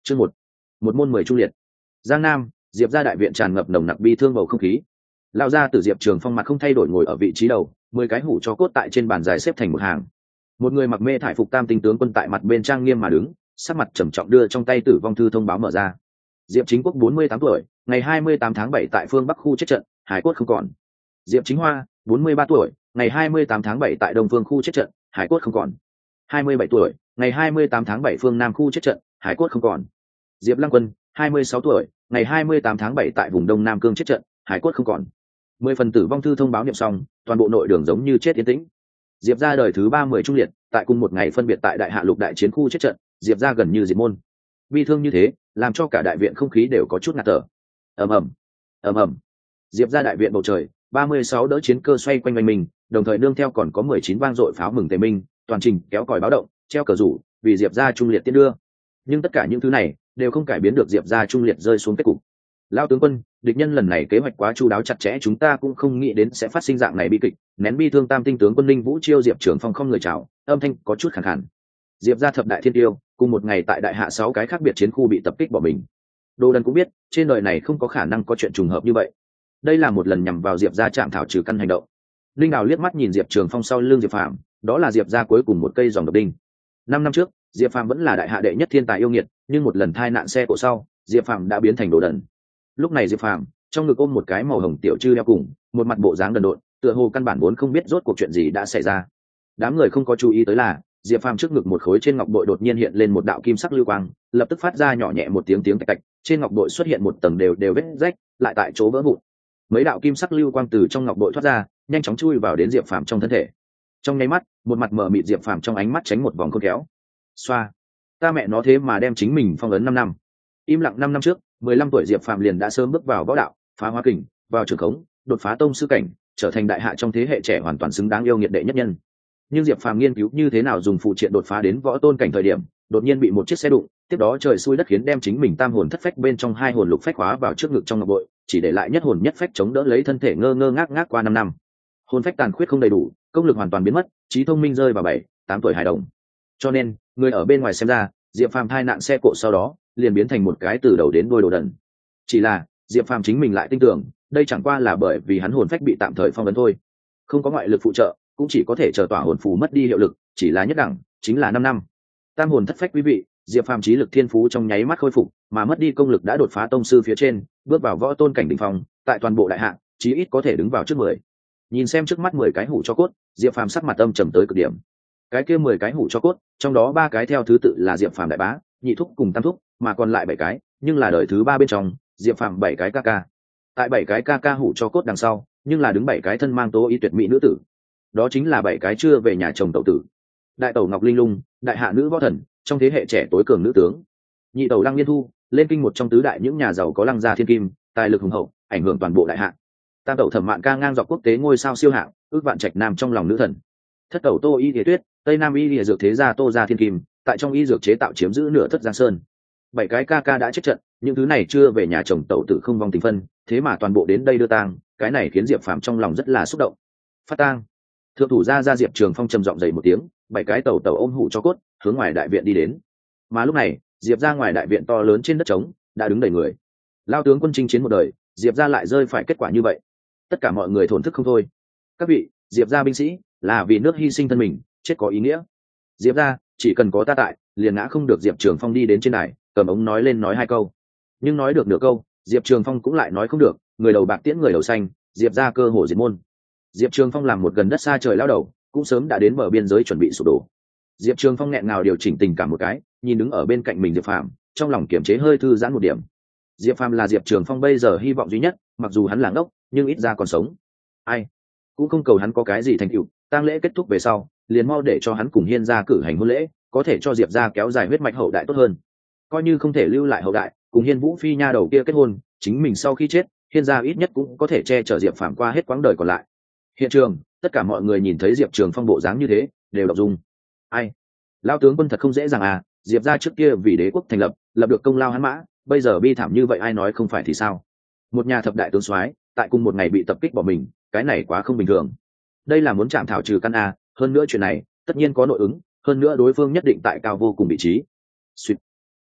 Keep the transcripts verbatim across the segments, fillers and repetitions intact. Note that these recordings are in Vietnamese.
Chương một, một môn mười trung liệt. Giang Nam, Diệp gia đại viện tràn ngập nồng nặc bi thương bầu không khí. Lão gia tử Diệp Trường Phong mặt không thay đổi ngồi ở vị trí đầu, mười cái hũ cho cốt tại trên bàn dài xếp thành một hàng. Một người mặc mê thải phục tam tinh tướng quân tại mặt bên trang nghiêm mà đứng, sắc mặt trầm trọng đưa trong tay tử vong thư thông báo mở ra. Diệp Chính Quốc bốn mươi tám tuổi, ngày hai mươi tám tháng bảy tại phương Bắc khu chết trận, hải cốt không còn. Diệp Chính Hoa, bốn mươi ba tuổi, ngày hai mươi tám tháng bảy tại Đông Phương khu chết trận, hải cốt không còn. hai mươi bảy tuổi, ngày hai mươi tám tháng bảy phương Nam khu chết trận, hải cốt không còn. Diệp Lăng Quân, hai mươi sáu tuổi, ngày hai mươi tám tháng bảy tại vùng Đông Nam cương chết trận, hải cốt không còn. Mười phần tử vong thư thông báo niệm xong, toàn bộ nội đường giống như chết yên tĩnh. Diệp gia đời thứ ba mươi trung liệt, tại cùng một ngày phân biệt tại Đại Hạ Lục đại chiến khu chết trận, Diệp gia gần như diệt môn. Bi thương như thế, làm cho cả đại viện không khí đều có chút ngạt thở. Ầm ầm, ầm ầm. Diệp gia đại viện bầu trời, ba mươi sáu đỡ chiến cơ xoay quanh quanh mình, đồng thời nương theo còn có mười chín vang dội pháo mừng tề minh, toàn trình kéo còi báo động, treo cờ rủ, vì Diệp gia trung liệt tiến đưa. Nhưng tất cả những thứ này đều không cải biến được Diệp gia trung liệt rơi xuống kết cục. Lão tướng quân, địch nhân lần này kế hoạch quá chu đáo chặt chẽ, chúng ta cũng không nghĩ đến sẽ phát sinh dạng này bi kịch. Nén bi thương tam tinh tướng quân Linh Vũ chiêu Diệp Trường Phong không người chào, âm thanh có chút khàn khàn. Diệp gia thập đại thiên tiêu, cùng một ngày tại Đại Hạ sáu cái khác biệt chiến khu bị tập kích bỏ mình. Đồ Đần cũng biết, trên đời này không có khả năng có chuyện trùng hợp như vậy. Đây là một lần nhằm vào Diệp gia chạm thảo trừ căn hành động. Linh Đào liếc mắt nhìn Diệp Trường Phong sau lưng Diệp Phàm, đó là Diệp gia cuối cùng một cây dòng độc đinh. Năm năm trước, Diệp Phàm vẫn là Đại Hạ đệ nhất thiên tài yêu nghiệt, nhưng một lần tai nạn xe cộ sau, Diệp Phàm đã biến thành Đồ Đần. Lúc này Diệp Phàm trong ngực ôm một cái màu hồng tiểu chư đeo cùng, một mặt bộ dáng đần độn, tựa hồ căn bản vốn không biết rốt cuộc chuyện gì đã xảy ra. Đám người không có chú ý tới là, Diệp Phàm trước ngực một khối trên ngọc bội đột nhiên hiện lên một đạo kim sắc lưu quang, lập tức phát ra nhỏ nhẹ một tiếng tiếng tạch tạch, trên ngọc bội xuất hiện một tầng đều đều vết rách, lại tại chỗ vỡ vụn. Mấy đạo kim sắc lưu quang từ trong ngọc bội thoát ra, nhanh chóng chui vào đến Diệp Phàm trong thân thể. Trong nháy mắt, một mặt mở mịt Diệp Phàm trong ánh mắt tránh một vòng khôn kéo. Xoa, ta mẹ nó thế mà đem chính mình phong ấn năm năm. Im lặng năm năm trước, mười lăm tuổi Diệp Phàm liền đã sớm bước vào võ đạo, phá hóa kình, vào trường khống, đột phá tông sư cảnh, trở thành đại hạ trong thế hệ trẻ hoàn toàn xứng đáng yêu nghiệt đệ nhất nhân. Nhưng Diệp Phàm nghiên cứu như thế nào dùng phụ triện đột phá đến võ tôn cảnh thời điểm, đột nhiên bị một chiếc xe đụng, tiếp đó trời xui đất khiến đem chính mình tam hồn thất phách bên trong hai hồn lục phách khóa vào trước ngực trong ngọc bội, chỉ để lại nhất hồn nhất phách chống đỡ lấy thân thể ngơ ngơ ngác ngác qua năm năm. Hồn phách tàn khuyết không đầy đủ, công lực hoàn toàn biến mất, trí thông minh rơi vào bảy, tám tuổi hài đồng. Cho nên, người ở bên ngoài xem ra, Diệp Phàm thai nạn xe cộ sau đó, liền biến thành một cái từ đầu đến đuôi Đồ Đần. Chỉ là, Diệp Phàm chính mình lại tin tưởng, đây chẳng qua là bởi vì hắn hồn phách bị tạm thời phong ấn thôi. Không có ngoại lực phụ trợ, cũng chỉ có thể chờ tỏa hồn phù mất đi hiệu lực, chỉ là nhất đẳng, chính là năm năm. Tam hồn thất phách quý vị, Diệp Phàm trí lực thiên phú trong nháy mắt khôi phục, mà mất đi công lực đã đột phá tông sư phía trên, bước vào võ tôn cảnh đỉnh phong, tại toàn bộ đại hạ, chí ít có thể đứng vào trước mười. Nhìn xem trước mắt mười cái hũ cho cốt, Diệp Phàm sắc mặt âm trầm tới cực điểm. Cái kia mười cái hũ cho cốt, trong đó ba cái theo thứ tự là Diệp Phàm đại bá, nhị thúc cùng tam thúc, mà còn lại bảy cái, nhưng là đời thứ ba bên trong, Diệp Phàm bảy cái ca ca. Tại bảy cái ca ca hũ cho cốt đằng sau, nhưng là đứng bảy cái thân mang tố y tuyệt mỹ nữ tử. Đó chính là bảy cái chưa về nhà chồng tẩu tử. Đại tẩu Ngọc Linh Lung, đại hạ nữ võ thần, trong thế hệ trẻ tối cường nữ tướng. Nhị tẩu Lăng Liên Thu, lên kinh một trong tứ đại những nhà giàu có Lăng gia thiên kim, tài lực hùng hậu, ảnh hưởng toàn bộ đại hạ. Tam tẩu Thẩm Mạn ca ngang dọc quốc tế ngôi sao siêu hạng, ước vạn trạch nam trong lòng nữ thần. Thất tẩu Tô Y Lìa Tuyết, tây nam y lìa dược thế gia Tô gia thiên kim, tại trong y dược chế tạo chiếm giữ nửa thất giang sơn. Bảy cái ca ca đã chết trận, những thứ này chưa về nhà chồng tẩu tử không vong tình phân, thế mà toàn bộ đến đây đưa tang, cái này khiến Diệp Phàm trong lòng rất là xúc động. Phát tang. Thượng thủ gia gia Diệp Trường Phong trầm giọng dậy một tiếng, bảy cái tẩu tẩu ôm hũ cho cốt, hướng ngoài đại viện đi đến. Mà lúc này, Diệp gia ngoài đại viện to lớn trên đất trống, đã đứng đầy người. Lao tướng quân chinh chiến một đời, Diệp gia lại rơi phải kết quả như vậy. Tất cả mọi người thổn thức không thôi. Các vị, Diệp gia binh sĩ, là vì nước hy sinh thân mình, chết có ý nghĩa. Diệp gia, chỉ cần có ta tại, liền ngã không được. Diệp Trường Phong đi đến trên đài, cầm ống nói lên nói hai câu. Nhưng nói được nửa câu, Diệp Trường Phong cũng lại nói không được, người đầu bạc tiễn người đầu xanh, Diệp gia cơ hồ diệt môn. Diệp Trường Phong làm một gần đất xa trời lao đầu, cũng sớm đã đến bờ biên giới chuẩn bị sụp đổ. Diệp Trường Phong nghẹn ngào điều chỉnh tình cảm một cái, nhìn đứng ở bên cạnh mình Diệp Phàm, trong lòng kiềm chế hơi thư giãn một điểm. Diệp Phàm là Diệp Trường Phong bây giờ hy vọng duy nhất, mặc dù hắn là ngốc, nhưng ít ra còn sống. Ai cũng không cầu hắn có cái gì thành tựu, tang lễ kết thúc về sau, liền mau để cho hắn cùng Hiên gia cử hành hôn lễ, có thể cho Diệp gia kéo dài huyết mạch hậu đại tốt hơn. Coi như không thể lưu lại hậu đại, cùng Hiên Vũ phi nha đầu kia kết hôn, chính mình sau khi chết, Hiên gia ít nhất cũng có thể che chở Diệp Phàm qua hết quãng đời còn lại. Hiện trường, tất cả mọi người nhìn thấy Diệp Trường Phong bộ dáng như thế, đều động dung. Ai, lao tướng quân thật không dễ dàng à, Diệp gia trước kia vì đế quốc thành lập, lập được công lao hắn mã, bây giờ bi thảm như vậy ai nói không phải thì sao? Một nhà thập đại tướng soái, tại cùng một ngày bị tập kích bỏ mình, cái này quá không bình thường. Đây là muốn chạm thảo trừ căn a, hơn nữa chuyện này, tất nhiên có nội ứng, hơn nữa đối phương nhất định tại cao vô cùng vị trí. Sweet.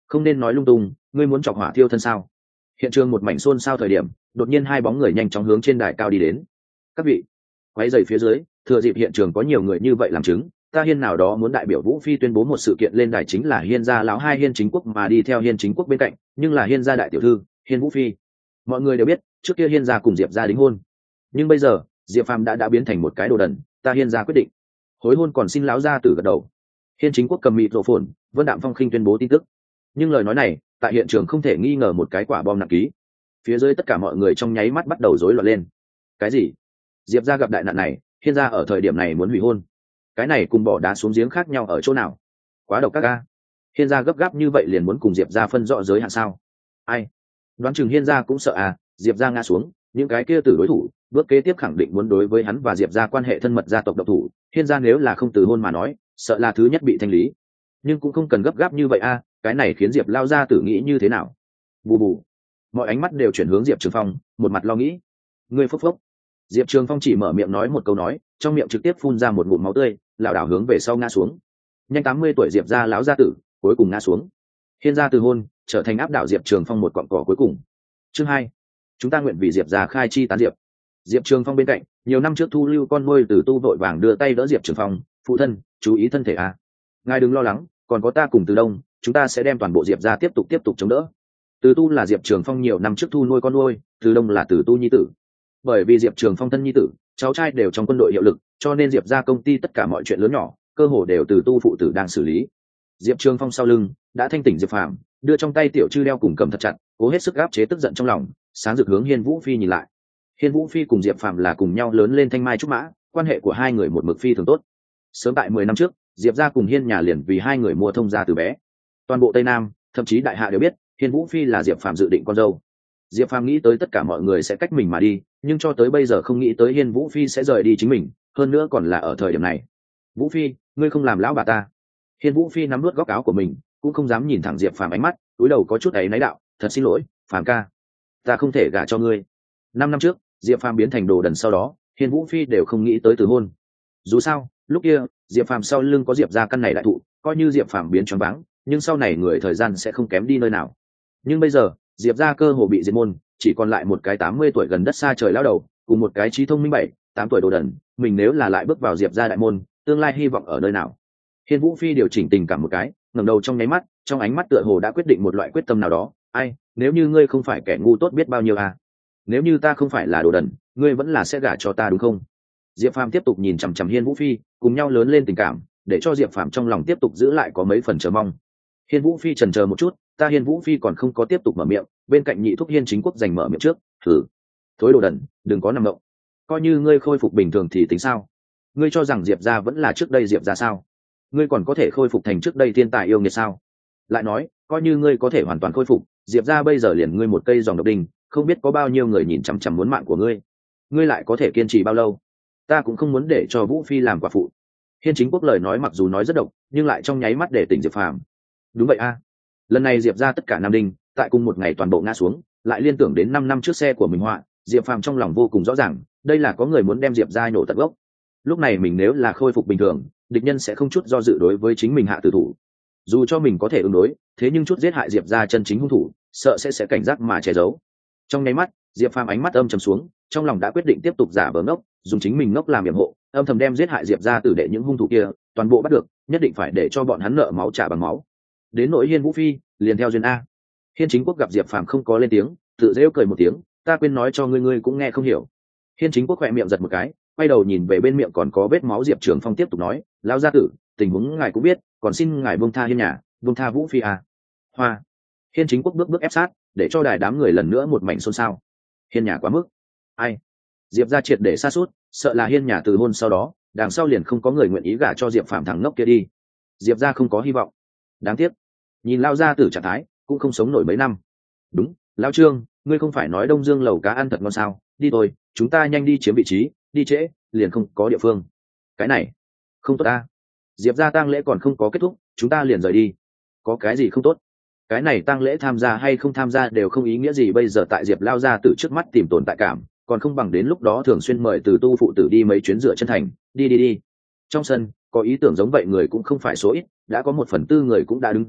không nên nói lung tung, ngươi muốn chọc hỏa thiêu thân sao? Hiện trường một mảnh xôn xao thời điểm, đột nhiên hai bóng người nhanh chóng hướng trên đài cao đi đến. Các vị, quấy rầy phía dưới, thừa dịp hiện trường có nhiều người như vậy làm chứng, ta Hiên nào đó muốn đại biểu Vũ Phi tuyên bố một sự kiện lên đài, chính là Hiên gia lão hai Hiên Chính Quốc mà đi theo Hiên Chính Quốc bên cạnh, nhưng là Hiên gia đại tiểu thư, Hiên Vũ Phi. Mọi người đều biết, trước kia Hiên gia cùng Diệp gia đính hôn, nhưng bây giờ, Diệp Phàm đã đã biến thành một cái đồ đần, ta Hiên gia quyết định hối hôn, còn xin lão gia tử gật đầu. Hiên Chính Quốc cầm mịt rộ phồn, Vân Đạm Phong khinh tuyên bố tin tức. Nhưng lời nói này, tại hiện trường không thể nghi ngờ một cái quả bom nặng ký. Phía dưới tất cả mọi người trong nháy mắt bắt đầu rối loạn lên. Cái gì? Diệp gia gặp đại nạn này, Hiên gia ở thời điểm này muốn hủy hôn? Cái này cùng bỏ đá xuống giếng khác nhau ở chỗ nào? Quá độc các ca. Hiên gia gấp gáp như vậy liền muốn cùng Diệp gia phân rõ giới hạn sao? Ai? Đoán chừng Hiên gia cũng sợ à, Diệp gia ngã xuống, những cái kia tử đối thủ, bước kế tiếp khẳng định muốn đối với hắn và Diệp gia quan hệ thân mật gia tộc độc thủ, Hiên gia nếu là không từ hôn mà nói, sợ là thứ nhất bị thanh lý. Nhưng cũng không cần gấp gáp như vậy a, cái này khiến Diệp lao gia tử nghĩ như thế nào? Bù bù. Mọi ánh mắt đều chuyển hướng Diệp Trường Phong, một mặt lo nghĩ. Ngươi phốc phốc. Diệp Trường Phong chỉ mở miệng nói một câu nói, trong miệng trực tiếp phun ra một ngụm máu tươi, lảo đảo hướng về sau ngã xuống. Nhanh tám mươi tuổi Diệp gia lão gia tử, cuối cùng ngã xuống. Hiên gia từ hôn, trở thành áp đảo Diệp Trường Phong một cọng cỏ cuối cùng. Chương hai, chúng ta nguyện vì Diệp gia khai chi tán diệp. Diệp Trường Phong bên cạnh, nhiều năm trước thu lưu con nuôi Từ Tu vội vàng đưa tay đỡ Diệp Trường Phong, phụ thân, chú ý thân thể a. Ngài đừng lo lắng, còn có ta cùng Từ Đông, chúng ta sẽ đem toàn bộ Diệp gia tiếp tục tiếp tục chống đỡ. Từ Tu là Diệp Trường Phong nhiều năm trước thu nuôi con nuôi, Từ Đông là Từ Tu nhi tử. Bởi vì Diệp Trường Phong thân nhi tử, cháu trai đều trong quân đội hiệu lực, cho nên Diệp gia công ty tất cả mọi chuyện lớn nhỏ, cơ hồ đều Từ Tu phụ tử đang xử lý. Diệp Trường Phong sau lưng đã thanh tỉnh Diệp Phàm, đưa trong tay tiểu chư đeo cùng cầm thật chặt, cố hết sức áp chế tức giận trong lòng, sáng rực hướng Hiên Vũ Phi nhìn lại. Hiên Vũ Phi cùng Diệp Phàm là cùng nhau lớn lên thanh mai trúc mã, quan hệ của hai người một mực phi thường tốt. Sớm tại mười năm trước, Diệp gia cùng Hiên nhà liền vì hai người mua thông gia từ bé. Toàn bộ Tây Nam, thậm chí đại hạ đều biết, Hiên Vũ Phi là Diệp Phàm dự định con dâu. Diệp Phàm nghĩ tới tất cả mọi người sẽ cách mình mà đi, nhưng cho tới bây giờ không nghĩ tới Hiên Vũ Phi sẽ rời đi chính mình, hơn nữa còn là ở thời điểm này. Vũ Phi, ngươi không làm lão bà ta. Hiên Vũ Phi nắm nuốt góc áo của mình, cũng không dám nhìn thẳng Diệp Phàm ánh mắt, cúi đầu có chút áy náy đạo, thật xin lỗi, Phàm ca, ta không thể gả cho ngươi. Năm năm trước, Diệp Phàm biến thành đồ đần sau đó, Hiên Vũ Phi đều không nghĩ tới từ hôn. Dù sao, lúc kia, Diệp Phàm sau lưng có Diệp gia căn này đại thụ, coi như Diệp Phàm biến choáng váng, nhưng sau này người thời gian sẽ không kém đi nơi nào. Nhưng bây giờ, Diệp gia cơ hồ bị diệt môn, chỉ còn lại một cái tám mươi tuổi gần đất xa trời lão đầu, cùng một cái trí thông minh bảy, tám tuổi đồ đần, mình nếu là lại bước vào Diệp gia đại môn, tương lai hy vọng ở nơi nào? Hiên Vũ Phi điều chỉnh tình cảm một cái, ngẩng đầu trong nháy mắt, trong ánh mắt tựa hồ đã quyết định một loại quyết tâm nào đó, ai, nếu như ngươi không phải kẻ ngu tốt biết bao nhiêu à? Nếu như ta không phải là đồ đần, ngươi vẫn là sẽ gả cho ta đúng không? Diệp Phàm tiếp tục nhìn chằm chằm Hiên Vũ Phi, cùng nhau lớn lên tình cảm, để cho Diệp Phàm trong lòng tiếp tục giữ lại có mấy phần chờ mong. Hiên Vũ Phi chần chờ một chút, ta Hiên Vũ Phi còn không có tiếp tục mở miệng, bên cạnh nhị thúc Hiên Chính Quốc giành mở miệng trước, thử. Thối đồ đần, đừng có nằm mộng. Coi như ngươi khôi phục bình thường thì tính sao? Ngươi cho rằng Diệp gia vẫn là trước đây Diệp gia sao? Ngươi còn có thể khôi phục thành trước đây thiên tài yêu nghiệt sao? Lại nói, coi như ngươi có thể hoàn toàn khôi phục, Diệp gia bây giờ liền ngươi một cây dòng độc đinh, không biết có bao nhiêu người nhìn chằm chằm muốn mạng của ngươi, ngươi lại có thể kiên trì bao lâu? Ta cũng không muốn để cho Vũ Phi làm quả phụ. Hiên Chính Quốc lời nói mặc dù nói rất độc, nhưng lại trong nháy mắt để tỉnh Diệp Phàm. Đúng vậy a, lần này Diệp gia tất cả nam đinh, tại cùng một ngày toàn bộ ngã xuống, lại liên tưởng đến năm năm trước xe của mình họa, Diệp Phàm trong lòng vô cùng rõ ràng, đây là có người muốn đem Diệp gia nổ tận gốc. Lúc này mình nếu là khôi phục bình thường, địch nhân sẽ không chút do dự đối với chính mình hạ tử thủ. Dù cho mình có thể ứng đối, thế nhưng chút giết hại Diệp gia chân chính hung thủ, sợ sẽ sẽ cảnh giác mà che giấu. Trong nháy mắt, Diệp Phàm ánh mắt âm trầm xuống, trong lòng đã quyết định tiếp tục giả vờ ngốc, dùng chính mình ngốc làm yểm hộ, âm thầm đem giết hại Diệp gia tử đệ những hung thủ kia toàn bộ bắt được, nhất định phải để cho bọn hắn nợ máu trả bằng máu. Đến nỗi Hiên Vũ Phi, liền theo duyên a. Hiên Chính Quốc gặp Diệp Phàm không có lên tiếng, tự giễu cười một tiếng, ta quên nói cho ngươi, ngươi cũng nghe không hiểu. Hiên Chính Quốc khẽ miệng giật một cái, quay đầu nhìn về bên miệng còn có vết máu Diệp Trường Phong tiếp tục nói, lão gia tử, tình huống ngài cũng biết, còn xin ngài buông tha Hiên nhà, buông tha Vũ Phi a. Hoa. Hiên Chính Quốc bước bước ép sát, để cho đài đám người lần nữa một mảnh xôn xao. Hiên nhà quá mức. Ai? Diệp gia triệt để sa sút, sợ là Hiên nhà từ hôn sau đó, đằng sau liền không có người nguyện ý gả cho Diệp Phàm thằng ngốc kia đi. Diệp gia không có hy vọng. Đáng tiếc. Nhìn lão gia tử trạng thái, cũng không sống nổi mấy năm. Đúng, lão Trương, ngươi không phải nói Đông Dương lẩu cá ăn thật ngon sao? Đi thôi, chúng ta nhanh đi chiếm vị trí, đi trễ, liền không có địa phương. Cái này, không tốt ta. Diệp gia tang lễ còn không có kết thúc, chúng ta liền rời đi. Có cái gì không tốt? Cái này tang lễ tham gia hay không tham gia đều không ý nghĩa gì, bây giờ tại Diệp lao ra từ trước mắt tìm tồn tại cảm, còn không bằng đến lúc đó thường xuyên mời Từ Tu phụ tử đi mấy chuyến rửa chân thành, đi đi đi. Trong sân, có ý tưởng giống vậy người cũng không phải số ít, đã có một phần tư người cũng đã đứng dậy,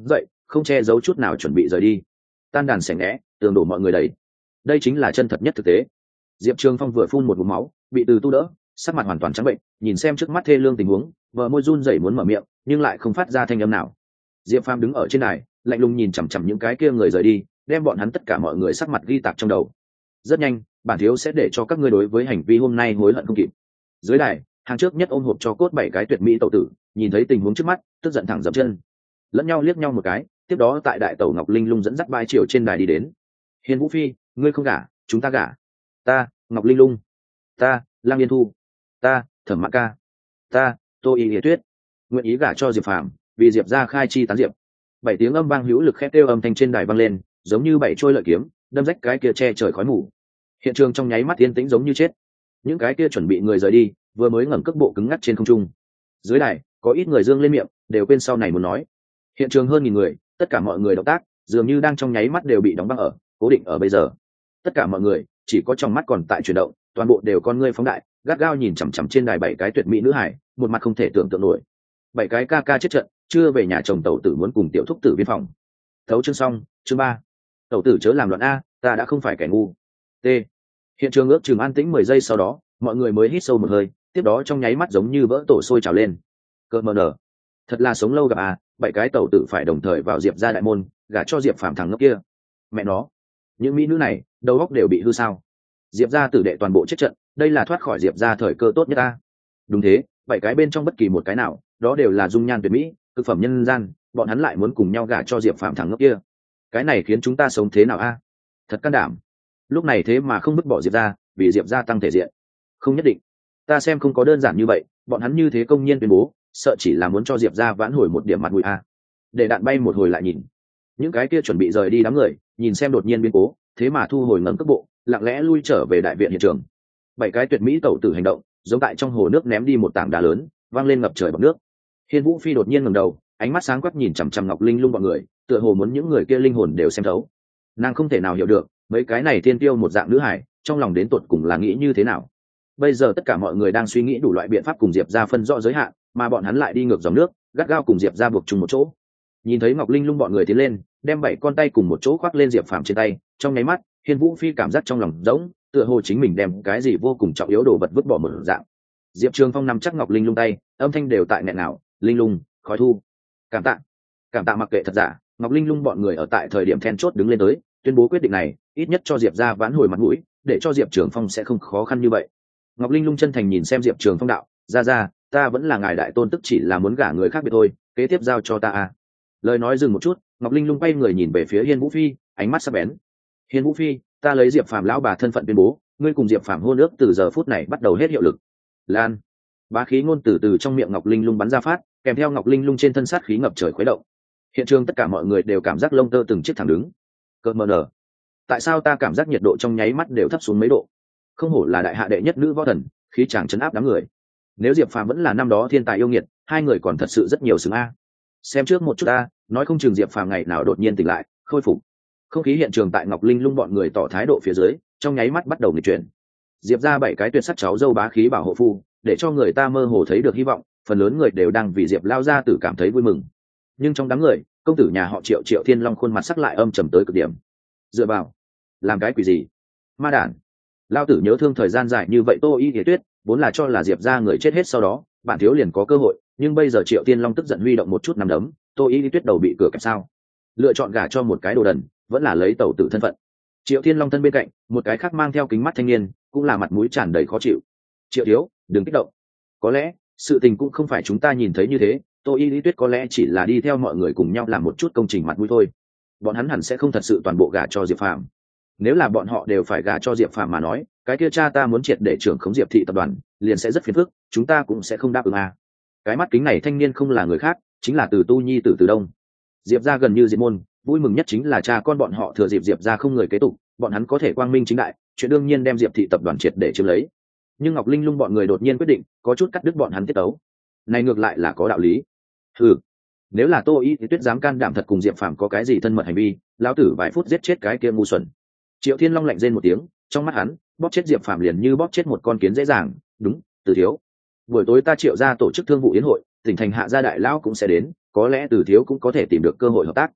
không che giấu chút nào chuẩn bị rời đi. Tan đàn xẻ nghẽ, tường đổ mọi người đầy. Đây chính là chân thật nhất thực tế. Diệp Trường Phong vừa phun một ngụm máu, bị Từ Tu đỡ, sắc mặt hoàn toàn trắng bệnh, nhìn xem trước mắt thê lương tình huống, vợ môi run rẩy muốn mở miệng, nhưng lại không phát ra thanh âm nào. Diệp Phàm đứng ở trên đài, lạnh lùng nhìn chằm chằm những cái kia người rời đi, đem bọn hắn tất cả mọi người sắc mặt ghi tạc trong đầu. Rất nhanh, bản thiếu sẽ để cho các ngươi đối với hành vi hôm nay hối hận không kịp. Dưới đài, hàng trước nhất ôm hộp cho cốt bảy cái tuyệt mỹ tẩu tử, nhìn thấy tình huống trước mắt, tức giận thẳng dậm chân. Lẫn nhau liếc nhau một cái, tiếp đó tại đại tẩu Ngọc Linh Lung dẫn dắt vai triều trên đài đi đến. Hiền Vũ Phi, ngươi không gả, chúng ta gả. Ta, Ngọc Linh Lung. Ta, Lang Yên Thu. Ta, Thẩm Mã Ca. Ta, Tô Y Lìa Tuyết. Nguyện ý gả cho Diệp Phàm, vì Diệp gia khai chi tán diệp. Bảy tiếng âm vang hữu lực khét kêu âm thanh trên đài vang lên, giống như bảy trôi lợi kiếm, đâm rách cái kia che trời khói mù. Hiện trường trong nháy mắt yên tĩnh giống như chết. Những cái kia chuẩn bị người rời đi, vừa mới ngẩng cước bộ cứng ngắc trên không trung. Dưới đài, có ít người dương lên miệng, đều quên sau này muốn nói. Hiện trường hơn nghìn người, tất cả mọi người động tác, dường như đang trong nháy mắt đều bị đóng băng ở, cố định ở bây giờ. Tất cả mọi người, chỉ có trong mắt còn tại chuyển động, toàn bộ đều con ngươi phóng đại, gắt gao nhìn chằm chằm trên đài bảy cái tuyệt mỹ nữ hải, một mặt không thể tưởng tượng nổi. Bảy cái ca ca chết trận, chưa về nhà chồng tẩu tử muốn cùng tiểu thúc tử viên phòng. Thấu chương xong, chương ba. Tẩu tử chớ làm loạn a, ta đã không phải kẻ ngu. T. Hiện trường ước chừng an tĩnh mười giây sau đó, mọi người mới hít sâu một hơi, tiếp đó trong nháy mắt giống như vỡ tổ sôi trào lên. Cơn mờ nở. Thật là sống lâu gặp à, bảy cái tẩu tử phải đồng thời vào Diệp gia đại môn, gả cho Diệp Phàm thằng ngốc kia. Mẹ nó, những mỹ nữ này, đầu óc đều bị hư sao? Diệp gia tử đệ toàn bộ chết trận, đây là thoát khỏi Diệp gia thời cơ tốt nhất ta. Đúng thế, bảy cái bên trong bất kỳ một cái nào, đó đều là dung nhan tuyệt mỹ, cực phẩm nhân gian, bọn hắn lại muốn cùng nhau gả cho Diệp Phàm thằng ngốc kia. Cái này khiến chúng ta sống thế nào a? Thật can đảm. Lúc này thế mà không vứt bỏ Diệp gia, vì Diệp gia tăng thể diện. Không nhất định. Ta xem không có đơn giản như vậy, bọn hắn như thế công nhiên tuyên bố, sợ chỉ là muốn cho Diệp gia vãn hồi một điểm mặt mũi a. Để đạn bay một hồi lại nhìn. Những cái kia chuẩn bị rời đi đám người, nhìn xem đột nhiên biến cố, thế mà thu hồi ngẩng cước bộ, lặng lẽ lui trở về đại viện hiện trường. Bảy cái tuyệt mỹ tẩu tử hành động, giống tại trong hồ nước ném đi một tảng đá lớn, vang lên ngập trời bọt nước. Hiên Vũ Phi đột nhiên ngẩng đầu, ánh mắt sáng quắc nhìn chằm chằm Ngọc Linh Lung bọn người, tựa hồ muốn những người kia linh hồn đều xem thấu. Nàng không thể nào hiểu được, mấy cái này tiên tiêu một dạng nữ hải, trong lòng đến tột cùng là nghĩ như thế nào. Bây giờ tất cả mọi người đang suy nghĩ đủ loại biện pháp cùng Diệp gia phân rõ giới hạn, mà bọn hắn lại đi ngược dòng nước, gắt gao cùng Diệp gia buộc chung một chỗ. Nhìn thấy Ngọc Linh Lung bọn người tiến lên, đem bảy con tay cùng một chỗ khoác lên Diệp Phàm trên tay, trong nháy mắt, Hiên Vũ Phi cảm giác trong lòng rỗng, tựa hồ chính mình đem cái gì vô cùng trọng yếu đồ vật vứt bỏ một dạng. Diệp Trường Phong nắm chắc Ngọc Linh Lung tay, âm thanh đều tại nghẹn nào, "Linh Lung, khói thu." Cảm tạ. Cảm tạ mặc kệ thật giả, Ngọc Linh Lung bọn người ở tại thời điểm then chốt đứng lên tới, tuyên bố quyết định này, ít nhất cho Diệp gia vãn hồi mặt mũi, để cho Diệp Trường Phong sẽ không khó khăn như vậy. Ngọc Linh Lung chân thành nhìn xem Diệp Trường Phong đạo, "Gia gia, ta vẫn là ngài đại tôn tức, chỉ là muốn gả người khác biệt thôi, kế tiếp giao cho ta a." Lời nói dừng một chút, Ngọc Linh Lung quay người nhìn về phía Hiên Vũ Phi, ánh mắt sắc bén. "Hiên Vũ Phi, ta lấy Diệp Phàm lão bà thân phận tuyên bố, ngươi cùng Diệp Phàm hôn ước từ giờ phút này bắt đầu hết hiệu lực." Lan. Bá khí ngôn từ từ trong miệng Ngọc Linh Lung bắn ra phát, kèm theo Ngọc Linh Lung trên thân sát khí ngập trời khuấy động. Hiện trường tất cả mọi người đều cảm giác lông tơ từng chiếc thẳng đứng. Cơn mờ nở. Tại sao ta cảm giác nhiệt độ trong nháy mắt đều thấp xuống mấy độ? Không hổ là đại hạ đệ nhất nữ võ thần, khí chàng chấn áp đám người. Nếu Diệp Phàm vẫn là năm đó thiên tài yêu nghiệt, hai người còn thật sự rất nhiều xứng a. Xem trước một chút a, nói không chừng Diệp Phàm ngày nào đột nhiên tỉnh lại, khôi phục. Không khí hiện trường tại Ngọc Linh Lung bọn người tỏ thái độ phía dưới, trong nháy mắt bắt đầu nghịch chuyển. Diệp ra bảy cái tuyệt sắc cháu dâu bá khí bảo hộ phu, để cho người ta mơ hồ thấy được hy vọng, phần lớn người đều đang vì Diệp lao ra tử cảm thấy vui mừng. Nhưng trong đám người, công tử nhà họ Triệu Triệu Thiên Long khuôn mặt sắc lại âm trầm tới cực điểm. Dựa vào, làm cái quỷ gì? Ma đản. Lao tử nhớ thương thời gian dài như vậy Tô Y Lìa Tuyết, vốn là cho là Diệp ra người chết hết sau đó, bản thiếu liền có cơ hội, nhưng bây giờ Triệu Thiên Long tức giận huy động một chút nắm đấm, Tô Y Lìa Tuyết đầu bị cửa kẹp sao? Lựa chọn gả cho một cái đồ đần, vẫn là lấy tẩu tử thân phận. Triệu Thiên Long thân bên cạnh, một cái khác mang theo kính mắt thanh niên, cũng là mặt mũi tràn đầy khó chịu. Triệu thiếu, đừng kích động. Có lẽ, sự tình cũng không phải chúng ta nhìn thấy như thế, Tô Y Lý Tuyết có lẽ chỉ là đi theo mọi người cùng nhau làm một chút công trình mặt mũi thôi. Bọn hắn hẳn sẽ không thật sự toàn bộ gả cho Diệp Phàm. Nếu là bọn họ đều phải gả cho Diệp Phàm mà nói, cái kia cha ta muốn triệt để trưởng khống Diệp thị tập đoàn, liền sẽ rất phiền phức, chúng ta cũng sẽ không đáp ứng à. Cái mắt kính này thanh niên không là người khác, chính là Từ Tu Nhi Từ Từ Đông. Diệp gia gần như diệt môn, vui mừng nhất chính là cha con bọn họ thừa dịp Diệp gia không người kế tục, bọn hắn có thể quang minh chính đại, chuyện đương nhiên đem Diệp thị tập đoàn triệt để chiếm lấy. Nhưng Ngọc Linh Lung bọn người đột nhiên quyết định, có chút cắt đứt bọn hắn tiết tấu. Này ngược lại là có đạo lý. Ừ, nếu là Tô Y thì Tuyết dám can đảm thật cùng Diệp Phàm có cái gì thân mật hành vi, lão tử vài phút giết chết cái kia ngu xuẩn. Triệu Thiên Long lạnh rên một tiếng, trong mắt hắn, bóp chết Diệp Phàm liền như bóp chết một con kiến dễ dàng. Đúng, Từ thiếu, buổi tối ta Triệu gia tổ chức thương vụ yến hội, tỉnh thành hạ gia đại lão cũng sẽ đến, có lẽ Từ thiếu cũng có thể tìm được cơ hội hợp tác.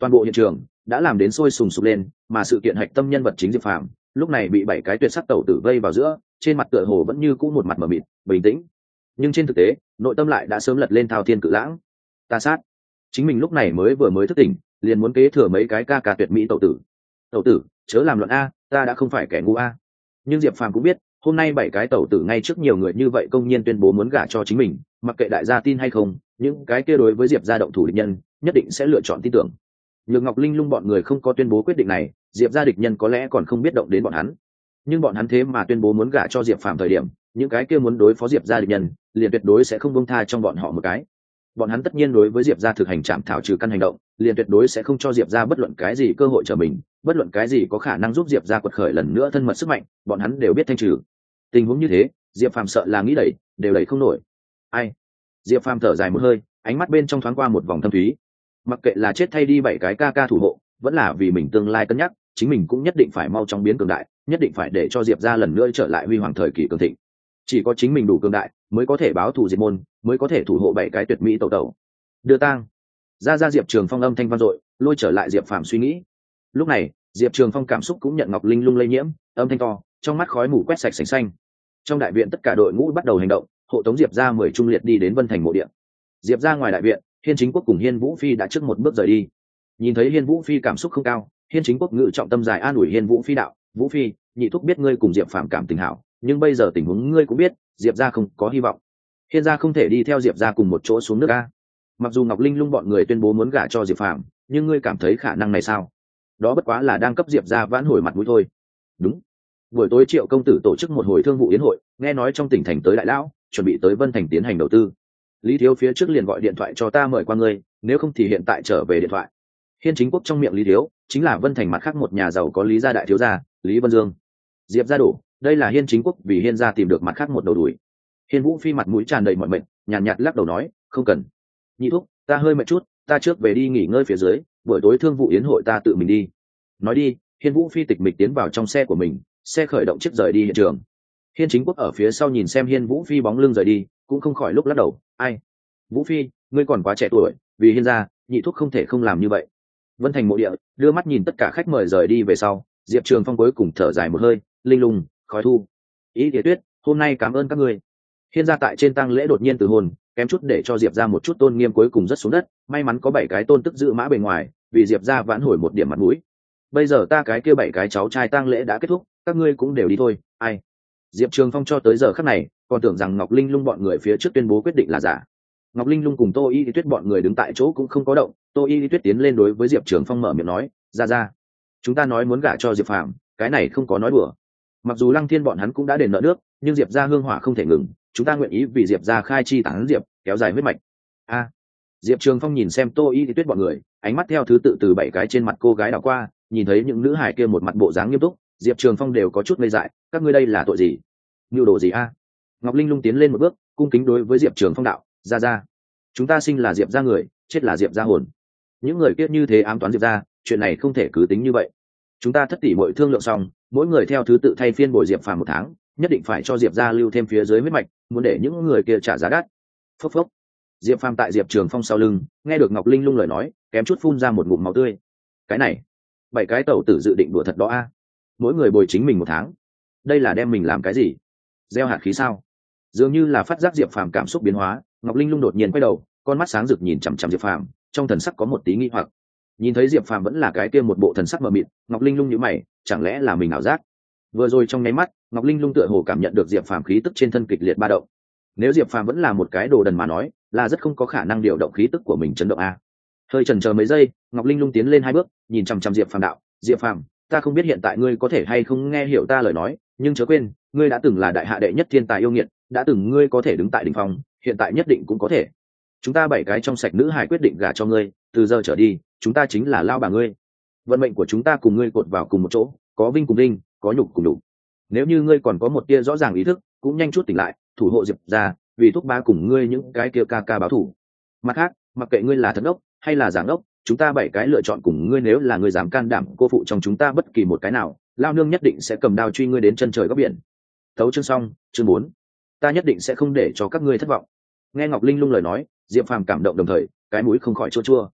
Toàn bộ hiện trường đã làm đến sôi sùng sục lên, mà sự kiện hạch tâm nhân vật chính Diệp Phàm lúc này bị bảy cái tuyệt sắc tẩu tử vây vào giữa, trên mặt tựa hồ vẫn như cũ một mặt mờ mịt bình tĩnh, nhưng trên thực tế nội tâm lại đã sớm lật lên thao thiên cự lãng. Ta sát, chính mình lúc này mới vừa mới thức tỉnh, liền muốn kế thừa mấy cái ca ca tuyệt mỹ tẩu tử. Tẩu tử chớ làm luận a, ta đã không phải kẻ ngu a. Nhưng Diệp Phàm cũng biết hôm nay bảy cái tẩu tử ngay trước nhiều người như vậy công nhiên tuyên bố muốn gả cho chính mình, mặc kệ đại gia tin hay không, những cái kia đối với Diệp gia động thủ địch nhân nhất định sẽ lựa chọn tin tưởng. Nhược Ngọc Linh Lung bọn người không có tuyên bố quyết định này, Diệp gia địch nhân có lẽ còn không biết động đến bọn hắn, nhưng bọn hắn thế mà tuyên bố muốn gả cho Diệp Phàm thời điểm, những cái kia muốn đối phó Diệp gia địch nhân liền tuyệt đối sẽ không buông tha trong bọn họ một cái. Bọn hắn tất nhiên đối với Diệp gia thực hành trảm thảo trừ căn hành động, liền tuyệt đối sẽ không cho Diệp gia bất luận cái gì cơ hội trở mình, bất luận cái gì có khả năng giúp Diệp gia quật khởi lần nữa thân mật sức mạnh, bọn hắn đều biết thanh trừ. Tình huống như thế, Diệp Phàm sợ là nghĩ đẩy đều đẩy không nổi. Ai? Diệp Phàm thở dài một hơi, ánh mắt bên trong thoáng qua một vòng thâm thúy. Mặc kệ là chết thay đi bảy cái ca ca thủ hộ, vẫn là vì mình tương lai cân nhắc, chính mình cũng nhất định phải mau chóng biến cường đại, nhất định phải để cho Diệp gia lần nữa trở lại huy hoàng thời kỳ cường thịnh. Chỉ có chính mình đủ cường đại, mới có thể báo thù diệt môn, mới có thể thủ hộ bảy cái tuyệt mỹ tẩu tẩu. Đưa tang. Ra ra Diệp Trường Phong âm thanh vang dội, lôi trở lại Diệp Phàm suy nghĩ. Lúc này, Diệp Trường Phong cảm xúc cũng nhận Ngọc Linh Lung lây nhiễm, âm thanh to, trong mắt khói mù quét sạch sành xanh. Trong đại viện tất cả đội ngũ bắt đầu hành động, hộ tống Diệp gia mười trung liệt đi đến Vân Thành mộ địa. Diệp gia ngoài đại viện, Hiên Chính Quốc cùng Hiên Vũ Phi đã trước một bước rời đi. Nhìn thấy Hiên Vũ Phi cảm xúc không cao, Hiên Chính Quốc ngự trọng tâm dài an ủi Hiên Vũ Phi đạo: "Vũ Phi, nhị thúc biết ngươi cùng Diệp Phàm cảm tình hảo, nhưng bây giờ tình huống ngươi cũng biết, Diệp gia không có hy vọng. Hiên gia không thể đi theo Diệp gia cùng một chỗ xuống nước a. Mặc dù Ngọc Linh Lung bọn người tuyên bố muốn gả cho Diệp Phàm, nhưng ngươi cảm thấy khả năng này sao? Đó bất quá là đang cấp Diệp gia vãn hồi mặt mũi thôi." Đúng. Buổi tối Triệu công tử tổ chức một hồi thương vụ yến hội, nghe nói trong tỉnh thành tới đại lão, chuẩn bị tới Vân Thành tiến hành đầu tư. Lý Thiếu phía trước liền gọi điện thoại cho ta mời qua ngươi, nếu không thì hiện tại trở về điện thoại. Hiên Chính Quốc trong miệng Lý Thiếu chính là Vân Thành mặt khác một nhà giàu có Lý gia đại thiếu gia, Lý Vân Dương. Diệp gia đổ, đây là Hiên Chính Quốc vì Hiên gia tìm được mặt khác một đầu đuổi. Hiên Vũ Phi mặt mũi tràn đầy mọi mệt, nhàn nhạt, nhạt lắc đầu nói, không cần. Nhị thúc, ta hơi mệt chút, ta trước về đi nghỉ ngơi phía dưới, buổi tối thương vụ yến hội ta tự mình đi. Nói đi, Hiên Vũ Phi tịch mịch tiến vào trong xe của mình, xe khởi động chiếc rời đi hiện trường. Hiên Chính Quốc ở phía sau nhìn xem Hiên Vũ Phi bóng lưng rời đi, cũng không khỏi lúc lắc đầu, ai? Vũ Phi, ngươi còn quá trẻ tuổi, vì Hiên gia, nhị thúc không thể không làm như vậy. Vân Thành mộ địa, đưa mắt nhìn tất cả khách mời rời đi về sau, Diệp Trường Phong cuối cùng thở dài một hơi, linh lung, khói thu. Ý Tiệp Tuyết, hôm nay cảm ơn các ngươi. Hiên gia tại trên tang lễ đột nhiên từ hồn, kém chút để cho Diệp gia một chút tôn nghiêm cuối cùng rất xuống đất, may mắn có bảy cái tôn tức giữ mã bề ngoài, vì Diệp gia vãn hồi một điểm mặt mũi. Bây giờ ta cái kia bảy cái cháu trai tang lễ đã kết thúc, các ngươi cũng đều đi thôi, ai? Diệp Trường Phong cho tới giờ khắc này, còn tưởng rằng Ngọc Linh Lung bọn người phía trước tuyên bố quyết định là giả. Ngọc Linh Lung cùng Tô Y Tuyết bọn người đứng tại chỗ cũng không có động, Tô Y Tuyết tiến lên đối với Diệp Trường Phong mở miệng nói, "Ra ra, chúng ta nói muốn gả cho Diệp Phàm, cái này không có nói đùa. Mặc dù Lăng Thiên bọn hắn cũng đã đền nợ nước, nhưng Diệp gia hương hỏa không thể ngừng, chúng ta nguyện ý vì Diệp gia khai chi tán diệp, kéo dài huyết mạch." A. Diệp Trường Phong nhìn xem Tô Y Tuyết bọn người, ánh mắt theo thứ tự từ bảy cái trên mặt cô gái đảo qua, nhìn thấy những nữ hài kia một mặt bộ dáng nghiêm túc, Diệp Trường Phong đều có chút ngây dại, các ngươi đây là tội gì? Nưu đồ gì a? Ngọc Linh Lung tiến lên một bước, cung kính đối với Diệp Trường Phong đạo, "Ra ra, chúng ta sinh là Diệp gia người, chết là Diệp gia hồn. Những người kia như thế ám toán Diệp gia, chuyện này không thể cứ tính như vậy. Chúng ta thất tỷ muội thương lượng xong, mỗi người theo thứ tự thay phiên bồi Diệp Phàm một tháng, nhất định phải cho Diệp gia lưu thêm phía dưới huyết mạch, muốn để những người kia trả giá đắt." Phốc phốc. Diệp Phàm tại Diệp Trường Phong sau lưng, nghe được Ngọc Linh Lung lời nói, kém chút phun ra một ngụm máu tươi. Cái này, bảy cái tẩu tử dự định đùa thật đó a. Mỗi người bồi chính mình một tháng. Đây là đem mình làm cái gì? Gieo hạt khí sao? Dường như là phát giác Diệp Phàm cảm xúc biến hóa, Ngọc Linh Lung đột nhiên quay đầu, con mắt sáng rực nhìn chằm chằm Diệp Phàm, trong thần sắc có một tí nghi hoặc. Nhìn thấy Diệp Phàm vẫn là cái kia một bộ thần sắc mờ mịt, Ngọc Linh Lung nhíu mày, chẳng lẽ là mình ảo giác? Vừa rồi trong nháy mắt, Ngọc Linh Lung tựa hồ cảm nhận được Diệp Phàm khí tức trên thân kịch liệt ba động. Nếu Diệp Phàm vẫn là một cái đồ đần mà nói, là rất không có khả năng điều động khí tức của mình chấn động a. Hơi chần chờ mấy giây, Ngọc Linh Lung tiến lên hai bước, nhìn chằm chằm Diệp Phàm đạo, "Diệp Phàm, ta không biết hiện tại ngươi có thể hay không nghe hiểu ta lời nói, nhưng chớ quên, ngươi đã từng là đại hạ đệ nhất thiên tài yêu nghiệt, đã từng ngươi có thể đứng tại đỉnh phong, hiện tại nhất định cũng có thể. Chúng ta bảy cái trong sạch nữ hài quyết định gả cho ngươi, từ giờ trở đi, chúng ta chính là lao bà ngươi. Vận mệnh của chúng ta cùng ngươi cột vào cùng một chỗ, có vinh cùng vinh, có nhục cùng nhục. Nếu như ngươi còn có một tia rõ ràng ý thức, cũng nhanh chút tỉnh lại, thủ hộ Diệp gia, vì thúc ba cùng ngươi những cái kia ca ca báo thủ. Mặt khác, mặc kệ ngươi là thật ốc hay là giả ốc, chúng ta bảy cái lựa chọn cùng ngươi, nếu là ngươi dám can đảm cô phụ trong chúng ta bất kỳ một cái nào, lao nương nhất định sẽ cầm đao truy ngươi đến chân trời góc biển." Tấu chương xong, chương bốn. Ta nhất định sẽ không để cho các ngươi thất vọng. Nghe Ngọc Linh Lung lời nói, Diệp Phàm cảm động đồng thời, cái mũi không khỏi chua chua.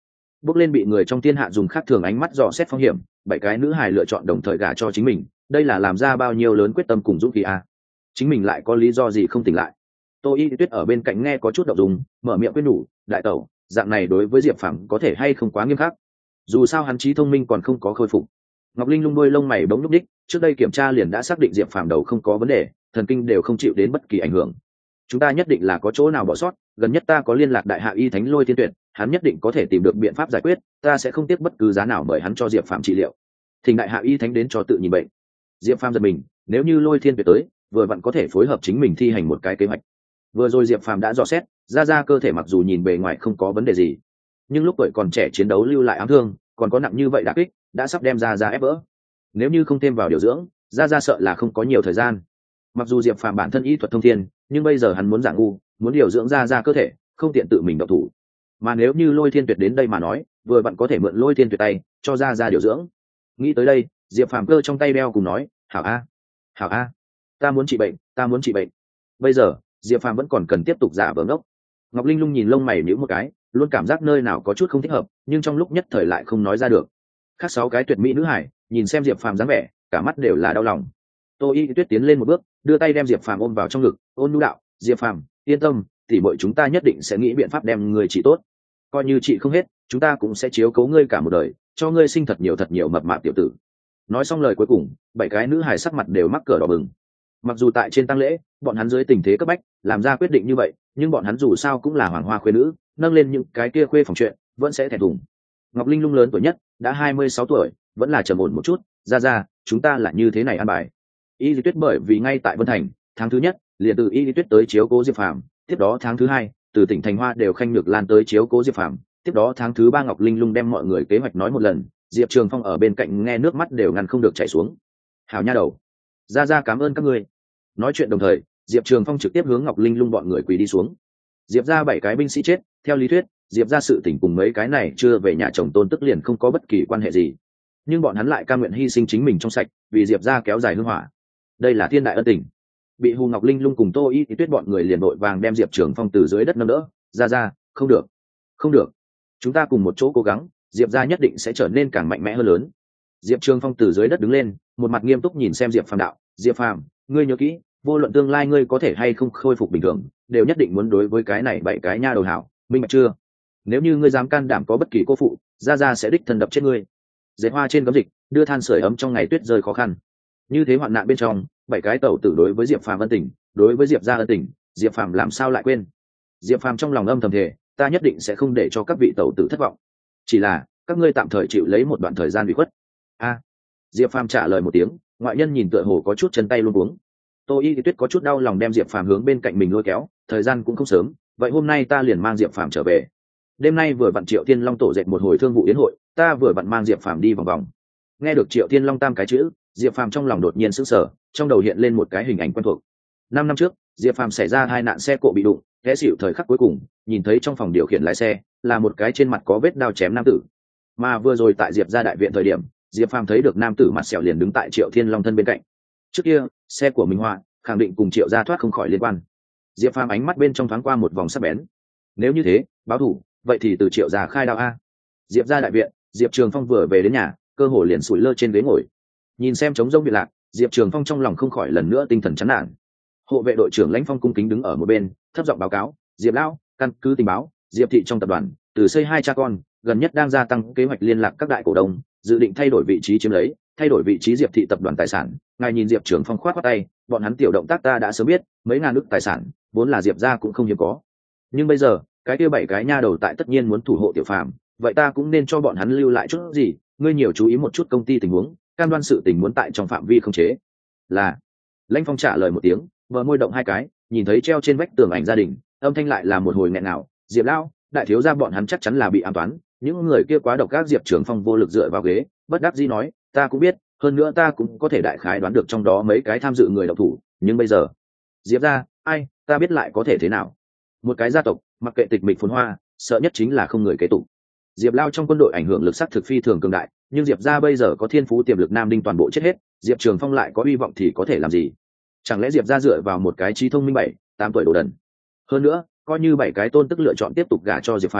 bước lên bị người trong thiên hạ dùng khác thường ánh mắt dò xét phong hiểm, bảy cái nữ hài lựa chọn đồng thời gả cho chính mình, đây là làm ra bao nhiêu lớn quyết tâm cùng dũng khí à. Chính mình lại có lý do gì không tỉnh lại? Tô Y Tuyết ở bên cạnh nghe có chút động dung, mở miệng khuyên nhủ, đại tẩu, dạng này đối với Diệp Phàm có thể hay không quá nghiêm khắc, dù sao hắn trí thông minh còn không có khôi phục. Ngọc Linh lung đôi lông mày bỗng nhúc đích, trước đây kiểm tra liền đã xác định Diệp Phàm đầu không có vấn đề, thần kinh đều không chịu đến bất kỳ ảnh hưởng. Chúng ta nhất định là có chỗ nào bỏ sót, gần nhất ta có liên lạc đại hạ y thánh Lôi Thiên Tuyệt, hắn nhất định có thể tìm được biện pháp giải quyết, ta sẽ không tiếc bất cứ giá nào mời hắn cho Diệp Phàm trị liệu. Thỉnh đại hạ y thánh đến cho tự nhìn bệnh. Diệp Phàm giật mình, nếu như Lôi Thiên Tuyệt tới, vừa vặn có thể phối hợp chính mình thi hành một cái kế hoạch. Vừa rồi Diệp Phàm đã dò xét, ra ra cơ thể mặc dù nhìn bề ngoài không có vấn đề gì, nhưng lúc tuổi còn trẻ chiến đấu lưu lại ám thương, còn có nặng như vậy đả kích, đã sắp đem ra ra ép vỡ. Nếu như không thêm vào điều dưỡng, ra ra sợ là không có nhiều thời gian. Mặc dù Diệp Phàm bản thân y thuật thông thiên, nhưng bây giờ hắn muốn giả ngu, muốn điều dưỡng ra ra cơ thể, không tiện tự mình động thủ. Mà nếu như Lôi Thiên Tuyệt đến đây mà nói, vừa vặn có thể mượn Lôi Thiên Tuyệt tay, cho ra ra điều dưỡng. Nghĩ tới đây, Diệp Phàm cơ trong tay đeo cùng nói, hảo a, hảo a, ta muốn trị bệnh, ta muốn trị bệnh. Bây giờ Diệp Phàm vẫn còn cần tiếp tục giả vờ ngốc. Ngọc Linh lung nhìn lông mày nhíu một cái, luôn cảm giác nơi nào có chút không thích hợp, nhưng trong lúc nhất thời lại không nói ra được. Khác sáu cái tuyệt mỹ nữ hải nhìn xem Diệp Phàm dáng vẻ, cả mắt đều là đau lòng. Tô Y Tuyết tiến lên một bước, đưa tay đem Diệp Phàm ôm vào trong ngực, ôn nhu đạo, Diệp Phàm, yên tâm, tỉ muội chúng ta nhất định sẽ nghĩ biện pháp đem ngươi trị tốt. Coi như trị không hết, chúng ta cũng sẽ chiếu cố ngươi cả một đời, cho ngươi sinh thật nhiều thật nhiều mập mạp tiểu tử. Nói xong lời cuối cùng, bảy cái nữ hải sắc mặt đều mắc cỡ đỏ bừng. Mặc dù tại trên tang lễ, bọn hắn dưới tình thế cấp bách làm ra quyết định như vậy, nhưng bọn hắn dù sao cũng là hoàng hoa khuê nữ, nâng lên những cái kia khuê phòng chuyện vẫn sẽ thẹn thùng. Ngọc Linh lung lớn tuổi nhất, đã hai mươi sáu tuổi, vẫn là trầm ổn một chút, ra ra, chúng ta là như thế này ăn bài. Y Lý Tuyết bởi vì ngay tại Vân Thành, tháng thứ nhất, liền từ Y Lý Tuyết tới chiếu cố Diệp Phàm, tiếp đó tháng thứ hai, từ tỉnh Thành Hoa đều khanh được lan tới chiếu cố Diệp Phàm, tiếp đó tháng thứ ba Ngọc Linh lung đem mọi người kế hoạch nói một lần, Diệp Trường Phong ở bên cạnh nghe nước mắt đều ngăn không được chảy xuống. Hảo nha đầu, ra ra cảm ơn các ngươi. Nói chuyện đồng thời, Diệp Trường Phong trực tiếp hướng Ngọc Linh lung bọn người quỳ đi xuống. Diệp ra bảy cái binh sĩ chết, theo lý thuyết, Diệp ra sự tình cùng mấy cái này chưa về nhà chồng tôn tức liền không có bất kỳ quan hệ gì, nhưng bọn hắn lại cam nguyện hy sinh chính mình trong sạch, vì Diệp ra kéo dài hương hỏa. Đây là thiên đại ân tình. Bị Hù Ngọc Linh lung cùng Tô Y Tuyết bọn người liền đội vàng đem Diệp Trường Phong từ dưới đất nâng đỡ, ra ra, không được, không được, chúng ta cùng một chỗ cố gắng, Diệp ra nhất định sẽ trở nên càng mạnh mẽ hơn lớn. Diệp Trường Phong từ dưới đất đứng lên, một mặt nghiêm túc nhìn xem Diệp Phàm đạo, Diệp Phàm, ngươi nhớ kỹ, vô luận tương lai ngươi có thể hay không khôi phục bình thường, đều nhất định muốn đối với cái này bảy cái nha đầu hảo, minh bạch chưa? Nếu như ngươi dám can đảm có bất kỳ cô phụ, ra ra sẽ đích thân đập chết ngươi. Dệt hoa trên gấm dịch, đưa than sưởi ấm trong ngày tuyết rơi khó khăn. Như thế hoạn nạn bên trong, bảy cái tẩu tử đối với Diệp Phàm ân tình, đối với Diệp gia ân tình, Diệp Phàm làm sao lại quên? Diệp Phàm trong lòng âm thầm thề, ta nhất định sẽ không để cho các vị tẩu tử thất vọng. Chỉ là, các ngươi tạm thời chịu lấy một đoạn thời gian bị khuất. A. Diệp Phàm trả lời một tiếng, ngoại nhân nhìn tựa hồ có chút chân tay luống cuống. Tô Y Tuyết có chút đau lòng đem Diệp Phàm hướng bên cạnh mình lôi kéo, thời gian cũng không sớm, vậy hôm nay ta liền mang Diệp Phàm trở về. Đêm nay vừa vặn Triệu Thiên Long tổ dệt một hồi thương vụ yến hội, ta vừa vặn mang Diệp Phàm đi vòng vòng. Nghe được Triệu Thiên Long tam cái chữ, Diệp Phàm trong lòng đột nhiên sững sờ, trong đầu hiện lên một cái hình ảnh quen thuộc. Năm năm trước, Diệp Phàm xảy ra hai nạn xe cộ bị đụng, té xỉu thời khắc cuối cùng, nhìn thấy trong phòng điều khiển lái xe là một cái trên mặt có vết đao chém nam tử. Mà vừa rồi tại Diệp gia đại viện thời điểm, Diệp Phàm thấy được nam tử mặt sẹo liền đứng tại Triệu Thiên Long thân bên cạnh. Trước kia, xe của Minh Hoa khẳng định cùng Triệu gia thoát không khỏi liên quan. Diệp Phàm ánh mắt bên trong thoáng qua một vòng sắc bén. Nếu như thế, báo thủ, vậy thì từ Triệu gia khai đao a. Diệp gia đại viện, Diệp Trường Phong vừa về đến nhà, cơ hồ liền sủi lơ trên ghế ngồi. Nhìn xem trống rỗng biệt lạc, Diệp Trường Phong trong lòng không khỏi lần nữa tinh thần chán nản. Hộ vệ đội trưởng Lãnh Phong cung kính đứng ở một bên, thấp giọng báo cáo, Diệp lão, căn cứ tình báo, Diệp thị trong tập đoàn, từ xây hai cha con, gần nhất đang gia tăng kế hoạch liên lạc các đại cổ đông, dự định thay đổi vị trí chiếm lấy, thay đổi vị trí Diệp thị tập đoàn tài sản. Ngài nhìn Diệp Trường Phong khoát khoát tay, bọn hắn tiểu động tác ta đã sớm biết, mấy ngàn ức tài sản, vốn là Diệp gia cũng không hiếm có. Nhưng bây giờ, cái kia bảy cái nha đầu tại tất nhiên muốn thủ hộ Tiểu Phàm, vậy ta cũng nên cho bọn hắn lưu lại chút gì, ngươi nhiều chú ý một chút công ty tình huống, cam đoan sự tình muốn tại trong phạm vi không chế. Là. Lãnh Phong trả lời một tiếng, vờ môi động hai cái, nhìn thấy treo trên vách tường ảnh gia đình, âm thanh lại là một hồi nghẹn ngào, Diệp lão, đại thiếu gia bọn hắn chắc chắn là bị ám toán, những người kia quá độc ác. Diệp Trường Phong vô lực dựa vào ghế, bất đắc dĩ nói, ta cũng biết, hơn nữa ta cũng có thể đại khái đoán được trong đó mấy cái tham dự người độc thủ, nhưng bây giờ, Diệp gia, ai, ta biết lại có thể thế nào? Một cái gia tộc, mặc kệ tịch mịch phồn hoa, sợ nhất chính là không người kế tục. Diệp Lao trong quân đội ảnh hưởng lực sắc thực phi thường cường đại, nhưng Diệp gia bây giờ có thiên phú tiềm lực nam đinh toàn bộ chết hết, Diệp Trường Phong lại có hy vọng thì có thể làm gì? Chẳng lẽ Diệp gia dựa vào một cái trí thông minh bảy, tám tuổi đồ đần? Hơn nữa, coi như bảy cái tôn tức lựa chọn tiếp tục gả cho Diệp Phàm,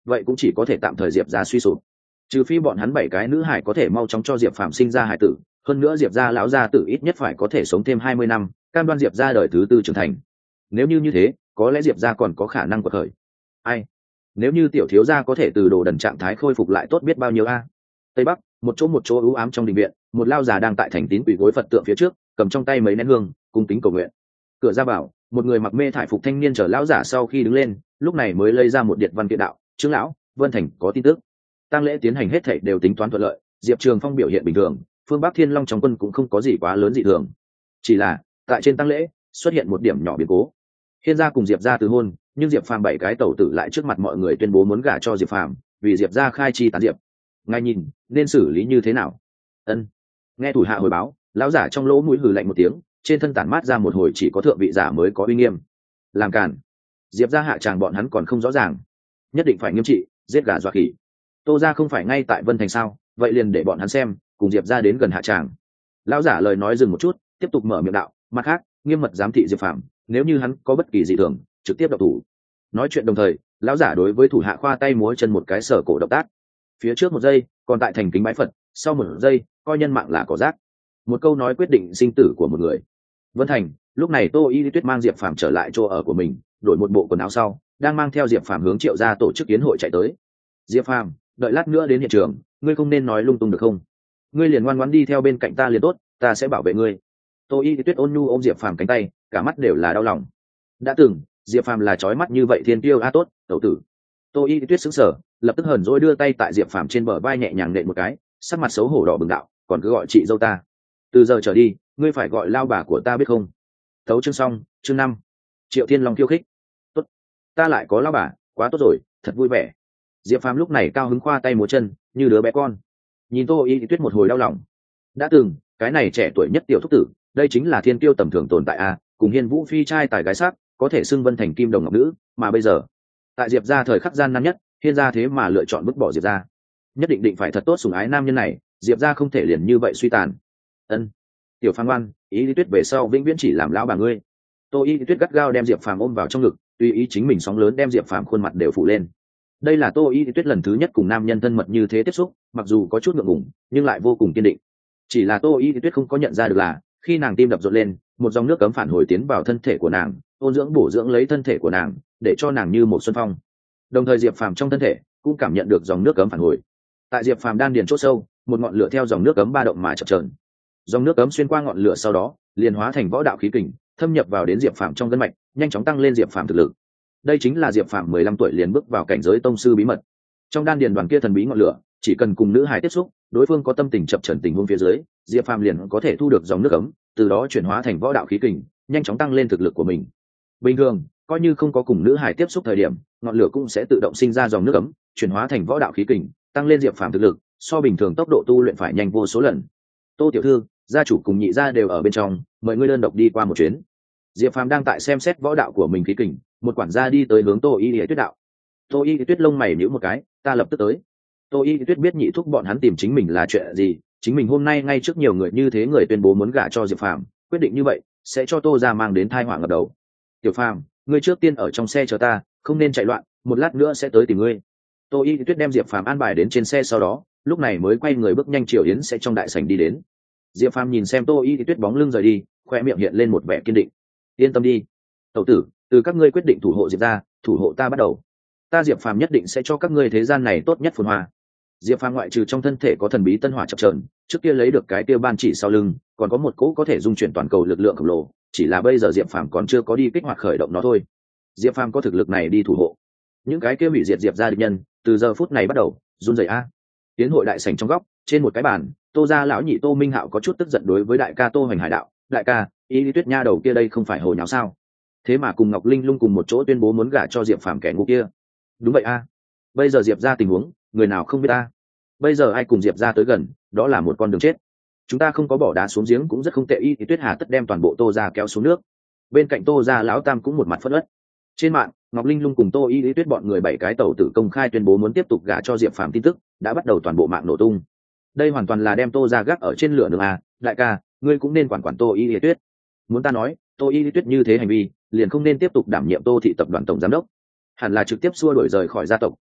vậy cũng chỉ có thể tạm thời diệp ra suy sụp, trừ phi bọn hắn bảy cái nữ hải có thể mau chóng cho diệp phàm sinh ra hải tử. Hơn nữa diệp gia lão gia tử ít nhất phải có thể sống thêm hai mươi năm, cam đoan diệp gia đời thứ tư trưởng thành. Nếu như như thế, có lẽ diệp gia còn có khả năng quật khởi. Ai, nếu như tiểu thiếu gia có thể từ đồ đần trạng thái khôi phục lại tốt biết bao nhiêu a. Tây bắc, một chỗ một chỗ ưu ám trong đình viện, một lao già đang tại thành tín quỳ gối phật tượng phía trước, cầm trong tay mấy nén hương cung kính cầu nguyện. Cửa ra vào, một người mặc mê thải phục thanh niên chở lão giả sau khi đứng lên, lúc này mới lấy ra một điện văn kiện đạo: "Trương lão, Vân Thành có tin tức." Tang lễ tiến hành hết thảy đều tính toán thuận lợi, Diệp Trường Phong biểu hiện bình thường, phương Bắc Thiên Long trong quân cũng không có gì quá lớn dị thường. Chỉ là tại trên tang lễ xuất hiện một điểm nhỏ biến cố. Hiên gia cùng Diệp gia từ hôn, nhưng Diệp Phàm bảy cái tẩu tử lại trước mặt mọi người tuyên bố muốn gả cho Diệp Phàm, vì Diệp gia khai chi tán diệp. Ngài nhìn nên xử lý như thế nào? Ân. Nghe thủ hạ hồi báo, lão giả trong lỗ mũi hừ lạnh một tiếng, trên thân tản mát ra một hồi chỉ có thượng vị giả mới có uy nghiêm. Làm cản. Diệp gia hạ tràng bọn hắn còn không rõ ràng, nhất định phải nghiêm trị, giết gà dọa khỉ. Tô gia không phải ngay tại Vân Thành sao? Vậy liền để bọn hắn xem, cùng Diệp gia đến gần hạ tràng. Lão giả lời nói dừng một chút, tiếp tục mở miệng đạo: "Mặt khác, nghiêm mật giám thị Diệp Phàm, nếu như hắn có bất kỳ dị thường, trực tiếp độc thủ." Nói chuyện đồng thời, lão giả đối với thủ hạ khoa tay múa chân một cái sở cổ động tác. Phía trước một giây còn tại thành kính bái phật, sau một giây coi nhân mạng là cỏ rác. Một câu nói quyết định sinh tử của một người. Vân Thành, lúc này Tô Y Tuyết mang Diệp Phàm trở lại chỗ ở của mình, đổi một bộ quần áo sau, đang mang theo Diệp Phàm hướng Triệu gia tổ chức yến hội chạy tới. "Diệp Phàm, đợi lát nữa đến hiện trường, ngươi không nên nói lung tung được không? Ngươi liền ngoan ngoãn đi theo bên cạnh ta liền tốt, ta sẽ bảo vệ ngươi." Tô Y Tuyết ôn nhu ôm Diệp Phàm cánh tay, cả mắt đều là đau lòng. Đã từng Diệp Phàm là chói mắt như vậy thiên tiêu a, tốt tẩu tử. Tô Y Tuyết sững sờ, lập tức hờn dỗi đưa tay tại Diệp Phàm trên bờ vai nhẹ nhàng nện một cái, sắc mặt xấu hổ đỏ bừng đạo: "Còn cứ gọi chị dâu ta, từ giờ trở đi ngươi phải gọi lao bà của ta biết không?" Thấu chương xong, chương năm. Triệu Thiên Long khiêu khích. "Tốt, ta lại có lao bà, quá tốt rồi, thật vui vẻ." Diệp Phàm lúc này cao hứng khoa tay múa chân, như đứa bé con. Nhìn Tô Y Tuyết một hồi đau lòng. Đã từng, cái này trẻ tuổi nhất tiểu thúc tử, đây chính là thiên tiêu tầm thường tồn tại a, cùng Hiên Vũ phi trai tài gái sắc, có thể xưng Vân Thành kim đồng ngọc nữ, mà bây giờ, tại Diệp gia thời khắc gian nan nhất, Hiên gia thế mà lựa chọn vứt bỏ Diệp gia. Nhất định định phải thật tốt sủng ái nam nhân này, Diệp gia không thể liền như vậy suy tàn. Ân, tiểu Phàm ngoan, Y Lý Tuyết về sau vĩnh viễn chỉ làm lão bà ngươi. Tô Y Tuyết gắt gao đem Diệp Phàm ôm vào trong ngực, tùy ý chính mình sóng lớn đem Diệp Phàm khuôn mặt đều phủ lên. Đây là Tô Y Tuyết lần thứ nhất cùng nam nhân thân mật như thế tiếp xúc, mặc dù có chút ngượng ngùng, nhưng lại vô cùng kiên định. Chỉ là Tô Y Tuyết không có nhận ra được là, khi nàng tim đập rộn lên, một dòng nước cấm phản hồi tiến vào thân thể của nàng, ôn dưỡng bổ dưỡng lấy thân thể của nàng, để cho nàng như một xuân phong. Đồng thời Diệp Phàm trong thân thể cũng cảm nhận được dòng nước cấm phản hồi. Tại Diệp Phàm đan điền chỗ sâu, một ngọn lửa theo dòng nước cấm ba động mà chập chờn. Dòng nước cấm xuyên qua ngọn lửa sau đó, liền hóa thành võ đạo khí kình, thâm nhập vào đến Diệp Phàm trong gân mạch, nhanh chóng tăng lên Diệp Phàm thực lực. Đây chính là Diệp Phàm mười lăm tuổi liền bước vào cảnh giới tông sư bí mật. Trong đan điền đoàn kia thần bí ngọn lửa, chỉ cần cùng nữ hài tiếp xúc, đối phương có tâm tình chập chờn tình huống phía dưới, Diệp Phàm liền có thể thu được dòng nước ấm, từ đó chuyển hóa thành võ đạo khí kình, nhanh chóng tăng lên thực lực của mình. Bình thường, coi như không có cùng nữ hài tiếp xúc thời điểm, ngọn lửa cũng sẽ tự động sinh ra dòng nước ấm, chuyển hóa thành võ đạo khí kình, tăng lên Diệp Phàm thực lực, so bình thường tốc độ tu luyện phải nhanh vô số lần. "Tô tiểu thư, gia chủ cùng nhị gia đều ở bên trong, mời ngươi đơn độc đi qua một chuyến." Diệp Phàm đang tại xem xét võ đạo của mình khí kình, một quản gia đi tới hướng Tô Y Lý Tuyết đạo. Tô Y Tuyết lông mày nhíu một cái, "Ta lập tức tới." Tô Y Tuyết biết nhị thúc bọn hắn tìm chính mình là chuyện gì, chính mình hôm nay ngay trước nhiều người như thế người tuyên bố muốn gả cho Diệp Phàm, quyết định như vậy sẽ cho Tô gia mang đến tai họa ngập đầu. "Tiểu Phàm, ngươi trước tiên ở trong xe chờ ta, không nên chạy loạn, một lát nữa sẽ tới tìm ngươi." Tô Y Tuyết đem Diệp Phàm an bài đến trên xe sau đó, lúc này mới quay người bước nhanh Triều Yến sẽ trong đại sảnh đi đến. Diệp Phàm nhìn xem Tô Y Tuyết bóng lưng rời đi, khoe miệng hiện lên một vẻ kiên định. "Yên tâm đi, tẩu tử, từ các ngươi quyết định thủ hộ Diệp gia, thủ hộ ta bắt đầu. Ta Diệp Phàm nhất định sẽ cho các ngươi thế gian này tốt nhất phồn hoa." Diệp Phàm ngoại trừ trong thân thể có thần bí tân hỏa chập chờn, trước kia lấy được cái kia ban chỉ sau lưng, còn có một cỗ có thể dung chuyển toàn cầu lực lượng khổng lồ, chỉ là bây giờ Diệp Phàm còn chưa có đi kích hoạt khởi động nó thôi. Diệp Phàm có thực lực này đi thủ hộ những cái kia hủy diệt Diệp gia địch nhân, từ giờ phút này bắt đầu, run rẩy a. Tiến hội đại sảnh trong góc, trên một cái bàn, Tô gia lão nhị Tô Minh Hạo có chút tức giận đối với đại ca Tô Hoành Hải đạo: "Đại ca, Y Lý Tuyết nha đầu kia đây không phải hồ nháo sao? Thế mà cùng Ngọc Linh Lung cùng một chỗ tuyên bố muốn gả cho Diệp Phàm kẻ ngu kia." "Đúng vậy a. Bây giờ Diệp gia tình huống, người nào không biết a. Bây giờ ai cùng Diệp gia tới gần, đó là một con đường chết. Chúng ta không có bỏ đá xuống giếng cũng rất không tệ." Y thì Tuyết Hà tất đem toàn bộ Tô gia kéo xuống nước. Bên cạnh Tô gia lão tam cũng một mặt phẫn uất. Trên mạng, Ngọc Linh Lung cùng Tô Y Lý Tuyết bọn người bảy cái tẩu tử công khai tuyên bố muốn tiếp tục gả cho Diệp Phàm tin tức đã bắt đầu toàn bộ mạng nổ tung. Đây hoàn toàn là đem Tô gia gác ở trên lửa đường a. "Đại ca, ngươi cũng nên quản quản Tô Y Lý Tuyết. Muốn ta nói, Tô Y Lý Tuyết như thế hành vi, liền không nên tiếp tục đảm nhiệm Tô thị tập đoàn tổng giám đốc, hẳn là trực tiếp xua đuổi rời khỏi gia tộc,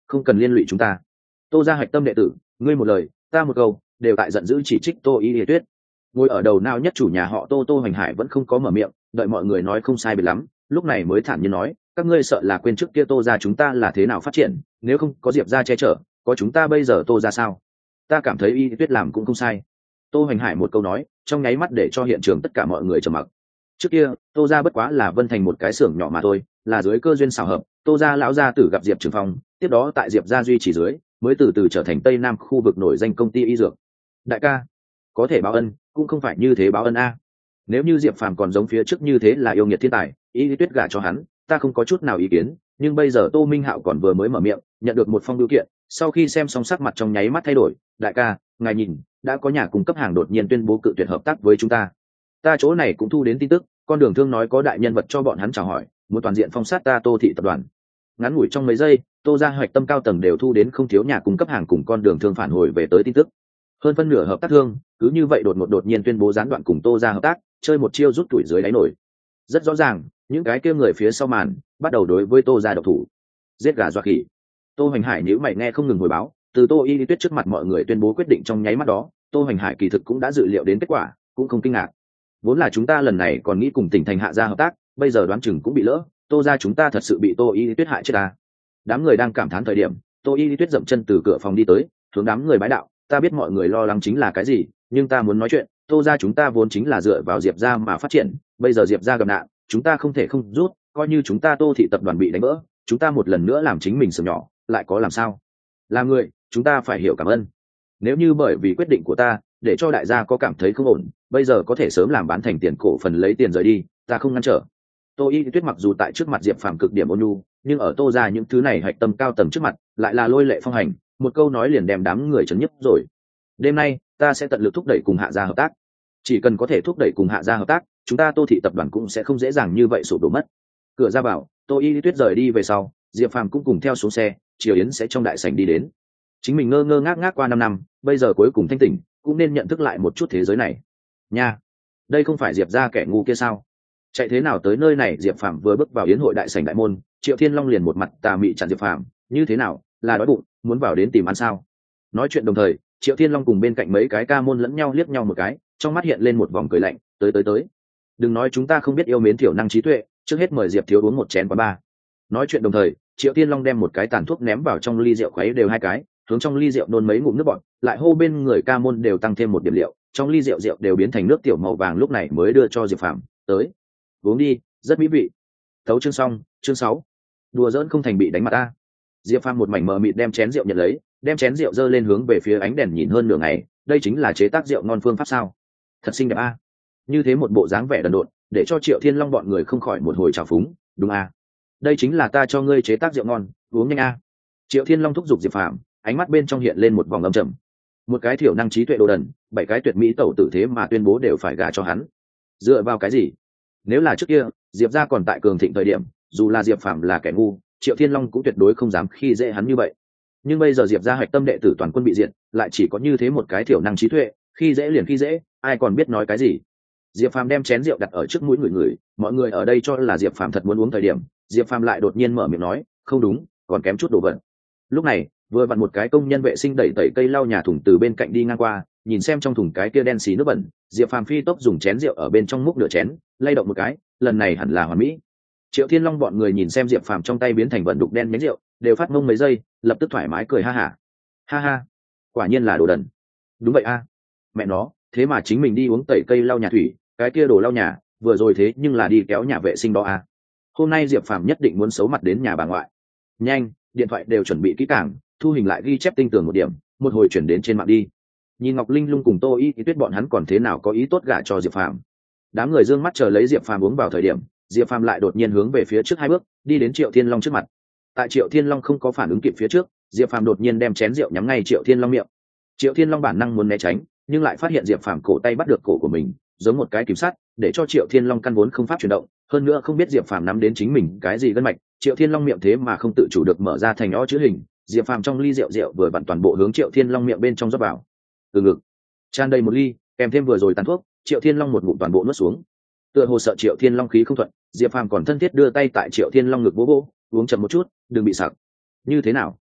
không cần liên lụy chúng ta. Tô gia hạch tâm đệ tử, ngươi một lời ta một câu, đều tại giận dữ chỉ trích Tô Y Lìa Tuyết. Ngồi ở đầu não nhất chủ nhà họ Tô Tô Hoành Hải vẫn không có mở miệng, đợi mọi người nói không sai biệt lắm, lúc này mới thản nhiên nói, các ngươi sợ là quên trước kia Tô gia chúng ta là thế nào phát triển, nếu không có Diệp gia che chở, có chúng ta bây giờ Tô gia sao? Ta cảm thấy Y Tuyết làm cũng không sai. Tô Hoành Hải một câu nói, trong nháy mắt để cho hiện trường tất cả mọi người trầm mặc. Trước kia, Tô gia bất quá là Vân Thành một cái xưởng nhỏ mà thôi, là dưới cơ duyên xảo hợp, Tô gia lão gia tử gặp Diệp Trường Phong, tiếp đó tại Diệp gia duy trì dưới, mới từ từ trở thành Tây Nam khu vực nổi danh công ty y dược. Đại ca, có thể báo ân, cũng không phải như thế báo ân a. Nếu như Diệp Phàm còn giống phía trước như thế là yêu nghiệt thiên tài, Y Tuyết gả cho hắn, ta không có chút nào ý kiến, nhưng bây giờ Tô Minh Hạo còn vừa mới mở miệng, nhận được một phong bưu kiện, sau khi xem xong sắc mặt trong nháy mắt thay đổi, đại ca, ngài nhìn, đã có nhà cung cấp hàng đột nhiên tuyên bố cự tuyệt hợp tác với chúng ta. Ta chỗ này cũng thu đến tin tức, con đường thương nói có đại nhân vật cho bọn hắn chào hỏi, muốn toàn diện phong sát ta Tô thị tập đoàn. Ngắn ngủi trong mấy giây, Tô gia hoạch tâm cao tầng đều thu đến không thiếu nhà cung cấp hàng cùng con đường thương phản hồi về tới tin tức. Hơn phân nửa hợp tác thương, cứ như vậy đột ngột đột nhiên tuyên bố gián đoạn cùng Tô gia hợp tác, chơi một chiêu rút tuổi dưới đáy nổi. Rất rõ ràng, những cái kia người phía sau màn bắt đầu đối với Tô gia độc thủ, giết gà dọa khỉ. Tô Hoành Hải nhíu mày nghe không ngừng hồi báo, từ Tô Y Tuyết trước mặt mọi người tuyên bố quyết định trong nháy mắt đó, Tô Hoành Hải kỳ thực cũng đã dự liệu đến kết quả, cũng không kinh ngạc. Vốn là chúng ta lần này còn nghĩ cùng tỉnh thành Hạ gia hợp tác, bây giờ đoán chừng cũng bị lỡ, Tô gia chúng ta thật sự bị Tô Y Tuyết hại chết ta. Đám người đang cảm thán thời điểm, Tô Y Tuyết dậm chân từ cửa phòng đi tới, hướng đám người bái đạo, ta biết mọi người lo lắng chính là cái gì, nhưng ta muốn nói chuyện, Tô gia chúng ta vốn chính là dựa vào Diệp gia mà phát triển, bây giờ Diệp gia gặp nạn, chúng ta không thể không rút, coi như chúng ta Tô thị tập đoàn bị đánh vỡ, chúng ta một lần nữa làm chính mình sừng nhỏ, lại có làm sao? Làm người, chúng ta phải hiểu cảm ơn. Nếu như bởi vì quyết định của ta, để cho đại gia có cảm thấy không ổn, bây giờ có thể sớm làm bán thành tiền cổ phần lấy tiền rời đi, ta không ngăn trở. Tô Y Tuyết mặc dù tại trước mặt Diệp Phàm cực điểm ôn nhu, nhưng ở Tô gia những thứ này hạch tâm cao tầng trước mặt, lại là lôi lệ phong hành, một câu nói liền đem đám người chấn nhức rồi. Đêm nay, ta sẽ tận lực thúc đẩy cùng Hạ gia hợp tác. Chỉ cần có thể thúc đẩy cùng Hạ gia hợp tác, chúng ta Tô thị tập đoàn cũng sẽ không dễ dàng như vậy sụp đổ mất. Cửa ra vào, Tô Y Tuyết rời đi về sau, Diệp Phàm cũng cùng theo xuống xe, Triều Yến sẽ trong đại sảnh đi đến. Chính mình ngơ ngơ ngác ngác qua năm năm, bây giờ cuối cùng thanh tỉnh, cũng nên nhận thức lại một chút thế giới này. Nha, đây không phải Diệp gia kẻ ngu kia sao? Chạy thế nào tới nơi này? Diệp Phàm vừa bước vào yến hội đại sảnh đại môn, Triệu Thiên Long liền một mặt tà mị chặn Diệp Phàm, như thế nào, là đói bụng, muốn vào đến tìm ăn sao? Nói chuyện đồng thời, Triệu Thiên Long cùng bên cạnh mấy cái ca môn lẫn nhau liếc nhau một cái, trong mắt hiện lên một vòng cười lạnh, tới tới tới. Đừng nói chúng ta không biết yêu mến thiểu năng trí tuệ, trước hết mời Diệp thiếu uống một chén quá ba. Nói chuyện đồng thời, Triệu Thiên Long đem một cái tàn thuốc ném vào trong ly rượu khuấy đều hai cái, hướng trong ly rượu nôn mấy ngụm nước bọt, lại hô bên người ca môn đều tăng thêm một điểm liệu, trong ly rượu rượu đều biến thành nước tiểu màu vàng, lúc này mới đưa cho Diệp Phàm, tới, uống đi, rất mỹ vị. Thấu chương xong, chương sáu. Đùa giỡn không thành bị đánh mặt ta. Diệp Phàm một mảnh mờ mịt đem chén rượu nhận lấy, đem chén rượu dơ lên hướng về phía ánh đèn nhìn hơn nửa ngày, đây chính là chế tác rượu ngon phương pháp sao? Thật xinh đẹp a. Như thế một bộ dáng vẻ đần độn, để cho Triệu Thiên Long bọn người không khỏi một hồi trào phúng, đúng a. Đây chính là ta cho ngươi chế tác rượu ngon, uống nhanh a. Triệu Thiên Long thúc giục Diệp Phàm, ánh mắt bên trong hiện lên một vòng âm trầm. Một cái thiểu năng trí tuệ đồ đần, bảy cái tuyệt mỹ tẩu tử thế mà tuyên bố đều phải gả cho hắn. Dựa vào cái gì? Nếu là trước kia, Diệp gia còn tại cường thịnh thời điểm, dù là Diệp Phàm là kẻ ngu, Triệu Thiên Long cũng tuyệt đối không dám khi dễ hắn như vậy. Nhưng bây giờ Diệp gia hạch tâm đệ tử toàn quân bị diệt, lại chỉ có như thế một cái thiểu năng trí tuệ, khi dễ liền khi dễ, ai còn biết nói cái gì? Diệp Phàm đem chén rượu đặt ở trước mũi người người, mọi người ở đây cho là Diệp Phàm thật muốn uống thời điểm, Diệp Phàm lại đột nhiên mở miệng nói, không đúng, còn kém chút đồ vật. Lúc này, vừa vặn một cái công nhân vệ sinh đẩy tẩy cây lau nhà thùng từ bên cạnh đi ngang qua, nhìn xem trong thùng cái kia đen xì nước bẩn, Diệp Phàm phi tốc dùng chén rượu ở bên trong múc nửa chén, lay động một cái, lần này hẳn là hoàn mỹ. Triệu Thiên Long bọn người nhìn xem Diệp Phàm trong tay biến thành vận đục đen nhánh rượu, đều phát mông mấy giây, lập tức thoải mái cười ha hả. Ha ha, quả nhiên là đồ đần. Đúng vậy a, mẹ nó, thế mà chính mình đi uống tẩy cây lau nhà thủy, cái kia đồ lau nhà, vừa rồi thế nhưng là đi kéo nhà vệ sinh đó a. Hôm nay Diệp Phàm nhất định muốn xấu mặt đến nhà bà ngoại. Nhanh, điện thoại đều chuẩn bị kỹ càng, thu hình lại ghi chép tinh tường một điểm, một hồi chuyển đến trên mạng đi. Nhìn Ngọc Linh Lung cùng Tô Y Tuyết bọn hắn còn thế nào có ý tốt gả cho Diệp Phàm. Đám người dương mắt chờ lấy Diệp Phàm uống vào thời điểm, Diệp Phàm lại đột nhiên hướng về phía trước hai bước, đi đến Triệu Thiên Long trước mặt. Tại Triệu Thiên Long không có phản ứng kịp phía trước, Diệp Phàm đột nhiên đem chén rượu nhắm ngay Triệu Thiên Long miệng. Triệu Thiên Long bản năng muốn né tránh, nhưng lại phát hiện Diệp Phàm cổ tay bắt được cổ của mình, giống một cái kìm sắt, để cho Triệu Thiên Long căn vốn không pháp chuyển động, hơn nữa không biết Diệp Phàm nắm đến chính mình cái gì gân mạch, Triệu Thiên Long miệng thế mà không tự chủ được mở ra thành o chữ hình, Diệp Phàm trong ly rượu rượu vừa vặn toàn bộ hướng Triệu Thiên Long miệng bên trong rót vào. Từ ngực tràn đầy một ly, kèm thêm vừa rồi tàn thuốc, Triệu Thiên Long một ngụm toàn bộ nuốt xuống. Tựa hồ sợ Triệu Thiên Long khí không thuận, Diệp Phàm còn thân thiết đưa tay tại Triệu Thiên Long ngực vỗ vỗ, uống chậm một chút, đừng bị sặc. Như thế nào?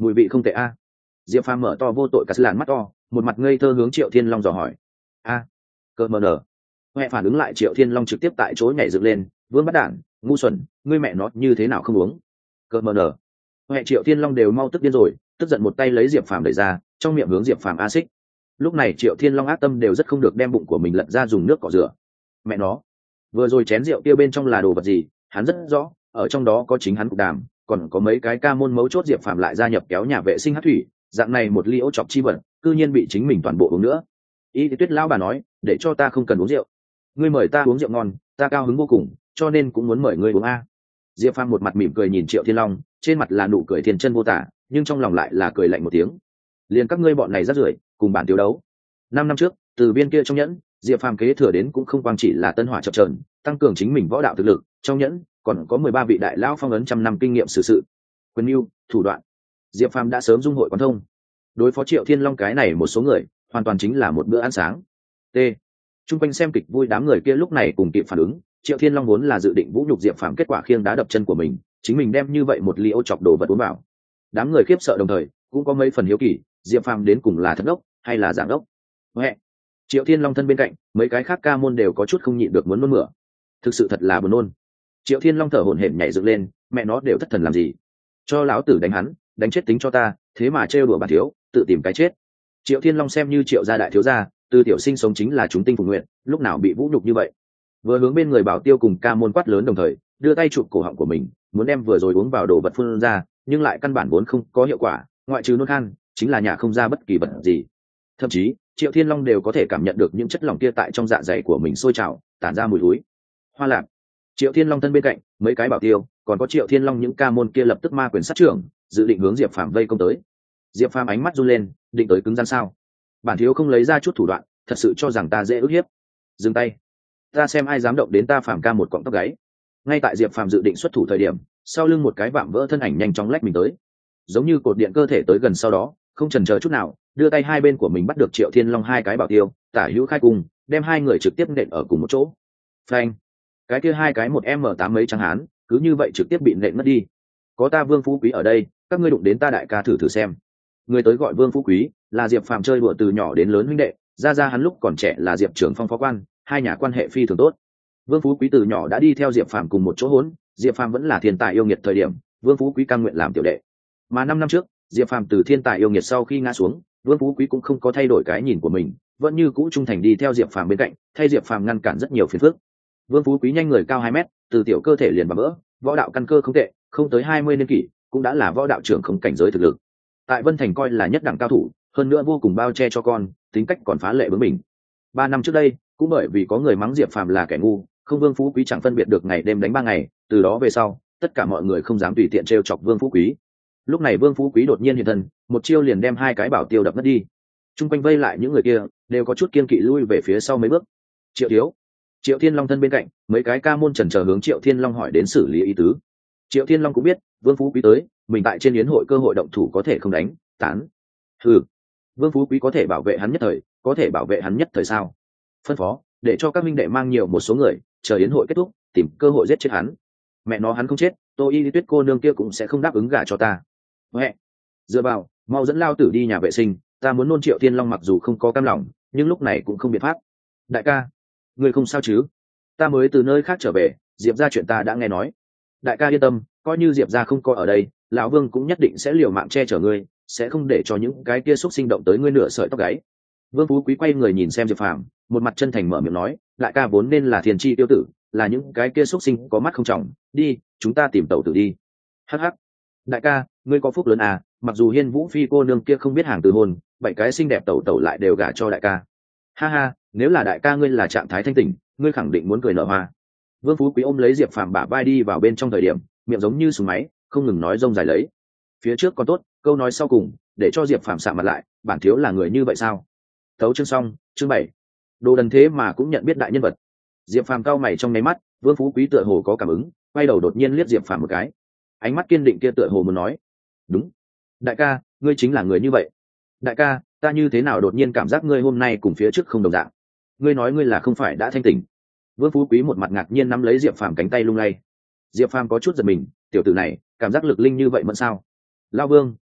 mùi vị không tệ a. Diệp Phàm mở to vô tội cắt làn mắt to, một mặt ngây thơ hướng Triệu Thiên Long dò hỏi. A, cơ mờ nở. Huệ phản ứng lại, Triệu Thiên Long trực tiếp tại chỗ nhảy dựng lên, vương bắt đản, ngu xuẩn, ngươi mẹ nó như thế nào không uống? Cơ mờ nở. Huệ Triệu Thiên Long đều mau tức điên rồi, tức giận một tay lấy Diệp Phàm đẩy ra, trong miệng hướng Diệp Phàm a xích. Lúc này Triệu Thiên Long ác tâm đều rất không được, đem bụng của mình lật ra dùng nước cọ rửa. Mẹ nó, vừa rồi chén rượu kia bên trong là đồ vật gì, hắn rất rõ, ở trong đó có chính hắn cục đàm, còn có mấy cái ca môn mấu chốt. Diệp Phàm lại gia nhập kéo nhà vệ sinh hát thủy, dạng này một ly ấu chọc chi bẩn, cư nhiên bị chính mình toàn bộ uống nữa. Y Tuyết lão bà nói, để cho ta không cần uống rượu, ngươi mời ta uống rượu ngon, ta cao hứng vô cùng, cho nên cũng muốn mời ngươi uống a. Diệp Phàm một mặt mỉm cười nhìn Triệu Thiên Long, trên mặt là nụ cười thiên chân vô tả, nhưng trong lòng lại là cười lạnh một tiếng. Liền các ngươi bọn này rác rưởi, cùng bản tiêu đấu. Năm năm trước, từ biên kia trong nhẫn, Diệp Phàm kế thừa đến cũng không quang chỉ là tân hỏa chập chờn, tăng cường chính mình võ đạo thực lực, trong nhẫn còn có mười ba vị đại lão phong ấn trăm năm kinh nghiệm xử sự, quyền mưu, thủ đoạn. Diệp Phàm đã sớm dung hội quán thông. Đối phó Triệu Thiên Long cái này một số người, hoàn toàn chính là một bữa ăn sáng. T. Trung quanh xem kịch vui đám người kia lúc này cùng kịp phản ứng, Triệu Thiên Long vốn là dự định vũ nhục Diệp Phàm, kết quả khiêng đá đập chân của mình, chính mình đem như vậy một ly ô chọc đồ vật uống vào. Đám người khiếp sợ đồng thời, cũng có mấy phần hiếu kỳ, Diệp Phàm đến cùng là thật đốc hay là giảng đốc. Huệ. Triệu Thiên Long thân bên cạnh, mấy cái khác ca môn đều có chút không nhịn được muốn nôn mửa. Thực sự thật là buồn nôn. Triệu Thiên Long thở hổn hển nhảy dựng lên, mẹ nó đều thất thần làm gì? Cho lão tử đánh hắn, đánh chết tính cho ta, thế mà trêu đùa bản thiếu, tự tìm cái chết. Triệu Thiên Long xem như Triệu gia đại thiếu gia, từ tiểu sinh sống chính là chúng tinh phục nguyện, lúc nào bị vũ nhục như vậy? Vừa hướng bên người Bảo Tiêu cùng ca môn quát lớn đồng thời, đưa tay chụp cổ họng của mình, muốn đem vừa rồi uống vào đồ vật phun ra, nhưng lại căn bản vốn không có hiệu quả, ngoại trừ nôn khan, chính là nhà không ra bất kỳ vật gì. Thậm chí, Triệu Thiên Long đều có thể cảm nhận được những chất lỏng kia tại trong dạ dày của mình sôi trào, tản ra mùi thối. Hoa lạc. Triệu Thiên Long thân bên cạnh, mấy cái Bảo Tiêu, còn có Triệu Thiên Long những ca môn kia lập tức ma quyền sát trưởng, dự định hướng Diệp Phàm vây công tới. Diệp Phàm ánh mắt run lên, định tới cứng rắn sao? Bản thiếu không lấy ra chút thủ đoạn, thật sự cho rằng ta dễ ức hiếp. Dừng tay, ta xem ai dám động đến ta Phàm ca một cọng tóc gáy. Ngay tại Diệp Phàm dự định xuất thủ thời điểm, sau lưng một cái vạm vỡ thân ảnh nhanh chóng lách mình tới, giống như cột điện cơ thể tới gần, sau đó không chần chờ chút nào, đưa tay hai bên của mình bắt được Triệu Thiên Long hai cái Bảo Tiêu, tả hữu khai cùng, đem hai người trực tiếp nện ở cùng một chỗ. Phanh! Cái kia hai cái một m tám mấy trắng hán, cứ như vậy trực tiếp bị nện mất đi. Có ta Vương Phú Quý ở đây, các ngươi đụng đến ta đại ca thử thử xem. Người tới gọi Vương Phú Quý, là Diệp Phàm chơi đùa từ nhỏ đến lớn huynh đệ, ra ra hắn lúc còn trẻ là Diệp Trường Phong phó quan, hai nhà quan hệ phi thường tốt. Vương Phú Quý từ nhỏ đã đi theo Diệp Phàm cùng một chỗ hỗn, Diệp Phàm vẫn là thiên tài yêu nghiệt thời điểm, Vương Phú Quý cam nguyện làm tiểu đệ. Mà năm năm trước, Diệp Phàm từ thiên tài yêu nghiệt sau khi ngã xuống, Vương Phú Quý cũng không có thay đổi cái nhìn của mình, vẫn như cũ trung thành đi theo Diệp Phàm bên cạnh, thay Diệp Phàm ngăn cản rất nhiều phiền phức. Vương Phú Quý nhanh người cao hai mét, từ tiểu cơ thể liền bằng vỡ, võ đạo căn cơ không tệ, không tới hai mươi niên kỷ, cũng đã là võ đạo trưởng không cảnh giới thực lực. Tại Vân Thành coi là nhất đẳng cao thủ, hơn nữa vô cùng bao che cho con, tính cách còn phá lệ bướng bỉnh. Ba năm trước đây, cũng bởi vì có người mắng Diệp Phàm là kẻ ngu, không Vương Phú Quý chẳng phân biệt được ngày đêm đánh ba ngày, từ đó về sau, tất cả mọi người không dám tùy tiện trêu chọc Vương Phú Quý. Lúc này Vương Phú Quý đột nhiên hiện thân, một chiêu liền đem hai cái Bảo Tiêu đập mất đi. Trung quanh vây lại những người kia, đều có chút kiên kỵ lui về phía sau mấy bước. Triệu thiếu, Triệu Thiên Long thân bên cạnh, mấy cái ca môn chần chờ hướng Triệu Thiên Long hỏi đến xử lý ý tứ. Triệu Thiên Long cũng biết, Vương Phú Quý tới, mình tại trên yến hội cơ hội động thủ có thể không đánh, tán. Ừ, Vương Phú Quý có thể bảo vệ hắn nhất thời, có thể bảo vệ hắn nhất thời sao? Phân phó, để cho các minh đệ mang nhiều một số người, chờ yến hội kết thúc, tìm cơ hội giết chết hắn. Mẹ nó hắn không chết, Tô Y Tuyết cô nương kia cũng sẽ không đáp ứng gả cho ta. Mẹ, dựa vào, mau dẫn lao tử đi nhà vệ sinh, ta muốn nôn. Triệu Thiên Long mặc dù không có cam lòng, nhưng lúc này cũng không biện pháp. Đại ca, ngươi không sao chứ? Ta mới từ nơi khác trở về, Diệp ra chuyện ta đã nghe nói. Đại ca yên tâm, coi như Diệp ra không có ở đây, lão Vương cũng nhất định sẽ liều mạng che chở ngươi, sẽ không để cho những cái kia xúc sinh động tới ngươi nửa sợi tóc gáy. Vương Phú Quý quay người nhìn xem Diệp Phàm, một mặt chân thành mở miệng nói, đại ca vốn nên là thiên chi tiêu tử, là những cái kia xúc sinh có mắt không trọng, đi, chúng ta tìm tẩu tử đi. Hắc hắc, đại ca, ngươi có phúc lớn à, mặc dù Hiên Vũ Phi cô nương kia không biết hàng từ hôn, bảy cái xinh đẹp tẩu tẩu lại đều gả cho đại ca. Ha ha, nếu là đại ca ngươi là trạng thái thanh tỉnh, ngươi khẳng định muốn cười nở hoa. Vương Phú Quý ôm lấy Diệp Phàm bả vai đi vào bên trong thời điểm, miệng giống như súng máy, không ngừng nói rông dài lấy. Phía trước còn tốt, câu nói sau cùng, để cho Diệp Phàm sạm mặt lại, bản thiếu là người như vậy sao? Tấu chương xong, chương bảy. Đồ đần thế mà cũng nhận biết đại nhân vật. Diệp Phàm cau mày trong nháy mắt, Vương Phú Quý tựa hồ có cảm ứng, quay đầu đột nhiên liếc Diệp Phàm một cái. Ánh mắt kiên định kia tựa hồ muốn nói, "Đúng, đại ca, ngươi chính là người như vậy." "Đại ca, ta như thế nào đột nhiên cảm giác ngươi hôm nay cùng phía trước không đồng dạng? Ngươi nói ngươi là không phải đã thanh tỉnh?" Vương Phú Quý một mặt ngạc nhiên nắm lấy Diệp Phàm cánh tay lung lay. Diệp Phàm có chút giật mình, tiểu tử này, cảm giác lực linh như vậy mẫn sao? "Lão Vương, ta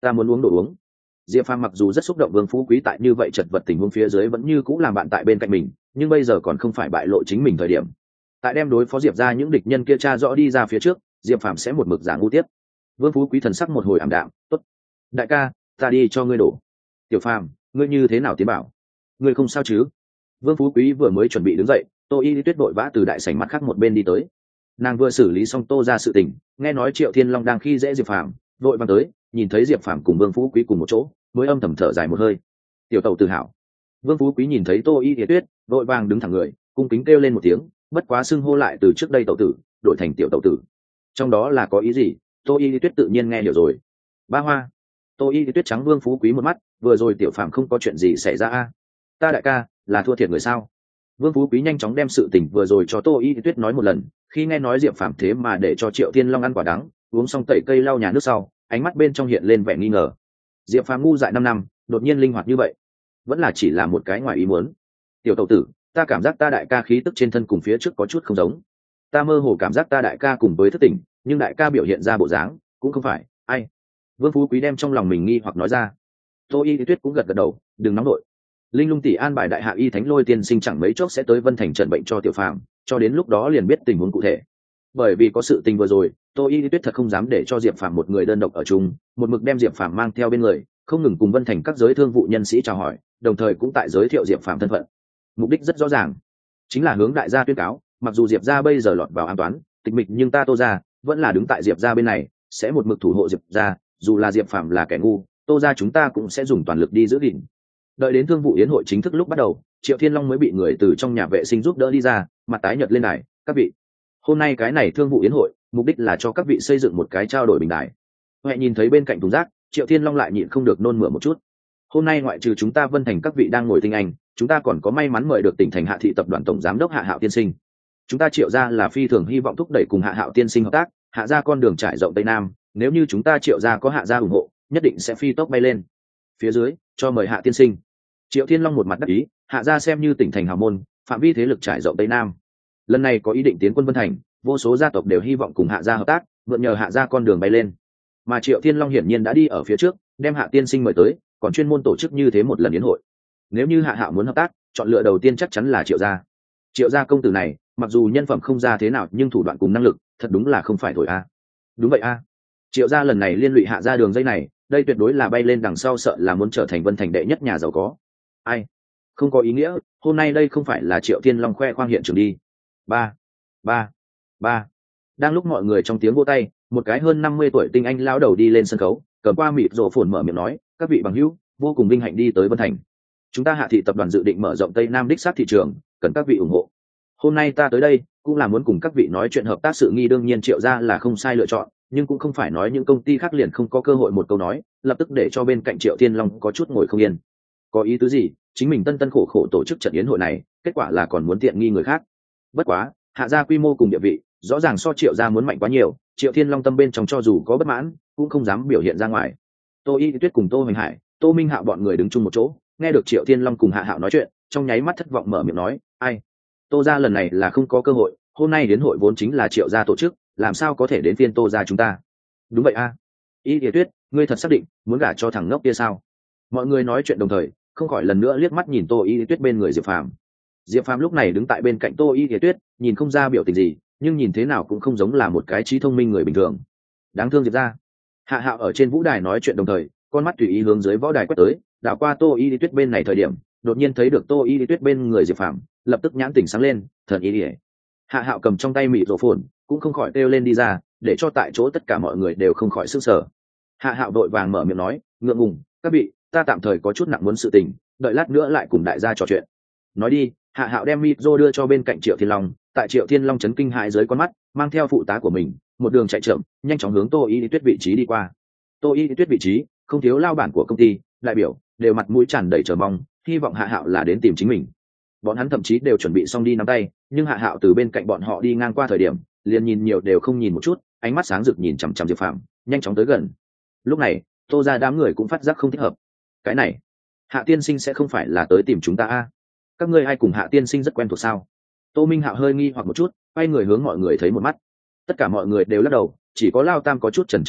ta muốn uống đồ uống. Diệp Phàm mặc dù rất xúc động Vương Phú Quý tại như vậy chật vật tình huống phía dưới vẫn như cũng làm bạn tại bên cạnh mình, nhưng bây giờ còn không phải bại lộ chính mình thời điểm. Tại đem đối phó Diệp ra những địch nhân kia tra rõ đi ra phía trước, Diệp Phàm sẽ một mực giả ngu tiếp. Vương Phú Quý thần sắc một hồi ảm đạm, tốt, đại ca, ta đi cho ngươi đổ. Tiểu Phàm, ngươi như thế nào tiến bảo? Ngươi không sao chứ? Vương Phú Quý vừa mới chuẩn bị đứng dậy, Tô Y Tuyết vội vã từ đại sảnh mặt khác một bên đi tới. Nàng vừa xử lý xong Tô ra sự tình, nghe nói Triệu Thiên Long đang khi dễ Diệp Phàm, vội vàng tới, nhìn thấy Diệp Phàm cùng Vương Phú Quý cùng một chỗ, mới âm thầm thở dài một hơi. Tiểu tẩu tự hào. Vương Phú Quý nhìn thấy Tô Y Tuyết, vội vàng đứng thẳng người, cung kính kêu lên một tiếng, bất quá xưng hô lại từ trước đây tẩu tử, đổi thành tiểu tẩu tử. Trong đó là có ý gì? Tô Y Tuyết tự nhiên nghe hiểu rồi. Ba Hoa. Tô Y Tuyết trắng Vương Phú Quý một mắt, vừa rồi tiểu Phàm không có chuyện gì xảy ra a? Ta đại ca là thua thiệt người sao? Vương Phú Quý nhanh chóng đem sự tình vừa rồi cho Tô Y Tuyết nói một lần, khi nghe nói Diệp Phàm thế mà để cho Triệu Thiên Long ăn quả đắng, uống xong tẩy cây lau nhà nước sau, ánh mắt bên trong hiện lên vẻ nghi ngờ. Diệp Phàm ngu dại năm năm, đột nhiên linh hoạt như vậy, vẫn là chỉ là một cái ngoài ý muốn. Tiểu tẩu tử, ta cảm giác ta đại ca khí tức trên thân cùng phía trước có chút không giống. Ta mơ hồ cảm giác ta đại ca cùng với thất tỉnh, nhưng đại ca biểu hiện ra bộ dáng cũng không phải ai. Vương Phú Quý đem trong lòng mình nghi hoặc nói ra. Tô Y Tuyết cũng gật gật đầu, đừng nóng nội. Linh Lung tỷ an bài đại hạ y thánh lôi tiên sinh chẳng mấy chốc sẽ tới Vân Thành trần bệnh cho tiểu Phàm, cho đến lúc đó liền biết tình huống cụ thể. Bởi vì có sự tình vừa rồi, Tô Y Tuyết thật không dám để cho Diệp Phàm một người đơn độc ở chung, một mực đem Diệp Phàm mang theo bên người, không ngừng cùng Vân Thành các giới thương vụ nhân sĩ chào hỏi, đồng thời cũng tại giới thiệu Diệp Phàm thân phận. Mục đích rất rõ ràng, chính là hướng đại gia tuyên cáo, mặc dù Diệp gia bây giờ lọt vào an toán, tịch mịch, nhưng ta Tô gia vẫn là đứng tại Diệp gia bên này, sẽ một mực thủ hộ Diệp gia, dù là Diệp Phàm là kẻ ngu, Tô gia chúng ta cũng sẽ dùng toàn lực đi giữ gìn. Đợi đến thương vụ yến hội chính thức lúc bắt đầu, Triệu Thiên Long mới bị người từ trong nhà vệ sinh giúp đỡ đi ra, mặt tái nhợt lên đài. Các vị, hôm nay cái này thương vụ yến hội, mục đích là cho các vị xây dựng một cái trao đổi bình đài. Huệ nhìn thấy bên cạnh thùng rác, Triệu Thiên Long lại nhịn không được nôn mửa một chút. Hôm nay ngoại trừ chúng ta Vân Thành các vị đang ngồi tinh anh, chúng ta còn có may mắn mời được tỉnh thành Hạ thị tập đoàn tổng giám đốc Hạ Hạo tiên sinh. Chúng ta Triệu gia là phi thường hy vọng thúc đẩy cùng Hạ Hạo tiên sinh hợp tác, Hạ gia con đường trải rộng tây nam, nếu như chúng ta Triệu gia có Hạ gia ủng hộ, nhất định sẽ phi tốc bay lên. Phía dưới, cho mời Hạ tiên sinh. Triệu Thiên Long một mặt đắc ý, Hạ gia xem như tỉnh thành hào môn, phạm vi thế lực trải rộng tây nam. Lần này có ý định tiến quân Vân Thành, vô số gia tộc đều hy vọng cùng Hạ gia hợp tác, mượn nhờ Hạ gia con đường bay lên. Mà Triệu Thiên Long hiển nhiên đã đi ở phía trước, đem Hạ tiên sinh mời tới, còn chuyên môn tổ chức như thế một lần yến hội. Nếu như Hạ Hạo muốn hợp tác, chọn lựa đầu tiên chắc chắn là Triệu gia. Triệu gia công tử này, mặc dù nhân phẩm không ra thế nào, nhưng thủ đoạn cùng năng lực, thật đúng là không phải thổi a. Đúng vậy a. Triệu gia lần này liên lụy Hạ gia đường dây này, đây tuyệt đối là bay lên đằng sau, sợ là muốn trở thành Vân Thành đệ nhất nhà giàu có. Ai? Không có ý nghĩa, hôm nay đây không phải là Triệu Thiên Long khoe khoang hiện trường đi. Ba, ba, ba. Đang lúc mọi người trong tiếng vỗ tay, một cái hơn năm mươi tuổi tinh anh lão đầu đi lên sân khấu, cầm qua mịt rổ phồn mở miệng nói, các vị bằng hữu, vô cùng vinh hạnh đi tới Vân Thành. Chúng ta Hạ thị tập đoàn dự định mở rộng Tây Nam đích xác thị trường, cần các vị ủng hộ. Hôm nay ta tới đây cũng là muốn cùng các vị nói chuyện hợp tác sự nghi, đương nhiên Triệu gia là không sai lựa chọn, nhưng cũng không phải nói những công ty khác liền không có cơ hội. Một câu nói, lập tức để cho bên cạnh Triệu Thiên Long có chút ngồi không yên. Có ý tứ gì? Chính mình tân tân khổ khổ tổ chức trận yến hội này, kết quả là còn muốn tiện nghi người khác. Bất quá, Hạ gia quy mô cùng địa vị, rõ ràng so Triệu gia muốn mạnh quá nhiều, Triệu Thiên Long tâm bên trong cho dù có bất mãn, cũng không dám biểu hiện ra ngoài. Tô Y Tuyết cùng Tô Hoành Hải, Tô Minh Hạo bọn người đứng chung một chỗ, nghe được Triệu Thiên Long cùng Hạ Hạo nói chuyện, trong nháy mắt thất vọng mở miệng nói, ai? Tô gia lần này là không có cơ hội, hôm nay đến hội vốn chính là Triệu gia tổ chức, làm sao có thể đến phiên Tô gia chúng ta? Đúng vậy a. Y Tuyết, ngươi thật xác định muốn gả cho thằng ngốc kia sao? Mọi người nói chuyện đồng thời, không khỏi lần nữa liếc mắt nhìn Tô Y Tuyết bên người Diệp Phàm. Diệp Phàm lúc này đứng tại bên cạnh Tô Y Tuyết, nhìn không ra biểu tình gì, nhưng nhìn thế nào cũng không giống là một cái trí thông minh người bình thường. Đáng thương Diệp gia. Hạ Hạo ở trên vũ đài nói chuyện đồng thời, con mắt tùy ý hướng dưới võ đài quét tới, đảo qua Tô Y Tuyết bên này thời điểm, đột nhiên thấy được Tô Y Tuyết bên người Diệp Phàm, lập tức nhãn tỉnh sáng lên, thần ý ỉa. Hạ Hạo cầm trong tay mịt rổ phồn, cũng không khỏi kêu lên đi ra, để cho tại chỗ tất cả mọi người đều không khỏi sức sở. Hạ Hạo đội vàng mở miệng nói, ngượng ngùng, các vị, ta tạm thời có chút nặng muốn sự tình, đợi lát nữa lại cùng đại gia trò chuyện. Nói đi, Hạ Hạo đem mịt rổ đưa cho bên cạnh Triệu Thiên Long, tại Triệu Thiên Long chấn kinh hãi dưới con mắt, mang theo phụ tá của mình, một đường chạy chậm, nhanh chóng hướng Tô Y Tuyết vị trí đi qua. Tô Y Tuyết vị trí, không thiếu lao bản của công ty, đại biểu, đều mặt mũi tràn đầy chờ mong, hy vọng Hạ Hạo là đến tìm chính mình. Bọn hắn thậm chí đều chuẩn bị xong đi nắm tay, nhưng Hạ Hạo từ bên cạnh bọn họ đi ngang qua thời điểm, liền nhìn nhiều đều không nhìn một chút, ánh mắt sáng rực nhìn chằm chằm Diệp Phàm, nhanh chóng tới gần. Lúc này, Tô gia đám người cũng phát giác không thích hợp. Cái này, Hạ tiên sinh sẽ không phải là tới tìm chúng ta a? À? Các ngươi ai cùng Hạ tiên sinh rất quen thuộc sao? Tô Minh Hạo hơi nghi hoặc một chút, quay người hướng mọi người thấy một mắt. Tất cả mọi người đều lắc đầu, chỉ có Lao Tam có chút chần chờ đạo,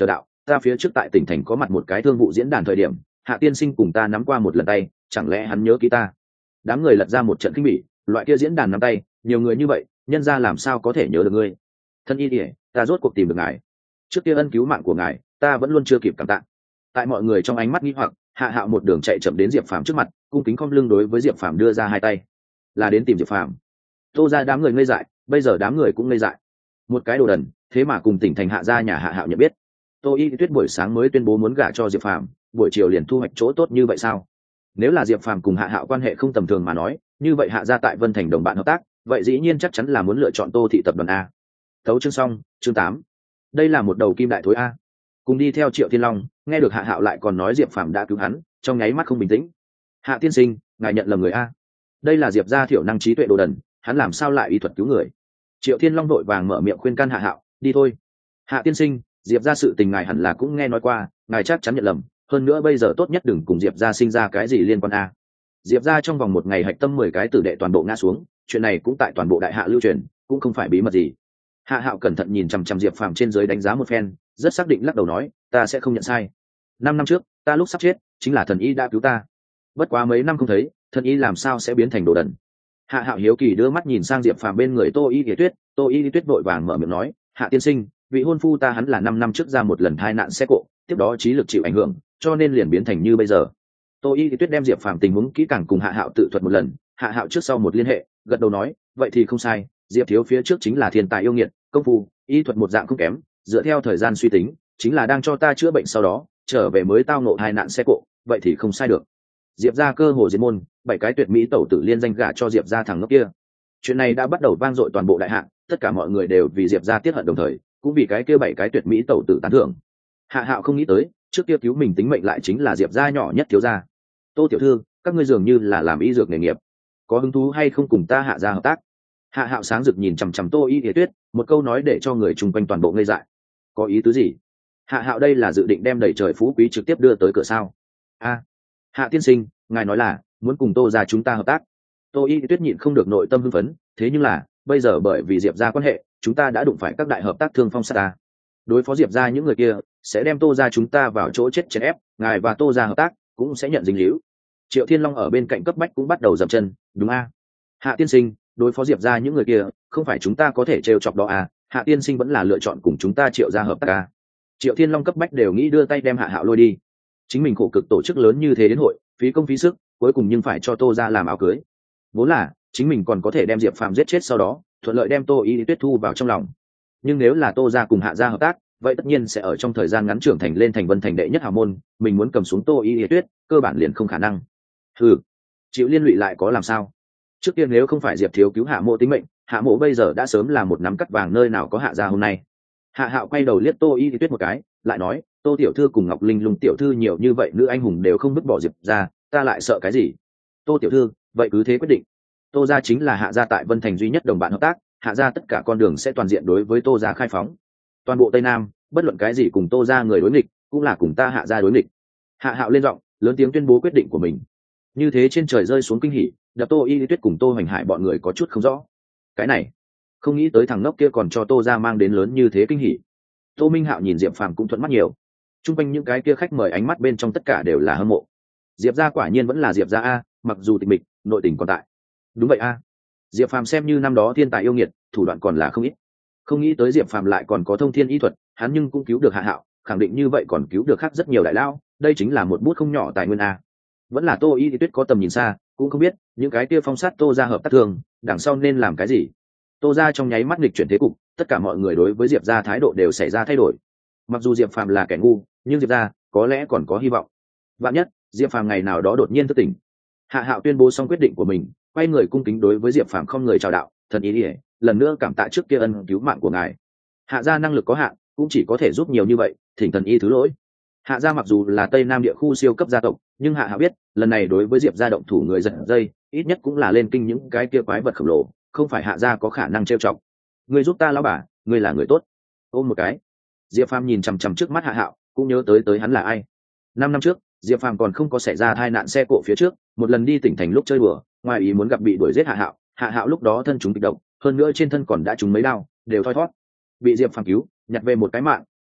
ta phía trước tại tỉnh thành có mặt một cái thương vụ diễn đàn thời điểm, Hạ tiên sinh cùng ta nắm qua một lần tay, chẳng lẽ hắn nhớ ký ta? Đám người lật ra một trận kinh bỉ, loại kia diễn đàn nắm tay, nhiều người như vậy, nhân ra làm sao có thể nhớ được ngươi? Thân y ỉa, ta rốt cuộc tìm được ngài. Trước kia ân cứu mạng của ngài, ta vẫn luôn chưa kịp cảm tạ. Tại mọi người trong ánh mắt nghi hoặc, Hạ Hạo một đường chạy chậm đến Diệp Phàm trước mặt, cung kính khom lưng đối với Diệp Phàm đưa ra hai tay, là đến tìm Diệp Phàm. Tô ra đám người ngây dại, bây giờ đám người cũng ngây dại. Một cái đồ đần, thế mà cùng tỉnh thành Hạ gia nhà Hạ Hạo nhận biết. Tô Y Tuyết buổi sáng mới tuyên bố muốn gả cho Diệp Phàm, buổi chiều liền thu hoạch chỗ tốt như vậy sao? Nếu là Diệp Phàm cùng Hạ Hạo quan hệ không tầm thường mà nói, như vậy Hạ gia tại Vân Thành đồng bạn hợp tác, vậy dĩ nhiên chắc chắn là muốn lựa chọn Tô thị tập đoàn a. Tấu chương xong, chương tám. Đây là một đầu kim đại thối a. Cùng đi theo Triệu Thiên Long, nghe được Hạ Hạo lại còn nói Diệp Phàm đã cứu hắn, trong nháy mắt không bình tĩnh. Hạ tiên sinh, ngài nhận lầm người a. Đây là Diệp gia thiểu năng trí tuệ đồ đần, hắn làm sao lại y thuật cứu người? Triệu Thiên Long đội vàng mở miệng khuyên can Hạ Hạo, đi thôi. Hạ tiên sinh, Diệp gia sự tình ngài hẳn là cũng nghe nói qua, ngài chắc chắn nhận lầm, hơn nữa bây giờ tốt nhất đừng cùng Diệp gia sinh ra cái gì liên quan a. Diệp gia trong vòng một ngày hạch tâm mười cái tử đệ toàn bộ ngã xuống, chuyện này cũng tại toàn bộ đại hạ lưu truyền, cũng không phải bí mật gì. Hạ Hạo cẩn thận nhìn chằm chằm Diệp Phàm trên dưới đánh giá một phen, rất xác định lắc đầu nói, ta sẽ không nhận sai. Năm năm trước, ta lúc sắp chết, chính là thần y đã cứu ta. Bất quá mấy năm không thấy, thần y làm sao sẽ biến thành đồ đần? Hạ Hạo hiếu kỳ đưa mắt nhìn sang Diệp Phàm bên người Tô Y Lý Tuyết, Tô Y Lý Tuyết vội vàng mở miệng nói, Hạ tiên sinh, vị hôn phu ta hắn là năm năm trước ra một lần tai nạn xe cộ, tiếp đó trí lực chịu ảnh hưởng, cho nên liền biến thành như bây giờ. Tô Y Lý Tuyết đem Diệp Phàm tình huống kỹ càng cùng Hạ Hạo tự thuật một lần, Hạ Hạo trước sau một liên hệ, gật đầu nói, vậy thì không sai, Diệp thiếu phía trước chính là thiên tài yêu nghiệt, công phu, y thuật một dạng không kém, dựa theo thời gian suy tính, chính là đang cho ta chữa bệnh sau đó, trở về mới tao ngộ tai nạn xe cộ, vậy thì không sai được. Diệp gia cơ hồ diệt môn, bảy cái tuyệt mỹ tẩu tử liên danh gả cho Diệp gia thằng ngốc kia. Chuyện này đã bắt đầu vang dội toàn bộ đại hạ, tất cả mọi người đều vì Diệp gia tiết hận đồng thời, cũng vì cái kia bảy cái tuyệt mỹ tẩu tử tán thưởng. Hạ Hạo không nghĩ tới, trước kia cứu mình tính mệnh lại chính là Diệp gia nhỏ nhất thiếu gia. Tô tiểu thư, các ngươi dường như là làm y dược nghề nghiệp, có hứng thú hay không cùng ta Hạ gia hợp tác? Hạ Hạo sáng rực nhìn chằm chằm Tô Y Lý Tuyết, một câu nói để cho người chung quanh toàn bộ ngây dại. Có ý tứ gì? Hạ Hạo đây là dự định đem đầy trời phú quý trực tiếp đưa tới cửa sao? A, Hạ tiên sinh, ngài nói là muốn cùng Tô gia chúng ta hợp tác. Tô Y Tuyết nhịn không được nội tâm hưng phấn, thế nhưng là bây giờ bởi vì Diệp gia quan hệ, chúng ta đã đụng phải các đại hợp tác thương phong sát ta. Đối phó Diệp gia những người kia sẽ đem Tô gia chúng ta vào chỗ chết chèn ép, ngài và Tô gia hợp tác cũng sẽ nhận dính líu. Triệu Thiên Long ở bên cạnh cấp bách cũng bắt đầu dậm chân, đúng a? Hạ tiên sinh, đối phó Diệp gia những người kia không phải chúng ta có thể trêu chọc đó à, Hạ tiên sinh vẫn là lựa chọn cùng chúng ta Triệu gia hợp tác à. Triệu Thiên Long cấp bách đều nghĩ đưa tay đem Hạ Hạo lôi đi. Chính mình khổ cực tổ chức lớn như thế đến hội, phí công phí sức, cuối cùng nhưng phải cho Tô gia làm áo cưới. Vốn là chính mình còn có thể đem Diệp Phàm giết chết sau đó, thuận lợi đem Tô Y Tuyết thu vào trong lòng. Nhưng nếu là Tô gia cùng Hạ gia hợp tác, vậy tất nhiên sẽ ở trong thời gian ngắn trưởng thành lên thành Vân Thành đệ nhất hào môn, mình muốn cầm xuống Tô Y Tuyết, cơ bản liền không khả năng. Hừ, chịu liên lụy lại có làm sao? Trước tiên nếu không phải Diệp thiếu cứu Hạ Mộ tính mệnh, Hạ Mộ bây giờ đã sớm là một nắm cắt vàng nơi nào có Hạ gia hôm nay. Hạ Hạo quay đầu liếc Tô Y Tuyết một cái, lại nói, Tô tiểu thư cùng Ngọc Linh Lung tiểu thư nhiều như vậy nữ anh hùng đều không vứt bỏ Diệp ra, ta lại sợ cái gì? Tô tiểu thư, vậy cứ thế quyết định. Tô gia chính là Hạ gia tại Vân Thành duy nhất đồng bạn hợp tác, Hạ gia tất cả con đường sẽ toàn diện đối với Tô gia khai phóng. Toàn bộ Tây Nam, bất luận cái gì cùng Tô gia người đối nghịch, cũng là cùng ta Hạ gia đối nghịch. Hạ Hạo lên giọng, lớn tiếng tuyên bố quyết định của mình. Như thế trên trời rơi xuống kinh hỉ, đập Tô Y Tuyết cùng Tô Hoành Hải bọn người có chút không rõ. Cái này, không nghĩ tới thằng ngốc kia còn cho Tô gia mang đến lớn như thế kinh hỉ. Tô Minh Hạo nhìn Diệp Phàm cũng thuận mắt nhiều. Trung quanh những cái kia khách mời ánh mắt bên trong tất cả đều là hâm mộ. Diệp gia quả nhiên vẫn là Diệp gia a, mặc dù tịch mịch, nội tình còn tại. Đúng vậy a. Diệp Phàm xem như năm đó thiên tài yêu nghiệt, thủ đoạn còn là không ít. Không nghĩ tới Diệp Phàm lại còn có thông thiên y thuật, hắn nhưng cũng cứu được Hạ Hạo, khẳng định như vậy còn cứu được khác rất nhiều đại lao, đây chính là một bút không nhỏ tài nguyên a. Vẫn là Tô Y Tuyết có tầm nhìn xa, cũng không biết những cái kia phong sát Tô gia hợp tác thường, đằng sau nên làm cái gì. Tô gia trong nháy mắt nghịch chuyển thế cục, tất cả mọi người đối với Diệp gia thái độ đều xảy ra thay đổi. Mặc dù Diệp Phàm là kẻ ngu, nhưng Diệp gia có lẽ còn có hy vọng. Vạn nhất Diệp Phàm ngày nào đó đột nhiên thức tỉnh. Hạ Hạo tuyên bố xong quyết định của mình, quay người cung kính đối với Diệp Phàm không người chào đạo, thần ý ỉa, lần nữa cảm tạ trước kia ân cứu mạng của ngài. Hạ gia năng lực có hạn, cũng chỉ có thể giúp nhiều như vậy, thỉnh thần y thứ lỗi. Hạ gia mặc dù là Tây Nam địa khu siêu cấp gia tộc, nhưng Hạ Hạo biết, lần này đối với Diệp gia động thủ người giật dây, ít nhất cũng là lên kinh những cái kia quái vật khổng lồ, không phải Hạ gia có khả năng trêu chọc. Ngươi giúp ta lão bà, ngươi là người tốt. Ôm một cái. Diệp Phàm nhìn chằm chằm trước mắt Hạ Hạo, cũng nhớ tới tới hắn là ai. Năm năm trước, Diệp Phàm còn không có xảy ra tai nạn xe cộ phía trước, một lần đi tỉnh thành lúc chơi bừa, ngoài ý muốn gặp bị đuổi giết Hạ Hạo, Hạ Hạo lúc đó thân chúng kịch độc, hơn nữa trên thân còn đã trúng mấy đao, đều thoi thoát. Bị Diệp Phàm cứu, nhặt về một cái mạng,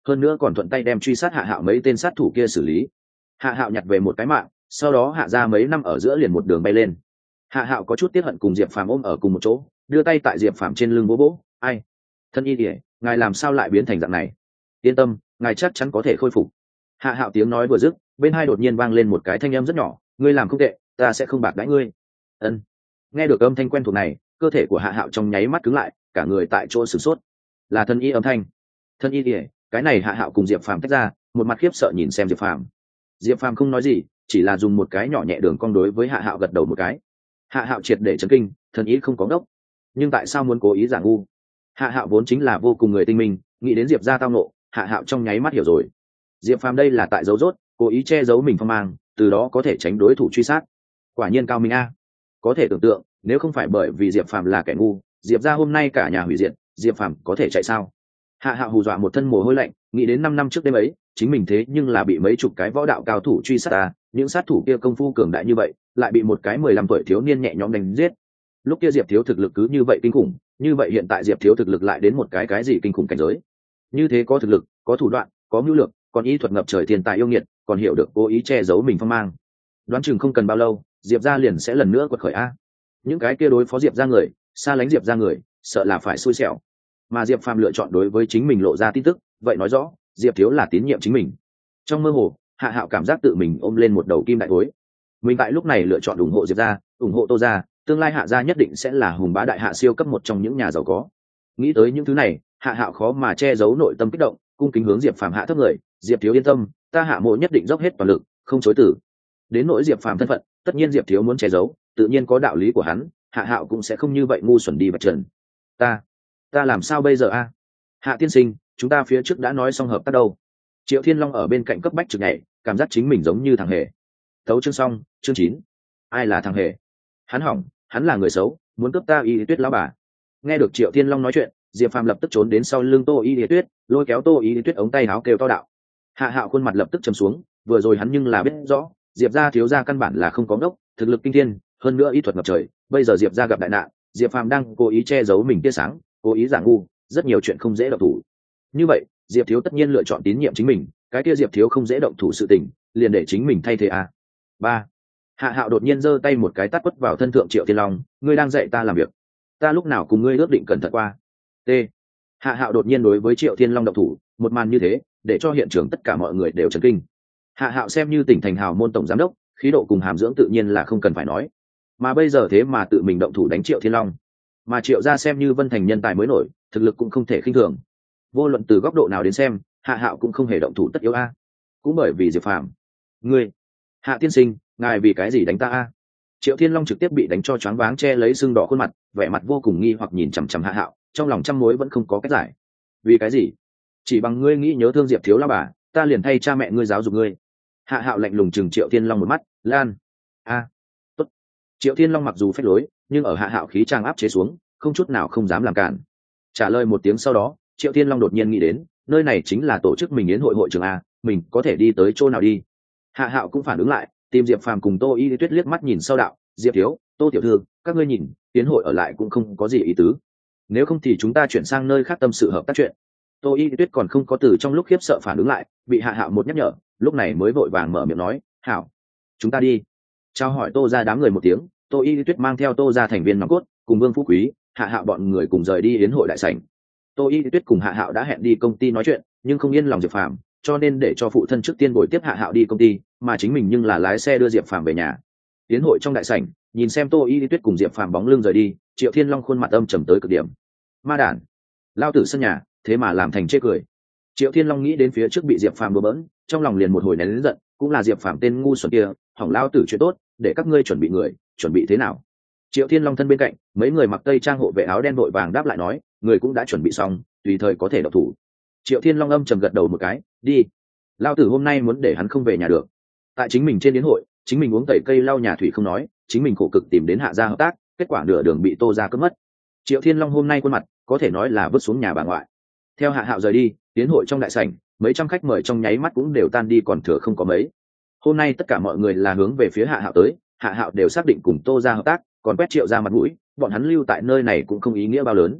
hơn nữa còn thuận tay đem truy sát hạ hạo mấy tên sát thủ kia xử lý. Hạ hạo nhặt về một cái mạng, sau đó hạ ra mấy năm ở giữa liền một đường bay lên. Hạ hạo có chút tiếc hận cùng diệp phàm ôm ở cùng một chỗ, đưa tay tại diệp phàm trên lưng bố bố. Ai, thân y ỉa, ngài làm sao lại biến thành dạng này? Yên tâm, ngài chắc chắn có thể khôi phục. Hạ hạo tiếng nói vừa dứt, bên hai đột nhiên vang lên một cái thanh âm rất nhỏ. Ngươi làm không tệ, ta sẽ không bạc đãi ngươi. Ân. Nghe được âm thanh quen thuộc này, cơ thể của hạ hạo trong nháy mắt cứng lại, cả người tại chỗ sửng sốt. Là thân y âm thanh. Thân y ỉa, cái này hạ hạo cùng diệp phàm tách ra, một mặt khiếp sợ nhìn xem diệp phàm. Diệp phàm không nói gì, chỉ là dùng một cái nhỏ nhẹ đường cong đối với hạ hạo gật đầu một cái. Hạ hạo triệt để chấn kinh, thần ý không có ngốc, nhưng tại sao muốn cố ý giả ngu? Hạ hạo vốn chính là vô cùng người tinh minh, nghĩ đến diệp ra tao nộ, hạ hạo trong nháy mắt hiểu rồi. Diệp phàm đây là tại dấu rốt, cố ý che giấu mình phong mang, từ đó có thể tránh đối thủ truy sát. Quả nhiên cao minh a. Có thể tưởng tượng, nếu không phải bởi vì diệp phàm là kẻ ngu, diệp ra hôm nay cả nhà hủy diệt, diệp phàm có thể chạy sao? Hạ hạo hù dọa một thân mồ hôi lạnh, nghĩ đến năm năm trước đêm ấy, chính mình thế nhưng là bị mấy chục cái võ đạo cao thủ truy sát ta, những sát thủ kia công phu cường đại như vậy, lại bị một cái mười lăm tuổi thiếu niên nhẹ nhõm đánh giết. Lúc kia diệp thiếu thực lực cứ như vậy kinh khủng, như vậy hiện tại diệp thiếu thực lực lại đến một cái cái gì kinh khủng cảnh giới. Như thế có thực lực, có thủ đoạn, có mưu lược, còn ý thuật ngập trời thiên tài yêu nghiệt, còn hiểu được cố ý che giấu mình phong mang. Đoán chừng không cần bao lâu, diệp gia liền sẽ lần nữa quật khởi a. Những cái kia đối phó diệp gia người, xa lánh diệp gia người, sợ là phải xui xẻo. Mà diệp phàm lựa chọn đối với chính mình lộ ra tin tức, vậy nói rõ diệp thiếu là tín nhiệm chính mình. Trong mơ hồ, hạ hạo cảm giác tự mình ôm lên một đầu kim đại thối. Mình tại lúc này lựa chọn ủng hộ diệp gia, ủng hộ tô gia, tương lai hạ gia nhất định sẽ là hùng bá đại hạ siêu cấp một trong những nhà giàu có. Nghĩ tới những thứ này, hạ hạo khó mà che giấu nội tâm kích động, cung kính hướng diệp phàm hạ thấp người. Diệp thiếu yên tâm, ta hạ mộ nhất định dốc hết toàn lực, không chối từ. Đến nỗi diệp phàm thân phận, tất nhiên diệp thiếu muốn che giấu, tự nhiên có đạo lý của hắn, hạ hạo cũng sẽ không như vậy ngu xuẩn đi vạch trần. Ta, ta làm sao bây giờ a? Hạ tiên sinh, chúng ta phía trước đã nói xong hợp tác đâu? Triệu Thiên Long ở bên cạnh cấp bách trực nhảy, cảm giác chính mình giống như thằng hề. Thấu chương xong, chương chín. Ai là thằng hề? Hắn hỏng, hắn là người xấu, muốn cướp ta Y Tuyết lão bà. Nghe được Triệu Thiên Long nói chuyện, Diệp Phàm lập tức trốn đến sau lưng Tô Y Tuyết, lôi kéo Tô Y Tuyết ống tay áo kêu to đạo. Hạ Hạo khuôn mặt lập tức trầm xuống, vừa rồi hắn nhưng là biết rõ, Diệp gia thiếu gia căn bản là không có ngốc, thực lực kinh thiên, hơn nữa y thuật ngập trời, bây giờ Diệp gia gặp đại nạn, Diệp Phàm đang cố ý che giấu mình tia sáng, cố ý giả ngu, rất nhiều chuyện không dễ động thủ. Như vậy, Diệp thiếu tất nhiên lựa chọn tín nhiệm chính mình, cái kia Diệp thiếu không dễ động thủ sự tình, liền để chính mình thay thế à. Ba. Hạ Hạo đột nhiên giơ tay một cái tát quất vào thân thượng Triệu Thiên Long, ngươi đang dạy ta làm việc, ta lúc nào cùng ngươi ước định cẩn thận qua. T. Hạ Hạo đột nhiên đối với Triệu Thiên Long động thủ, một màn như thế, để cho hiện trường tất cả mọi người đều chấn kinh. Hạ Hạo xem như tỉnh thành hào môn tổng giám đốc, khí độ cùng hàm dưỡng tự nhiên là không cần phải nói, mà bây giờ thế mà tự mình động thủ đánh Triệu Thiên Long, mà Triệu gia xem như Vân Thành nhân tài mới nổi, thực lực cũng không thể khinh thường. Vô luận từ góc độ nào đến xem, Hạ Hạo cũng không hề động thủ tất yếu a. Cũng bởi vì Diệp Phàm. Ngươi, Hạ tiên sinh, ngài vì cái gì đánh ta a? Triệu Thiên Long trực tiếp bị đánh cho choáng váng, che lấy sưng đỏ khuôn mặt, vẻ mặt vô cùng nghi hoặc nhìn chằm chằm Hạ Hạo, trong lòng trăm mối vẫn không có cách giải. Vì cái gì? Chỉ bằng ngươi nghĩ nhớ thương Diệp thiếu lão bà, ta liền thay cha mẹ ngươi giáo dục ngươi. Hạ Hạo lạnh lùng chừng Triệu Thiên Long một mắt, lan. A. Tốt. Triệu Thiên Long mặc dù phách lối, nhưng ở Hạ Hạo khí trang áp chế xuống, không chút nào không dám làm cản. Trả lời một tiếng sau đó, Triệu Thiên Long đột nhiên nghĩ đến, nơi này chính là tổ chức mình yến hội hội trường a, mình có thể đi tới chỗ nào đi? Hạ Hạo cũng phản ứng lại, tìm Diệp Phàm cùng Tô Y Tuyết liếc mắt nhìn sau đạo, Diệp thiếu, Tô tiểu thư, các ngươi nhìn, yến hội ở lại cũng không có gì ý tứ. Nếu không thì chúng ta chuyển sang nơi khác tâm sự hợp tác chuyện. Tô Y Tuyết còn không có từ trong lúc khiếp sợ phản ứng lại, bị Hạ Hạo một nhắc nhở, lúc này mới vội vàng mở miệng nói, hảo, chúng ta đi. Chào hỏi Tô ra đám người một tiếng, Tô Y Tuyết mang theo Tô ra thành viên nòng cốt, cùng Vương Phú Quý, Hạ Hạo bọn người cùng rời đi yến hội đại sảnh. Tô Y Tuyết cùng Hạ Hạo đã hẹn đi công ty nói chuyện, nhưng không yên lòng Diệp Phàm, cho nên để cho phụ thân trước tiên bồi tiếp Hạ Hạo đi công ty, mà chính mình nhưng là lái xe đưa Diệp Phàm về nhà. Yến hội trong đại sảnh, nhìn xem Tô Y Tuyết cùng Diệp Phàm bóng lưng rời đi, Triệu Thiên Long khuôn mặt âm trầm tới cực điểm. Ma đản, lao tử sân nhà, thế mà làm thành chê cười. Triệu Thiên Long nghĩ đến phía trước bị Diệp Phàm đùa bỡn, trong lòng liền một hồi nén lớn giận, cũng là Diệp Phàm tên ngu xuẩn kia, hỏng lao tử chuyện tốt, để các ngươi chuẩn bị người, chuẩn bị thế nào? Triệu Thiên Long thân bên cạnh, mấy người mặc tây trang hộ vệ áo đen vội vàng đáp lại nói, người cũng đã chuẩn bị xong, tùy thời có thể động thủ. Triệu Thiên Long âm trầm gật đầu một cái, đi. Lao tử hôm nay muốn để hắn không về nhà được. Tại chính mình trên yến hội, chính mình uống tẩy cây lau nhà thủy không nói, chính mình khổ cực tìm đến Hạ gia hợp tác, kết quả nửa đường bị Tô gia cướp mất. Triệu Thiên Long hôm nay khuôn mặt, có thể nói là vứt xuống nhà bà ngoại. Theo Hạ Hạo rời đi, yến hội trong đại sảnh, mấy trăm khách mời trong nháy mắt cũng đều tan đi còn thừa không có mấy. Hôm nay tất cả mọi người là hướng về phía Hạ Hạo tới, Hạ Hạo đều xác định cùng Tô gia hợp tác, còn quét Triệu gia mặt mũi, bọn hắn lưu tại nơi này cũng không ý nghĩa bao lớn.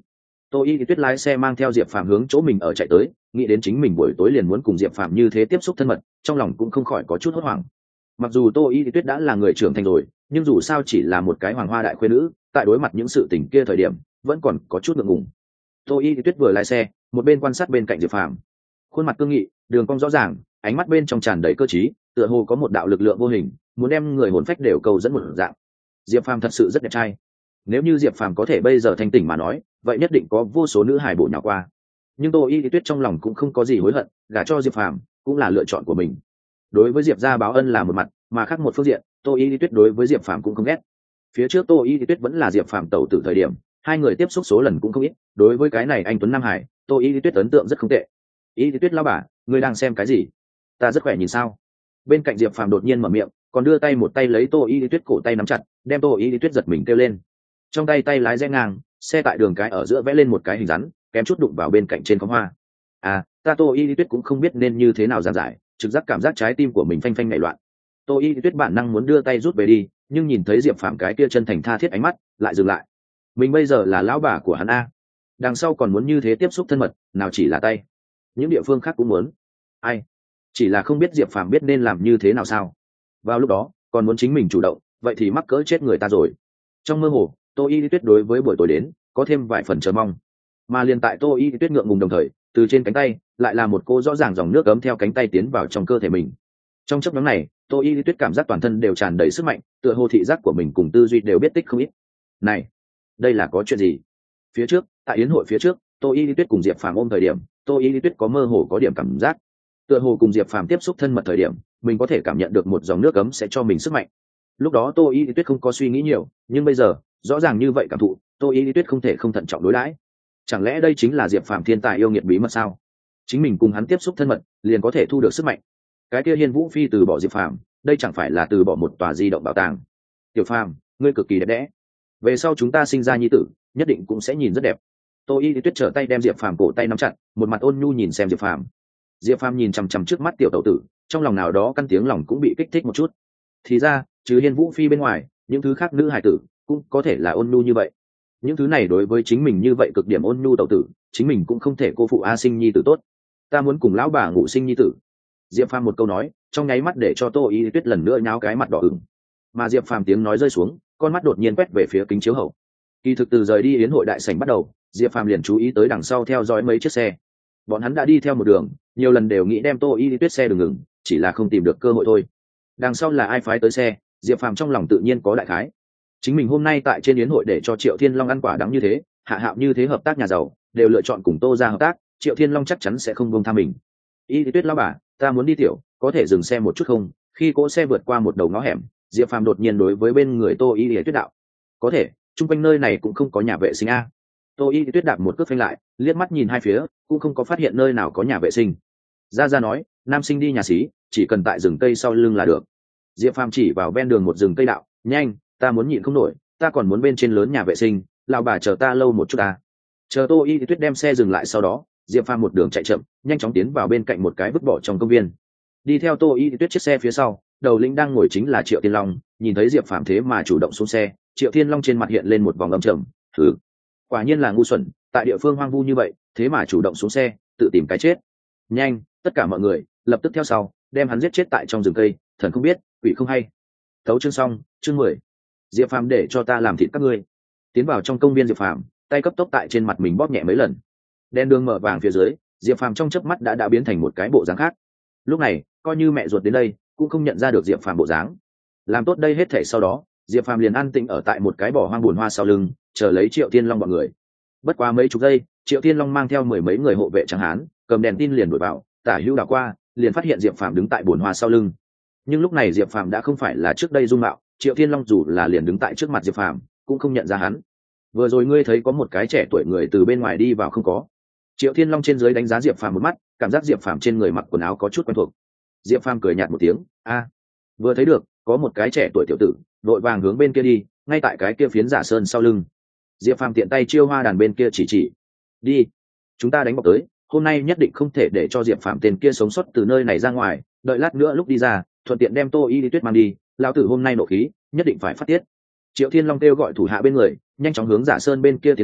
Tô Y Tuyết lái xe mang theo Diệp Phàm hướng chỗ mình ở chạy tới, nghĩ đến chính mình buổi tối liền muốn cùng Diệp Phàm như thế tiếp xúc thân mật, trong lòng cũng không khỏi có chút hốt hoảng. Mặc dù Tô Y Tuyết đã là người trưởng thành rồi, nhưng dù sao chỉ là một cái hoàng hoa đại khuê nữ, tại đối mặt những sự tình kia thời điểm, vẫn còn có chút ngượng ngùng. Tô Y Tuyết vừa lái xe, một bên quan sát bên cạnh Diệp Phàm, khuôn mặt cương nghị, đường cong rõ ràng, ánh mắt bên trong tràn đầy cơ trí, tựa hồ có một đạo lực lượng vô hình, muốn đem người hồn phách đều cầu dẫn một dạng. Diệp Phàm thật sự rất đẹp trai. Nếu như Diệp Phàm có thể bây giờ thanh tỉnh mà nói, vậy nhất định có vô số nữ hài bổ nhào qua. Nhưng Tô Y Tuyết trong lòng cũng không có gì hối hận, gả cho Diệp Phàm cũng là lựa chọn của mình. Đối với Diệp gia báo ân là một mặt, mà khác một phương diện, Tô Y Tuyết đối với Diệp Phàm cũng không ghét. Phía trước Tô Y Tuyết vẫn là Diệp Phàm tẩu tử thời điểm, hai người tiếp xúc số lần cũng không ít. Đối với cái này anh tuấn nam hải, Tô Y Tuyết ấn tượng rất không tệ. Y Tuyết lão bà, ngươi đang xem cái gì? Ta rất khỏe nhìn sao? Bên cạnh Diệp Phàm đột nhiên mở miệng, còn đưa tay một tay lấy Tô Y Tuyết cổ tay nắm chặt, đem Tô Y Tuyết giật mình kêu lên. Trong tay tay lái rẽ ngang, xe tại đường cái ở giữa vẽ lên một cái hình rắn, kém chút đụng vào bên cạnh trên khóm hoa. À, ta Tô Y Tuyết cũng không biết nên như thế nào giảng giải, trực giác cảm giác trái tim của mình phanh phanh nảy loạn. Tô Y Tuyết bản năng muốn đưa tay rút về đi, nhưng nhìn thấy Diệp Phàm cái kia chân thành tha thiết ánh mắt, lại dừng lại. Mình bây giờ là lão bà của hắn a, đằng sau còn muốn như thế tiếp xúc thân mật, nào chỉ là tay, những địa phương khác cũng muốn. Ai? Chỉ là không biết Diệp Phàm biết nên làm như thế nào sao? Vào lúc đó, còn muốn chính mình chủ động, vậy thì mắc cỡ chết người ta rồi. Trong mơ hồ, Tô Y Tuyết đối với buổi tối đến có thêm vài phần chờ mong, mà liền tại Tô Y Tuyết ngượng ngùng đồng thời, từ trên cánh tay lại là một cô rõ ràng dòng nước ấm theo cánh tay tiến vào trong cơ thể mình. Trong chốc ngắn này, Tô Y Tuyết cảm giác toàn thân đều tràn đầy sức mạnh, tựa hồ thị giác của mình cùng tư duy đều biết tích không ít. Này, đây là có chuyện gì? Phía trước, tại yến hội phía trước, Tô Y Tuyết cùng Diệp Phàm ôm thời điểm, Tô Y Tuyết có mơ hồ có điểm cảm giác, tựa hồ cùng Diệp Phàm tiếp xúc thân mật thời điểm, mình có thể cảm nhận được một dòng nước ấm sẽ cho mình sức mạnh. Lúc đó Tô Y Tuyết không có suy nghĩ nhiều, nhưng bây giờ, rõ ràng như vậy cảm thụ, Tô Y Tuyết không thể không thận trọng đối đãi. Chẳng lẽ đây chính là Diệp Phàm thiên tài yêu nghiệt bí mật sao? Chính mình cùng hắn tiếp xúc thân mật, liền có thể thu được sức mạnh. Cái kia Hiên Vũ Phi từ bỏ Diệp Phàm, đây chẳng phải là từ bỏ một tòa di động bảo tàng. Tiểu Phàm, ngươi cực kỳ đẹp đẽ. Về sau chúng ta sinh ra nhi tử, nhất định cũng sẽ nhìn rất đẹp. Tô Y Tuyết trở tay đem Diệp Phàm cổ tay nắm chặt, một mặt ôn nhu nhìn xem Diệp Phàm. Diệp Phàm nhìn chằm chằm trước mắt tiểu tẩu tử, trong lòng nào đó căn tiếng lòng cũng bị kích thích một chút. Thì ra, trừ Hiên Vũ Phi bên ngoài, những thứ khác nữ hài tử cũng có thể là ôn nhu như vậy. Những thứ này đối với chính mình như vậy cực điểm ôn nhu tẩu tử, chính mình cũng không thể cô phụ a sinh nhi tử tốt. Ta muốn cùng lão bà ngủ sinh nhi tử. Diệp Phàm một câu nói, trong nháy mắt để cho Tô Y Tuyết lần nữa nháo cái mặt đỏ ửng. Mà Diệp Phàm tiếng nói rơi xuống, con mắt đột nhiên quét về phía kính chiếu hậu. Kỳ thực từ rời đi yến hội đại sảnh bắt đầu, Diệp Phàm liền chú ý tới đằng sau theo dõi mấy chiếc xe. Bọn hắn đã đi theo một đường, nhiều lần đều nghĩ đem Tô Y Tuyết xe đừng ngừng, chỉ là không tìm được cơ hội thôi. Đằng sau là ai phái tới xe, Diệp Phàm trong lòng tự nhiên có đại khái. Chính mình hôm nay tại trên yến hội để cho Triệu Thiên Long ăn quả đắng như thế, hạ hạo như thế hợp tác nhà giàu, đều lựa chọn cùng Tô ra hợp tác, Triệu Thiên Long chắc chắn sẽ không buông tha mình. Y Tuyết lão bà, ta muốn đi tiểu, có thể dừng xe một chút không? Khi cỗ xe vượt qua một đầu ngõ hẻm, Diệp Phàm đột nhiên đối với bên người Tô Y Tuyết đạo: có thể, chung quanh nơi này cũng không có nhà vệ sinh a. Tô Y Tuyết đạp một cước phanh lại, liếc mắt nhìn hai phía, cũng không có phát hiện nơi nào có nhà vệ sinh. Ra ra nói, nam sinh đi nhà xí, chỉ cần tại rừng cây sau lưng là được. Diệp Phàm chỉ vào ven đường một rừng cây đạo: nhanh, ta muốn nhịn không nổi, ta còn muốn bên trên lớn nhà vệ sinh, lão bà chờ ta lâu một chút ta. Chờ Tô Y Tuyết đem xe dừng lại sau đó, Diệp Phàm một đường chạy chậm, nhanh chóng tiến vào bên cạnh một cái vứt bỏ trong công viên. Đi theo Tô Y Tuyết chiếc xe phía sau, đầu lĩnh đang ngồi chính là Triệu Thiên Long, nhìn thấy Diệp Phàm thế mà chủ động xuống xe, Triệu Thiên Long trên mặt hiện lên một vòng âm trầm, thử, quả nhiên là ngu xuẩn, tại địa phương hoang vu như vậy, thế mà chủ động xuống xe, tự tìm cái chết. Nhanh, tất cả mọi người, lập tức theo sau, đem hắn giết chết tại trong rừng cây, thần không biết, quỷ không hay. Thấu chương xong, chương mười. Diệp Phàm để cho ta làm thịt các ngươi. Tiến vào trong công viên Diệp Phàm, tay cấp tốc tại trên mặt mình bóp nhẹ mấy lần. Đèn đường mở vàng phía dưới, Diệp Phàm trong chớp mắt đã đã biến thành một cái bộ dáng khác. Lúc này, coi như mẹ ruột đến đây, cũng không nhận ra được Diệp Phàm bộ dáng. Làm tốt đây hết thảy sau đó, Diệp Phàm liền an tĩnh ở tại một cái bỏ hoang buồn hoa sau lưng, chờ lấy Triệu Thiên Long bọn người. Bất quá mấy chục giây, Triệu Thiên Long mang theo mười mấy người hộ vệ trắng hán, cầm đèn tin liền đuổi vào, tả hữu đảo qua, liền phát hiện Diệp Phàm đứng tại buồn hoa sau lưng. Nhưng lúc này Diệp Phàm đã không phải là trước đây dung mạo, Triệu Thiên Long dù là liền đứng tại trước mặt Diệp Phàm, cũng không nhận ra hắn. Vừa rồi ngươi thấy có một cái trẻ tuổi người từ bên ngoài đi vào không có? Triệu Thiên Long trên dưới đánh giá Diệp Phàm một mắt, cảm giác Diệp Phàm trên người mặc quần áo có chút quen thuộc. Diệp Phàm cười nhạt một tiếng, a, vừa thấy được, có một cái trẻ tuổi tiểu tử, đội vàng hướng bên kia đi, ngay tại cái kia phiến giả sơn sau lưng. Diệp Phàm tiện tay chiêu hoa đàn bên kia chỉ chỉ, đi, chúng ta đánh bọc tới, hôm nay nhất định không thể để cho Diệp Phàm tên kia sống sót từ nơi này ra ngoài, đợi lát nữa lúc đi ra, thuận tiện đem Tô Y Tuyết mang đi, lão tử hôm nay nộ khí, nhất định phải phát tiết. Triệu Thiên Long kêu gọi thủ hạ bên người, nhanh chóng hướng giả sơn bên kia tiến lên,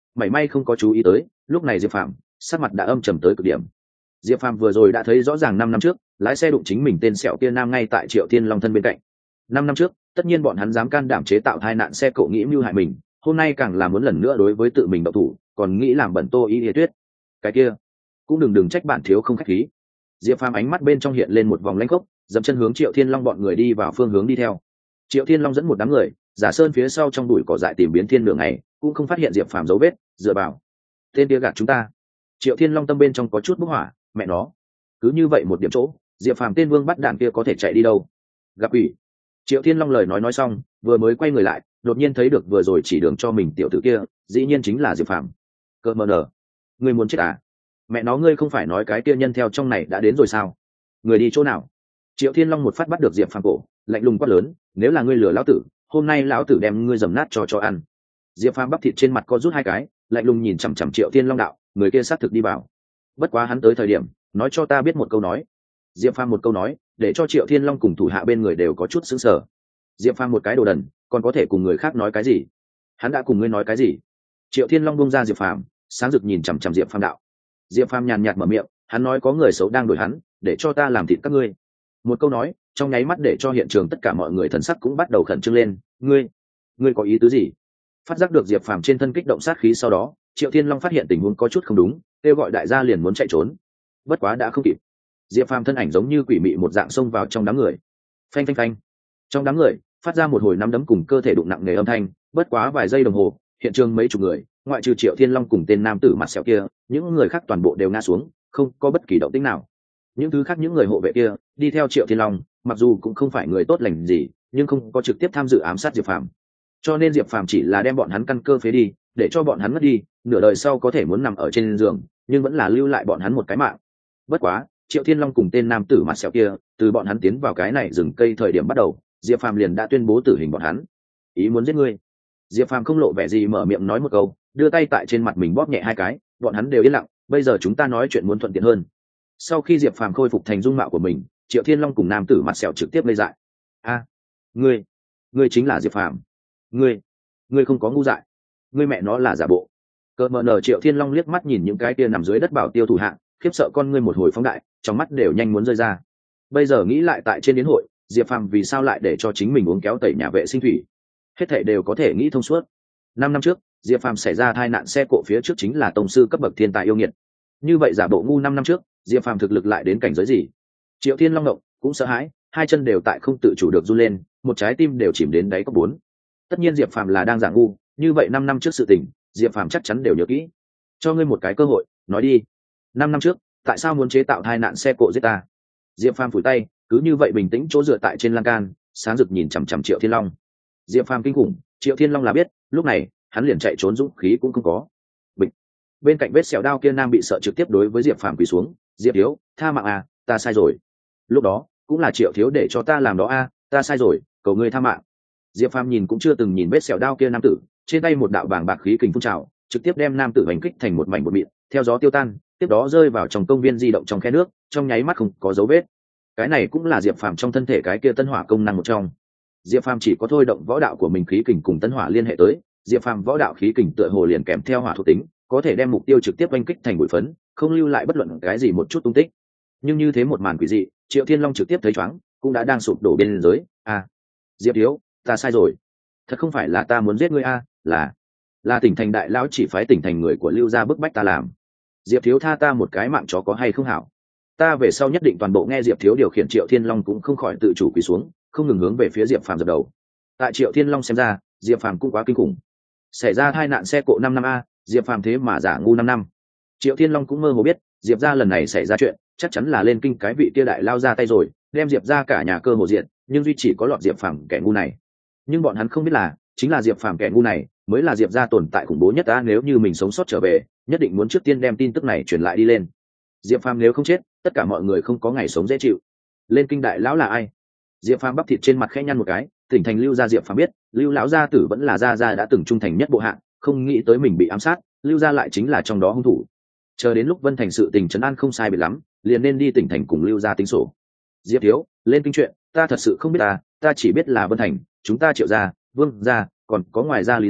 mảy may không có chú ý tới lúc này diệp phàm sắc mặt đã âm trầm tới cực điểm. Diệp phàm vừa rồi đã thấy rõ ràng năm năm trước lái xe đụng chính mình tên sẹo kia nam ngay tại Triệu Thiên Long thân bên cạnh. Năm năm trước tất nhiên bọn hắn dám can đảm chế tạo tai nạn xe cộ nghĩ mưu hại mình, hôm nay càng là muốn lần nữa đối với tự mình động thủ, còn nghĩ làm bẩn Tô Y Lìa Tuyết. Cái kia cũng đừng đừng trách bạn thiếu không khách khí. Diệp phàm ánh mắt bên trong hiện lên một vòng lãnh khốc, dậm chân hướng Triệu Thiên Long bọn người đi vào phương hướng đi theo. Triệu Thiên Long dẫn một đám người giả sơn phía sau trong bụi cỏ dại tìm biến thiên đường này, cũng không phát hiện Diệp phàm dấu vết, dựa vào tên kia gạt chúng ta. Triệu Thiên Long tâm bên trong có chút bốc hỏa, mẹ nó cứ như vậy một điểm chỗ, Diệp phàm tên vương bắt đạn kia có thể chạy đi đâu? Gặp ủy. Triệu Thiên Long lời nói nói xong vừa mới quay người lại, đột nhiên thấy được vừa rồi chỉ đường cho mình tiểu tử kia dĩ nhiên chính là Diệp phàm. Cợt mờ nở, ngươi muốn chết à? Mẹ nó, ngươi không phải nói cái kia nhân theo trong này đã đến rồi sao? Người đi chỗ nào? Triệu Thiên Long một phát bắt được Diệp phàm cổ, lạnh lùng quát lớn, nếu là ngươi lừa lão tử, hôm nay lão tử đem ngươi dầm nát cho cho ăn. Diệp phàm bắp thịt trên mặt co rút hai cái, lạnh lùng nhìn chằm chằm Triệu Thiên Long đạo, người kia xác thực đi vào. Bất quá hắn tới thời điểm nói cho ta biết một câu nói. Diệp phàm một câu nói để cho Triệu Thiên Long cùng thủ hạ bên người đều có chút sững sờ. Diệp phàm một cái đồ đần còn có thể cùng người khác nói cái gì? Hắn đã cùng ngươi nói cái gì? Triệu Thiên Long bung ra Diệp phàm, sáng rực nhìn chằm chằm Diệp phàm đạo. Diệp phàm nhàn nhạt mở miệng, hắn nói có người xấu đang đuổi hắn, để cho ta làm thịt các ngươi. Một câu nói trong nháy mắt để cho hiện trường tất cả mọi người thần sắc cũng bắt đầu khẩn trương lên. Ngươi, ngươi có ý tứ gì? Phát giác được Diệp phàm trên thân kích động sát khí, sau đó Triệu Thiên Long phát hiện tình huống có chút không đúng, kêu gọi đại gia liền muốn chạy trốn. Bất quá đã không kịp. Diệp phàm thân ảnh giống như quỷ mị một dạng xông vào trong đám người. Phanh phanh phanh. Trong đám người phát ra một hồi nắm đấm cùng cơ thể đụng nặng nề âm thanh, bất quá vài giây đồng hồ, hiện trường mấy chục người, ngoại trừ Triệu Thiên Long cùng tên nam tử mặt sẹo kia, những người khác toàn bộ đều ngã xuống, không có bất kỳ động tĩnh nào. Những thứ khác những người hộ vệ kia đi theo Triệu Thiên Long, mặc dù cũng không phải người tốt lành gì, nhưng không có trực tiếp tham dự ám sát Diệp phàm. Cho nên Diệp phàm chỉ là đem bọn hắn căn cơ phế đi, để cho bọn hắn mất đi, nửa đời sau có thể muốn nằm ở trên giường, nhưng vẫn là lưu lại bọn hắn một cái mạng. Bất quá Triệu Thiên Long cùng tên nam tử mặt sẹo kia, từ bọn hắn tiến vào cái này rừng cây thời điểm bắt đầu, Diệp phàm liền đã tuyên bố tử hình bọn hắn. Ý muốn giết ngươi. Diệp phàm không lộ vẻ gì mở miệng nói một câu, đưa tay tại trên mặt mình bóp nhẹ hai cái, bọn hắn đều yên lặng. Bây giờ chúng ta nói chuyện muốn thuận tiện hơn. Sau khi Diệp phàm khôi phục thành dung mạo của mình, Triệu Thiên Long cùng nam tử mặt sẹo trực tiếp lây dại. A, ngươi, ngươi chính là Diệp phàm? Ngươi, ngươi không có ngu dại? Ngươi mẹ nó là giả bộ. Cợt mờ nở. Triệu Thiên Long liếc mắt nhìn những cái kia nằm dưới đất bảo tiêu thủ hạng, khiếp sợ con ngươi một hồi phóng đại, trong mắt đều nhanh muốn rơi ra. Bây giờ nghĩ lại tại trên đến hội, Diệp phàm vì sao lại để cho chính mình uống kéo tẩy nhà vệ sinh thủy? Hết thảy đều có thể nghĩ thông suốt. Năm năm trước Diệp phàm xảy ra tai nạn xe cộ, phía trước chính là tông sư cấp bậc thiên tài yêu nghiệt. Như vậy giả bộ ngu năm năm trước, Diệp phàm thực lực lại đến cảnh giới gì? Triệu Thiên Long động cũng sợ hãi, hai chân đều tại không tự chủ được run lên, một trái tim đều chìm đến đáy cốc bốn. Tất nhiên Diệp phàm là đang giả ngu, như vậy năm năm trước sự tình Diệp phàm chắc chắn đều nhớ kỹ. Cho ngươi một cái cơ hội, nói đi. Năm năm trước tại sao muốn chế tạo tai nạn xe cộ giết ta? Diệp phàm phủi tay, cứ như vậy bình tĩnh chỗ dựa tại trên lan can, sáng rực nhìn chằm chằm Triệu Thiên Long. Diệp phàm kinh khủng, Triệu Thiên Long là biết, lúc này hắn liền chạy trốn dũng khí cũng không có. Bịch. Bên cạnh vết sẹo đao kia nam bị sợ trực tiếp đối với Diệp phàm quỳ xuống. Diệp thiếu, tha mạng à, ta sai rồi. Lúc đó cũng là Triệu thiếu để cho ta làm đó a, à, ta sai rồi, cầu ngươi tha mạng. Diệp phàm nhìn cũng chưa từng nhìn vết sẹo đao kia nam tử, trên tay một đạo bàng bạc khí kình phun trào, trực tiếp đem nam tử hành kích thành một mảnh bột mịn, theo gió tiêu tan, tiếp đó rơi vào trong công viên di động trong khe nước, trong nháy mắt không có dấu vết. Cái này cũng là Diệp phàm trong thân thể cái kia tân hỏa công năng một trong. Diệp phàm chỉ có thôi động võ đạo của mình khí kình cùng tân hỏa liên hệ tới, Diệp phàm võ đạo khí kình tựa hồ liền kèm theo hỏa thuộc tính, có thể đem mục tiêu trực tiếp oanh kích thành bụi phấn, không lưu lại bất luận cái gì một chút tung tích. Nhưng như thế một màn quỷ dị, Triệu Thiên Long trực tiếp thấy choáng, cũng đã đang sụp đổ bên dưới. À, Diệp thiếu, ta sai rồi, thật không phải là ta muốn giết ngươi a, à, là là tỉnh thành đại lão chỉ phái tỉnh thành người của Lưu gia bức bách ta làm. Diệp thiếu tha ta một cái mạng chó có hay không hảo? Ta về sau nhất định toàn bộ nghe Diệp thiếu điều khiển. Triệu Thiên Long cũng không khỏi tự chủ quỳ xuống, không ngừng hướng về phía Diệp phàm dập đầu. Tại Triệu Thiên Long xem ra, Diệp phàm cũng quá kinh khủng. Xảy ra tai nạn xe cộ năm năm a, Diệp phàm thế mà giả ngu năm năm. Triệu Thiên Long cũng mơ hồ biết, Diệp gia lần này xảy ra chuyện, chắc chắn là lên kinh cái vị kia đại lao ra tay rồi, đem Diệp gia cả nhà cơ hồ diện, nhưng duy chỉ có lọt Diệp phàm kẻ ngu này. Nhưng bọn hắn không biết là, chính là Diệp phàm kẻ ngu này mới là Diệp gia tồn tại khủng bố nhất ta. Nếu như mình sống sót trở về, nhất định muốn trước tiên đem tin tức này truyền lại đi lên. Diệp phàm nếu không chết, tất cả mọi người không có ngày sống dễ chịu. Lên kinh đại lão là ai? Diệp phàm bắp thịt trên mặt khẽ nhăn một cái, tỉnh thành Lưu gia Diệp phàm biết, Lưu lão gia tử vẫn là gia gia đã từng trung thành nhất bộ hạng, không nghĩ tới mình bị ám sát, Lưu gia lại chính là trong đó hung thủ. Chờ đến lúc Vân Thành sự tình trấn an không sai biệt lắm, liền nên đi tỉnh thành cùng Lưu gia tính sổ. Diệp thiếu, lên kinh chuyện, ta thật sự không biết ta, ta chỉ biết là Vân Thành, chúng ta Triệu gia, Vương gia, còn có ngoài gia Lý gia,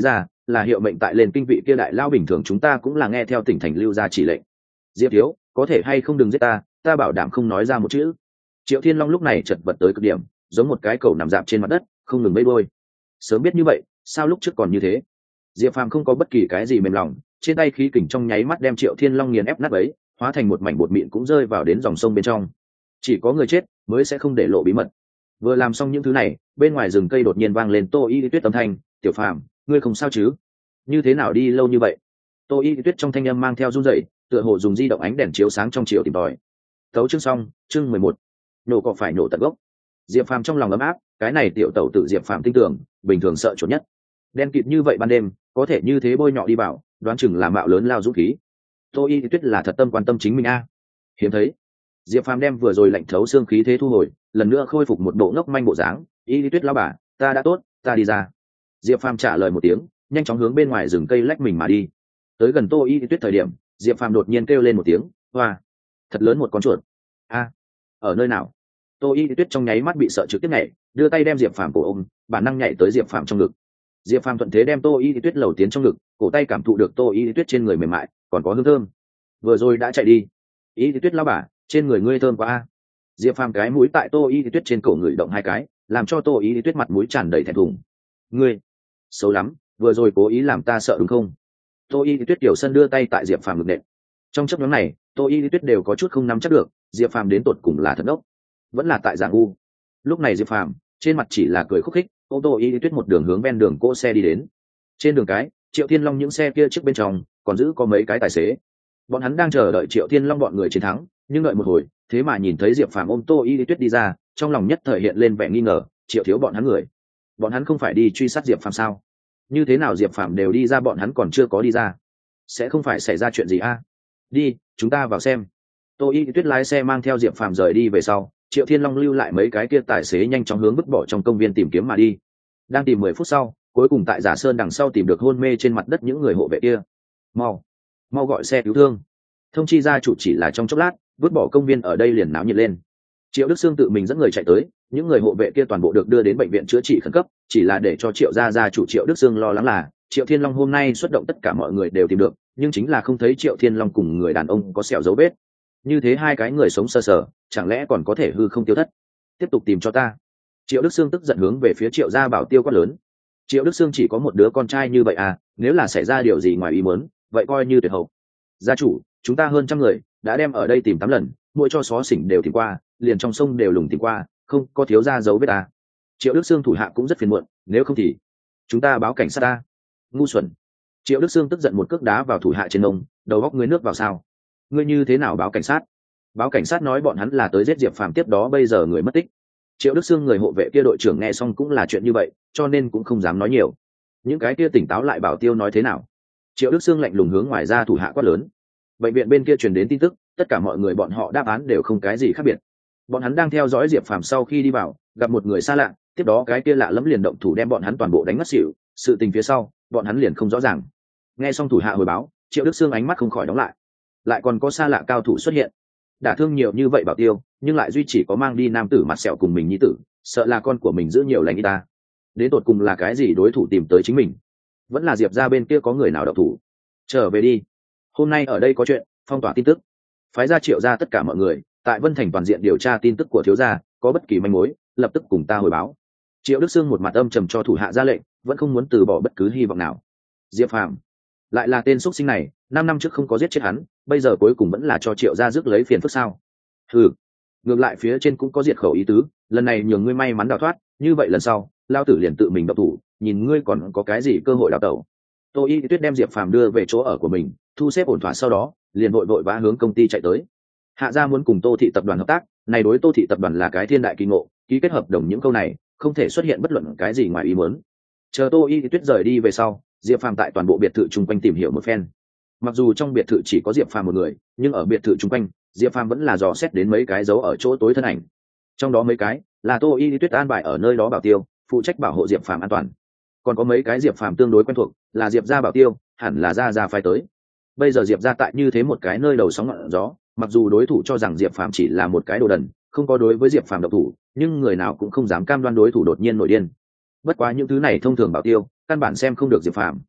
là hiệu mệnh tại lên kinh vị kia đại lao bình thường chúng ta cũng là nghe theo tỉnh thành lưu ra chỉ lệnh. Diệp thiếu có thể hay không đừng giết ta, ta bảo đảm không nói ra một chữ. Triệu Thiên Long lúc này chật vật tới cực điểm, giống một cái cầu nằm dạp trên mặt đất, không ngừng bấy đôi. Sớm biết như vậy, sao lúc trước còn như thế? Diệp Phàm không có bất kỳ cái gì mềm lòng, trên tay khí kình trong nháy mắt đem Triệu Thiên Long nghiền ép nát ấy, hóa thành một mảnh bột mịn cũng rơi vào đến dòng sông bên trong. Chỉ có người chết mới sẽ không để lộ bí mật. Vừa làm xong những thứ này, bên ngoài rừng cây đột nhiên vang lên Tô Y Tuyết âm thanh, "Tiểu Phàm, ngươi không sao chứ? Như thế nào đi lâu như vậy?" Tô Y Tuyết trong thanh âm mang theo run rẩy, tựa hồ dùng di động ánh đèn chiếu sáng trong chiều tìm tòi. Tấu chương xong, chương mười một. Nổ cỏ phải nổ tận gốc. Diệp Phàm trong lòng ấm áp, cái này tiểu tẩu tự Diệp Phàm tin tưởng, bình thường sợ chuột nhất. Đen kịt như vậy ban đêm, có thể như thế bôi nhọ đi vào, đoán chừng là mạo lớn lao dũng khí. Tô Y Tuyết là thật tâm quan tâm chính mình a. Hiếm thấy. Diệp Phàm đem vừa rồi lạnh thấu xương khí thế thu hồi, lần nữa khôi phục một bộ ngốc manh bộ dáng. "Y Tuyết lão bà, ta đã tốt, ta đi ra." Diệp Phàm trả lời một tiếng, nhanh chóng hướng bên ngoài rừng cây lách mình mà đi. Tới gần Tô Y Tuyết thời điểm, Diệp Phàm đột nhiên kêu lên một tiếng, "Hoa, thật lớn một con chuột." "A, ở nơi nào?" Tô Y Tuyết trong nháy mắt bị sợ trực tiếp nhảy, đưa tay đem Diệp Phàm cổ ôm, bản năng nhảy tới Diệp Phàm trong ngực. Diệp Phàm thuận thế đem Tô Y Tuyết lầu tiến trong ngực, cổ tay cảm thụ được Tô Y Tuyết trên người mềm mại, còn có hương thơm. "Vừa rồi đã chạy đi." "Y Tuyết lão bà, trên người ngươi thơm quá a." Diệp Phàm cái mũi tại Tô Y Tuyết trên cổ người động hai cái, làm cho Tô Y Tuyết mặt mũi tràn đầy thẹn thùng. "Ngươi xấu lắm, vừa rồi cố ý làm ta sợ đúng không?" Tô Y Tuyết tiểu sân đưa tay tại Diệp Phàm ngực nện. Trong chấp nhóm này, Tô Y Tuyết đều có chút không nắm chắc được, Diệp Phàm đến tột cùng là thật đốc, vẫn là tại dạng ngu. Lúc này Diệp Phàm trên mặt chỉ là cười khúc khích, ô Tô Y Tuyết một đường hướng ven đường cỗ xe đi đến. Trên đường cái, Triệu Thiên Long những xe kia trước bên trong còn giữ có mấy cái tài xế. Bọn hắn đang chờ đợi Triệu Thiên Long bọn người chiến thắng, nhưng đợi một hồi, thế mà nhìn thấy Diệp Phàm ôm Tô Y Tuyết đi ra, trong lòng nhất thời hiện lên vẻ nghi ngờ, Triệu thiếu bọn hắn người, bọn hắn không phải đi truy sát Diệp Phàm sao? Như thế nào Diệp Phàm đều đi ra bọn hắn còn chưa có đi ra? Sẽ không phải xảy ra chuyện gì a? Đi, chúng ta vào xem. Tô Y Tuyết lái xe mang theo Diệp Phàm rời đi về sau, Triệu Thiên Long lưu lại mấy cái kia tài xế nhanh chóng hướng vứt bỏ trong công viên tìm kiếm mà đi. Đang tìm mười phút sau, cuối cùng tại Giả Sơn đằng sau tìm được hôn mê trên mặt đất những người hộ vệ kia. Mau, mau gọi xe cứu thương. Thông chi gia chủ chỉ là trong chốc lát, vứt bỏ công viên ở đây liền náo nhiệt lên. Triệu Đức Sương tự mình dẫn người chạy tới, những người hộ vệ kia toàn bộ được đưa đến bệnh viện chữa trị khẩn cấp, chỉ là để cho Triệu gia gia chủ Triệu Đức Sương lo lắng là Triệu Thiên Long hôm nay xuất động tất cả mọi người đều tìm được, nhưng chính là không thấy Triệu Thiên Long cùng người đàn ông có sẹo dấu vết. Như thế hai cái người sống sơ sờ, chẳng lẽ còn có thể hư không tiêu thất? Tiếp tục tìm cho ta. Triệu Đức Sương tức giận hướng về phía Triệu gia bảo tiêu quát lớn. Triệu Đức Sương chỉ có một đứa con trai như vậy à, nếu là xảy ra điều gì ngoài ý muốn, vậy coi như tuyệt hậu. Gia chủ, chúng ta hơn trăm người đã đem ở đây tìm tám lần, mỗi cho xó xỉnh đều tìm qua, liền trong sông đều lùng tìm qua, không có thiếu ra dấu vết à. Triệu Đức Sương thủ hạ cũng rất phiền muộn, nếu không thì chúng ta báo cảnh sát ta. Ngu xuẩn. Triệu Đức Sương tức giận một cước đá vào thủ hạ trên ông, đầu góc ngươi nước vào sao? Ngươi như thế nào báo cảnh sát? Báo cảnh sát nói bọn hắn là tới giết Diệp Phàm, tiếp đó bây giờ người mất tích. Triệu Đức Sương người hộ vệ kia đội trưởng nghe xong cũng là chuyện như vậy, cho nên cũng không dám nói nhiều. Những cái kia tỉnh táo lại bảo tiêu nói thế nào? Triệu Đức Sương lạnh lùng hướng ngoài ra thủ hạ quát lớn. Bệnh viện bên kia truyền đến tin tức, tất cả mọi người bọn họ đáp án đều không cái gì khác biệt. Bọn hắn đang theo dõi Diệp Phàm sau khi đi vào, gặp một người xa lạ, tiếp đó cái kia lạ lẫm liền động thủ đem bọn hắn toàn bộ đánh ngất xỉu, sự tình phía sau, bọn hắn liền không rõ ràng. Nghe xong thủ hạ hồi báo, Triệu Đức Sương ánh mắt không khỏi đóng lại. Lại còn có xa lạ cao thủ xuất hiện. Đả thương nhiều như vậy bảo tiêu, nhưng lại duy chỉ có mang đi nam tử mặt sẹo cùng mình nhi tử, sợ là con của mình giữ nhiều lành y ta. Đến tột cùng là cái gì đối thủ tìm tới chính mình? Vẫn là Diệp gia bên kia có người nào độc thủ? Trở về đi. Hôm nay ở đây có chuyện, phong tỏa tin tức. Phái ra Triệu gia tất cả mọi người, tại Vân Thành toàn diện điều tra tin tức của thiếu gia, có bất kỳ manh mối, lập tức cùng ta hồi báo. Triệu Đức Sương một mặt âm trầm cho thủ hạ ra lệnh, vẫn không muốn từ bỏ bất cứ hy vọng nào. Diệp Phàm, lại là tên xuất sinh này, năm năm trước không có giết chết hắn, bây giờ cuối cùng vẫn là cho Triệu gia rước lấy phiền phức sao? Hừ, ngược lại phía trên cũng có diệt khẩu ý tứ, lần này nhường ngươi may mắn đào thoát, như vậy lần sau, lao tử liền tự mình động thủ, nhìn ngươi còn có cái gì cơ hội đào tẩu. Tô Y Tuyết đem Diệp Phàm đưa về chỗ ở của mình, thu xếp ổn thỏa sau đó, liền vội vội vã hướng công ty chạy tới. Hạ gia muốn cùng Tô thị tập đoàn hợp tác, này đối Tô thị tập đoàn là cái thiên đại kỳ ngộ, ký kết hợp đồng những câu này, không thể xuất hiện bất luận cái gì ngoài ý muốn. Chờ Tô Y Tuyết rời đi về sau, Diệp Phàm tại toàn bộ biệt thự chung quanh tìm hiểu một phen. Mặc dù trong biệt thự chỉ có Diệp Phàm một người, nhưng ở biệt thự chung quanh, Diệp Phàm vẫn là dò xét đến mấy cái dấu ở chỗ tối thân ảnh. Trong đó mấy cái là Tô Y Tuyết an bài ở nơi đó bảo tiêu, phụ trách bảo hộ Diệp Phàm an toàn. Còn có mấy cái Diệp Phàm tương đối quen thuộc, là Diệp gia bảo tiêu, hẳn là gia gia phái tới. Bây giờ Diệp gia tại như thế một cái nơi đầu sóng ngọn gió, mặc dù đối thủ cho rằng Diệp Phàm chỉ là một cái đồ đần, không có đối với Diệp Phàm độc thủ, nhưng người nào cũng không dám cam đoan đối thủ đột nhiên nổi điên. Bất quá những thứ này thông thường bảo tiêu, căn bản xem không được Diệp Phàm.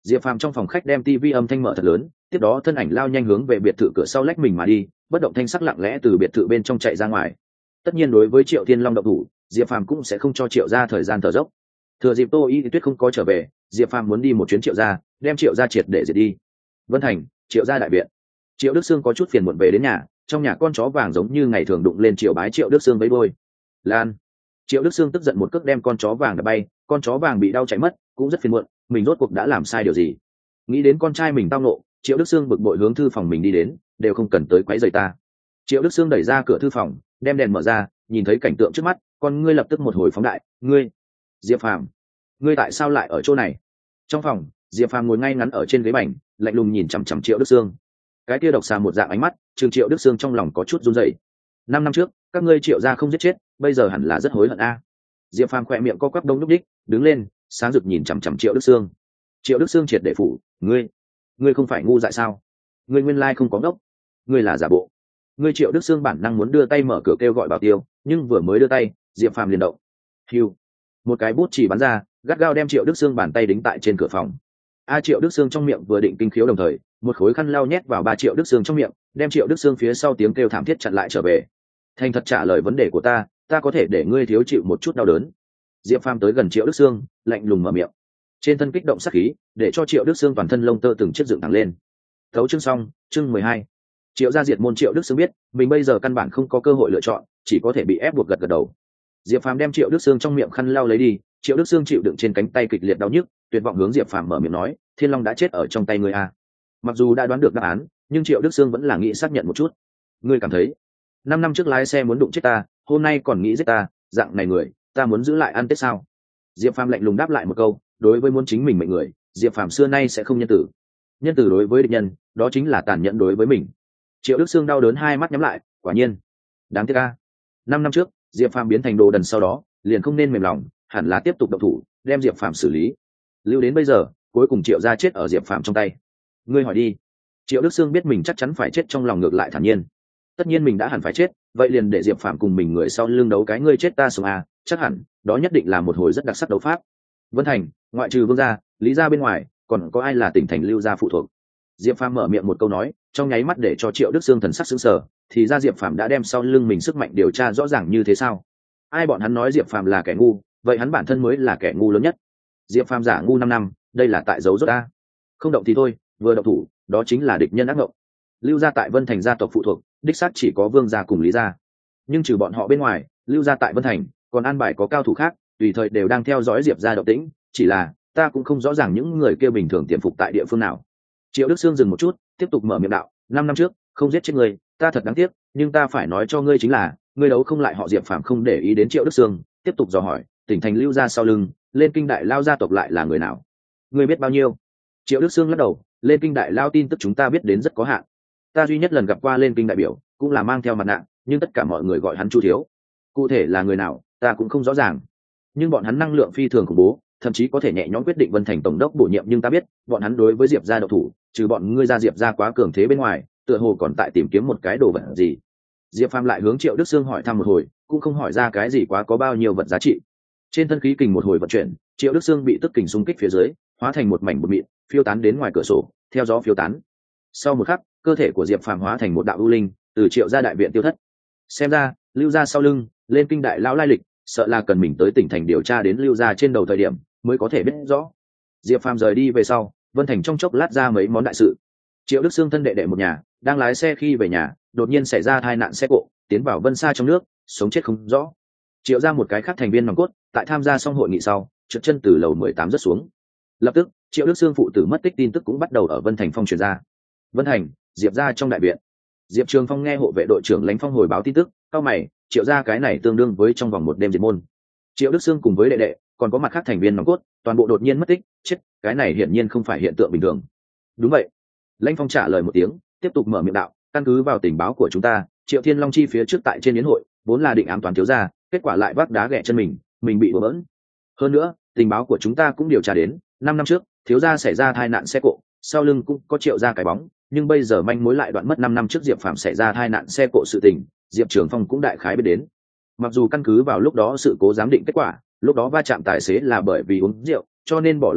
Diệp Phàm trong phòng khách đem tivi âm thanh mở thật lớn, tiếp đó thân ảnh lao nhanh hướng về biệt thự cửa sau lách mình mà đi, bất động thanh sắc lặng lẽ từ biệt thự bên trong chạy ra ngoài. Tất nhiên đối với Triệu Thiên Long động thủ, Diệp Phàm cũng sẽ không cho Triệu gia thời gian thở dốc. Thừa dịp Tô Y Tuyết không có trở về, Diệp Phàm muốn đi một chuyến Triệu gia, đem Triệu gia triệt để diệt đi. Vân Thành, Triệu gia đại viện. Triệu Đức Sương có chút phiền muộn về đến nhà, trong nhà con chó vàng giống như ngày thường đụng lên Triệu bái Triệu Đức Sương với đôi. Lan. Triệu Đức Sương tức giận một cước đem con chó vàng đập bay, con chó vàng bị đau chạy mất, cũng rất phiền muộn, mình rốt cuộc đã làm sai điều gì? Nghĩ đến con trai mình tao nộ, Triệu Đức Sương bực bội hướng thư phòng mình đi đến, đều không cần tới quấy rầy ta. Triệu Đức Sương đẩy ra cửa thư phòng, đem đèn mở ra, nhìn thấy cảnh tượng trước mắt, con ngươi lập tức một hồi phóng đại, ngươi, Diệp Phàm, ngươi tại sao lại ở chỗ này? Trong phòng, Diệp Phàm ngồi ngay ngắn ở trên ghế bành, lạnh lùng nhìn chằm chằm Triệu Đức Sương. Cái kia độc xà một dạng ánh mắt, Trường Triệu Đức Sương trong lòng có chút run rẩy. Năm năm trước, các ngươi Triệu gia không giết chết, bây giờ hẳn là rất hối hận a. Diệp Phàm khỏe miệng co quắp đông nhúc nhích, đứng lên, sáng rực nhìn chằm chằm Triệu Đức Sương. Triệu Đức Sương triệt để phủ, ngươi, ngươi không phải ngu dại sao? Ngươi nguyên lai không có ngốc, ngươi là giả bộ. Ngươi Triệu Đức Sương bản năng muốn đưa tay mở cửa kêu gọi Bảo Tiêu, nhưng vừa mới đưa tay, Diệp Phàm liền động. Hưu, một cái bút chỉ bắn ra, gắt gao đem Triệu Đức Sương bàn tay đính tại trên cửa phòng. A Triệu Đức Sương trong miệng vừa định kinh khiếu đồng thời, một khối khăn lau nhét vào ba Triệu Đức Sương trong miệng, đem Triệu Đức Sương phía sau tiếng kêu thảm thiết chặn lại trở về. Thành thật trả lời vấn đề của ta, ta có thể để ngươi thiếu chịu một chút đau đớn. Diệp Phàm tới gần Triệu Đức Sương, lạnh lùng mở miệng. Trên thân kích động sát khí, để cho Triệu Đức Sương toàn thân lông tơ từng chiếc dựng thẳng lên. Thấu chương xong, chương mười hai. Triệu gia diệt môn. Triệu Đức Sương biết, mình bây giờ căn bản không có cơ hội lựa chọn, chỉ có thể bị ép buộc gật gật đầu. Diệp Phàm đem Triệu Đức Sương trong miệng khăn lau lấy đi, Triệu Đức Sương chịu đựng trên cánh tay kịch liệt đau nhức, tuyệt vọng hướng Diệp Phàm mở miệng nói, Thiên Long đã chết ở trong tay ngươi a. Mặc dù đã đoán được đáp án, nhưng Triệu Đức Sương vẫn là nghĩ xác nhận một chút. Ngươi cảm thấy, năm năm trước lái xe muốn đụng chết ta, hôm nay còn nghĩ giết ta, dạng này người, ta muốn giữ lại ăn tết sao? Diệp Phàm lạnh lùng đáp lại một câu, đối với muốn chính mình mệnh người, Diệp Phàm xưa nay sẽ không nhân tử. Nhân tử đối với địch nhân, đó chính là tàn nhẫn đối với mình. Triệu Đức Sương đau đớn hai mắt nhắm lại, quả nhiên, đáng tiếc a. Năm năm trước, Diệp Phàm biến thành đồ đần sau đó, liền không nên mềm lòng, hẳn là tiếp tục động thủ, đem Diệp Phàm xử lý. Lưu đến bây giờ, cuối cùng Triệu gia chết ở Diệp Phàm trong tay. Ngươi hỏi đi. Triệu Đức Sương biết mình chắc chắn phải chết, trong lòng ngược lại thản nhiên. Tất nhiên mình đã hẳn phải chết, vậy liền để Diệp Phàm cùng mình người sau lưng đấu cái ngươi chết ta sống à, chắc hẳn đó nhất định là một hồi rất đặc sắc đấu pháp. Vân Thành, ngoại trừ Vương gia, Lý gia bên ngoài, còn có ai là tỉnh thành Lưu gia phụ thuộc? Diệp Phàm mở miệng một câu nói, trong nháy mắt để cho Triệu Đức Sương thần sắc sững sờ, thì ra Diệp Phàm đã đem sau lưng mình sức mạnh điều tra rõ ràng như thế sao? Ai bọn hắn nói Diệp Phàm là kẻ ngu, vậy hắn bản thân mới là kẻ ngu lớn nhất. Diệp Phàm giả ngu năm năm, đây là tại dấu rốt a. Không động thì thôi, vừa động thủ, đó chính là địch nhân ác ngộng. Lưu gia tại Vân Thành gia tộc phụ thuộc, đích xác chỉ có Vương gia cùng Lý gia. Nhưng trừ bọn họ bên ngoài, Lưu gia tại Vân Thành còn an bài có cao thủ khác, tùy thời đều đang theo dõi Diệp gia động tĩnh, chỉ là ta cũng không rõ ràng những người kia bình thường tiềm phục tại địa phương nào. Triệu Đức Sương dừng một chút, tiếp tục mở miệng đạo, năm năm trước, không giết chết ngươi, ta thật đáng tiếc, nhưng ta phải nói cho ngươi chính là, ngươi đấu không lại họ Diệp Phàm. Không để ý đến Triệu Đức Sương, tiếp tục dò hỏi, tỉnh thành Lưu gia sau lưng, lên kinh đại lao gia tộc lại là người nào? Ngươi biết bao nhiêu? Triệu Đức Sương lắc đầu, lên kinh đại lao tin tức chúng ta biết đến rất có hạn. Ta duy nhất lần gặp qua lên kinh đại biểu, cũng là mang theo mặt nạ, nhưng tất cả mọi người gọi hắn Chu Thiếu. Cụ thể là người nào, ta cũng không rõ ràng. Nhưng bọn hắn năng lượng phi thường khủng bố, thậm chí có thể nhẹ nhõm quyết định Vân Thành tổng đốc bổ nhiệm, nhưng ta biết, bọn hắn đối với Diệp gia độc thủ, trừ bọn ngươi ra Diệp gia quá cường thế bên ngoài, tựa hồ còn tại tìm kiếm một cái đồ vật gì. Diệp Phàm lại hướng Triệu Đức Sương hỏi thăm một hồi, cũng không hỏi ra cái gì quá có bao nhiêu vật giá trị. Trên thân khí kình một hồi vận chuyển, Triệu Đức Sương bị tức kình xung kích phía dưới, hóa thành một mảnh bột mịn, phiêu tán đến ngoài cửa sổ, theo gió phiêu tán. Sau một khắc, cơ thể của Diệp Phàm hóa thành một đạo ưu linh, từ Triệu gia đại viện tiêu thất. Xem ra, Lưu gia sau lưng, lên kinh đại lão lai lịch, sợ là cần mình tới tỉnh thành điều tra đến Lưu gia trên đầu thời điểm mới có thể biết rõ. Diệp Phàm rời đi về sau, Vân Thành trong chốc lát ra mấy món đại sự. Triệu Đức Sương thân đệ đệ một nhà, đang lái xe khi về nhà, đột nhiên xảy ra tai nạn xe cộ, tiến vào Vân Sa trong nước, sống chết không rõ. Triệu ra một cái khác thành viên nòng cốt, tại tham gia xong hội nghị sau, trượt chân từ lầu mười tám rớt xuống. Lập tức, Triệu Đức Sương phụ tử mất tích tin tức cũng bắt đầu ở Vân Thành Phong truyền ra. Vân Thành, Diệp gia trong đại viện. Diệp Trường Phong nghe hộ vệ đội trưởng Lãnh Phong hồi báo tin tức, cao mày, Triệu gia cái này tương đương với trong vòng một đêm diệt môn. Triệu Đức Sương cùng với đệ đệ, còn có mặt khác thành viên nòng cốt, toàn bộ đột nhiên mất tích, chết, cái này hiển nhiên không phải hiện tượng bình thường. Đúng vậy. Lãnh Phong trả lời một tiếng, tiếp tục mở miệng đạo, căn cứ vào tình báo của chúng ta, Triệu Thiên Long chi phía trước tại trên yến hội, vốn là định ám toán thiếu gia, kết quả lại vác đá ghẻ chân mình, mình bị đổ bỡn. Hơn nữa, tình báo của chúng ta cũng điều tra đến, năm năm trước, thiếu gia xảy ra tai nạn xe cộ, sau lưng cũng có Triệu gia cái bóng, nhưng bây giờ manh mối lại đoạn mất. Năm năm trước Diệp Phàm xảy ra tai nạn xe cộ sự tình, Diệp Trường Phong cũng đại khái biết đến. Mặc dù căn cứ vào lúc đó sự cố giám định kết quả, lúc đó va chạm tài xế là bởi vì uống rượu, cho nên bỏ lỡ đụng,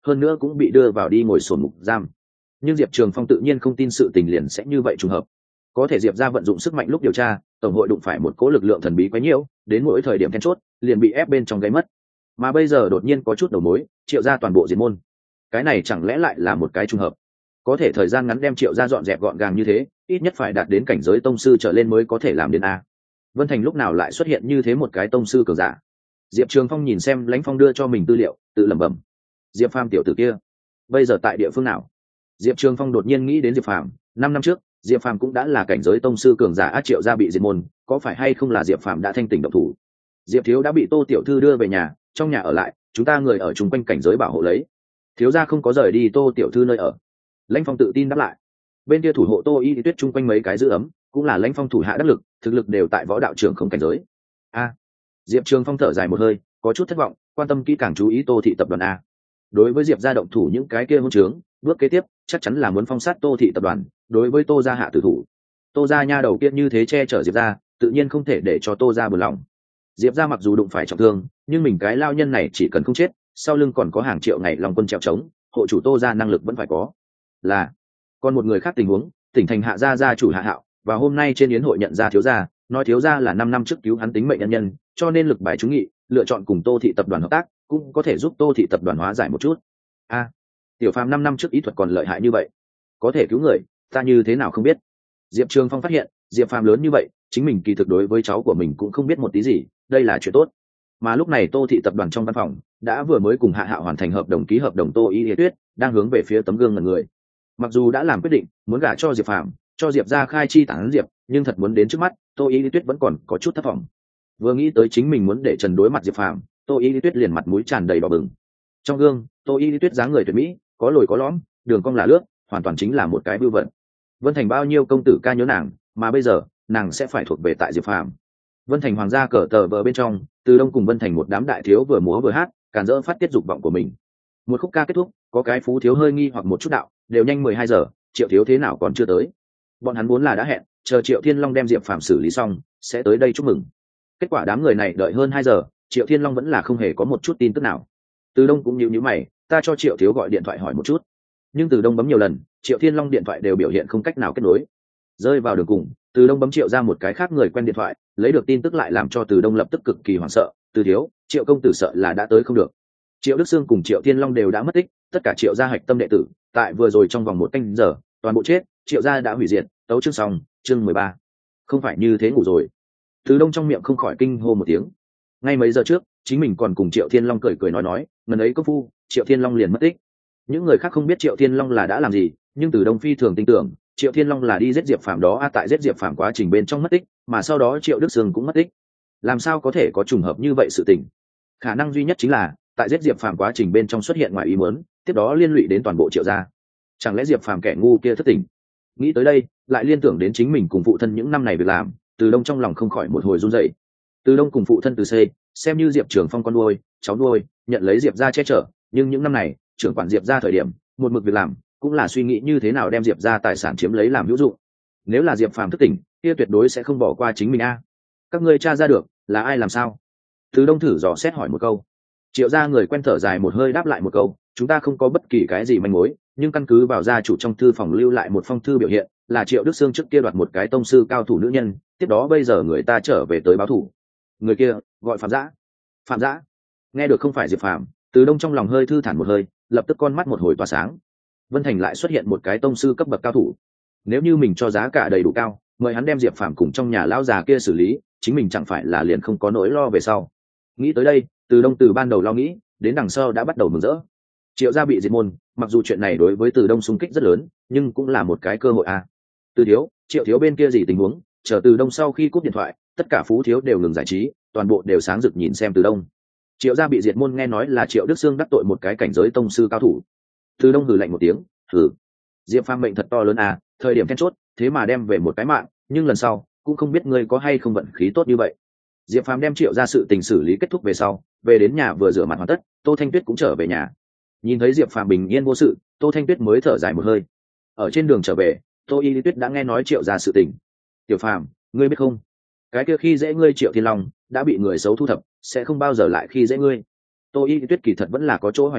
hơn nữa cũng bị đưa vào đi ngồi sổn ngục giam. Nhưng Diệp Trường Phong tự nhiên không tin sự tình liền sẽ như vậy trùng hợp. Có thể Diệp ra vận dụng sức mạnh lúc điều tra, tổng hội đụng phải một cỗ lực lượng thần bí quá nhiễu, đến mỗi thời điểm then chốt liền bị ép bên trong gáy mất. Mà bây giờ đột nhiên có chút đầu mối, Triệu gia toàn bộ diệt môn. Cái này chẳng lẽ lại là một cái trùng hợp? Có thể thời gian ngắn đem Triệu gia dọn dẹp gọn gàng như thế, ít nhất phải đạt đến cảnh giới tông sư trở lên mới có thể làm đến a. Vân Thành lúc nào lại xuất hiện như thế một cái tông sư cường giả? Diệp Trường Phong nhìn xem Lãnh Phong đưa cho mình tư liệu, tự lẩm bẩm. Diệp Phàm tiểu tử kia, bây giờ tại địa phương nào? Diệp Trường Phong đột nhiên nghĩ đến Diệp Phàm, năm năm trước, Diệp Phàm cũng đã là cảnh giới tông sư cường giả, á Triệu gia bị diệt môn, có phải hay không là Diệp Phàm đã thanh tỉnh động thủ? Diệp thiếu đã bị Tô tiểu thư đưa về nhà, trong nhà ở lại, chúng ta người ở chung quanh cảnh giới bảo hộ lấy. Thiếu gia không có rời đi Tô tiểu thư nơi ở. Lãnh Phong tự tin đáp lại. Bên kia thủ hộ Tô Y Tuyết chung quanh mấy cái giữ ấm, cũng là Lãnh Phong thủ hạ đắc lực, thực lực đều tại võ đạo trưởng không cảnh giới. A. Diệp Trường Phong thở dài một hơi, có chút thất vọng, quan tâm kỹ càng chú ý Tô thị tập đoàn a. Đối với Diệp gia động thủ những cái kia hôn trướng, bước kế tiếp chắc chắn là muốn phong sát Tô thị tập đoàn, đối với Tô gia hạ tử thủ. Tô gia nha đầu kia như thế che chở Diệp gia, tự nhiên không thể để cho Tô gia buồn lòng. Diệp gia mặc dù đụng phải trọng thương, nhưng mình cái lao nhân này chỉ cần không chết, sau lưng còn có hàng triệu ngày lòng quân trèo trống, hộ chủ Tô gia năng lực vẫn phải có. Là còn một người khác tình huống, tỉnh thành Hạ gia gia chủ Hạ Hạo, và hôm nay trên yến hội nhận ra thiếu gia, nói thiếu gia là năm năm trước cứu hắn tính mệnh nhân nhân, cho nên lực bài trúng nghị, lựa chọn cùng Tô thị tập đoàn hợp tác, cũng có thể giúp Tô thị tập đoàn hóa giải một chút. A, Tiểu Phàm năm năm trước ý thuật còn lợi hại như vậy, có thể cứu người, ta như thế nào không biết. Diệp Trường Phong phát hiện, Diệp Phàm lớn như vậy, chính mình kỳ thực đối với cháu của mình cũng không biết một tí gì, đây là chuyện tốt. Mà lúc này Tô thị tập đoàn trong văn phòng đã vừa mới cùng Hạ Hạo hoàn thành hợp đồng, ký hợp đồng, Tô Y Tuyết đang hướng về phía tấm gương ngẩn người. Mặc dù đã làm quyết định muốn gả cho Diệp Phàm, cho Diệp gia khai chi tán Diệp, nhưng thật muốn đến trước mắt, Tô Y Tuyết vẫn còn có chút thất vọng. Vừa nghĩ tới chính mình muốn để Trần đối mặt Diệp Phàm, Tô Y Tuyết liền mặt mũi tràn đầy đỏ bừng. Trong gương, Tô Y Tuyết dáng người tuyệt mỹ, có lồi có lõm, đường cong là lướt, hoàn toàn chính là một cái vưu vận. Vân Thành bao nhiêu công tử ca nhớ nàng, mà bây giờ nàng sẽ phải thuộc về tại Diệp Phàm. Vân Thành hoàng gia cờ tờ vờ bên trong, Từ Đông cùng Vân Thành một đám đại thiếu vừa múa vừa hát, càn rỡ phát tiết dục vọng của mình. Một khúc ca kết thúc, có cái phú thiếu hơi nghi hoặc một chút đạo, đều nhanh mười hai giờ, Triệu thiếu thế nào còn chưa tới? Bọn hắn vốn là đã hẹn, chờ Triệu Thiên Long đem Diệp Phàm xử lý xong, sẽ tới đây chúc mừng. Kết quả đám người này đợi hơn hai giờ, Triệu Thiên Long vẫn là không hề có một chút tin tức nào. Từ Đông cũng nhíu nhíu mày, ta cho Triệu thiếu gọi điện thoại hỏi một chút. Nhưng Từ Đông bấm nhiều lần, Triệu Thiên Long điện thoại đều biểu hiện không cách nào kết nối. Rơi vào đường cùng, Từ Đông bấm Triệu ra một cái khác người quen điện thoại, lấy được tin tức lại làm cho Từ Đông lập tức cực kỳ hoảng sợ. Từ thiếu, Triệu công tử sợ là đã tới không được. Triệu Đức Sương cùng Triệu Thiên Long đều đã mất tích, tất cả Triệu gia hạch tâm đệ tử, tại vừa rồi trong vòng một canh giờ, toàn bộ chết, Triệu gia đã hủy diệt. Tấu chương xong, chương mười ba. Không phải như thế ngủ rồi. Từ Đông trong miệng không khỏi kinh hô một tiếng. Ngay mấy giờ trước, chính mình còn cùng Triệu Thiên Long cười cười nói nói, ngần ấy công phu, Triệu Thiên Long liền mất tích. Những người khác không biết Triệu Thiên Long là đã làm gì, nhưng Từ Đông phi thường tin tưởng, Triệu Thiên Long là đi giết Diệp Phàm đó, a tại giết Diệp Phàm quá trình bên trong mất tích, mà sau đó Triệu Đức Sương cũng mất tích. Làm sao có thể có trùng hợp như vậy sự tình? Khả năng duy nhất chính là, tại giết Diệp Phàm quá trình bên trong xuất hiện ngoài ý muốn, tiếp đó liên lụy đến toàn bộ Triệu gia. Chẳng lẽ Diệp Phàm kẻ ngu kia thất tình? Nghĩ tới đây, lại liên tưởng đến chính mình cùng phụ thân những năm này việc làm, Từ Đông trong lòng không khỏi một hồi run rẩy. Từ Đông cùng phụ thân Từ C, xem như Diệp Trường Phong con nuôi, cháu nuôi, nhận lấy Diệp gia che chở, nhưng những năm này, trưởng quản Diệp gia thời điểm, một mực việc làm, cũng là suy nghĩ như thế nào đem Diệp gia tài sản chiếm lấy làm hữu dụng. Nếu là Diệp Phàm thất tình, kia tuyệt đối sẽ không bỏ qua chính mình a. Các ngươi tra ra được, là ai làm sao? Từ Đông thử dò xét hỏi một câu. Triệu gia người quen thở dài một hơi đáp lại một câu, chúng ta không có bất kỳ cái gì manh mối, nhưng căn cứ vào gia chủ trong thư phòng lưu lại một phong thư biểu hiện, là Triệu Đức Sương trước kia đoạt một cái tông sư cao thủ nữ nhân, tiếp đó bây giờ người ta trở về tới báo thủ. Người kia gọi Phạm Dã. Phạm Dã? Nghe được không phải Diệp Phàm, Từ Đông trong lòng hơi thư thản một hơi, lập tức con mắt một hồi tỏa sáng. Vân Thành lại xuất hiện một cái tông sư cấp bậc cao thủ. Nếu như mình cho giá cả đầy đủ cao, mời hắn đem Diệp Phàm cùng trong nhà lão già kia xử lý, chính mình chẳng phải là liền không có nỗi lo về sau. Nghĩ tới đây, Từ Đông từ ban đầu lo nghĩ, đến đằng sau đã bắt đầu mừng rỡ. Triệu gia bị diệt môn, mặc dù chuyện này đối với Từ Đông xung kích rất lớn, nhưng cũng là một cái cơ hội à. Từ thiếu, Triệu thiếu bên kia gì tình huống? Chờ Từ Đông sau khi cúp điện thoại, tất cả phú thiếu đều ngừng giải trí, toàn bộ đều sáng rực nhìn xem Từ Đông. Triệu gia bị diệt môn, nghe nói là Triệu Đức Sương đắc tội một cái cảnh giới tông sư cao thủ. Từ Đông hừ lạnh một tiếng, hừ. Diệp Phàm mệnh thật to lớn à, thời điểm then chốt, thế mà đem về một cái mạng, nhưng lần sau cũng không biết ngươi có hay không vận khí tốt như vậy. Diệp Phàm đem Triệu gia sự tình xử lý kết thúc về sau, về đến nhà vừa rửa mặt hoàn tất, Tô Thanh Tuyết cũng trở về nhà. Nhìn thấy Diệp Phàm bình yên vô sự, Tô Thanh Tuyết mới thở dài một hơi. Ở trên đường trở về, Tô Y Tuyết đã nghe nói Triệu gia sự tình. Tiểu Phàm, ngươi biết không, cái kia khi dễ ngươi Triệu Thiên Long đã bị người xấu thu thập, sẽ không bao giờ lại khi dễ ngươi. Tô Y Tuyết kỳ thật vẫn là có chỗ hoài nghi,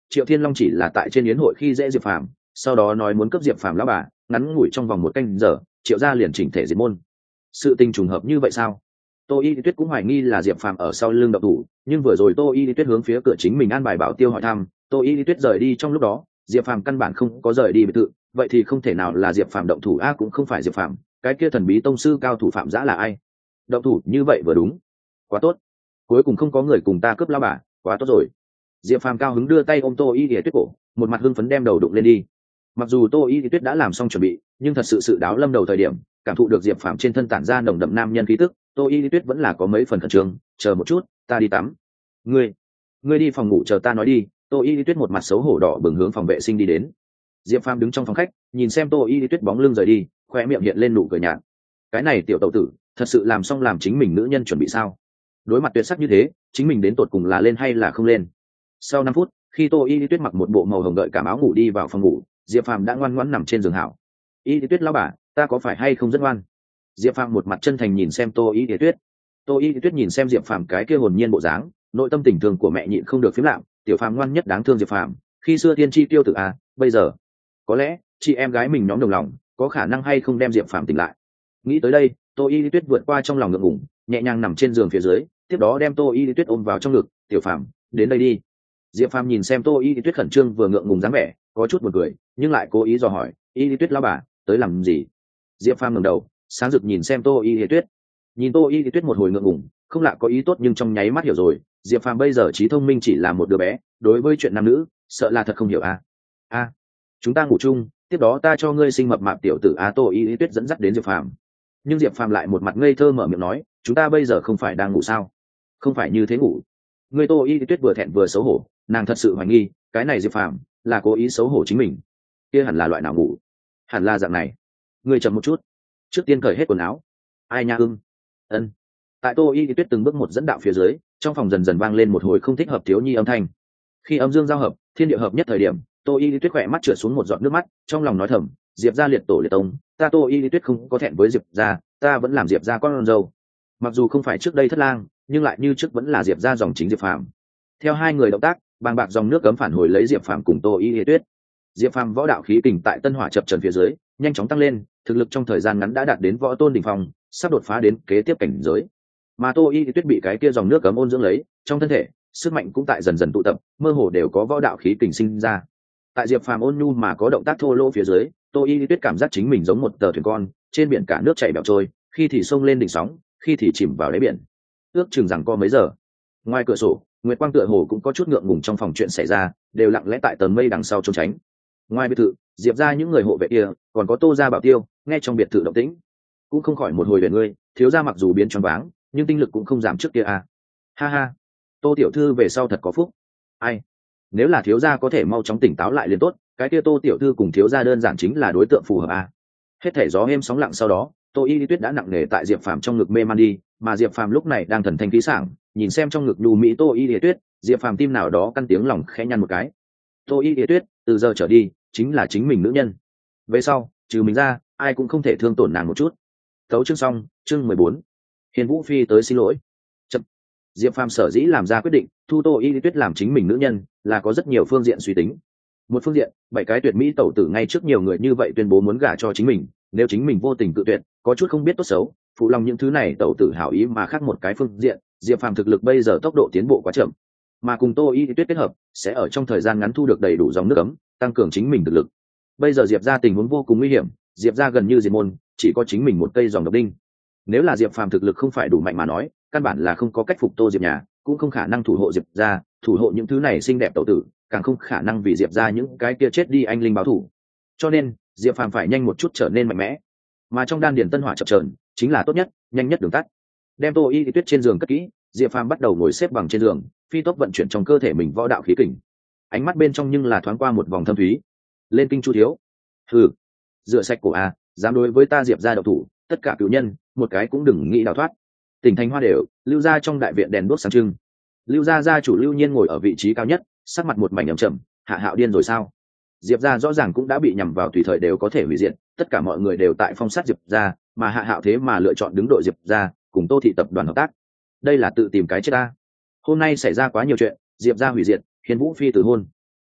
Triệu Thiên Long chỉ là tại trên yến hội khi dễ Diệp Phàm, sau đó nói muốn cướp Diệp Phàm lão bà, ngắn ngủi trong vòng một canh giờ, Triệu gia liền chỉnh thể diệt môn. Sự tình trùng hợp như vậy sao? Tô Y Tuyết cũng hoài nghi là Diệp Phàm ở sau lưng động thủ, nhưng vừa rồi Tô Y Tuyết hướng phía cửa chính mình an bài bảo tiêu hỏi thăm, Tô Y Tuyết rời đi trong lúc đó, Diệp Phàm căn bản không có rời đi biệt thự, vậy thì không thể nào là Diệp Phàm động thủ, a cũng không phải Diệp Phàm, cái kia thần bí tông sư cao thủ Phạm Dã là ai? Động thủ như vậy vừa đúng, quá tốt, cuối cùng không có người cùng ta cướp lão bà, quá tốt rồi. Diệp Phàm cao hứng đưa tay ôm Tô Y Tuyết cổ, một mặt hưng phấn đem đầu đụng lên đi. Mặc dù Tô Y Tuyết đã làm xong chuẩn bị, nhưng thật sự sự đáo lâm đầu thời điểm, cảm thụ được Diệp Phàm trên thân tản ra nồng đậm nam nhân khí tức, Tô Y Tuyết vẫn là có mấy phần khẩn trương. Chờ một chút, ta đi tắm. Ngươi, ngươi đi phòng ngủ chờ ta nói đi. Tô Y Tuyết một mặt xấu hổ đỏ bừng hướng phòng vệ sinh đi đến. Diệp Phàm đứng trong phòng khách, nhìn xem Tô Y Tuyết bóng lưng rời đi, khoe miệng hiện lên nụ cười nhạt. Cái này tiểu tẩu tử, thật sự làm xong làm chính mình nữ nhân chuẩn bị sao? Đối mặt tuyệt sắc như thế, chính mình đến tột cùng là lên hay là không lên? Sau năm phút, khi Tô Y Tuyết mặc một bộ màu hồng gợi cảm áo ngủ đi vào phòng ngủ, Diệp Phàm đã ngoan ngoãn nằm trên giường hảo. Y Tuyết lão bà, ta có phải hay không rất ngoan? Diệp Phàm một mặt chân thành nhìn xem Tô Y Tuyết. Tô Y Tuyết nhìn xem Diệp Phàm cái kia hồn nhiên bộ dáng, nội tâm tình thương của mẹ nhịn không được phím lặng. Tiểu Phàm ngoan nhất đáng thương Diệp Phàm, khi xưa thiên chi tiêu tử à, bây giờ có lẽ chị em gái mình nhóm đồng lòng, có khả năng hay không đem Diệp Phàm tỉnh lại. Nghĩ tới đây, Tô Y Tuyết vượt qua trong lòng ngượng ngùng, nhẹ nhàng nằm trên giường phía dưới, tiếp đó đem Tô Y Tuyết ôm vào trong ngực. Tiểu Phàm, đến đây đi. Diệp Phàm nhìn xem Tô Y Tuyết khẩn trương vừa ngượng ngùng dáng vẻ, có chút buồn cười, nhưng lại cố ý dò hỏi, Y Tuyết lão bà, tới làm gì? Diệp Phàm ngẩng đầu, sáng rực nhìn xem Tô Y Tuyết. Nhìn Tô Y Tuyết một hồi ngượng ngùng, không lạ có ý tốt nhưng trong nháy mắt hiểu rồi, Diệp Phàm bây giờ trí thông minh chỉ là một đứa bé, đối với chuyện nam nữ, sợ là thật không hiểu a. A, chúng ta ngủ chung, tiếp đó ta cho ngươi sinh mập mạp tiểu tử a. Tô Y Tuyết dẫn dắt đến Diệp Phàm. Nhưng Diệp Phàm lại một mặt ngây thơ mở miệng nói, chúng ta bây giờ không phải đang ngủ sao? Không phải như thế ngủ. Ngươi Tô Y Tuyết vừa thẹn vừa xấu hổ, nàng thật sự hoài nghi, cái này Diệp Phàm là cố ý xấu hổ chính mình. Kia hẳn là loại nào ngủ? Hẳn là dạng này. Ngươi chậm một chút, trước tiên cởi hết quần áo. Ai nha ưng? Ân. Tại Tô Y Tuyết từng bước một dẫn đạo phía dưới, trong phòng dần dần vang lên một hồi không thích hợp thiếu nhi âm thanh. Khi âm dương giao hợp, thiên địa hợp nhất thời điểm, Tô Y Tuyết khỏe mắt trượt xuống một giọt nước mắt, trong lòng nói thầm, Diệp gia liệt tổ liệt tông, ta Tô Y Tuyết không có thẹn với Diệp gia, ta vẫn làm Diệp gia con dâu. Mặc dù không phải trước đây thất lang, nhưng lại như trước vẫn là Diệp gia dòng chính Diệp Phàm. Theo hai người động tác, bàng bạc dòng nước cấm phản hồi lấy Diệp Phàm cùng Tô Y Tuyết. Diệp Phàm võ đạo khí kình tại tân hỏa chập trần phía dưới, nhanh chóng tăng lên, thực lực trong thời gian ngắn đã đạt đến võ tôn đỉnh phong, sắp đột phá đến kế tiếp cảnh giới. Mà Tô Y Tuyết bị cái kia dòng nước cấm ôn dưỡng lấy, trong thân thể, sức mạnh cũng tại dần dần tụ tập, mơ hồ đều có võ đạo khí kình sinh ra. Tại Diệp Phàm ôn nhu mà có động tác thô lỗ phía dưới, Tô Y Tuyết cảm giác chính mình giống một tờ thuyền con, trên biển cả nước chảy bèo trôi, khi thì xông lên đỉnh sóng, khi thì chìm vào đáy biển. Ước chừng rằng co mấy giờ. Ngoài cửa sổ, nguyệt quang tựa hồ cũng có chút ngượng ngùng trong phòng chuyện xảy ra, đều lặng lẽ tại tầng mây đằng sau trốn tránh. Ngoài biệt thự, Diệp ra những người hộ vệ kia, còn có Tô gia bảo tiêu, nghe trong biệt thự động tĩnh, cũng không khỏi một hồi về ngươi, thiếu gia mặc dù biến choáng váng, nhưng tinh lực cũng không giảm trước kia à. Ha ha, Tô tiểu thư về sau thật có phúc. Ai, nếu là thiếu gia có thể mau chóng tỉnh táo lại liền tốt, cái kia Tô tiểu thư cùng thiếu gia đơn giản chính là đối tượng phù hợp à. Hết thể gió êm sóng lặng sau đó, Tô Y Tuyết đã nặng nề tại Diệp Phàm trong ngực mê man đi, mà Diệp Phàm lúc này đang thần thanh khí sảng, nhìn xem trong ngực nhu mỹ Tô Y Tuyết, Diệp Phàm tim nào đó căn tiếng lòng khẽ nhăn một cái. Tô Y Tuyết, từ giờ trở đi, chính là chính mình nữ nhân. Về sau, trừ mình ra, ai cũng không thể thương tổn nàng một chút. Tấu chương xong, chương mười bốn. Hiền Vũ Phi tới xin lỗi. Chậm. Diệp Phàm sở dĩ làm ra quyết định, thu Tô Y Tuyết làm chính mình nữ nhân, là có rất nhiều phương diện suy tính. Một phương diện, bảy cái tuyệt mỹ tẩu tử ngay trước nhiều người như vậy tuyên bố muốn gả cho chính mình, nếu chính mình vô tình cự tuyệt, có chút không biết tốt xấu, phụ lòng những thứ này tẩu tử hảo ý mà khác một cái phương diện, Diệp Phàm thực lực bây giờ tốc độ tiến bộ quá chậm, mà cùng Tô Y Tuyết kết hợp, sẽ ở trong thời gian ngắn thu được đầy đủ dòng nước ấm, tăng cường chính mình thực lực. Bây giờ Diệp gia tình huống vô cùng nguy hiểm, Diệp gia gần như diệt môn, chỉ có chính mình một cây dòng độc đinh. Nếu là Diệp Phàm thực lực không phải đủ mạnh mà nói, căn bản là không có cách phục Tô Diệp nhà, cũng không khả năng thủ hộ Diệp gia, thủ hộ những thứ này xinh đẹp tẩu tử, càng không khả năng vì Diệp gia những cái kia chết đi anh linh báo thù. Cho nên, Diệp Phàm phải nhanh một chút trở nên mạnh mẽ. Mà trong đan điền tân hỏa chập chờn, chính là tốt nhất, nhanh nhất đường tắt. Đem Tô Y Tuyết trên giường cất kỹ, Diệp Phàm bắt đầu ngồi xếp bằng trên giường, phi tốc vận chuyển trong cơ thể mình võ đạo khí kình. Ánh mắt bên trong nhưng là thoáng qua một vòng thâm thúy. Lên kinh chu thiếu. Hừ, rửa sạch cổ à, dám đối với ta Diệp gia độc thủ, tất cả cửu nhân, một cái cũng đừng nghĩ đào thoát. Tỉnh thành hoa đều, Lưu gia trong đại viện đèn đuốc sáng trưng. Lưu gia gia chủ Lưu Nhiên ngồi ở vị trí cao nhất, sắc mặt một mảnh ẩm trầm, Hạ Hạo điên rồi sao? Diệp gia rõ ràng cũng đã bị nhằm vào tùy thời đều có thể hủy diệt, tất cả mọi người đều tại phong sát Diệp gia, mà Hạ Hạo thế mà lựa chọn đứng đội Diệp gia, cùng Tô thị tập đoàn hợp tác. Đây là tự tìm cái chết ta. Hôm nay xảy ra quá nhiều chuyện, Diệp gia hủy diệt, Hiền Vũ Phi từ hôn.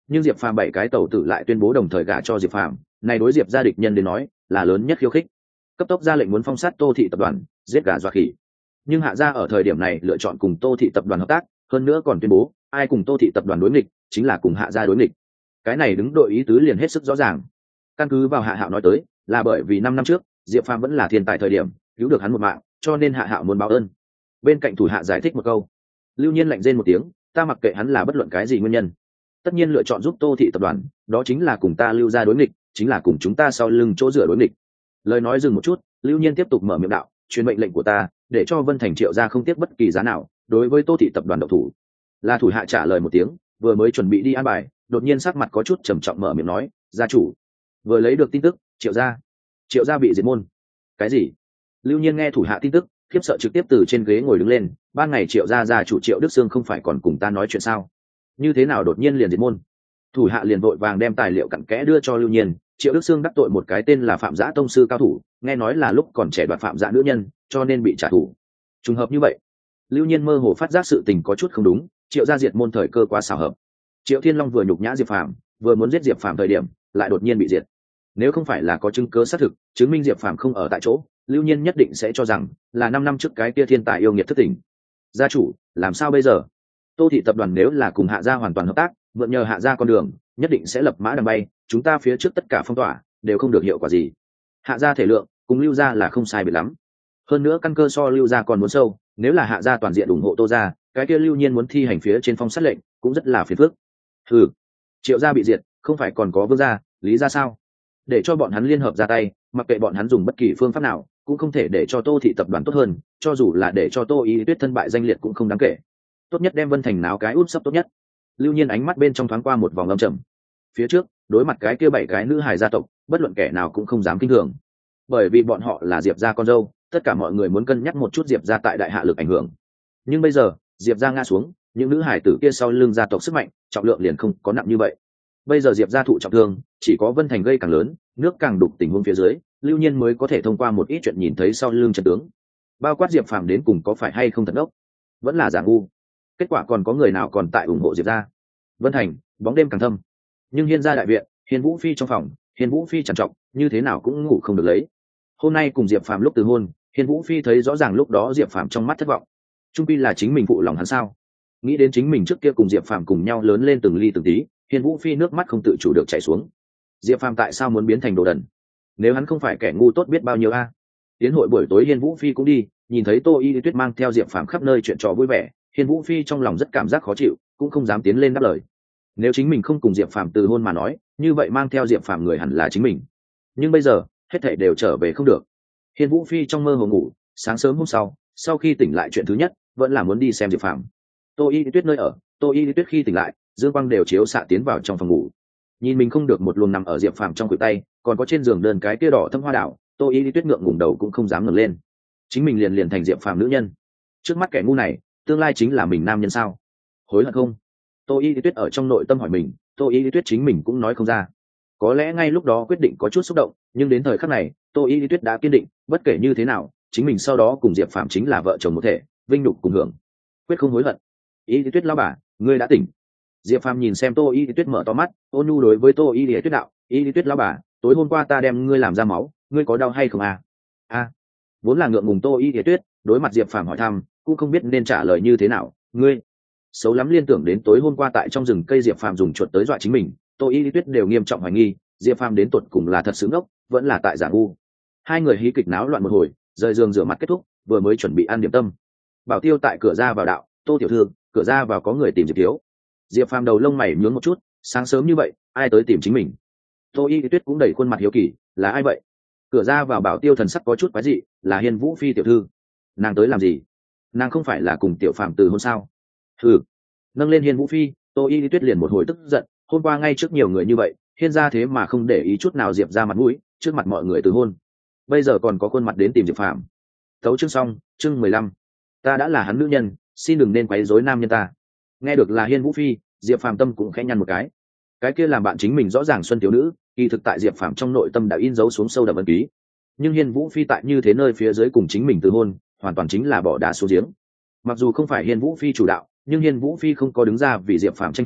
nhưng diệp phàm bảy cái tẩu tử lại tuyên bố đồng thời gả cho diệp phàm, này đối diệp gia địch nhân đến nói là lớn nhất khiêu khích, cấp tốc ra lệnh muốn phong sát Tô thị tập đoàn, giết gà dọa khỉ. Nhưng hạ gia ở thời điểm này lựa chọn cùng Tô thị tập đoàn hợp tác, hơn nữa còn tuyên bố ai cùng Tô thị tập đoàn đối nghịch chính là cùng hạ gia đối nghịch. Cái này đứng đội ý tứ liền hết sức rõ ràng. Căn cứ vào Hạ Hạo nói tới, là bởi vì năm năm trước diệp phàm vẫn là thiên tài thời điểm cứu được hắn một mạng, cho nên Hạ Hạo muốn báo ơn. Bên cạnh thủ hạ giải thích một câu. Lưu Nhiên lạnh rên một tiếng, ta mặc kệ hắn là bất luận cái gì nguyên nhân, tất nhiên lựa chọn giúp Tô thị tập đoàn, đó chính là cùng ta Lưu gia đối nghịch, chính là cùng chúng ta sau lưng chỗ dựa đối nghịch. Lời nói dừng một chút, Lưu Nhiên tiếp tục mở miệng đạo, truyền mệnh lệnh của ta, để cho Vân Thành Triệu gia không tiếc bất kỳ giá nào đối với Tô thị tập đoàn động thủ. Là thủ hạ trả lời một tiếng, vừa mới chuẩn bị đi an bài, đột nhiên sắc mặt có chút trầm trọng mở miệng nói, gia chủ, vừa lấy được tin tức, Triệu gia, Triệu gia bị diệt môn. Cái gì? Lưu Nhiên nghe thủ hạ tin tức, khiếp sợ trực tiếp từ trên ghế ngồi đứng lên, ban ngày Triệu gia gia chủ Triệu Đức Sương không phải còn cùng ta nói chuyện sao? Như thế nào đột nhiên liền diệt môn? Thủ hạ liền vội vàng đem tài liệu cặn kẽ đưa cho Lưu Nhiên. Triệu Đức Sương đắc tội một cái tên là Phạm Giã tông sư cao thủ, nghe nói là lúc còn trẻ đoạt Phạm Giã nữ nhân, cho nên bị trả thù. Trùng hợp như vậy. Lưu Nhiên mơ hồ phát giác sự tình có chút không đúng, Triệu gia diệt môn thời cơ quá xảo hợp. Triệu Thiên Long vừa nhục nhã Diệp Phàm, vừa muốn giết Diệp Phàm thời điểm, lại đột nhiên bị diệt. Nếu không phải là có chứng cứ xác thực chứng minh Diệp Phàm không ở tại chỗ, Lưu Nhiên nhất định sẽ cho rằng là năm năm trước cái kia thiên tài yêu nghiệt thất tình. Gia chủ, làm sao bây giờ? Tô thị tập đoàn nếu là cùng Hạ gia hoàn toàn hợp tác, mượn nhờ Hạ gia con đường, nhất định sẽ lập mã đằng bay, chúng ta phía trước tất cả phong tỏa đều không được hiệu quả gì. Hạ gia thể lượng cùng Lưu gia là không sai biệt lắm, hơn nữa căn cơ so Lưu gia còn muốn sâu, nếu là Hạ gia toàn diện ủng hộ Tô gia, cái kia Lưu Nhiên muốn thi hành phía trên phong sát lệnh cũng rất là phiền phức. Ừ, Triệu gia bị diệt, không phải còn có Vương gia, Lý gia sao? Để cho bọn hắn liên hợp ra tay, mặc kệ bọn hắn dùng bất kỳ phương pháp nào, cũng không thể để cho Tô thị tập đoàn tốt hơn, cho dù là để cho Tô Y Tuyết thân bại danh liệt cũng không đáng kể. Tốt nhất đem Vân Thành náo cái út sấp tốt nhất. Lưu Nhiên ánh mắt bên trong thoáng qua một vòng âm trầm. Phía trước, đối mặt cái kia bảy cái nữ hài gia tộc, bất luận kẻ nào cũng không dám kinh thường, bởi vì bọn họ là Diệp gia con dâu, tất cả mọi người muốn cân nhắc một chút Diệp gia tại đại hạ lực ảnh hưởng. Nhưng bây giờ, Diệp gia ngã xuống, những nữ hài tử kia sau lưng gia tộc sức mạnh, trọng lượng liền không có nặng như vậy. Bây giờ Diệp gia thụ trọng thương, chỉ có Vân Thành gây càng lớn, nước càng đục tình huống phía dưới, Lưu Nhiên mới có thể thông qua một ít chuyện nhìn thấy sau lưng trận tướng. Bao quát Diệp Phàm đến cùng có phải hay không thật ốc, vẫn là giả ngu. Kết quả còn có người nào còn tại ủng hộ Diệp gia? Vân Thành, bóng đêm càng thâm. Nhưng Hiên gia đại viện, Hiên Vũ phi trong phòng, Hiên Vũ phi trằn trọc, như thế nào cũng ngủ không được lấy. Hôm nay cùng Diệp Phàm lúc từ hôn, Hiên Vũ phi thấy rõ ràng lúc đó Diệp Phàm trong mắt thất vọng. Trung pi là chính mình phụ lòng hắn sao? Nghĩ đến chính mình trước kia cùng Diệp Phàm cùng nhau lớn lên từng ly từng tí, Hiên Vũ phi nước mắt không tự chủ được chảy xuống. Diệp Phàm tại sao muốn biến thành đồ đần? Nếu hắn không phải kẻ ngu tốt biết bao nhiêu a. À? Tiến hội buổi tối Hiên Vũ phi cũng đi, nhìn thấy Tô Y Tuyết mang theo Diệp Phàm khắp nơi chuyện trò vui vẻ, Hiên Vũ phi trong lòng rất cảm giác khó chịu, cũng không dám tiến lên đáp lời. Nếu chính mình không cùng Diệp Phàm từ hôn mà nói, như vậy mang theo Diệp Phàm người hẳn là chính mình. Nhưng bây giờ, hết thảy đều trở về không được. Hiên Vũ phi trong mơ hồ ngủ, sáng sớm hôm sau, sau khi tỉnh lại chuyện thứ nhất vẫn là muốn đi xem Diệp Phàm. Tô Y Tuyết nơi ở, Tô Y Tuyết khi tỉnh lại, dương quang đều chiếu xạ tiến vào trong phòng ngủ. Nhìn mình không được một luồng nằm ở Diệp Phàm trong khuỷu tay, còn có trên giường đơn cái kia đỏ thâm hoa đảo, Tô Y Tuyết ngượng ngùng đầu cũng không dám ngẩng lên. Chính mình liền liền thành Diệp Phàm nữ nhân. Trước mắt kẻ ngu này, tương lai chính là mình nam nhân sao? Hối hận không? Tô Y Tuyết ở trong nội tâm hỏi mình, Tô Y Tuyết chính mình cũng nói không ra. Có lẽ ngay lúc đó quyết định có chút xúc động, nhưng đến thời khắc này, Tô Y Tuyết đã kiên định, bất kể như thế nào, chính mình sau đó cùng Diệp Phàm chính là vợ chồng một thể, vinh nhục cùng hưởng, quyết không hối hận. Y Tuyết lão bà, ngươi đã tỉnh. Diệp Phàm nhìn xem Tô Y Tuyết mở to mắt, ôn nhu đối với Tô Y Tuyết đạo, Y Tuyết lão bà, tối hôm qua ta đem ngươi làm ra máu, ngươi có đau hay không à? A, à, vốn là ngượng ngùng Tô Y Tuyết, đối mặt Diệp Phàm hỏi thăm, cũng không biết nên trả lời như thế nào. Ngươi xấu lắm, liên tưởng đến tối hôm qua tại trong rừng cây Diệp Phàm dùng chuột tới dọa chính mình, Tô Y Tuyết đều nghiêm trọng hoài nghi, Diệp Phàm đến tột cùng là thật sự ngốc, vẫn là tại giả ngu. Hai người hí kịch náo loạn một hồi, rời giường rửa mặt kết thúc, vừa mới chuẩn bị ăn điểm tâm. Bảo Tiêu tại cửa ra vào đạo, Tô tiểu thư, cửa ra vào có người tìm Diệp Thiếu. Diệp Phàm đầu lông mày nhướng một chút, sáng sớm như vậy, ai tới tìm chính mình? Tô Y Tuyết cũng đầy khuôn mặt hiếu kỳ, là ai vậy? Cửa ra vào Bảo Tiêu thần sắc có chút quái dị, là Hiên Vũ phi tiểu thư. Nàng tới làm gì? Nàng không phải là cùng tiểu Phàm từ hôn sao? Hừ. Nâng lên Hiên Vũ phi, Tô Y Tuyết liền một hồi tức giận, hôm qua ngay trước nhiều người như vậy, Hiên gia thế mà không để ý chút nào Diệp ra mặt mũi, trước mặt mọi người từ hôn. Bây giờ còn có khuôn mặt đến tìm Diệp Phàm. Tấu chương xong, chương mười lăm. Ta đã là hắn nữ nhân, xin đừng nên quấy rối nam nhân ta. Nghe được là Hiên Vũ phi, Diệp Phàm tâm cũng khẽ nhăn một cái. Cái kia làm bạn chính mình rõ ràng xuân thiếu nữ, kỳ thực tại Diệp Phàm trong nội tâm đã in dấu xuống sâu đậm ấn ký. Nhưng Hiên Vũ phi tại như thế nơi phía dưới cùng chính mình từ hôn, hoàn toàn chính là bỏ đá xuống giếng. Mặc dù không phải Hiên Vũ phi chủ đạo, nhưng Hiên Vũ phi không có đứng ra vì Diệp Phàm tranh thủ,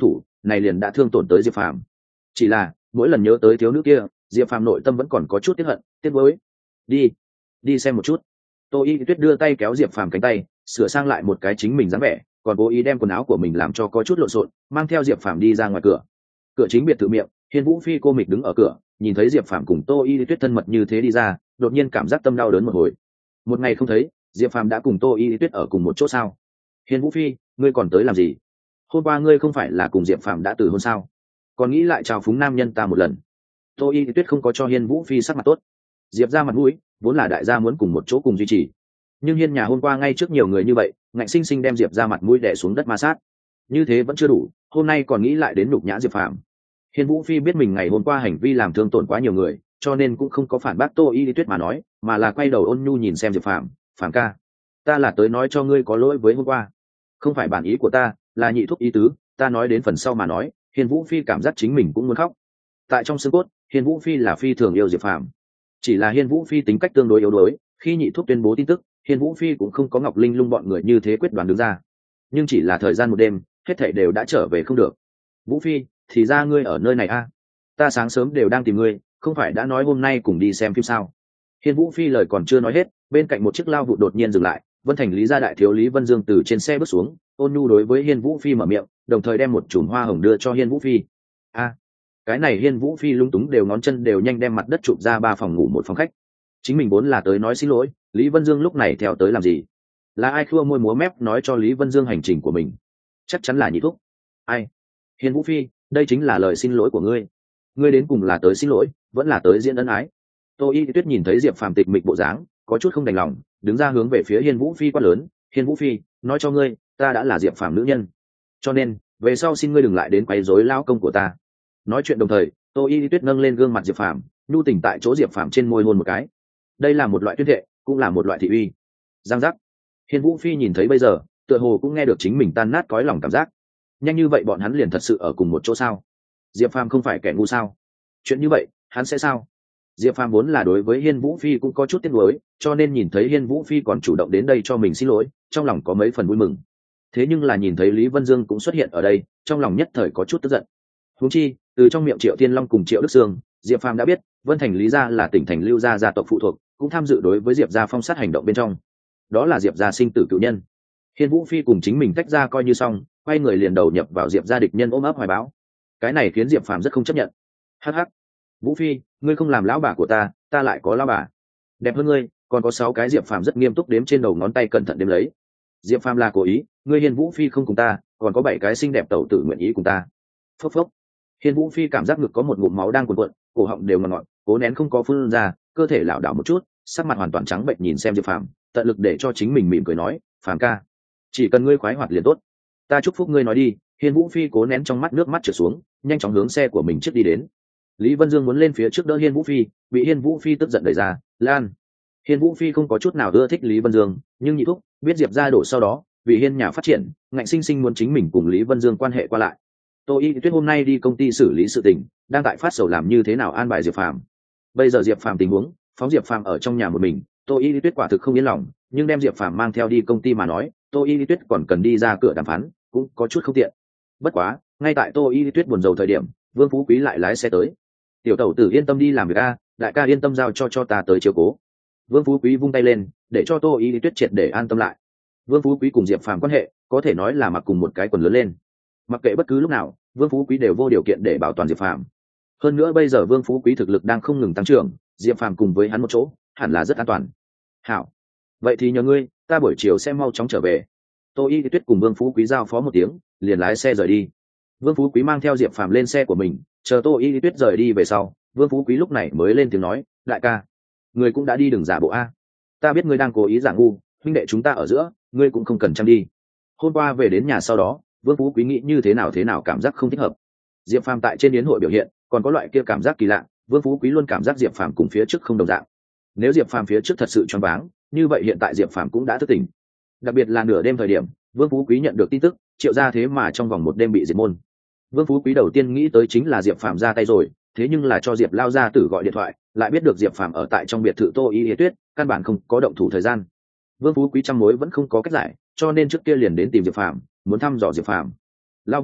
này liền đã thương tổn tới diệp phàm. Chỉ là mỗi lần nhớ tới thiếu nữ kia, diệp phàm nội tâm vẫn còn có chút tiếc hận tiếc nuối. Đi đi xem một chút. Tô Y Tuyết đưa tay kéo diệp phàm cánh tay, sửa sang lại một cái chính mình dáng vẻ, còn cố ý đem quần áo của mình làm cho có chút lộn xộn, mang theo diệp phàm đi ra ngoài cửa. Cửa chính biệt thự miệng, Hiên Vũ Phi cô mịch đứng ở cửa, nhìn thấy diệp phàm cùng Tô Y Tuyết thân mật như thế đi ra, đột nhiên cảm giác tâm đau đớn một hồi. Một ngày không thấy, diệp phàm đã cùng Tô Y Tuyết ở cùng một chỗ sao? Hiên Vũ Phi, ngươi còn tới làm gì? Hôm qua ngươi không phải là cùng diệp phàm đã từ hôn sao? Còn nghĩ lại chào phúng nam nhân ta một lần? Tô Y Tuyết không có cho Hiên Vũ Phi sắc mặt tốt. Diệp ra mặt mũi vốn là đại gia muốn cùng một chỗ cùng duy trì, nhưng Hiên nhà hôm qua ngay trước nhiều người như vậy, ngạnh sinh sinh đem diệp ra mặt mũi đè xuống đất ma sát. Như thế vẫn chưa đủ, hôm nay còn nghĩ lại đến nhục nhã diệp phàm. Hiên Vũ Phi biết mình ngày hôm qua hành vi làm thương tổn quá nhiều người, cho nên cũng không có phản bác Tô Y Tuyết mà nói, mà là quay đầu ôn nhu nhìn xem diệp phàm. Phàm ca, ta là tới nói cho ngươi có lỗi với hôm qua, không phải bản ý của ta, là nhị thúc ý tứ, ta nói đến phần sau mà nói. Hiên Vũ Phi cảm giác chính mình cũng muốn khóc. Tại trong xương cốt, Hiên Vũ Phi là phi thường yêu diệp phàm, chỉ là Hiên Vũ Phi tính cách tương đối yếu đuối, khi nhị thúc tuyên bố tin tức, Hiên Vũ Phi cũng không có Ngọc Linh Lung bọn người như thế quyết đoán đứng ra. Nhưng chỉ là thời gian một đêm, hết thảy đều đã trở về không được. Vũ Phi, thì ra ngươi ở nơi này a? À? Ta sáng sớm đều đang tìm ngươi, không phải đã nói hôm nay cùng đi xem phim sao? Hiên Vũ Phi lời còn chưa nói hết, bên cạnh một chiếc lao vụ đột nhiên dừng lại, Vân Thành Lý gia đại thiếu Lý Vân Dương từ trên xe bước xuống, ôn nhu đối với Hiên Vũ Phi mở miệng, đồng thời đem một chùm hoa hồng đưa cho Hiên Vũ Phi. A, à, cái này Hiên Vũ Phi lung túng đều ngón chân đều nhanh đem mặt đất chụp ra ba phòng ngủ một phòng khách. Chính mình vốn là tới nói xin lỗi, Lý Vân Dương lúc này theo tới làm gì? Là ai khua môi múa mép nói cho Lý Vân Dương hành trình của mình? Chắc chắn là nhị thúc. Ai? Hiên Vũ Phi, đây chính là lời xin lỗi của ngươi. Ngươi đến cùng là tới xin lỗi, vẫn là tới diễn ân ái? Tô Y Tuyết nhìn thấy Diệp Phàm tịch mịch bộ dáng, có chút không đành lòng, đứng ra hướng về phía Hiên Vũ Phi quát lớn. Hiên Vũ Phi, nói cho ngươi, ta đã là Diệp Phàm nữ nhân, cho nên về sau xin ngươi đừng lại đến quấy rối lao công của ta. Nói chuyện đồng thời, Tô Y Tuyết nâng lên gương mặt Diệp Phàm, nhu tình tại chỗ Diệp Phàm trên môi hôn một cái. Đây là một loại tuyên thệ, cũng là một loại thị uy. Giang giác. Hiên Vũ Phi nhìn thấy bây giờ, tựa hồ cũng nghe được chính mình tan nát cõi lòng cảm giác. Nhanh như vậy bọn hắn liền thật sự ở cùng một chỗ sao? Diệp Phàm không phải kẻ ngu sao? Chuyện như vậy, hắn sẽ sao? Diệp Phàm vốn là đối với Hiên Vũ Phi cũng có chút tiếc nuối, cho nên nhìn thấy Hiên Vũ Phi còn chủ động đến đây cho mình xin lỗi, trong lòng có mấy phần vui mừng. Thế nhưng là nhìn thấy Lý Vân Dương cũng xuất hiện ở đây, trong lòng nhất thời có chút tức giận. Huống chi, từ trong miệng Triệu Thiên Long cùng Triệu Đức Sương, Diệp Phàm đã biết, Vân Thành Lý gia là tỉnh thành Lưu gia gia tộc phụ thuộc, cũng tham dự đối với Diệp gia phong sát hành động bên trong. Đó là Diệp gia sinh tử cửu nhân. Hiên Vũ Phi cùng chính mình tách ra coi như xong, quay người liền đầu nhập vào Diệp gia địch nhân ôm ấp hoài bão. Cái này khiến Diệp Phàm rất không chấp nhận. Hắc hắc, Vũ Phi, ngươi không làm lão bà của ta, ta lại có lão bà đẹp hơn ngươi, còn có sáu cái. Diệp Phàm rất nghiêm túc đếm trên đầu ngón tay cẩn thận đếm lấy. Diệp Phàm là cố ý, ngươi Hiên Vũ Phi không cùng ta, còn có bảy cái xinh đẹp tẩu tử nguyện ý cùng ta. Phốc phốc. Hiên Vũ Phi cảm giác ngực có một ngụm máu đang cuồn cuộn, cổ họng đều ngọt ngọt, cố nén không có phun ra, cơ thể lảo đảo một chút, sắc mặt hoàn toàn trắng bệch nhìn xem Diệp Phàm, tận lực để cho chính mình mỉm cười nói, Phàm ca, chỉ cần ngươi khoái hoạt liền tốt, ta chúc phúc ngươi nói đi. Hiên Vũ Phi cố nén trong mắt nước mắt trượt xuống, nhanh chóng hướng xe của mình trước đi đến. Lý Vân Dương muốn lên phía trước đỡ Hiên Vũ Phi, bị Hiên Vũ Phi tức giận đẩy ra. Lan. Hiên Vũ Phi không có chút nào ưa thích Lý Vân Dương, nhưng nhị thúc biết Diệp gia đổ sau đó, vì Hiên nhà phát triển, ngạnh sinh sinh muốn chính mình cùng Lý Vân Dương quan hệ qua lại. Tô Y Tuyết hôm nay đi công ty xử lý sự tình, đang tại phát sầu làm như thế nào an bài Diệp Phàm. Bây giờ Diệp Phàm tình huống, phóng Diệp Phàm ở trong nhà một mình, Tô Y Tuyết quả thực không yên lòng, nhưng đem Diệp Phàm mang theo đi công ty mà nói, Tô Y Tuyết còn cần đi ra cửa đàm phán, cũng có chút không tiện. Bất quá, ngay tại Tô Y Tuyết buồn rầu thời điểm, Vương Phú Quý lại lái xe tới. Tiểu tẩu tử yên tâm đi làm việc a, đại ca yên tâm giao cho cho ta tới chiếu cố. Vương Phú Quý vung tay lên, để cho Tô Y Tuyết triệt để an tâm lại. Vương Phú Quý cùng Diệp Phàm quan hệ, có thể nói là mặc cùng một cái quần lớn lên. Mặc kệ bất cứ lúc nào, Vương Phú Quý đều vô điều kiện để bảo toàn Diệp Phàm. Hơn nữa bây giờ Vương Phú Quý thực lực đang không ngừng tăng trưởng, Diệp Phàm cùng với hắn một chỗ, hẳn là rất an toàn. Hảo, vậy thì nhờ ngươi, ta buổi chiều sẽ mau chóng trở về. Tô Y Tuyết cùng Vương Phú Quý giao phó một tiếng, liền lái xe rời đi. Vương Phú Quý mang theo Diệp Phàm lên xe của mình, chờ Tô Y Tuyết rời đi về sau, Vương Phú Quý lúc này mới lên tiếng nói, đại ca, người cũng đã đi, đừng giả bộ a. Ta biết ngươi đang cố ý giả ngu, huynh đệ chúng ta ở giữa, ngươi cũng không cần chăm đi. Hôm qua về đến nhà sau đó, Vương Phú Quý nghĩ như thế nào thế nào cảm giác không thích hợp. Diệp Phàm tại trên yến hội biểu hiện, còn có loại kia cảm giác kỳ lạ, Vương Phú Quý luôn cảm giác Diệp Phàm cùng phía trước không đồng dạng. Nếu Diệp Phàm phía trước thật sự choáng váng, như vậy hiện tại Diệp Phàm cũng đã thức tỉnh. Đặc biệt là nửa đêm thời điểm, Vương Phú Quý nhận được tin tức, Triệu gia thế mà trong vòng một đêm bị diệt môn. Vương Phú Quý đầu tiên nghĩ tới chính là Diệp Phàm ra tay rồi, thế nhưng là cho Diệp lao gia tử gọi điện thoại, lại biết được Diệp Phàm ở tại trong biệt thự Tô Y Yến Tuyết, căn bản không có động thủ thời gian. Vương Phú Quý trăm mối vẫn không có cách giải, cho nên trước kia liền đến tìm Diệp Phàm, muốn thăm dò Diệp Phàm. Lao Vương,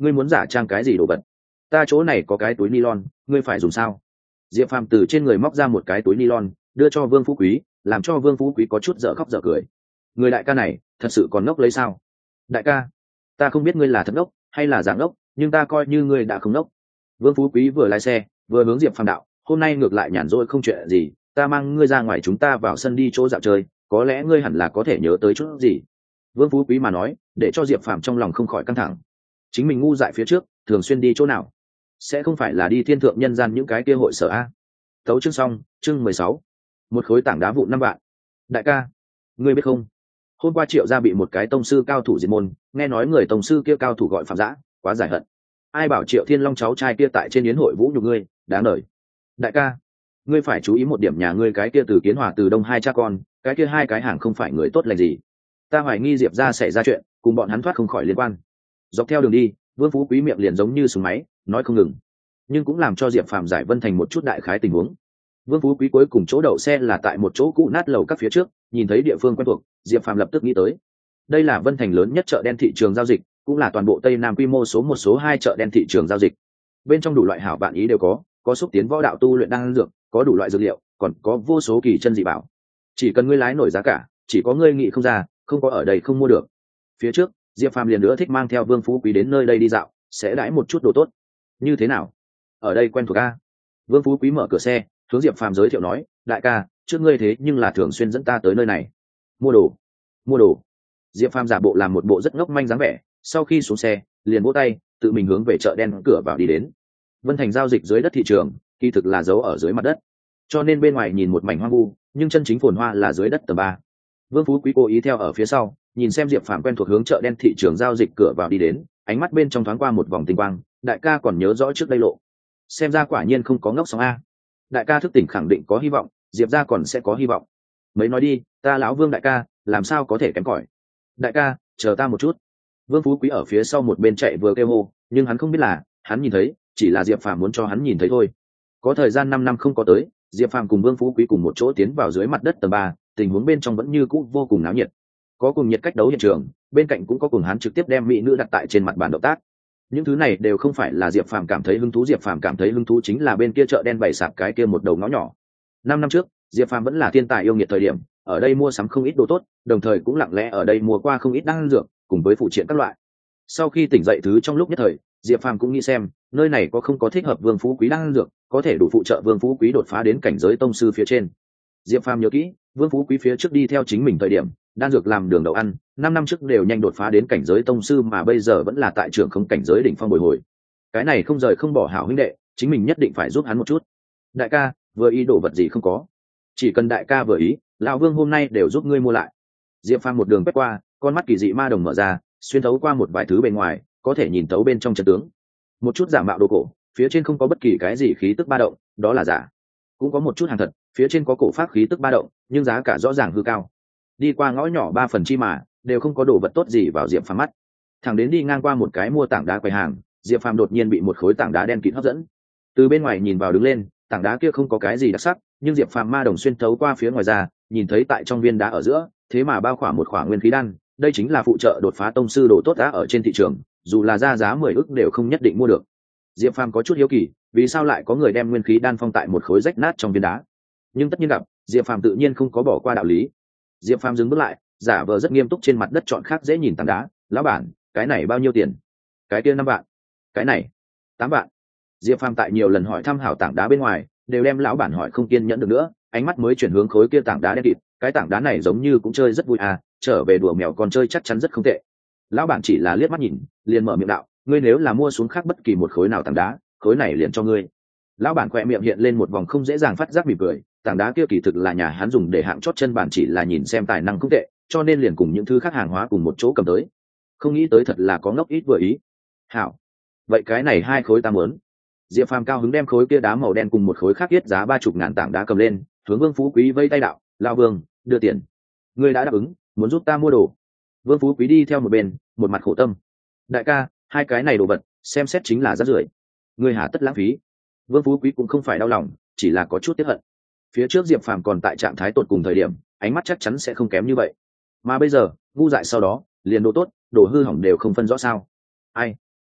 ngươi muốn giả trang cái gì đồ vật? Ta chỗ này có cái túi nylon, ngươi phải dùng sao? Diệp Phàm từ trên người móc ra một cái túi nylon, đưa cho Vương Phú Quý, làm cho Vương Phú Quý có chút dở khóc dở cười. Người đại ca này thật sự còn ngốc lấy sao? Đại ca, ta không biết ngươi là thật ngốc hay là dạng ngốc, nhưng ta coi như ngươi đã không ngốc. Vương Phú Quý vừa lái xe vừa hướng Diệp Phàm đạo, hôm nay ngược lại nhàn rỗi không chuyện gì, ta mang ngươi ra ngoài chúng ta vào sân đi chỗ dạo chơi, có lẽ ngươi hẳn là có thể nhớ tới chút gì. Vương Phú Quý mà nói để cho Diệp Phàm trong lòng không khỏi căng thẳng. Chính mình ngu dại phía trước thường xuyên đi chỗ nào? Sẽ không phải là đi thiên thượng nhân gian những cái kia hội sở a? Tấu chương xong, chương mười sáu. Một khối tảng đá vụn năm vạn. Đại ca, ngươi biết không, hôm qua Triệu gia bị một cái tông sư cao thủ diệt môn, nghe nói người tông sư kia cao thủ gọi Phạm Dã, quá giải hận. Ai bảo Triệu Thiên Long cháu trai kia tại trên yến hội vũ nhục ngươi, đáng đời. Đại ca, ngươi phải chú ý một điểm, nhà ngươi cái kia từ Kiến Hòa từ Đông hai cha con, cái kia hai cái hàng không phải người tốt lành gì. Ta hoài nghi Diệp gia xảy ra chuyện, cùng bọn hắn thoát không khỏi liên quan. Dọc theo đường đi, Vương Phú Quý miệng liền giống như súng máy, nói không ngừng, nhưng cũng làm cho Diệp Phàm giải vân thành một chút đại khái tình huống. Vương Phú Quý cuối cùng chỗ đậu xe là tại một chỗ cũ nát lầu các phía trước, nhìn thấy địa phương quen thuộc, Diệp Phàm lập tức nghĩ tới. Đây là Vân Thành lớn nhất chợ đen thị trường giao dịch, cũng là toàn bộ Tây Nam quy mô số một số hai chợ đen thị trường giao dịch. Bên trong đủ loại hảo vạn ý đều có, có xúc tiến võ đạo tu luyện đan dược, có đủ loại dược liệu, còn có vô số kỳ chân dị bảo. Chỉ cần ngươi lái nổi giá cả, chỉ có ngươi nghĩ không ra, không có ở đây không mua được. Phía trước, Diệp Phàm liền nữa thích mang theo Vương Phú Quý đến nơi đây đi dạo, sẽ đãi một chút đồ tốt. Như thế nào? Ở đây quen thuộc a? Vương Phú Quý mở cửa xe, hướng Diệp Phàm giới thiệu nói, đại ca, trước ngươi thế nhưng là thường xuyên dẫn ta tới nơi này mua đồ. Mua đồ? Diệp Phàm giả bộ làm một bộ rất ngốc manh dáng vẻ, sau khi xuống xe liền vỗ tay, tự mình hướng về chợ đen cửa vào đi đến. Vân Thành giao dịch dưới đất thị trường kỳ thực là giấu ở dưới mặt đất, cho nên bên ngoài nhìn một mảnh hoang vu, nhưng chân chính phồn hoa là dưới đất tầng ba. Vương Phú Quý cố ý theo ở phía sau, nhìn xem Diệp Phàm quen thuộc hướng chợ đen thị trường giao dịch cửa vào đi đến, ánh mắt bên trong thoáng qua một vòng tinh quang, đại ca còn nhớ rõ trước đây lộ, xem ra quả nhiên không có ngốc sóng a. Đại ca thức tỉnh khẳng định có hy vọng, Diệp gia còn sẽ có hy vọng. Mấy nói đi, ta lão Vương đại ca làm sao có thể kém cỏi. Đại ca, chờ ta một chút. Vương Phú Quý ở phía sau một bên chạy vừa kêu hô, nhưng hắn không biết là hắn nhìn thấy chỉ là Diệp Phàm muốn cho hắn nhìn thấy thôi. Có thời gian năm năm không có tới, Diệp Phàm cùng Vương Phú Quý cùng một chỗ tiến vào dưới mặt đất tầng ba, tình huống bên trong vẫn như cũ vô cùng náo nhiệt. Có cùng nhiệt cách đấu hiện trường, bên cạnh cũng có cùng hắn trực tiếp đem mỹ nữ đặt tại trên mặt bàn động tác. Những thứ này đều không phải là Diệp Phàm cảm thấy hứng thú, Diệp Phàm cảm thấy hứng thú chính là bên kia chợ đen bày sạp cái kia một đầu ngõ nhỏ. Năm năm trước, Diệp Phàm vẫn là thiên tài yêu nghiệt thời điểm, ở đây mua sắm không ít đồ tốt, đồng thời cũng lặng lẽ ở đây mua qua không ít đan dược, cùng với phụ triện các loại. Sau khi tỉnh dậy thứ trong lúc nhất thời, Diệp Phàm cũng nghĩ xem, nơi này có không có thích hợp Vương Phú Quý đan dược, có thể đủ phụ trợ Vương Phú Quý đột phá đến cảnh giới tông sư phía trên. Diệp Phàm nhớ kỹ, Vương Phú Quý phía trước đi theo chính mình thời điểm, đan dược làm đường đậu ăn, năm năm trước đều nhanh đột phá đến cảnh giới tông sư, mà bây giờ vẫn là tại trường không cảnh giới đỉnh phong bồi hồi. Cái này không rời không bỏ hảo huynh đệ, chính mình nhất định phải giúp hắn một chút. Đại ca, vừa ý đồ vật gì không có, chỉ cần đại ca vừa ý, lão Vương hôm nay đều giúp ngươi mua lại. Diệp Phàm một đường quét qua, con mắt kỳ dị ma đồng mở ra, xuyên thấu qua một vài thứ bên ngoài, có thể nhìn thấu bên trong chân tướng. Một chút giả mạo đồ cổ, phía trên không có bất kỳ cái gì khí tức ba động, đó là giả. Cũng có một chút hàng thật, phía trên có cổ pháp khí tức ba động, nhưng giá cả rõ ràng hư cao. Đi qua ngõ nhỏ ba phần chi mà đều không có đồ vật tốt gì vào Diệp Phàm mắt. Thẳng đến đi ngang qua một cái mua tảng đá quầy hàng, Diệp Phàm đột nhiên bị một khối tảng đá đen kịt hấp dẫn. Từ bên ngoài nhìn vào đứng lên, tảng đá kia không có cái gì đặc sắc, nhưng Diệp Phàm ma đồng xuyên thấu qua phía ngoài ra, nhìn thấy tại trong viên đá ở giữa, thế mà bao khỏa một khỏa nguyên khí đan, đây chính là phụ trợ đột phá tông sư đồ tốt đã ở trên thị trường, dù là ra giá mười ức đều không nhất định mua được. Diệp Phàm có chút hiếu kỳ, vì sao lại có người đem nguyên khí đan phong tại một khối rách nát trong viên đá? Nhưng tất nhiên gặp, Diệp Phàm tự nhiên không có bỏ qua đạo lý. Diệp Phàm dừng bước lại, giả vờ rất nghiêm túc trên mặt đất chọn khác dễ nhìn tảng đá, lão bản, cái này bao nhiêu tiền? Cái kia năm vạn. Cái này tám vạn. Diệp Phàm tại nhiều lần hỏi thăm hảo tảng đá bên ngoài, đều đem lão bản hỏi không kiên nhẫn được nữa, ánh mắt mới chuyển hướng khối kia tảng đá đen kịt, cái tảng đá này giống như cũng chơi rất vui à, trở về đùa mèo con chơi chắc chắn rất không tệ. Lão bản chỉ là liếc mắt nhìn, liền mở miệng đạo, ngươi nếu là mua xuống khác bất kỳ một khối nào tảng đá, khối này liền cho ngươi. Lão bản khỏe miệng hiện lên một vòng không dễ dàng phát giác mỉm cười, tảng đá kia kỳ thực là nhà hắn dùng để hạng chót chân bản, chỉ là nhìn xem tài năng không tệ, cho nên liền cùng những thứ khác hàng hóa cùng một chỗ cầm tới. Không nghĩ tới thật là có ngốc ít vừa ý. Hảo, vậy cái này hai khối ta muốn. Diệp Phàm cao hứng đem khối kia đá màu đen cùng một khối khác yết giá ba chục ngàn tảng đá cầm lên, hướng Vương Phú Quý vây tay đạo, lão Vương, đưa tiền. Ngươi đã đáp ứng, muốn giúp ta mua đồ. Vương Phú Quý đi theo một bên, một mặt khổ tâm. Đại ca, hai cái này đồ vật, xem xét chính là rác rưởi. Ngươi hà tất lãng phí. Vương Phú Quý cũng không phải đau lòng, chỉ là có chút tiếc hận. Phía trước Diệp Phàm còn tại trạng thái tột cùng thời điểm, ánh mắt chắc chắn sẽ không kém như vậy. Mà bây giờ, ngu dại sau đó, liền đồ tốt, đồ hư hỏng đều không phân rõ sao. Ai?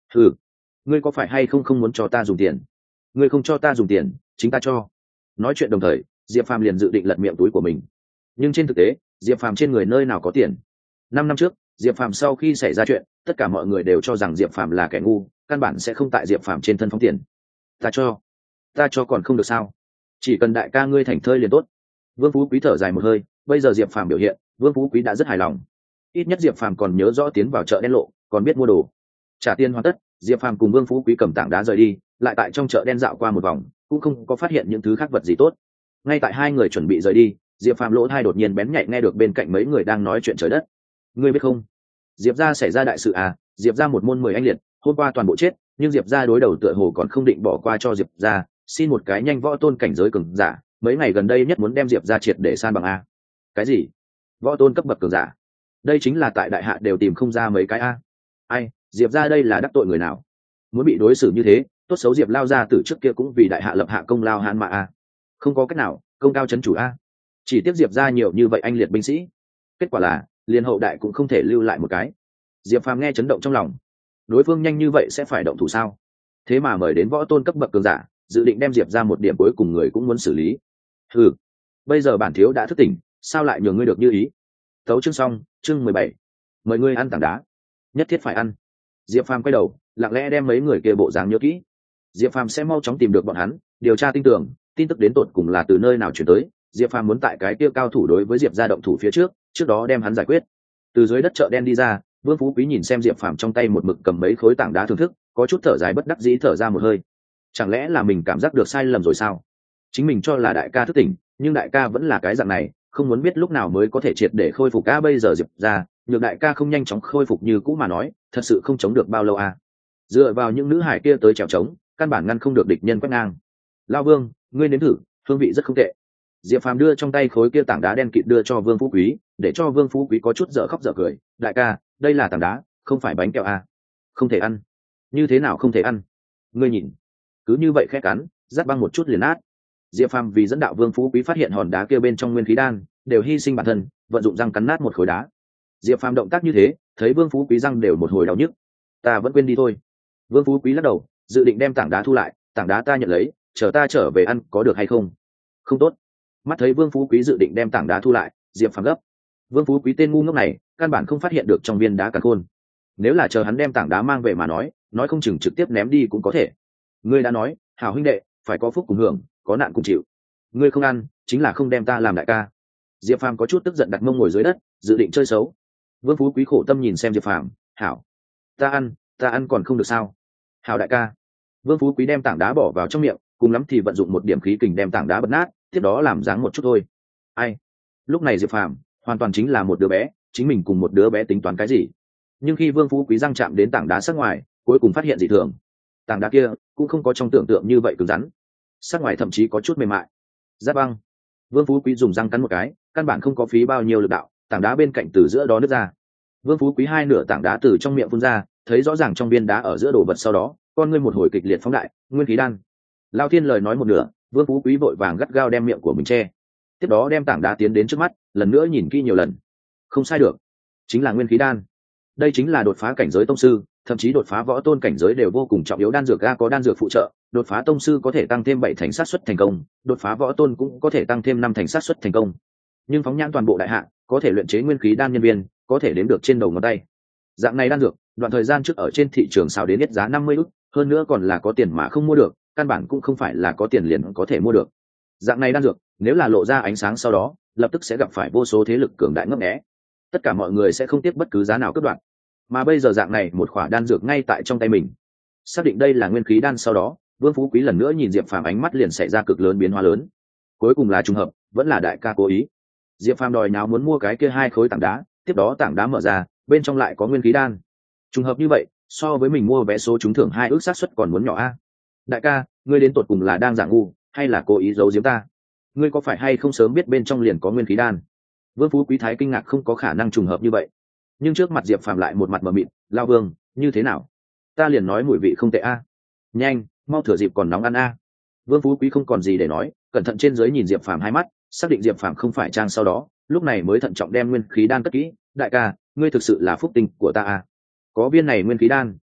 Ừ, ngươi có phải hay không không muốn cho ta dùng tiền? Ngươi không cho ta dùng tiền, chính ta cho. Nói chuyện đồng thời, diệp phàm liền dự định lật miệng túi của mình, nhưng trên thực tế diệp phàm trên người nơi nào có tiền. Năm năm trước diệp phàm sau khi xảy ra chuyện, tất cả mọi người đều cho rằng diệp phàm là kẻ ngu, căn bản sẽ không tại diệp phàm trên thân phóng tiền. Ta cho ta cho còn không được sao? Chỉ cần đại ca ngươi thành thơi liền tốt. Vương Phú Quý thở dài một hơi, bây giờ diệp phàm biểu hiện, Vương Phú Quý đã rất hài lòng. Ít nhất diệp phàm còn nhớ rõ tiến vào chợ đen lộ, còn biết mua đồ. Trả tiền hoàn tất, diệp phàm cùng Vương Phú Quý cầm tảng đá rời đi, lại tại trong chợ đen dạo qua một vòng, cũng không có phát hiện những thứ khác vật gì tốt. Ngay tại hai người chuẩn bị rời đi, diệp phàm lỗ thai đột nhiên bén nhạy nghe được bên cạnh mấy người đang nói chuyện trời đất. Ngươi biết không, diệp gia xảy ra đại sự à? Diệp gia một môn mười anh liệt, hôm qua toàn bộ chết, nhưng diệp gia đối đầu tựa hồ còn không định bỏ qua cho diệp gia, xin một cái nhanh võ tôn cảnh giới cường giả, mấy ngày gần đây nhất muốn đem diệp gia triệt để san bằng a. Cái gì? Võ tôn cấp bậc cường giả? Đây chính là tại đại hạ đều tìm không ra mấy cái a. Ai, diệp gia đây là đắc tội người nào, muốn bị đối xử như thế? Tốt xấu diệp lao ra từ trước kia cũng vì đại hạ lập hạ công lao hãn mà a. Không có cách nào, công cao chấn chủ a. Chỉ tiếp diệp gia nhiều như vậy anh liệt binh sĩ, kết quả là liền hậu đại cũng không thể lưu lại một cái. Diệp phàm nghe chấn động trong lòng, đối phương nhanh như vậy sẽ phải động thủ sao? Thế mà mời đến võ tôn cấp bậc cường giả, dự định đem diệp ra một điểm cuối cùng người cũng muốn xử lý. Ừ, bây giờ bản thiếu đã thức tỉnh, sao lại nhường ngươi được như ý? Tấu chương xong, chương mười bảy, mời ngươi ăn tảng đá, nhất thiết phải ăn. Diệp phàm quay đầu, lặng lẽ đem mấy người kia bộ dáng nhớ kỹ. Diệp phàm sẽ mau chóng tìm được bọn hắn, điều tra tin tưởng, tin tức đến tột cùng là từ nơi nào chuyển tới. Diệp phàm muốn tại cái kia cao thủ đối với diệp ra động thủ phía trước, trước đó đem hắn giải quyết. Từ dưới đất chợ đen đi ra, Vương Phú Quý nhìn xem diệp phàm trong tay một mực cầm mấy khối tảng đá thưởng thức, có chút thở dài bất đắc dĩ thở ra một hơi. Chẳng lẽ là mình cảm giác được sai lầm rồi sao? Chính mình cho là đại ca thức tỉnh, nhưng đại ca vẫn là cái dạng này, không muốn biết lúc nào mới có thể triệt để khôi phục. A bây giờ diệp ra, nhược đại ca không nhanh chóng khôi phục như cũ mà nói, thật sự không chống được bao lâu a. Dựa vào những nữ hải kia tới trèo trống, căn bản ngăn không được địch nhân quét ngang. Lao Vương, ngươi nếm thử, hương vị rất không tệ. Diệp phàm đưa trong tay khối kia tảng đá đen kịt đưa cho Vương Phú Quý, để cho Vương Phú Quý có chút dở khóc dở cười. Đại ca, đây là tảng đá, không phải bánh kẹo a. Không thể ăn. Như thế nào không thể ăn? Ngươi nhìn, cứ như vậy khẽ cắn, rát băng một chút liền nát. Diệp phàm vì dẫn đạo Vương Phú Quý phát hiện hòn đá kia bên trong nguyên khí đan, đều hy sinh bản thân, vận dụng răng cắn nát một khối đá. Diệp phàm động tác như thế, thấy Vương Phú Quý răng đều một hồi đau nhức. Ta vẫn quên đi thôi. Vương Phú Quý lắc đầu, dự định đem tảng đá thu lại. Tảng đá ta nhận lấy, chờ ta trở về ăn có được hay không? Không tốt. Mắt thấy Vương Phú Quý dự định đem tảng đá thu lại, Diệp phàm gấp. Vương Phú Quý tên ngu ngốc này, căn bản không phát hiện được trong viên đá càn khôn. Nếu là chờ hắn đem tảng đá mang về mà nói, nói không chừng trực tiếp ném đi cũng có thể. Ngươi đã nói, hảo huynh đệ, phải có phúc cùng hưởng, có nạn cùng chịu. Ngươi không ăn, chính là không đem ta làm đại ca. Diệp phàm có chút tức giận đặt mông ngồi dưới đất, dự định chơi xấu. Vương Phú Quý khổ tâm nhìn xem Diệp phàm, hảo, ta ăn, ta ăn còn không được sao? Hảo đại ca. Vương Phú Quý đem tảng đá bỏ vào trong miệng, cùng lắm thì vận dụng một điểm khí kình đem tảng đá bật nát, tiếp đó làm dáng một chút thôi. Ai? Lúc này Diệp phàm hoàn toàn chính là một đứa bé, chính mình cùng một đứa bé tính toán cái gì? Nhưng khi Vương Phú Quý răng chạm đến tảng đá sắc ngoài, cuối cùng phát hiện dị thường. Tảng đá kia cũng không có trong tưởng tượng như vậy cứng rắn, sắc ngoài thậm chí có chút mềm mại. Giáp băng. Vương Phú Quý dùng răng cắn một cái, căn bản không có phí bao nhiêu lực đạo, tảng đá bên cạnh từ giữa đó nứt ra. Vương Phú Quý hai nửa tảng đá từ trong miệng phun ra, thấy rõ ràng trong viên đá ở giữa đồ vật, sau đó con ngươi một hồi kịch liệt phóng đại, nguyên khí đan. Lao Thiên lời nói một nửa, Vương Phú Quý vội vàng gắt gao đem miệng của mình che, tiếp đó đem tảng đá tiến đến trước mắt, lần nữa nhìn kỹ nhiều lần. Không sai được, chính là nguyên khí đan. Đây chính là đột phá cảnh giới tông sư, thậm chí đột phá võ tôn cảnh giới đều vô cùng trọng yếu. Đan dược ga có đan dược phụ trợ, đột phá tông sư có thể tăng thêm bảy thành sát suất thành công, đột phá võ tôn cũng có thể tăng thêm năm thành sát suất thành công. Nhưng phóng nhãn toàn bộ đại hạ, có thể luyện chế nguyên khí đan nhân viên có thể đếm được trên đầu ngón tay. Dạng này đan dược, đoạn thời gian trước ở trên thị trường xào đến hết giá năm mươi ức, hơn nữa còn là có tiền mà không mua được, căn bản cũng không phải là có tiền liền có thể mua được. Dạng này đan dược, nếu là lộ ra ánh sáng sau đó, lập tức sẽ gặp phải vô số thế lực cường đại ngấp nghé. Tất cả mọi người sẽ không tiếc bất cứ giá nào cướp đoạt. Mà bây giờ dạng này một khỏa đan dược ngay tại trong tay mình, xác định đây là nguyên khí đan sau đó, Vương Phú Quý lần nữa nhìn Diệp Phàm, ánh mắt liền xảy ra cực lớn biến hóa lớn. Cuối cùng là trùng hợp, vẫn là đại ca cố ý. Diệp Phàm đòi nháo muốn mua cái kia hai khối tảng đá, tiếp đó tảng đá mở ra, bên trong lại có nguyên khí đan. Trùng hợp như vậy, so với mình mua vé số trúng thưởng hai ước xác suất còn muốn nhỏ a. Đại ca, ngươi đến tột cùng là đang giả ngu, hay là cố ý giấu giếm ta? Ngươi có phải hay không sớm biết bên trong liền có nguyên khí đan? Vương Phú Quý thái kinh ngạc, không có khả năng trùng hợp như vậy. Nhưng trước mặt Diệp Phàm lại một mặt mờ mịt, Lao Vương, như thế nào? Ta liền nói mùi vị không tệ a. Nhanh, mau thừa dịp còn nóng ăn a. Vương Phú Quý không còn gì để nói, cẩn thận trên dưới nhìn Diệp Phàm hai mắt, xác định Diệp Phàm không phải trang, sau đó lúc này mới thận trọng đem nguyên khí đan cất kỹ. Đại ca, ngươi thực sự là phúc tinh của ta a. Có viên này nguyên khí đan,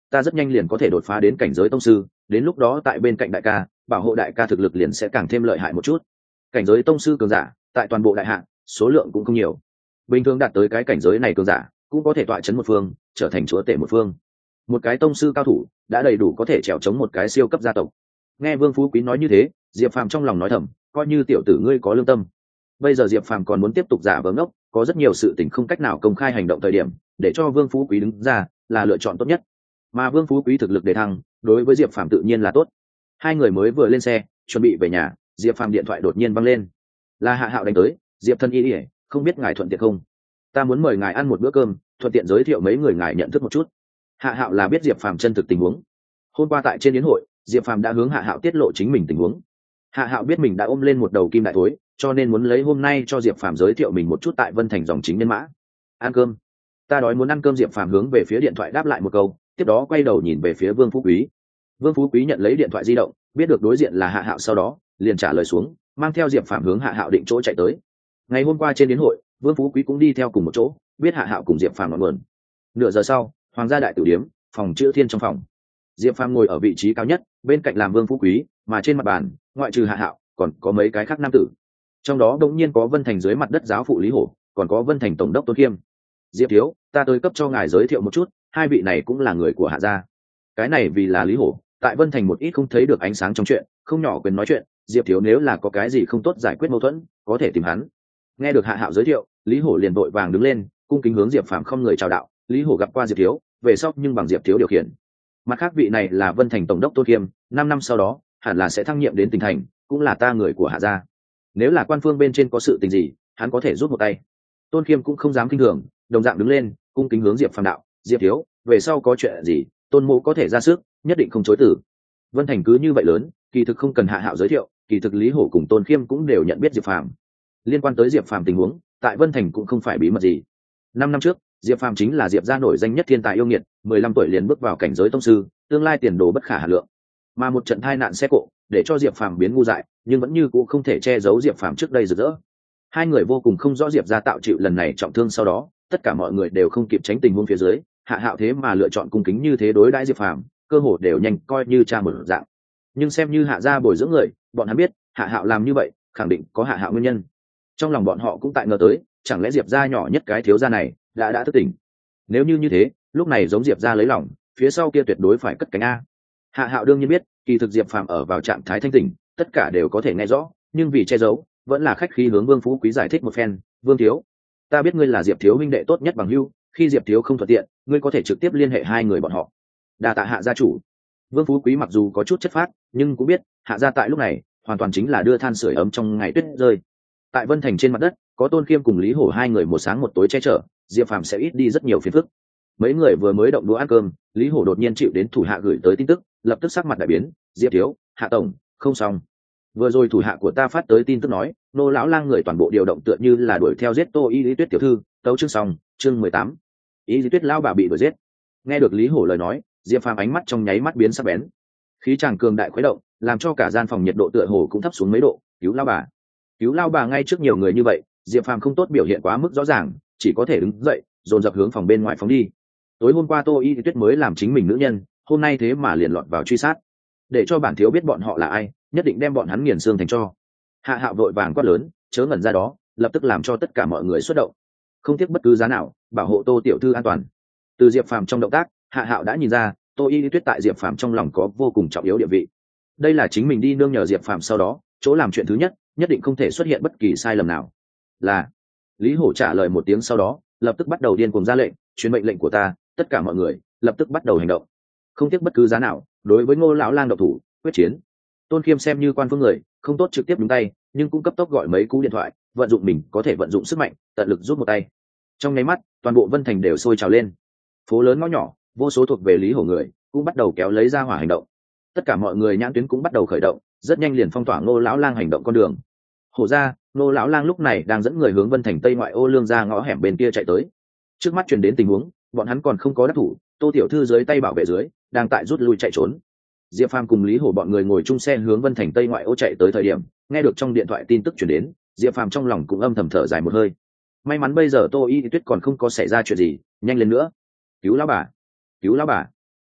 ta rất nhanh liền có thể đột phá đến cảnh giới tông sư, đến lúc đó tại bên cạnh đại ca bảo hộ đại ca thực lực liền sẽ càng thêm lợi hại một chút. Cảnh giới tông sư cường giả tại toàn bộ đại hạ số lượng cũng không nhiều, bình thường đạt tới cái cảnh giới này cường giả cũng có thể tọa chấn một phương, trở thành chúa tể một phương. Một cái tông sư cao thủ đã đầy đủ có thể trèo chống một cái siêu cấp gia tộc. Nghe Vương Phú Quý nói như thế, Diệp Phàm trong lòng nói thầm, coi như tiểu tử ngươi có lương tâm. Bây giờ Diệp Phàm còn muốn tiếp tục giả vờ ngốc, có rất nhiều sự tình không cách nào công khai hành động thời điểm, để cho Vương Phú Quý đứng ra là lựa chọn tốt nhất. Mà Vương Phú Quý thực lực đề thăng, đối với Diệp Phàm tự nhiên là tốt. Hai người mới vừa lên xe, chuẩn bị về nhà, Diệp Phàm điện thoại đột nhiên vang lên. Là Hạ Hạo đánh tới, Diệp thân y ỉa, không biết ngài thuận tiện không? Ta muốn mời ngài ăn một bữa cơm, thuận tiện giới thiệu mấy người ngài nhận thức một chút. Hạ Hạo là biết Diệp Phàm chân thực tình huống. Hôm qua tại trên yến hội, Diệp Phàm đã hướng Hạ Hạo tiết lộ chính mình tình huống. Hạ Hạo biết mình đã ôm lên một đầu kim đại thối, cho nên muốn lấy hôm nay cho Diệp Phàm giới thiệu mình một chút tại Vân Thành dòng chính nhân mã. Ăn cơm. Ta đói muốn ăn cơm. Diệp Phàm hướng về phía điện thoại đáp lại một câu, tiếp đó quay đầu nhìn về phía Vương Phú Quý. Vương Phú Quý nhận lấy điện thoại di động, biết được đối diện là Hạ Hạo sau đó, liền trả lời xuống, mang theo Diệp Phàm hướng Hạ Hạo định chỗ chạy tới. Ngày hôm qua trên yến hội, Vương Phú Quý cũng đi theo cùng một chỗ, biết Hạ Hạo cùng Diệp Phàm ngọn nguồn. Nửa giờ sau, Hoàng gia đại tử điếm, phòng chữ thiên trong phòng. Diệp Phàm ngồi ở vị trí cao nhất, bên cạnh làm Vương Phú Quý, mà trên mặt bàn, ngoại trừ Hạ Hạo, còn có mấy cái khác nam tử. Trong đó đột nhiên có Vân Thành dưới mặt đất giáo phụ Lý Hổ, còn có Vân Thành tổng đốc Tôn Kiêm. Diệp thiếu, ta tới cấp cho ngài giới thiệu một chút, hai vị này cũng là người của Hạ gia. Cái này vì là Lý Hổ, tại Vân Thành một ít không thấy được ánh sáng trong chuyện, không nhỏ quyền nói chuyện, Diệp thiếu nếu là có cái gì không tốt giải quyết mâu thuẫn, có thể tìm hắn. Nghe được Hạ Hạo giới thiệu, Lý Hổ liền vội vàng đứng lên, cung kính hướng Diệp Phàm không người chào đạo. Lý Hổ gặp qua Diệp thiếu, về sau nhưng bằng Diệp thiếu điều khiển. Mặt khác vị này là Vân Thành tổng đốc Tôn Kiêm, năm năm sau đó hẳn là sẽ thăng nhiệm đến tỉnh thành, cũng là ta người của Hạ gia. Nếu là quan phương bên trên có sự tình gì, hắn có thể rút một tay. Tôn Kiêm cũng không dám kinh thường, đồng dạng đứng lên, cung kính hướng Diệp Phàm đạo, Diệp thiếu, về sau có chuyện gì, Tôn mộ có thể ra sức, nhất định không chối từ. Vân Thành cứ như vậy lớn, kỳ thực không cần Hạ Hạo giới thiệu, kỳ thực Lý Hổ cùng Tôn Kiêm cũng đều nhận biết Diệp Phàm. Liên quan tới Diệp Phàm tình huống, tại Vân Thành cũng không phải bí mật gì. Năm năm trước, Diệp Phàm chính là Diệp gia nổi danh nhất thiên tài yêu nghiệt, mười lăm tuổi liền bước vào cảnh giới tông sư, tương lai tiền đồ bất khả hà lượng. Mà một trận tai nạn xe cộ, để cho Diệp Phàm biến ngu dại, nhưng vẫn như cũ không thể che giấu Diệp Phàm trước đây rực rỡ. Hai người vô cùng không rõ Diệp gia tạo chịu lần này trọng thương sau đó, tất cả mọi người đều không kịp tránh tình huống phía dưới, Hạ Hạo thế mà lựa chọn cung kính như thế đối đãi Diệp Phàm, cơ hồ đều nhanh coi như cha một dạng. Nhưng xem như Hạ gia bồi dưỡng người, bọn hắn biết, Hạ Hạo làm như vậy, khẳng định có Hạ Hạo nguyên nhân. Trong lòng bọn họ cũng tại ngờ tới, chẳng lẽ Diệp gia nhỏ nhất cái thiếu gia này đã đã thức tỉnh. Nếu như như thế, lúc này giống Diệp gia lấy lòng, phía sau kia tuyệt đối phải cất cánh a. Hạ Hạo đương nhiên biết, kỳ thực Diệp Phàm ở vào trạng thái thanh tỉnh, tất cả đều có thể nghe rõ, nhưng vì che giấu, vẫn là khách khí hướng Vương Phú Quý giải thích một phen. Vương thiếu, ta biết ngươi là Diệp thiếu huynh đệ tốt nhất bằng hữu, khi Diệp thiếu không thuận tiện, ngươi có thể trực tiếp liên hệ hai người bọn họ. Đa tạ Hạ gia chủ. Vương Phú Quý mặc dù có chút chất phát, nhưng cũng biết, Hạ gia tại lúc này, hoàn toàn chính là đưa than sưởi ấm trong ngày tuyết rơi. Tại Vân Thành trên mặt đất, có Tôn Kiêm cùng Lý Hổ hai người một sáng một tối che chở, Diệp Phàm sẽ ít đi rất nhiều phiền phức. Mấy người vừa mới động đũa ăn cơm, Lý Hổ đột nhiên chịu đến thủ hạ gửi tới tin tức, lập tức sắc mặt đại biến, Diệp thiếu, Hạ tổng, không xong. Vừa rồi thủ hạ của ta phát tới tin tức nói, nô lão lang người toàn bộ điều động tựa như là đuổi theo giết Tô Y Lý Tuyết tiểu thư, tấu chương xong, chương mười tám. Y Lý Tuyết lão bà bị đuổi giết. Nghe được Lý Hổ lời nói, Diệp Phàm ánh mắt trong nháy mắt biến sắc bén. Khí chàng cường đại khuấy động, làm cho cả gian phòng nhiệt độ tựa hồ cũng thấp xuống mấy độ, cứu lão bà. Cứu lão bà ngay trước nhiều người như vậy, Diệp Phàm không tốt biểu hiện quá mức rõ ràng, chỉ có thể đứng dậy, dồn dập hướng phòng bên ngoài phóng đi. Tối hôm qua Tô Y Tuyết mới làm chính mình nữ nhân, hôm nay thế mà liền lọt vào truy sát. Để cho bản thiếu biết bọn họ là ai, nhất định đem bọn hắn nghiền xương thành tro. Hạ Hạo vội vàng quát lớn, chớ ngẩn ra đó, lập tức làm cho tất cả mọi người xuất động, không tiếc bất cứ giá nào bảo hộ Tô tiểu thư an toàn. Từ Diệp Phàm trong động tác, Hạ Hạo đã nhìn ra, Tô Y Tuyết tại Diệp Phàm trong lòng có vô cùng trọng yếu địa vị. Đây là chính mình đi nương nhờ Diệp Phàm sau đó, chỗ làm chuyện thứ nhất, nhất định không thể xuất hiện bất kỳ sai lầm nào. Là. Lý Hổ trả lời một tiếng sau đó, lập tức bắt đầu điên cuồng ra lệnh, truyền mệnh lệnh của ta, tất cả mọi người lập tức bắt đầu hành động, không tiếc bất cứ giá nào đối với Ngô lão lang độc thủ, quyết chiến. Tôn Kiêm xem như quan phương người, không tốt trực tiếp đúng tay, nhưng cũng cấp tốc gọi mấy cú điện thoại, vận dụng mình có thể vận dụng sức mạnh, tận lực giúp một tay. Trong nháy mắt, toàn bộ Vân Thành đều sôi trào lên. Phố lớn ngõ nhỏ, vô số thuộc về Lý Hổ người cũng bắt đầu kéo lấy ra hỏa hành động. Tất cả mọi người nhãn tuyến cũng bắt đầu khởi động, rất nhanh liền phong tỏa Ngô lão lang hành động con đường. Hổ ra, Ngô lão lang lúc này đang dẫn người hướng Vân Thành tây ngoại ô lương ra ngõ hẻm bên kia chạy tới. Trước mắt truyền đến tình huống, bọn hắn còn không có đắc thủ, Tô tiểu thư dưới tay bảo vệ dưới đang tại rút lui chạy trốn. Diệp Phàm cùng Lý Hổ bọn người ngồi chung xe hướng Vân Thành tây ngoại ô chạy tới thời điểm, nghe được trong điện thoại tin tức truyền đến, Diệp Phàm trong lòng cũng âm thầm thở dài một hơi. May mắn bây giờ Tô Y Tuyết còn không có xảy ra chuyện gì, nhanh lên nữa, cứu lão bà, cứu lão bà.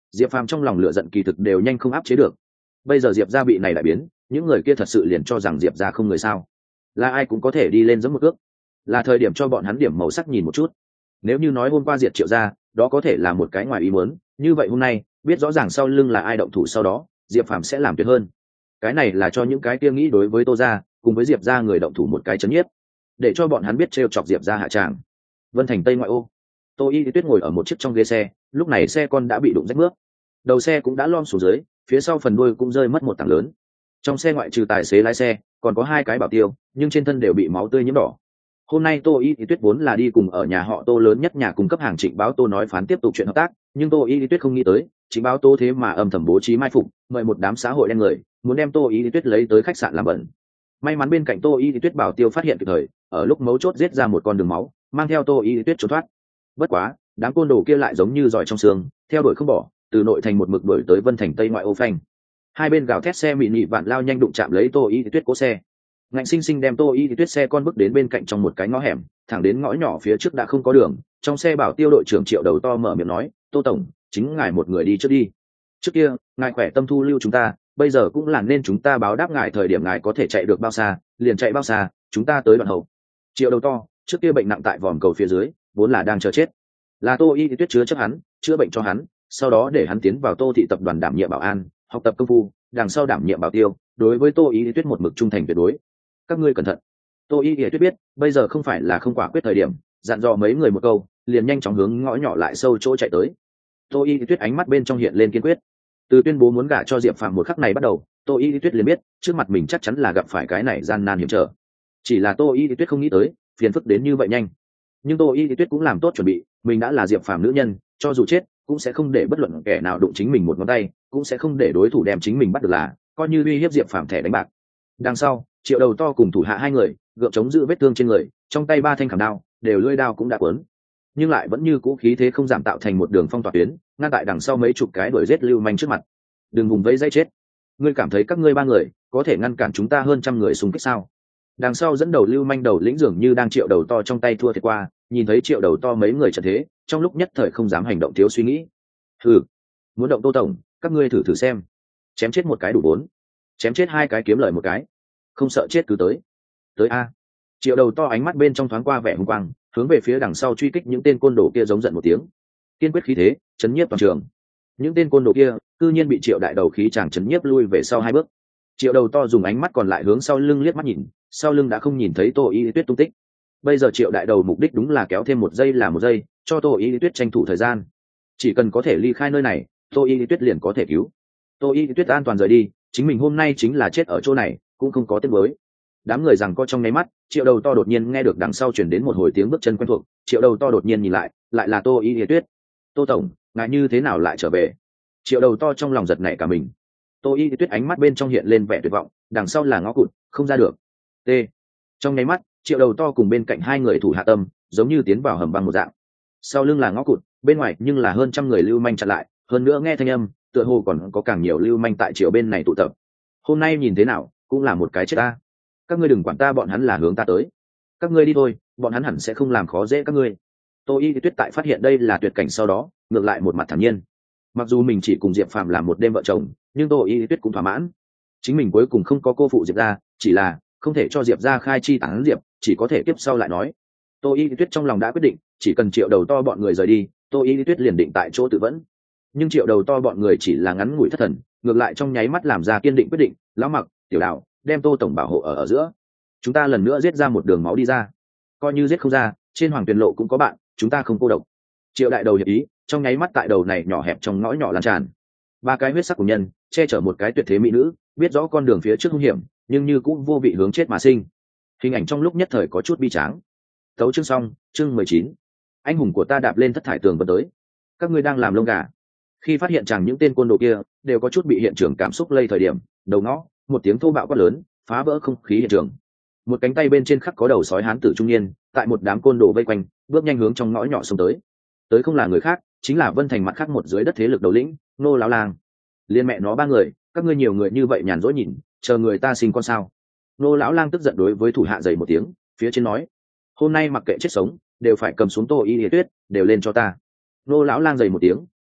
Diệp Phàm trong lòng lửa giận kỳ thực đều nhanh không áp chế được. Bây giờ Diệp gia bị này lại biến, những người kia thật sự liền cho rằng Diệp gia không người sao? Là ai cũng có thể đi lên giẫm một cước. Là thời điểm cho bọn hắn điểm màu sắc nhìn một chút. Nếu như nói hôm qua diệt Triệu gia, đó có thể là một cái ngoài ý muốn, như vậy hôm nay, biết rõ ràng sau lưng là ai động thủ sau đó, Diệp Phàm sẽ làm tuyệt hơn. Cái này là cho những cái kia nghĩ đối với Tô gia, cùng với Diệp gia người động thủ một cái chấn nhiếp, để cho bọn hắn biết trêu chọc Diệp gia hạ tràng. Vân Thành Tây ngoại ô, Tô Y Tuyết ngồi ở một chiếc trong ghế xe, lúc này xe con đã bị đụng rách nước, đầu xe cũng đã lom xuống dưới, phía sau phần đuôi cũng rơi mất một tảng lớn. Trong xe ngoại trừ tài xế lái xe, còn có hai cái bảo tiêu, nhưng trên thân đều bị máu tươi nhiễm đỏ. Hôm nay Tô Y Tuyết vốn là đi cùng ở nhà họ Tô lớn nhất nhà cung cấp hàng Trịnh Báo Tô nói phán tiếp tục chuyện hợp tác, nhưng Tô Y Tuyết không nghĩ tới, Trịnh Báo Tô thế mà âm thầm bố trí mai phục, mời một đám xã hội đen người, muốn đem Tô Y Tuyết lấy tới khách sạn làm bẩn. May mắn bên cạnh Tô Y Tuyết bảo tiêu phát hiện kịp thời, ở lúc mấu chốt giết ra một con đường máu, mang theo Tô Y Tuyết trốn thoát. Bất quá, đám côn đồ kia lại giống như giỏi trong xương, theo đuổi không bỏ, từ nội thành một mực đuổi tới Vân Thành Tây ngoại ô phanh. Hai bên gào thét xe mị nhị vạn lao nhanh đụng chạm lấy Tô Y Tuyết cố xe, ngạnh sinh sinh đem Tô Y Tuyết xe con bước đến bên cạnh trong một cái ngõ hẻm, thẳng đến ngõ nhỏ phía trước đã không có đường. Trong xe bảo tiêu đội trưởng Triệu Đầu To mở miệng nói, Tô tổng, chính ngài một người đi trước đi. Trước kia ngài khỏe tâm thu lưu chúng ta, bây giờ cũng là nên chúng ta báo đáp ngài, thời điểm ngài có thể chạy được bao xa liền chạy bao xa, chúng ta tới đoạn hậu. Triệu Đầu To, trước kia bệnh nặng tại vòm cầu phía dưới, vốn là đang chờ chết, là Tô Y Tuyết chứa chấp hắn, chữa bệnh cho hắn, sau đó để hắn tiến vào Tô thị tập đoàn đảm nhiệm bảo an, học tập công phu, đằng sau đảm nhiệm bảo tiêu, đối với Tô Y Tuyết một mực trung thành tuyệt đối. Các ngươi cẩn thận. Tô Y Tuyết biết bây giờ không phải là không quả quyết thời điểm, dặn dò mấy người một câu, liền nhanh chóng hướng ngõ nhỏ lại sâu chỗ chạy tới. Tô Y Tuyết ánh mắt bên trong hiện lên kiên quyết. Từ tuyên bố muốn gả cho Diệp Phàm một khắc này bắt đầu, Tô Y Tuyết liền biết trước mặt mình chắc chắn là gặp phải cái này gian nan hiểm trở. Chỉ là Tô Y Tuyết không nghĩ tới phiền phức đến như vậy nhanh. Nhưng Tô Y Tuyết cũng làm tốt chuẩn bị, mình đã là Diệp Phàm nữ nhân, cho dù chết cũng sẽ không để bất luận kẻ nào đụng chính mình một ngón tay, cũng sẽ không để đối thủ đem chính mình bắt được, là coi như uy hiếp Diệp Phàm thẻ đánh bạc. Đằng sau, Triệu Đầu To cùng thủ hạ hai người gượng chống giữ vết thương trên người, trong tay ba thanh khảm đao, đều lưỡi đao cũng đã quấn, nhưng lại vẫn như cũ khí thế không giảm, tạo thành một đường phong tỏa tuyến, ngăn tại đằng sau mấy chục cái đuổi giết lưu manh trước mặt. Đừng vùng vẫy dây chết. Ngươi cảm thấy các ngươi ba người có thể ngăn cản chúng ta hơn trăm người xung kích sao? Đằng sau dẫn đầu lưu manh đầu lĩnh dường như đang Triệu Đầu To trong tay thua thiệt qua, nhìn thấy Triệu Đầu To mấy người trận thế, trong lúc nhất thời không dám hành động, thiếu suy nghĩ. Thử, muốn động Tô tổng, các ngươi thử thử xem, chém chết một cái đủ bốn, chém chết hai cái kiếm lời một cái, không sợ chết cứ tới, tới a. Triệu Đầu To ánh mắt bên trong thoáng qua vẻ hung quang, hướng về phía đằng sau truy kích những tên côn đồ kia giống giận một tiếng, kiên quyết khí thế chấn nhiếp toàn trường. Những tên côn đồ kia cư nhiên bị Triệu đại đầu khí chàng chấn nhiếp lui về sau hai bước. Triệu Đầu To dùng ánh mắt còn lại hướng sau lưng liếc mắt nhìn, sau lưng đã không nhìn thấy Tô Y Tuyết tung tích. Bây giờ Triệu đại đầu mục đích đúng là kéo thêm một giây là một giây, cho Tô Y Tuyết tranh thủ thời gian. Chỉ cần có thể ly khai nơi này, Tô Y Tuyết liền có thể cứu. Tô Y Tuyết an toàn rời đi, chính mình hôm nay chính là chết ở chỗ này, cũng không có tiếc nuối. Đám người rằng co trong nháy mắt, Triệu Đầu To đột nhiên nghe được đằng sau truyền đến một hồi tiếng bước chân quen thuộc, Triệu Đầu To đột nhiên nhìn lại, lại là Tô Y Tuyết. Tô tổng, ngài như thế nào lại trở về? Triệu Đầu To trong lòng giật nảy cả mình. Tô Y Tuyết ánh mắt bên trong hiện lên vẻ tuyệt vọng, đằng sau là ngõ cụt, không ra được. T. Trong nháy mắt, Triệu Đầu To cùng bên cạnh hai người thủ hạ tâm, giống như tiến vào hầm băng một dạng. Sau lưng là ngõ cụt, bên ngoài nhưng là hơn trăm người lưu manh chặn lại, hơn nữa nghe thanh âm, tựa hồ còn có càng nhiều lưu manh tại Triệu bên này tụ tập. Hôm nay nhìn thế nào, cũng là một cái chết ta. Các ngươi đừng quản ta, bọn hắn là hướng ta tới. Các ngươi đi thôi, bọn hắn hẳn sẽ không làm khó dễ các ngươi. Tô Y Tuyết tại phát hiện đây là tuyệt cảnh sau đó, ngược lại một mặt thản nhiên. Mặc dù mình chỉ cùng Diệp Phàm làm một đêm vợ chồng, nhưng Tô Y Tuyết cũng thỏa mãn. Chính mình cuối cùng không có cô phụ Diệp gia, chỉ là không thể cho Diệp gia khai chi tán diệp, chỉ có thể tiếp sau lại nói. Tô Y Tuyết trong lòng đã quyết định, chỉ cần Triệu Đầu To bọn người rời đi, Tô Y Tuyết liền định tại chỗ tự vẫn. Nhưng Triệu Đầu To bọn người chỉ là ngắn ngủi thất thần, ngược lại trong nháy mắt làm ra kiên định quyết định, lão Mặc, Tiểu Đạo, đem Tô tổng bảo hộ ở ở giữa. Chúng ta lần nữa giết ra một đường máu đi ra. Coi như giết không ra, trên Hoàng Tuyền lộ cũng có bạn, chúng ta không cô độc. Triệu đại đầu hiệp ý, trong nháy mắt tại đầu này nhỏ hẹp trong ngõ nhỏ lan tràn. Ba cái huyết sắc của nhân, che chở một cái tuyệt thế mỹ nữ, biết rõ con đường phía trước hung hiểm, nhưng như cũng vô vị hướng chết mà sinh. Hình ảnh trong lúc nhất thời có chút bi tráng. Tấu chương xong, chương mười chín. Anh hùng của ta đạp lên thất thải tường vân tới. Các ngươi đang làm lông gà. Khi phát hiện rằng những tên côn đồ kia đều có chút bị hiện trường cảm xúc lây thời điểm, đầu ngõ, một tiếng thô bạo quát lớn, phá vỡ không khí hiện trường. Một cánh tay bên trên khắc có đầu sói hán tử trung niên, tại một đám côn đồ vây quanh, bước nhanh hướng trong ngõ nhỏ xông tới. Tới không là người khác, chính là Vân Thành mặt khác một dưới đất thế lực đầu lĩnh, Nô lão lang. Liên mẹ nó ba người, các ngươi nhiều người như vậy nhàn rỗi nhìn, chờ người ta sinh con sao? Nô lão lang tức giận đối với thủ hạ dày một tiếng, phía trên nói: hôm nay mặc kệ chết sống, đều phải cầm xuống Tô Y Tuyết, đều lên cho ta. Nô lão lang dày một tiếng,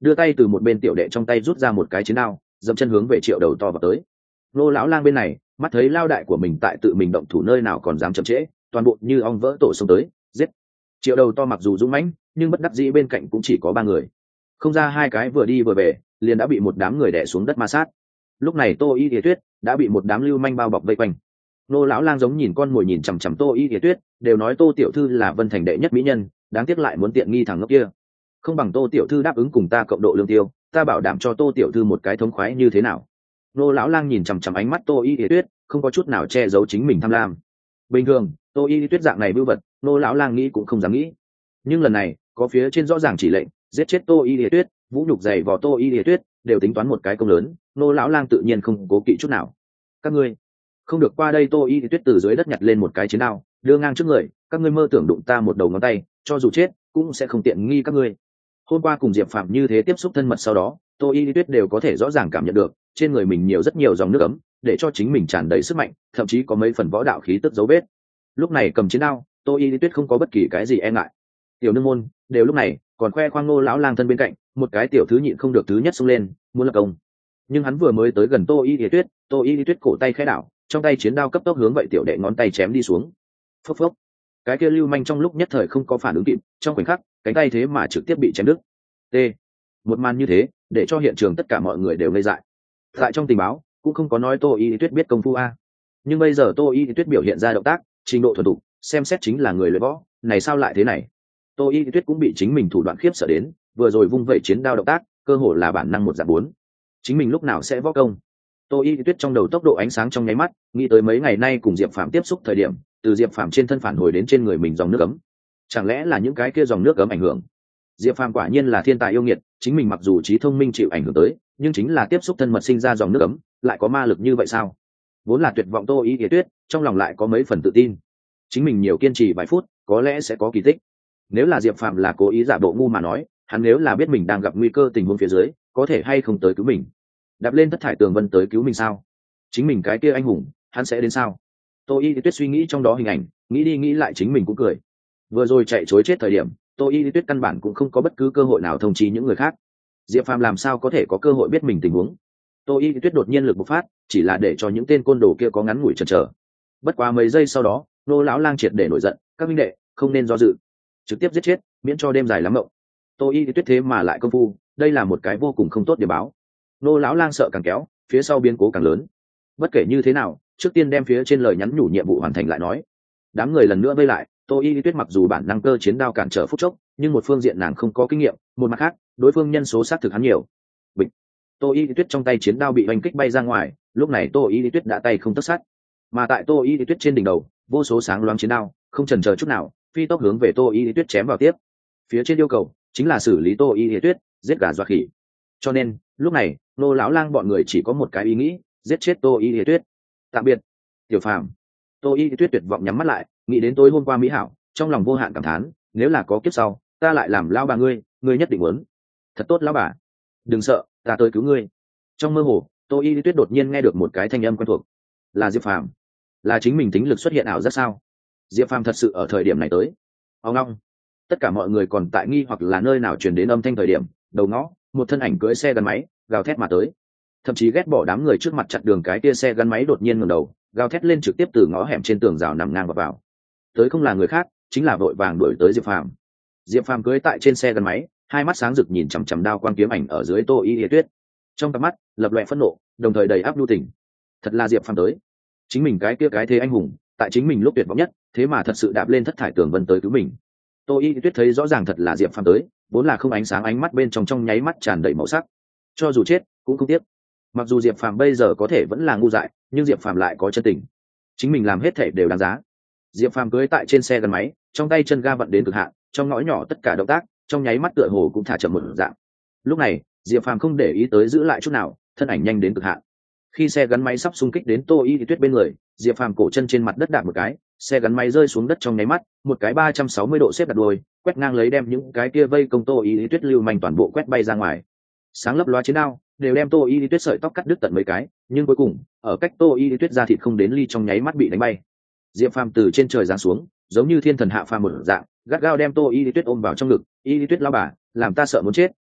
đưa tay từ một bên tiểu đệ trong tay rút ra một cái chiến đao, dậm chân hướng về Triệu Đầu To vào tới. Nô lão lang bên này mắt thấy lao đại của mình tại tự mình động thủ nơi nào còn dám chậm trễ, toàn bộ như ong vỡ tổ xông tới giết. Triệu Đầu To mặc dù dũng mãnh nhưng bất đắc dĩ bên cạnh cũng chỉ có ba người, không ra hai cái vừa đi vừa về liền đã bị một đám người đè xuống đất ma sát. Lúc này Tô Y Lìa Tuyết đã bị một đám lưu manh bao bọc vây quanh. Nô lão lang giống nhìn con mồi nhìn chằm chằm Tô Y Lìa Tuyết, đều nói Tô tiểu thư là Vân Thành đệ nhất mỹ nhân, đáng tiếc lại muốn tiện nghi thằng ngốc kia. Không bằng Tô tiểu thư đáp ứng cùng ta cộng độ lương tiêu, ta bảo đảm cho Tô tiểu thư một cái thống khoái như thế nào. Nô lão lang nhìn chằm chằm ánh mắt Tô Y Lìa Tuyết, không có chút nào che giấu chính mình tham lam. Bình thường Tô Y Lìa Tuyết dạng này bưu vật, nô lão lang nghĩ cũng không dám nghĩ, nhưng lần này có phía trên rõ ràng chỉ lệnh giết chết Tô Y Lìa Tuyết, vũ nhục dày vò Tô Y Lìa Tuyết, đều tính toán một cái công lớn, nô lão lang tự nhiên không cố kỵ chút nào. Các ngươi không được qua đây. Tô Y Lìa Tuyết từ dưới đất nhặt lên một cái chiến đao, đưa ngang trước người. Các ngươi mơ tưởng đụng ta một đầu ngón tay, cho dù chết cũng sẽ không tiện nghi các ngươi. Hôm qua cùng Diệp Phạm như thế tiếp xúc thân mật, sau đó Tô Y Lìa Tuyết đều có thể rõ ràng cảm nhận được trên người mình nhiều rất nhiều dòng nước ấm, để cho chính mình tràn đầy sức mạnh, thậm chí có mấy phần võ đạo khí tức dấu vết. Lúc này cầm chiến đao, Tô Y Lìa Tuyết không có bất kỳ cái gì e ngại. Tiểu nương môn đều lúc này còn khoe khoang nô lão lang thân bên cạnh, một cái tiểu thứ nhịn không được thứ nhất xông lên muốn lập công. Nhưng hắn vừa mới tới gần Tô Y Lìa Tuyết, Tô Y Lìa Tuyết cổ tay khẽ đảo, trong tay chiến đao cấp tốc hướng vậy tiểu đệ ngón tay chém đi xuống. Phốc phốc, cái kia lưu manh trong lúc nhất thời không có phản ứng kịp, trong khoảnh khắc cánh tay thế mà trực tiếp bị chém đứt. T. Một màn như thế để cho hiện trường tất cả mọi người đều ngây dại. Tại trong tình báo cũng không có nói Tô Y Lìa Tuyết biết công phu a, nhưng bây giờ Tô Y Lìa Tuyết biểu hiện ra động tác trình độ thuần thục, xem xét chính là người luyện võ. Này sao lại thế này? Tô Y Lìa Tuyết cũng bị chính mình thủ đoạn khiếp sợ đến, vừa rồi vung vẩy chiến đao động tác cơ hồ là bản năng một dạng bốn. Chính mình lúc nào sẽ võ công? Tô Y Tuyết trong đầu tốc độ ánh sáng trong nháy mắt, nghĩ tới mấy ngày nay cùng Diệp Phạm tiếp xúc thời điểm, từ Diệp Phạm trên thân phản hồi đến trên người mình dòng nước ấm. Chẳng lẽ là những cái kia dòng nước ấm ảnh hưởng? Diệp Phạm quả nhiên là thiên tài yêu nghiệt, chính mình mặc dù trí thông minh chịu ảnh hưởng tới, nhưng chính là tiếp xúc thân mật sinh ra dòng nước ấm, lại có ma lực như vậy sao? Vốn là tuyệt vọng Tô Y Tuyết, trong lòng lại có mấy phần tự tin. Chính mình nhiều kiên trì vài phút, có lẽ sẽ có kỳ tích. Nếu là Diệp Phạm là cố ý giả bộ ngu mà nói, hắn nếu là biết mình đang gặp nguy cơ tình huống phía dưới, có thể hay không tới cứu mình. Đạp lên thất thải tường vân tới cứu mình sao? Chính mình cái kia anh hùng, hắn sẽ đến sao? Tô Y Tuyết suy nghĩ trong đó hình ảnh, nghĩ đi nghĩ lại chính mình cũng cười. Vừa rồi chạy chối chết thời điểm, Tô Y Tuyết căn bản cũng không có bất cứ cơ hội nào thông chi những người khác. Diệp Phàm làm sao có thể có cơ hội biết mình tình huống? Tô Y Tuyết đột nhiên lực bộc phát, chỉ là để cho những tên côn đồ kia có ngắn ngủi chần chờ. Bất quá mấy giây sau đó, nô lão lang triệt để nổi giận, các minh đệ không nên do dự, trực tiếp giết chết, miễn cho đêm dài lắm mộng. Tô Y Tuyết thế mà lại công phu, đây là một cái vô cùng không tốt để báo. Nô lão lang sợ càng kéo, phía sau biến cố càng lớn. Bất kể như thế nào, trước tiên đem phía trên lời nhắn nhủ nhiệm vụ hoàn thành lại nói. Đám người lần nữa vây lại, Tô Y Tuyết mặc dù bản năng cơ chiến đao cản trở phút chốc, nhưng một phương diện nàng không có kinh nghiệm, một mặt khác, đối phương nhân số sát thực hắn nhiều. Bịch. Tô Y Tuyết trong tay chiến đao bị oanh kích bay ra ngoài, lúc này Tô Y Tuyết đã tay không tất sát. Mà tại Tô Y Tuyết trên đỉnh đầu, vô số sáng loáng chiến đao, không chần chờ chút nào, phi tốc hướng về Tô Y Tuyết chém vào tiếp. Phía trên yêu cầu chính là xử lý Tô Y Tuyết, giết gà dọa khỉ. Cho nên, lúc này, nô lão lang bọn người chỉ có một cái ý nghĩ, giết chết Tô Y Tuyết. Tạm biệt, Tiểu Phàm. Tô Y Tuyết tuyệt vọng nhắm mắt lại, nghĩ đến tối hôm qua mỹ hảo, trong lòng vô hạn cảm thán, nếu là có kiếp sau, ta lại làm lão bà ngươi, ngươi nhất định muốn. Thật tốt lão bà, đừng sợ, ta tới cứu ngươi. Trong mơ hồ, Tô Y Tuyết đột nhiên nghe được một cái thanh âm quen thuộc, là Diệp Phàm. Là chính mình tính lực xuất hiện ảo giác sao? Diệp Phàm thật sự ở thời điểm này tới. Ông long, tất cả mọi người còn tại nghi hoặc là nơi nào truyền đến âm thanh thời điểm, đầu ngõ, một thân ảnh cưỡi xe gắn máy, gào thét mà tới. Thậm chí ghét bỏ đám người trước mặt chặn đường cái kia xe gắn máy đột nhiên ngẩng đầu, gào thét lên trực tiếp từ ngõ hẻm trên tường rào nằm ngang vào vào. Tới không là người khác, chính là vội vàng đuổi tới Diệp Phàm. Diệp Phàm cưỡi tại trên xe gắn máy, hai mắt sáng rực nhìn chằm chằm đao quang kiếm ảnh ở dưới Tô Y Tuyết. Trong cặp mắt lập loè phẫn nộ, đồng thời đầy áp nhu tình. Thật là Diệp Phàm tới. Chính mình cái kia cái thế anh hùng, tại chính mình lúc tuyệt vọng nhất, thế mà thật sự đạp lên thất thải tường vân tới cứu mình. Tô Y Tuyết thấy rõ ràng thật là Diệp Phàm tới, vốn là không ánh sáng ánh mắt bên trong trong nháy mắt tràn đầy màu sắc. Cho dù chết, cũng không tiếc. Mặc dù Diệp Phàm bây giờ có thể vẫn là ngu dại, nhưng Diệp Phàm lại có chân tình. Chính mình làm hết thể đều đáng giá. Diệp Phàm cưỡi tại trên xe gắn máy, trong tay chân ga vận đến cực hạn, trong ngõ nhỏ tất cả động tác, trong nháy mắt tựa hồ cũng thả chậm một dạng. Lúc này, Diệp Phàm không để ý tới giữ lại chút nào, thân ảnh nhanh đến cực hạn. Khi xe gắn máy sắp xung kích đến Tô Y Tuyết bên người, Diệp Phàm cổ chân trên mặt đất đạp một cái, xe gắn máy rơi xuống đất trong nháy mắt, một cái ba trăm sáu mươi độ xếp đặt đuôi, quét ngang lấy đem những cái kia vây công Tô Y Tuyết lưu manh toàn bộ quét bay ra ngoài. Sáng lấp loá chiến đao, đều đem Tô Y Tuyết sợi tóc cắt đứt tận mấy cái, nhưng cuối cùng, ở cách Tô Y Tuyết ra thịt không đến ly trong nháy mắt bị đánh bay. Diệp Phàm từ trên trời giáng xuống, giống như thiên thần hạ phàm một dạng, gắt gao đem Tô Y Tuyết ôm vào trong ngực, "Y Tuyết lão bà, làm ta sợ muốn chết,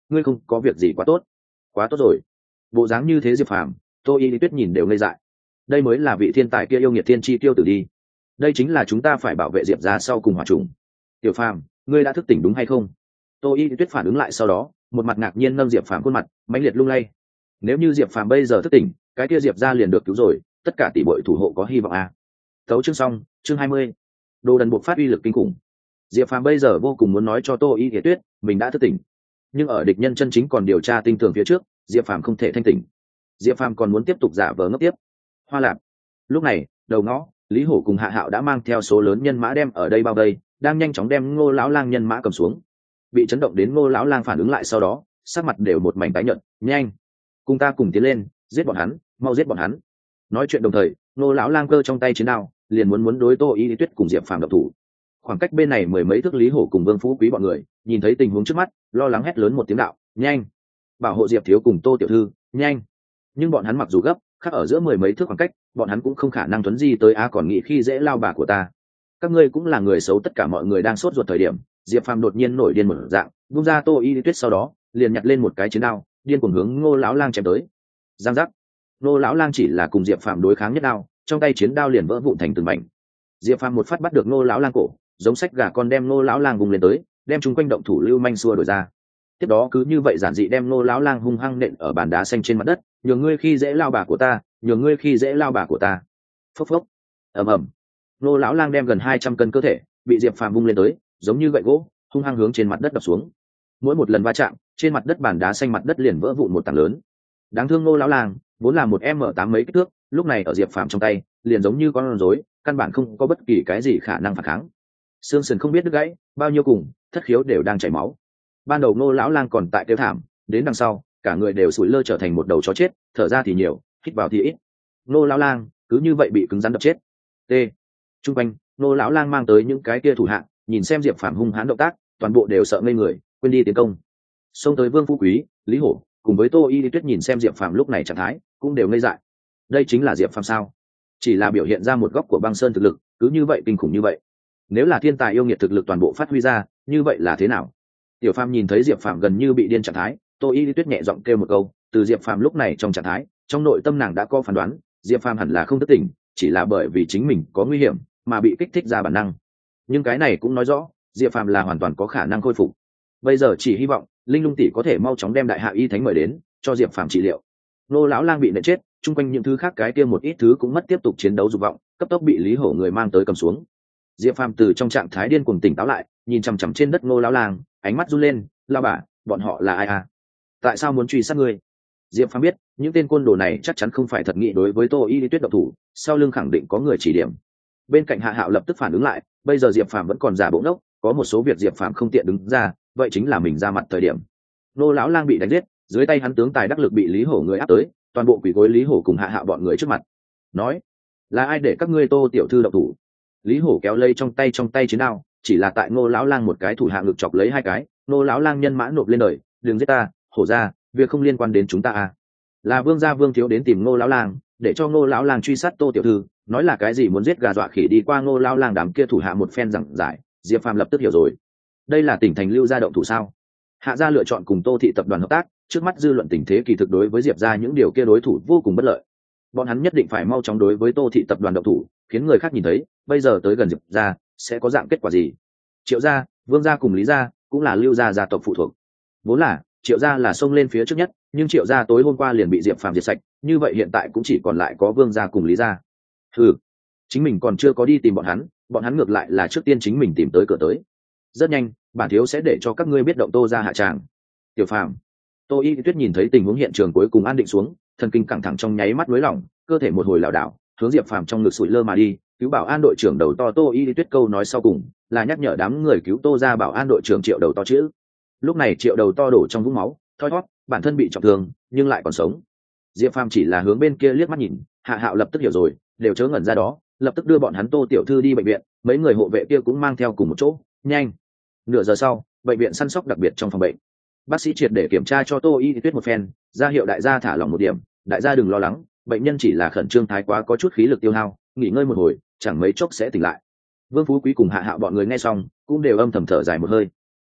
ngươi không có việc gì quá tốt. Quá tốt rồi. Bộ dáng như thế Diệp Phàm, Tô Y Tuyết nhìn đều ngây dại. Đây mới là vị thiên tài kia yêu nghiệt thiên chi tiêu tử đi. Đây chính là chúng ta phải bảo vệ Diệp gia sau cùng hỏa trùng. Tiểu Phàm, ngươi đã thức tỉnh đúng hay không? Tô Y Tuyết phản ứng lại sau đó, một mặt ngạc nhiên nâng Diệp Phàm khuôn mặt mãnh liệt lung lay. Nếu như Diệp Phàm bây giờ thức tỉnh, cái kia Diệp gia liền được cứu rồi, tất cả tỷ muội thủ hộ có hy vọng à. Tấu chương xong, chương hai mươi. Đồ đần buộc phát uy lực kinh khủng. Diệp Phàm bây giờ vô cùng muốn nói cho Tô Y Tuyết, mình đã thức tỉnh. Nhưng ở địch nhân chân chính còn điều tra tinh tường phía trước, Diệp Phàm không thể thanh tỉnh. Diệp Phàm còn muốn tiếp tục giả vờ ngốc tiếp. Hoa Lạp. Lúc này, đầu ngõ, Lý Hổ cùng Hạ Hạo đã mang theo số lớn nhân mã đem ở đây bao vây, đang nhanh chóng đem Ngô lão lang nhân mã cầm xuống. Bị chấn động đến Ngô lão lang phản ứng lại sau đó, sắc mặt đều một mảnh tái nhợt, nhanh, cùng ta cùng tiến lên, giết bọn hắn, mau giết bọn hắn. Nói chuyện đồng thời, Ngô lão lang cơ trong tay chiến đao, liền muốn muốn đối Tô Y Tuyết cùng Diệp Phàm độc thủ. Khoảng cách bên này mười mấy thước Lý Hổ cùng Vương Phú Quý bọn người, nhìn thấy tình huống trước mắt, lo lắng hét lớn một tiếng đạo, nhanh, bảo hộ Diệp thiếu cùng Tô tiểu thư, nhanh. Nhưng bọn hắn mặc dù gấp, khác ở giữa mười mấy thước khoảng cách, bọn hắn cũng không khả năng tuấn di tới a còn nghĩ khi dễ lao bà của ta. Các ngươi cũng là người xấu, tất cả mọi người đang sốt ruột thời điểm, Diệp Phàm đột nhiên nổi điên một dạng, vung ra Tô Y Tuyết sau đó, liền nhặt lên một cái chiến đao, điên cuồng hướng Ngô lão lang chém tới. Giang giác. Ngô lão lang chỉ là cùng Diệp Phàm đối kháng nhất đao, trong tay chiến đao liền vỡ vụn thành từng mảnh. Diệp Phàm một phát bắt được Ngô lão lang cổ, giống sách gà con đem Ngô lão lang vùng lên tới, đem chúng quanh động thủ lưu manh xua đuổi ra. Tiếp đó cứ như vậy giản dị đem Ngô lão lang hung hăng nện ở bàn đá xanh trên mặt đất, nhường ngươi khi dễ lao bà của ta, nhường ngươi khi dễ lao bà của ta. Phốc phốc. Ầm ầm. Ngô lão lang đem gần hai trăm cân cơ thể, bị Diệp Phàm vung lên tới, giống như gậy gỗ, hung hăng hướng trên mặt đất đập xuống. Mỗi một lần va chạm, trên mặt đất bàn đá xanh mặt đất liền vỡ vụn một tảng lớn. Đáng thương Ngô lão lang, vốn là một em tám mấy kích thước, lúc này ở Diệp Phàm trong tay, liền giống như con rối, căn bản không có bất kỳ cái gì khả năng phản kháng. Xương sườn không biết đứt gãy, bao nhiêu cùng, thất khiếu đều đang chảy máu. Ban đầu Ngô lão lang còn tại kêu thảm, đến đằng sau, cả người đều sủi lơ trở thành một đầu chó chết, thở ra thì nhiều, hít vào thì ít. Ngô lão lang cứ như vậy bị cứng rắn đập chết. T. Trung quanh, Ngô lão lang mang tới những cái kia thủ hạ, nhìn xem Diệp Phàm hung hãn động tác, toàn bộ đều sợ ngây người, quên đi tiến công. Xông tới Vương Phú Quý, Lý Hổ, cùng với Tô Y Tuyết nhìn xem Diệp Phàm lúc này trạng thái, cũng đều ngây dại. Đây chính là Diệp Phàm sao? Chỉ là biểu hiện ra một góc của băng sơn thực lực, cứ như vậy kinh khủng như vậy. Nếu là thiên tài yêu nghiệt thực lực toàn bộ phát huy ra, như vậy là thế nào? Tiểu Phàm nhìn thấy Diệp Phàm gần như bị điên trạng thái, Tô Y Tuyết nhẹ giọng kêu một câu, từ Diệp Phàm lúc này trong trạng thái, trong nội tâm nàng đã có phán đoán, Diệp Phàm hẳn là không thức tỉnh, chỉ là bởi vì chính mình có nguy hiểm mà bị kích thích ra bản năng. Nhưng cái này cũng nói rõ, Diệp Phàm là hoàn toàn có khả năng khôi phục. Bây giờ chỉ hy vọng Linh Lung tỷ có thể mau chóng đem đại hạ y thánh mời đến, cho Diệp Phàm trị liệu. Nô lão lang bị nện chết, chung quanh những thứ khác cái kia một ít thứ cũng mất tiếp tục chiến đấu dục vọng, cấp tốc bị Lý Hổ người mang tới cầm xuống. Diệp Phàm từ trong trạng thái điên cuồng tỉnh táo lại, nhìn chằm chằm trên đất Ngô lão lang, ánh mắt run lên, "La bà, bọn họ là ai à? Tại sao muốn truy sát ngươi?" Diệp Phàm biết, những tên côn đồ này chắc chắn không phải thật nghị đối với Tô Y Tuyết độc thủ, sau lưng khẳng định có người chỉ điểm. Bên cạnh Hạ Hạo lập tức phản ứng lại, bây giờ Diệp Phàm vẫn còn giả bộ ngốc, có một số việc Diệp Phàm không tiện đứng ra, vậy chính là mình ra mặt thời điểm. Ngô lão lang bị đánh giết, dưới tay hắn tướng tài đắc lực bị Lý Hổ người áp tới, toàn bộ quỷ gối Lý Hổ cùng Hạ Hạo bọn người trước mặt. Nói, là ai để các ngươi Tô tiểu thư độc thủ? Lý Hổ kéo lây trong tay trong tay chiến đao, chỉ là tại Ngô lão lang một cái thủ hạ ngực chọc lấy hai cái, Ngô lão lang nhân mã nộp lên đời, đừng giết ta, Hổ ra, việc không liên quan đến chúng ta à? Là Vương gia Vương thiếu đến tìm Ngô lão lang, để cho Ngô lão lang truy sát Tô tiểu thư, nói là cái gì muốn giết gà dọa khỉ đi qua Ngô lão lang đám kia thủ hạ một phen giảng giải, Diệp Phàm lập tức hiểu rồi. Đây là tỉnh thành lưu gia động thủ sao? Hạ gia lựa chọn cùng Tô thị tập đoàn hợp tác, trước mắt dư luận tình thế kỳ thực đối với Diệp gia những điều kia đối thủ vô cùng bất lợi. Bọn hắn nhất định phải mau chóng đối với Tô thị tập đoàn động thủ, khiến người khác nhìn thấy, bây giờ tới gần Diệp gia sẽ có dạng kết quả gì. Triệu gia, Vương gia cùng Lý gia cũng là lưu gia gia tộc phụ thuộc. Vốn là Triệu gia là xông lên phía trước nhất, nhưng Triệu gia tối hôm qua liền bị Diệp Phàm diệt sạch, như vậy hiện tại cũng chỉ còn lại có Vương gia cùng Lý gia. Ừ, chính mình còn chưa có đi tìm bọn hắn, bọn hắn ngược lại là trước tiên chính mình tìm tới cửa tới. Rất nhanh, bản thiếu sẽ để cho các ngươi biết động Tô gia hạ tràng. Tiểu Phàm, Tô Y Tuyết nhìn thấy tình huống hiện trường cuối cùng an định xuống, thần kinh căng thẳng trong nháy mắt nới lỏng, cơ thể một hồi lảo đảo, hướng Diệp Phàm trong ngực sụi lơ mà đi. Cứu bảo an đội trưởng đầu to Tô Y Tuyết câu nói sau cùng là nhắc nhở đám người cứu Tô gia bảo an đội trưởng Triệu đầu to chữ. Lúc này Triệu đầu to đổ trong vũng máu, thoi thót, bản thân bị trọng thương nhưng lại còn sống. Diệp Phàm chỉ là hướng bên kia liếc mắt nhìn, Hạ Hạo lập tức hiểu rồi, đều chớ ngẩn ra đó, lập tức đưa bọn hắn Tô tiểu thư đi bệnh viện, mấy người hộ vệ kia cũng mang theo cùng một chỗ, nhanh. Nửa giờ sau, bệnh viện săn sóc đặc biệt trong phòng bệnh, bác sĩ triệt để kiểm tra cho Tô Y Tuyết một phen, ra hiệu đại gia thả lỏng một điểm, đại gia đừng lo lắng, bệnh nhân chỉ là khẩn trương thái quá có chút khí lực tiêu hao, nghỉ ngơi một hồi, chẳng mấy chốc sẽ tỉnh lại. Vương Phú Quý cùng Hạ Hạo bọn người nghe xong, cũng đều âm thầm thở dài một hơi. Kỳ thực,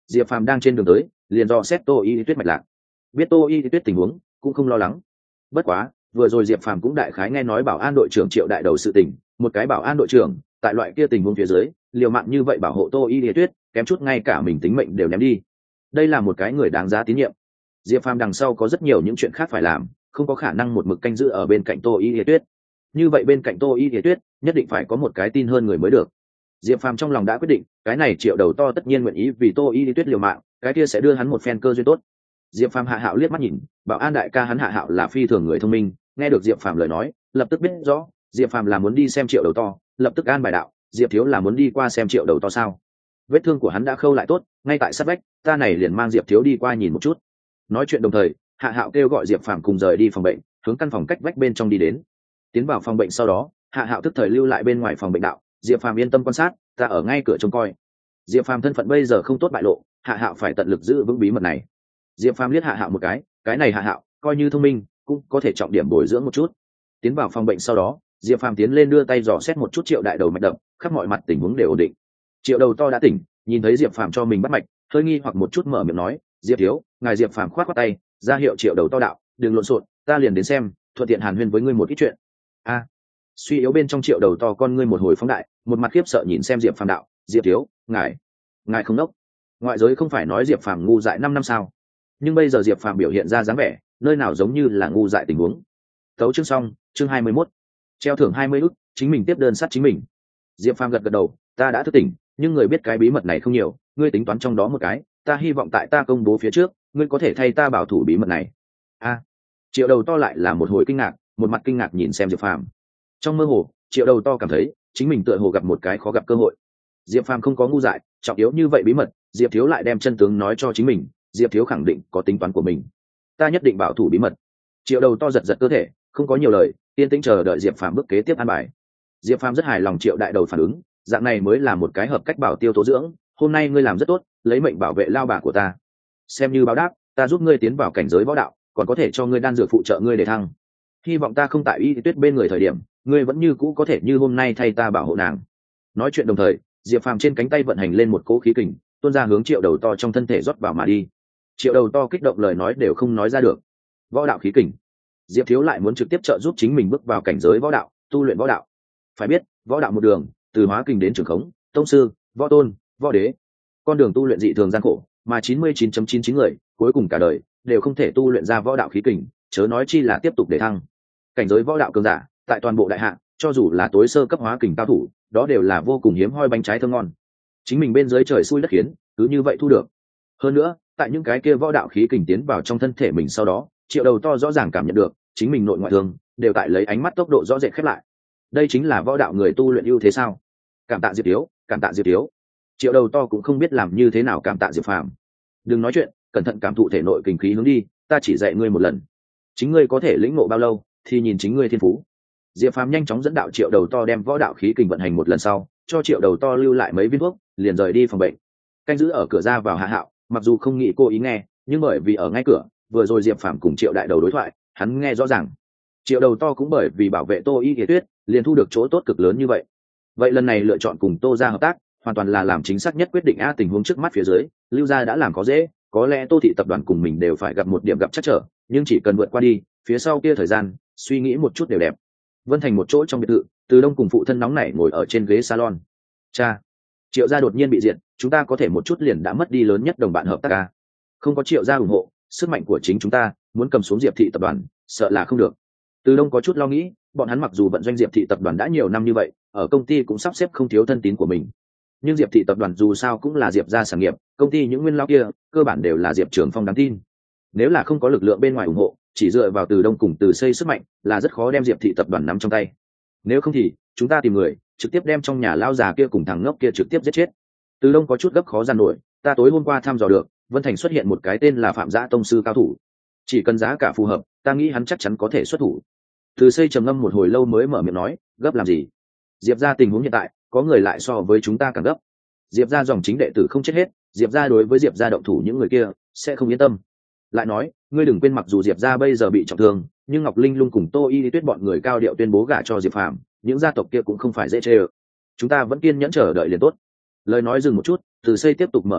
diệp phàm đang trên đường tới liền do xét tô y tuyết mạch lạc, biết tô y tuyết tình huống cũng không lo lắng. Bất quá vừa rồi diệp phàm cũng đại khái nghe nói bảo an đội trưởng triệu đại đầu sự tình, một cái bảo an đội trưởng tại loại kia tình huống phía dưới liều mạng như vậy bảo hộ tô y tuyết, kém chút ngay cả mình tính mệnh đều ném đi. Đây là một cái người đáng giá tín nhiệm. Diệp phàm đằng sau có rất nhiều những chuyện khác phải làm, không có khả năng một mực canh giữ ở bên cạnh tô y tuyết. Như vậy bên cạnh tô y tuyết nhất định phải có một cái tin hơn người mới được. Diệp phàm trong lòng đã quyết định, cái này triệu đầu to tất nhiên nguyện ý vì tô y tuyết liều mạng, cái kia sẽ đưa hắn một phen cơ duyên tốt. Diệp phàm hạ hạo liếc mắt nhìn, bảo an đại ca hắn hạ hạo là phi thường người thông minh, nghe được Diệp phàm lời nói lập tức biết rõ Diệp phàm là muốn đi xem triệu đầu to, lập tức an bài đạo, Diệp thiếu là muốn đi qua xem triệu đầu to sao? Vết thương của hắn đã khâu lại tốt, ngay tại sát vách, ta này liền mang Diệp thiếu đi qua nhìn một chút. Nói chuyện đồng thời, hạ hạo kêu gọi Diệp phàm cùng rời đi phòng bệnh, hướng căn phòng cách vách bên trong đi đến. Tiến vào phòng bệnh sau đó, hạ hạo tức thời lưu lại bên ngoài phòng bệnh đạo, Diệp phàm yên tâm quan sát, ta ở ngay cửa trông coi. Diệp phàm thân phận bây giờ không tốt bại lộ, hạ hạo phải tận lực giữ vững bí mật này. Diệp phàm liếc hạ hạo một cái, cái này hạ hạo coi như thông minh cũng có thể trọng điểm bồi dưỡng một chút. Tiến vào phòng bệnh sau đó, Diệp phàm tiến lên đưa tay dò xét một chút triệu đại đầu mạch đập, khắp mọi mặt tình huống đều ổn định. Triệu đầu to đã tỉnh, nhìn thấy Diệp phàm cho mình bắt mạch, hơi nghi hoặc một chút mở miệng nói, Diệp thiếu, ngài. Diệp phàm khoát khoát tay ra hiệu triệu đầu to đạo, đừng lộn xộn, ta liền đến xem, thuận tiện hàn huyên với ngươi một ít chuyện. A. Suy yếu bên trong triệu đầu to con ngươi một hồi phóng đại, một mặt khiếp sợ nhìn xem Diệp phàm đạo, Diệp thiếu, ngài ngài không đốc. Ngoại giới không phải nói Diệp phàm ngu dại năm năm sao? Nhưng bây giờ Diệp phàm biểu hiện ra dáng vẻ nơi nào giống như là ngu dại tình huống. Tấu chương xong, chương hai mươi mốt. Treo thưởng hai mươi ức, chính mình tiếp đơn sát chính mình. Diệp phàm gật gật đầu, ta đã thức tỉnh, nhưng người biết cái bí mật này không nhiều, ngươi tính toán trong đó một cái, ta hy vọng tại ta công bố phía trước ngươi có thể thay ta bảo thủ bí mật này. A. Triệu đầu to lại là một hồi kinh ngạc, một mặt kinh ngạc nhìn xem Diệp phàm. Trong mơ hồ, triệu đầu to cảm thấy chính mình tựa hồ gặp một cái khó gặp cơ hội. Diệp phàm không có ngu dại, trọng yếu như vậy bí mật Diệp thiếu lại đem chân tướng nói cho chính mình, Diệp thiếu khẳng định có tính toán của mình, ta nhất định bảo thủ bí mật. Triệu đầu to giật giật cơ thể, không có nhiều lời, yên tĩnh chờ đợi Diệp phàm bước kế tiếp an bài. Diệp phàm rất hài lòng triệu đại đầu phản ứng, dạng này mới là một cái hợp cách bảo tiêu tố dưỡng, hôm nay ngươi làm rất tốt, lấy mệnh bảo vệ lao bà của ta, xem như báo đáp, ta giúp ngươi tiến vào cảnh giới võ đạo, còn có thể cho ngươi đan dược phụ trợ ngươi để thăng. Hy vọng ta không tại Y Tuyết bên người thời điểm ngươi vẫn như cũ có thể như hôm nay thay ta bảo hộ nàng. Nói chuyện đồng thời, Diệp phàm trên cánh tay vận hành lên một cỗ khí kình, tuôn ra hướng triệu đầu to trong thân thể rót vào mà đi. Triệu đầu to kích động lời nói đều không nói ra được. Võ đạo khí kình, Diệp thiếu lại muốn trực tiếp trợ giúp chính mình bước vào cảnh giới võ đạo, tu luyện võ đạo. Phải biết, võ đạo một đường, từ hóa kình đến trường khống, tông sư, võ tôn, võ đế, con đường tu luyện dị thường gian khổ, mà chín mươi chín phẩy chín chín người cuối cùng cả đời đều không thể tu luyện ra võ đạo khí kình, chớ nói chi là tiếp tục để thăng. Cảnh giới võ đạo cường giả, tại toàn bộ đại hạ, cho dù là tối sơ cấp hóa kình cao thủ, đó đều là vô cùng hiếm hoi bánh trái thơm ngon. Chính mình bên dưới trời xui đất khiến, cứ như vậy thu được. Hơn nữa, tại những cái kia võ đạo khí kình tiến vào trong thân thể mình sau đó, triệu đầu to rõ ràng cảm nhận được chính mình nội ngoại thương đều tại lấy ánh mắt tốc độ rõ rệt khép lại. Đây chính là võ đạo người tu luyện ưu thế sao? Cảm tạ Diệp thiếu, cảm tạ Diệp thiếu. Triệu đầu to cũng không biết làm như thế nào cảm tạ Diệp phàm. Đừng nói chuyện, cẩn thận cảm thụ thể nội kình khí hướng đi, ta chỉ dạy ngươi một lần, chính ngươi có thể lĩnh ngộ bao lâu thì nhìn chính ngươi thiên phú. Diệp phàm nhanh chóng dẫn đạo triệu đầu to đem võ đạo khí kình vận hành một lần sau, cho triệu đầu to lưu lại mấy viên thuốc, liền rời đi phòng bệnh. Canh giữ ở cửa ra vào hạ hạo mặc dù không nghĩ cô ý nghe, nhưng bởi vì ở ngay cửa vừa rồi Diệp phàm cùng triệu đại đầu đối thoại, hắn nghe rõ ràng. Triệu đầu to cũng bởi vì bảo vệ Tô Y Kỳ Tuyết liền thu được chỗ tốt cực lớn như vậy. Vậy lần này lựa chọn cùng Tô gia hợp tác hoàn toàn là làm chính xác nhất quyết định. A, tình huống trước mắt phía dưới lưu gia đã làm có dễ, có lẽ Tô thị tập đoàn cùng mình đều phải gặp một điểm gặp chắc trở, nhưng chỉ cần vượt qua đi, phía sau kia thời gian suy nghĩ một chút đều đẹp. Vân Thành một chỗ trong biệt thự, Từ Đông cùng phụ thân nóng nảy ngồi ở trên ghế salon. Cha, Triệu gia đột nhiên bị diệt, chúng ta có thể một chút liền đã mất đi lớn nhất đồng bạn hợp tác ca. Không có Triệu gia ủng hộ, sức mạnh của chính chúng ta muốn cầm xuống Diệp thị tập đoàn sợ là không được. Từ Đông có chút lo nghĩ, bọn hắn mặc dù vận doanh Diệp thị tập đoàn đã nhiều năm như vậy, ở công ty cũng sắp xếp không thiếu thân tín của mình, nhưng Diệp thị tập đoàn dù sao cũng là Diệp gia sản nghiệp, công ty những nguyên lão kia cơ bản đều là Diệp Trường Phong đáng tin. Nếu là không có lực lượng bên ngoài ủng hộ, chỉ dựa vào Từ Đông cùng Từ Xây sức mạnh là rất khó đem Diệp thị tập đoàn nắm trong tay. Nếu không thì chúng ta tìm người trực tiếp đem trong nhà lão già kia cùng thằng ngốc kia trực tiếp giết chết. Từ Đông có chút gấp khó giàn nổi, ta tối hôm qua thăm dò được, Vân Thành xuất hiện một cái tên là Phạm Giã tông sư cao thủ, chỉ cần giá cả phù hợp, ta nghĩ hắn chắc chắn có thể xuất thủ. Từ Xây trầm ngâm một hồi lâu mới mở miệng nói, gấp làm gì? Diệp gia tình huống hiện tại, có người lại so với chúng ta càng gấp. Diệp gia dòng chính đệ tử không chết hết, Diệp gia đối với Diệp gia động thủ những người kia sẽ không yên tâm. Lại nói, ngươi đừng quên mặc dù Diệp gia bây giờ bị trọng thương, nhưng Ngọc Linh Lung cùng Tô Y Tuyết bọn người cao điệu tuyên bố gả cho Diệp Phàm, những gia tộc kia cũng không phải dễ chơi. Chúng ta vẫn kiên nhẫn chờ đợi liền tốt. Lời nói dừng một chút, Từ Xây tiếp tục mở miệng đạo,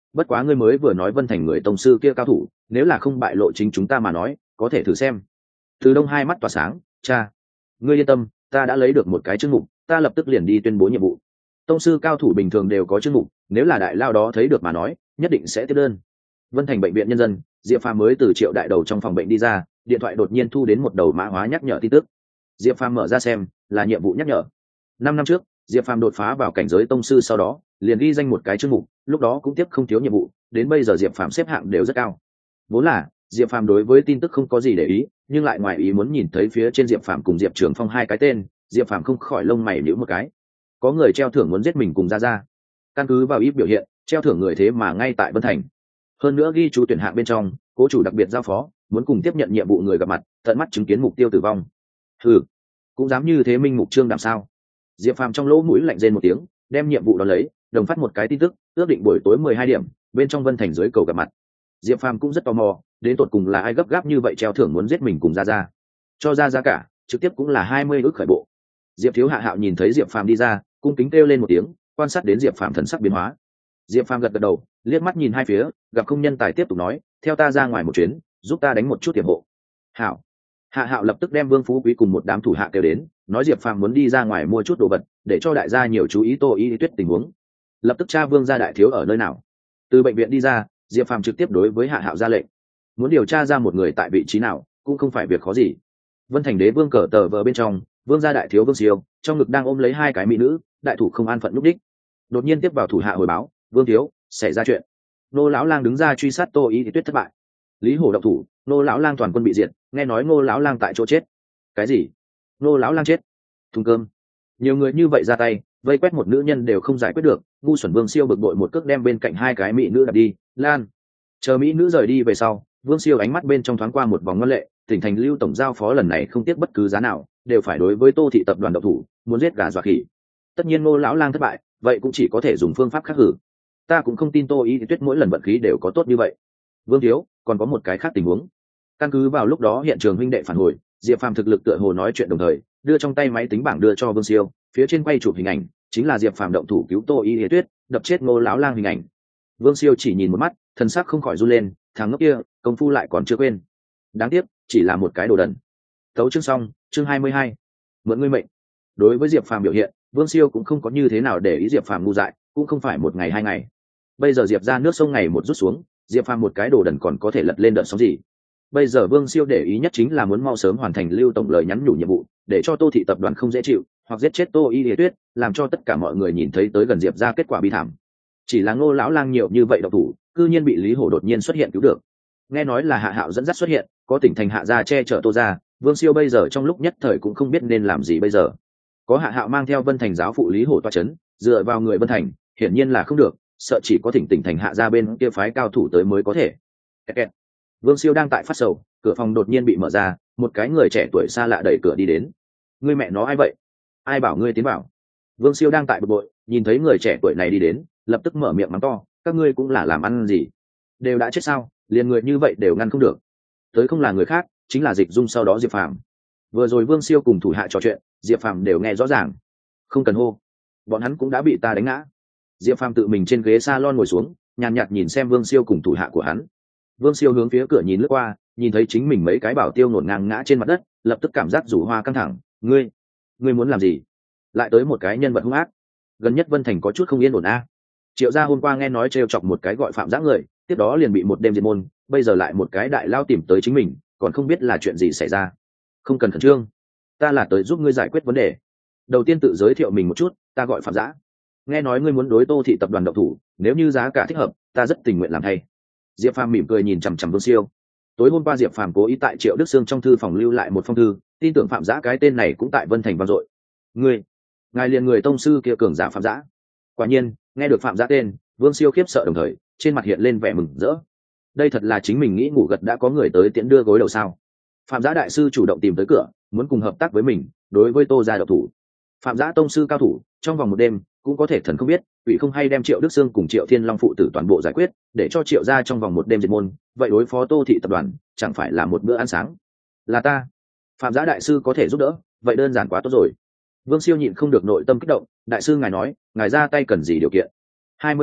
bất quá ngươi mới vừa nói Vân Thành người tông sư kia cao thủ, nếu là không bại lộ chính chúng ta mà nói, có thể thử xem. Từ Đông hai mắt tỏa sáng, cha, ngươi yên tâm, ta đã lấy được một cái chương mục, ta lập tức liền đi tuyên bố nhiệm vụ. Tông sư cao thủ bình thường đều có chương mục, nếu là đại lao đó thấy được mà nói, nhất định sẽ tiếp đơn. Vân Thành bệnh viện nhân dân, Diệp Phàm mới từ Triệu đại đầu trong phòng bệnh đi ra, điện thoại đột nhiên thu đến một đầu mã hóa nhắc nhở tin tức. Diệp Phàm mở ra xem, là nhiệm vụ nhắc nhở. Năm năm trước, Diệp Phàm đột phá vào cảnh giới tông sư, sau đó liền ghi danh một cái chương mục, lúc đó cũng tiếp không thiếu nhiệm vụ, đến bây giờ Diệp Phàm xếp hạng đều rất cao. Vốn là Diệp Phàm đối với tin tức không có gì để ý, nhưng lại ngoài ý muốn nhìn thấy phía trên Diệp Phàm cùng Diệp Trường Phong hai cái tên, Diệp Phàm không khỏi lông mày nhíu một cái. Có người treo thưởng muốn giết mình cùng ra ra. Căn cứ vào ít biểu hiện, treo thưởng người thế mà ngay tại Vân Thành. Hơn nữa ghi chú tuyển hạng bên trong, cố chủ đặc biệt giao phó, muốn cùng tiếp nhận nhiệm vụ người gặp mặt, tận mắt chứng kiến mục tiêu tử vong. Hừ, cũng dám như thế minh mục trương đảm sao? Diệp Phàm trong lỗ mũi lạnh rên một tiếng, đem nhiệm vụ đó lấy, đồng phát một cái tin tức, ước định buổi tối mười hai điểm, bên trong Vân Thành dưới cầu gặp mặt. Diệp Phàm cũng rất tò mò, đến tột cùng là ai gấp gáp như vậy treo thưởng muốn giết mình cùng ra ra. Cho ra giá cả, trực tiếp cũng là hai mươi ức khởi bộ. Diệp Thiếu Hạ Hạo nhìn thấy Diệp Phàm đi ra, cung kính kêu lên một tiếng, quan sát đến Diệp Phàm thần sắc biến hóa. Diệp Phàm gật gật đầu, liếc mắt nhìn hai phía, gặp không nhân tài tiếp tục nói, theo ta ra ngoài một chuyến, giúp ta đánh một chút tiềm hộ. Hạo. Hạ Hạo lập tức đem Vương Phú Quý cùng một đám thủ hạ kêu đến, nói Diệp Phàm muốn đi ra ngoài mua chút đồ vật, để cho đại gia nhiều chú ý Tô Y Tuyết tình huống. Lập tức tra Vương gia đại thiếu ở nơi nào. Từ bệnh viện đi ra, Diệp Phàm trực tiếp đối với Hạ Hạo ra lệnh, muốn điều tra ra một người tại vị trí nào, cũng không phải việc khó gì. Vân Thành đế vương cờ tờ vờ bên trong, Vương gia đại thiếu Vương Siêu, trong ngực đang ôm lấy hai cái mỹ nữ, đại thủ không an phận lúc đích. Đột nhiên tiếp vào thủ hạ hồi báo, Vương thiếu, xảy ra chuyện. Nô lão lang đứng ra truy sát Tô Y Tuyết thất bại. Lý Hổ động thủ, Nô lão lang toàn quân bị diệt, nghe nói Ngô lão lang tại chỗ chết. Cái gì? Nô lão lang chết? Thùng cơm. Nhiều người như vậy ra tay, vây quét một nữ nhân đều không giải quyết được, ngu xuẩn. Vương Siêu bực bội một cước đem bên cạnh hai cái mỹ nữ đập đi, lan. Chờ mỹ nữ rời đi về sau, Vương Siêu ánh mắt bên trong thoáng qua một vòng ngân lệ, tỉnh thành Lưu tổng giao phó lần này không tiếc bất cứ giá nào, đều phải đối với Tô thị tập đoàn động thủ, muốn giết gà dọa khỉ. Tất nhiên Ngô lão lang thất bại, vậy cũng chỉ có thể dùng phương pháp khác hử. Ta cũng không tin Tô Y Tuyết mỗi lần vận khí đều có tốt như vậy. Vương thiếu, còn có một cái khác tình huống. Căn cứ vào lúc đó hiện trường huynh đệ phản hồi, Diệp Phàm thực lực tựa hồ nói chuyện đồng thời, đưa trong tay máy tính bảng đưa cho Vương Siêu, phía trên quay chụp hình ảnh, chính là Diệp Phàm động thủ cứu Tô Y Tuyết, đập chết Ngô lão lang hình ảnh. Vương Siêu chỉ nhìn một mắt, thần sắc không khỏi run lên, thằng ngốc kia, công phu lại còn chưa quên. Đáng tiếc, chỉ là một cái đồ đần. Tấu chương xong, chương hai mươi hai. Mượn ngươi mệnh. Đối với Diệp Phàm biểu hiện, Vương Siêu cũng không có như thế nào để ý Diệp Phàm ngu dại, cũng không phải một ngày hai ngày. Bây giờ Diệp ra nước sông ngày một rút xuống, Diệp Phàm một cái đồ đần còn có thể lật lên đợt sóng gì. Bây giờ Vương Siêu để ý nhất chính là muốn mau sớm hoàn thành Lưu tổng lời nhắn nhủ nhiệm vụ, để cho Tô thị tập đoàn không dễ chịu, hoặc giết chết Tô Y Tuyết, làm cho tất cả mọi người nhìn thấy tới gần Diệp ra kết quả bi thảm. Chỉ là Ngô lão lang nhiều như vậy độc thủ, cư nhiên bị Lý Hổ đột nhiên xuất hiện cứu được. Nghe nói là Hạ Hạo dẫn dắt xuất hiện, có tỉnh thành Hạ gia che chở Tô gia, Vương Siêu bây giờ trong lúc nhất thời cũng không biết nên làm gì bây giờ. Có Hạ Hạo mang theo Vân Thành giáo phụ Lý Hổ toa chấn, dựa vào người Vân Thành, hiển nhiên là không được, sợ chỉ có thỉnh tỉnh thành Hạ gia bên kia phái cao thủ tới mới có thể. Kẹt kẹt. Vương Siêu đang tại phát sầu, cửa phòng đột nhiên bị mở ra, một cái người trẻ tuổi xa lạ đẩy cửa đi đến. Ngươi mẹ nó ai vậy? Ai bảo ngươi tiến vào? Vương Siêu đang tại bực bội, nhìn thấy người trẻ tuổi này đi đến, lập tức mở miệng mắng to, các ngươi cũng là làm ăn gì? Đều đã chết sao, liền người như vậy đều ngăn không được. Tới không là người khác, chính là Dịch Dung, sau đó Diệp Phàm. Vừa rồi Vương Siêu cùng thủ hạ trò chuyện, Diệp Phàm đều nghe rõ ràng. Không cần hô, bọn hắn cũng đã bị ta đánh ngã. Diệp Phàm tự mình trên ghế salon ngồi xuống, nhàn nhạt nhìn xem Vương Siêu cùng thủ hạ của hắn. Vương Siêu hướng phía cửa nhìn lướt qua, nhìn thấy chính mình mấy cái bảo tiêu ngổn ngang ngã trên mặt đất, lập tức cảm giác rủ hoa căng thẳng. Ngươi, ngươi muốn làm gì? Lại tới một cái nhân vật hung ác. Gần nhất Vân Thành có chút không yên ổn a. Triệu gia hôm qua nghe nói trêu chọc một cái gọi Phạm Giã người, tiếp đó liền bị một đêm diệt môn, bây giờ lại một cái đại lao tìm tới chính mình, còn không biết là chuyện gì xảy ra. Không cần khẩn trương, ta là tới giúp ngươi giải quyết vấn đề. Đầu tiên tự giới thiệu mình một chút, ta gọi Phạm Giã. Nghe nói ngươi muốn đối Tô thị tập đoàn động thủ, nếu như giá cả thích hợp, ta rất tình nguyện làm thay. Diệp Phàm mỉm cười nhìn chằm chằm Vương Siêu. Tối hôm qua Diệp Phàm cố ý tại Triệu Đức Sương trong thư phòng lưu lại một phong thư, tin tưởng Phạm Giã cái tên này cũng tại Vân Thành vang dội. Ngươi, ngài liền người tông sư kia cường giả Phạm Giã. Quả nhiên, nghe được Phạm Giã tên, Vương Siêu khiếp sợ đồng thời, trên mặt hiện lên vẻ mừng rỡ. Đây thật là chính mình nghĩ ngủ gật đã có người tới tiễn đưa gối đầu sao? Phạm Giã đại sư chủ động tìm tới cửa, muốn cùng hợp tác với mình, đối với Tô gia độc thủ. Phạm Giã tông sư cao thủ, trong vòng một đêm cũng có thể thần không biết, vị không hay đem Triệu Đức Sương cùng Triệu Thiên Long phụ tử toàn bộ giải quyết, để cho Triệu gia trong vòng một đêm diệt môn, vậy đối phó Tô thị tập đoàn, chẳng phải là một bữa ăn sáng. Là ta. Phạm Giã đại sư có thể giúp đỡ, vậy đơn giản quá tốt rồi. Vương Siêu nhịn không được nội tâm kích động, đại sư ngài nói, ngài ra tay cần gì điều kiện? hai mươi ức,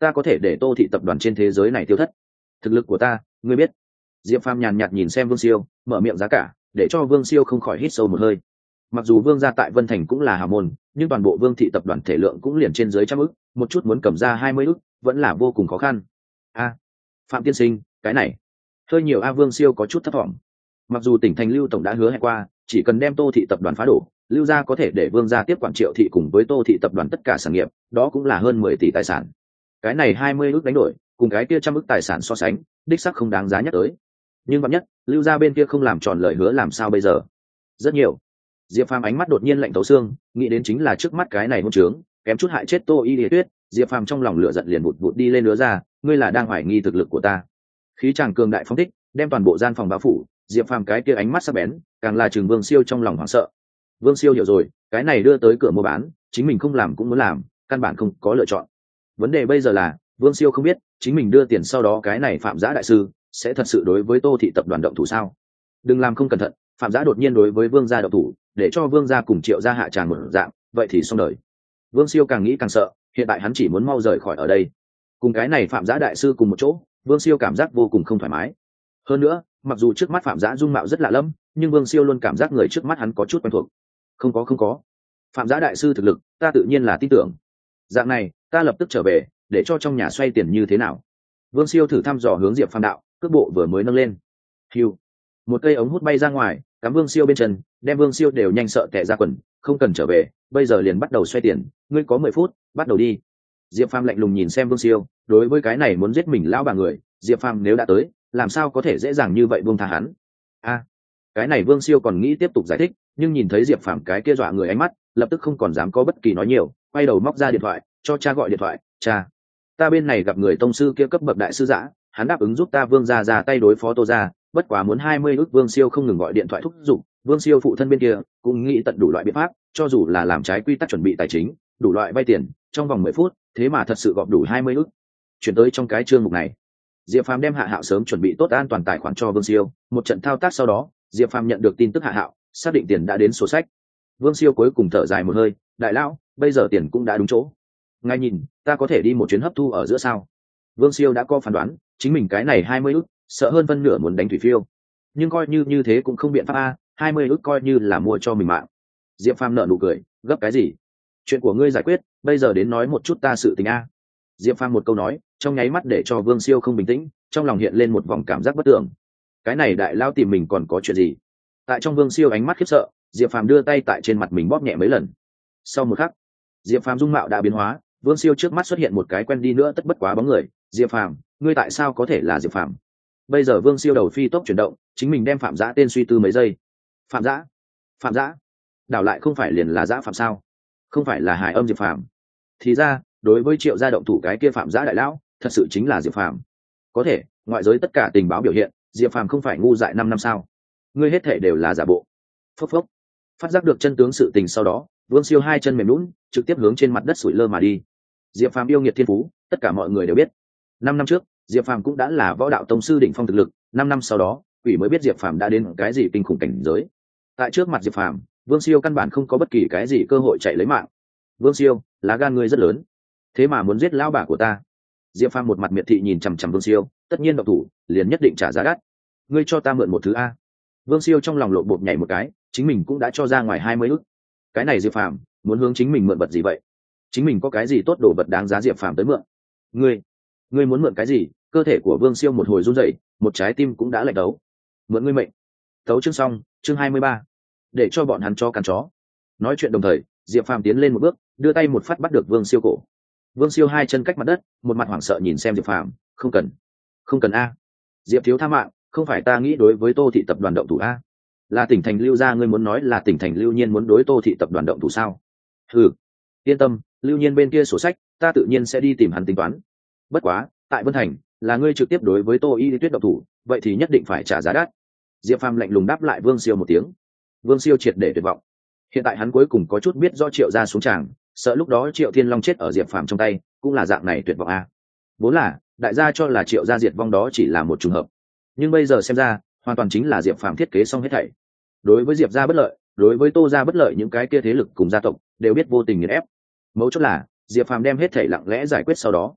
ta có thể để Tô thị tập đoàn trên thế giới này tiêu thất. Thực lực của ta ngươi biết. Diệp Phàm nhàn nhạt nhìn xem Vương Siêu, mở miệng giá cả để cho Vương Siêu không khỏi hít sâu một hơi. Mặc dù Vương gia tại Vân Thành cũng là hào môn, nhưng toàn bộ Vương thị tập đoàn thể lượng cũng liền trên dưới trăm ức, một chút muốn cầm ra hai mươi ức vẫn là vô cùng khó khăn. A, Phạm tiên sinh, cái này hơi nhiều a. Vương Siêu có chút thất vọng. Mặc dù tỉnh thành Lưu tổng đã hứa hẹn qua, chỉ cần đem Tô thị tập đoàn phá đổ, Lưu gia có thể để Vương gia tiếp quản Triệu thị cùng với Tô thị tập đoàn tất cả sản nghiệp, đó cũng là hơn mười tỷ tài sản. Cái này hai mươi ức đánh đổi, cùng cái kia trăm ức tài sản so sánh, đích xác không đáng giá nhắc tới. Nhưng vạn nhất Lưu gia bên kia không làm tròn lời hứa làm sao bây giờ? Rất nhiều. Diệp Phàm ánh mắt đột nhiên lạnh thấu xương, nghĩ đến chính là trước mắt cái này hôn trướng, kém chút hại chết Tô Y Lìa Tuyết. Diệp Phàm trong lòng lửa giận liền vụt vụt đi lên lứa ra, ngươi là đang hoài nghi thực lực của ta. Khí chàng cường đại phóng thích, đem toàn bộ gian phòng bao phủ. Diệp Phàm cái kia ánh mắt sắc bén, càng là Trường Vương Siêu trong lòng hoảng sợ. Vương Siêu hiểu rồi, cái này đưa tới cửa mua bán, chính mình không làm cũng muốn làm, căn bản không có lựa chọn. Vấn đề bây giờ là, Vương Siêu không biết, chính mình đưa tiền sau đó cái này Phạm Giã đại sư sẽ thật sự đối với Tô thị tập đoàn động thủ sao? Đừng làm không cẩn thận, Phạm Giã đột nhiên đối với Vương gia động thủ, để cho Vương gia cùng Triệu gia hạ tràng một dạng, vậy thì xong đời. Vương Siêu càng nghĩ càng sợ, hiện tại hắn chỉ muốn mau rời khỏi ở đây. Cùng cái này Phạm Giã đại sư cùng một chỗ, Vương Siêu cảm giác vô cùng không thoải mái. Hơn nữa, mặc dù trước mắt Phạm Giã dung mạo rất lạ lẫm, nhưng Vương Siêu luôn cảm giác người trước mắt hắn có chút quen thuộc. Không có không có. Phạm Giã đại sư thực lực, ta tự nhiên là tin tưởng. Dạng này, ta lập tức trở về, để cho trong nhà xoay tiền như thế nào. Vương Siêu thử thăm dò hướng Diệp Phàm đạo, cước bộ vừa mới nâng lên. Hiu, một cây ống hút bay ra ngoài, cắm Vương Siêu bên chân, đem Vương Siêu đều nhanh sợ tè ra quần. Không cần trở về, bây giờ liền bắt đầu xoay tiền, ngươi có mười phút, bắt đầu đi. Diệp Phàm lạnh lùng nhìn xem Vương Siêu, đối với cái này muốn giết mình lão bà người, Diệp Phàm nếu đã tới, làm sao có thể dễ dàng như vậy buông tha hắn. A, cái này Vương Siêu còn nghĩ tiếp tục giải thích, nhưng nhìn thấy Diệp Phàm cái kia dọa người ánh mắt, lập tức không còn dám có bất kỳ nói nhiều, quay đầu móc ra điện thoại, cho cha gọi điện thoại. Cha, ta bên này gặp người tông sư kia cấp bậc đại sư Giã, hắn đáp ứng giúp ta Vương gia ra tay đối phó Tô gia, bất quá muốn hai mươi ức. Vương Siêu không ngừng gọi điện thoại thúc giục. Vương Siêu phụ thân bên kia cũng nghĩ tận đủ loại biện pháp, cho dù là làm trái quy tắc chuẩn bị tài chính, đủ loại vay tiền, trong vòng mười phút, thế mà thật sự gọp đủ hai mươi ức. Chuyển tới trong cái chương mục này, Diệp Phàm đem Hạ Hạo sớm chuẩn bị tốt an toàn tài khoản cho Vương Siêu, một trận thao tác sau đó, Diệp Phàm nhận được tin tức Hạ Hạo xác định tiền đã đến sổ sách. Vương Siêu cuối cùng thở dài một hơi, đại lão, bây giờ tiền cũng đã đúng chỗ. Ngài nhìn, ta có thể đi một chuyến hấp thu ở giữa sao? Vương Siêu đã có phán đoán, chính mình cái này hai mươi ức, sợ hơn phân nửa muốn đánh thủy phiêu. Nhưng coi như như thế cũng không biện pháp a, hai mươi ức coi như là mua cho mình mạng. Diệp Phàm nở nụ cười, gấp cái gì? Chuyện của ngươi giải quyết, bây giờ đến nói một chút ta sự tình a. Diệp Phàm một câu nói, trong nháy mắt để cho Vương Siêu không bình tĩnh, trong lòng hiện lên một vòng cảm giác bất tưởng. Cái này đại lao tìm mình còn có chuyện gì? Tại trong Vương Siêu ánh mắt khiếp sợ, Diệp Phàm đưa tay tại trên mặt mình bóp nhẹ mấy lần. Sau một khắc, Diệp Phàm dung mạo đã biến hóa, Vương Siêu trước mắt xuất hiện một cái quen đi nữa tất bất quá bóng người. Diệp Phàm, ngươi tại sao có thể là Diệp Phàm? Bây giờ Vương Siêu đầu phi tốc chuyển động, chính mình đem Phạm Giã tên suy tư mấy giây. Phạm Giã, Phạm Giã, đảo lại không phải liền là Giã Phạm sao? Không phải là hài âm Diệp Phàm? Thì ra, đối với Triệu gia động thủ cái kia Phạm Giã đại lão, thật sự chính là Diệp Phàm. Có thể, ngoại giới tất cả tình báo biểu hiện, Diệp Phàm không phải ngu dại năm năm sao? Ngươi hết thể đều là giả bộ. Phốc phốc. Phát giác được chân tướng sự tình sau đó, Vương Siêu hai chân mềm lún, trực tiếp hướng trên mặt đất sủi lơ mà đi. Diệp Phàm yêu nghiệt thiên phú, tất cả mọi người đều biết. Năm năm trước, Diệp Phàm cũng đã là võ đạo tông sư đỉnh phong thực lực, năm năm sau đó, quỷ mới biết Diệp Phàm đã đến cái gì kinh khủng cảnh giới. Tại trước mặt Diệp Phàm, Vương Siêu căn bản không có bất kỳ cái gì cơ hội chạy lấy mạng. Vương Siêu, lá gan ngươi rất lớn, thế mà muốn giết lão bà của ta. Diệp Phàm một mặt miệt thị nhìn chằm chằm Vương Siêu, tất nhiên độc thủ, liền nhất định trả giá đắt. Ngươi cho ta mượn một thứ a. Vương Siêu trong lòng lộ bột nhảy một cái, chính mình cũng đã cho ra ngoài hai mươi ức. Cái này Diệp Phàm muốn hướng chính mình mượn vật gì vậy? Chính mình có cái gì tốt đồ vật đáng giá Diệp Phàm tới mượn? Ngươi, ngươi muốn mượn cái gì? Cơ thể của Vương Siêu một hồi run rẩy, một trái tim cũng đã lạnh đấu. Mượn ngươi mệnh. Tấu chương xong, chương hai mươi ba. Để cho bọn hắn cho cắn chó. Nói chuyện đồng thời, Diệp Phàm tiến lên một bước, đưa tay một phát bắt được Vương Siêu cổ. Vương Siêu hai chân cách mặt đất, một mặt hoảng sợ nhìn xem Diệp Phàm, không cần, không cần a. Diệp thiếu tha mạng, không phải ta nghĩ đối với Tô thị tập đoàn động thủ a. Là tỉnh thành Lưu gia, ngươi muốn nói là tỉnh thành Lưu Nhiên muốn đối Tô thị tập đoàn động thủ sao? Ừ, yên tâm, Lưu Nhiên bên kia sổ sách, ta tự nhiên sẽ đi tìm hắn tính toán. Bất quá, tại Vân Thành, là ngươi trực tiếp đối với Tô Y Tuyết động thủ, vậy thì nhất định phải trả giá đắt. Diệp Phàm lạnh lùng đáp lại Vương Siêu một tiếng. Vương Siêu triệt để tuyệt vọng. Hiện tại hắn cuối cùng có chút biết do Triệu gia xuống tràng, sợ lúc đó Triệu Thiên Long chết ở Diệp Phàm trong tay, cũng là dạng này tuyệt vọng a. Vốn là, đại gia cho là Triệu gia diệt vong đó chỉ là một trùng hợp, nhưng bây giờ xem ra, hoàn toàn chính là Diệp Phàm thiết kế xong hết thảy. Đối với Diệp gia bất lợi, đối với Tô gia bất lợi, những cái kia thế lực cùng gia tộc đều biết vô tình nghiền ép. Mấu chốt là Diệp Phàm đem hết thảy lặng lẽ giải quyết sau đó,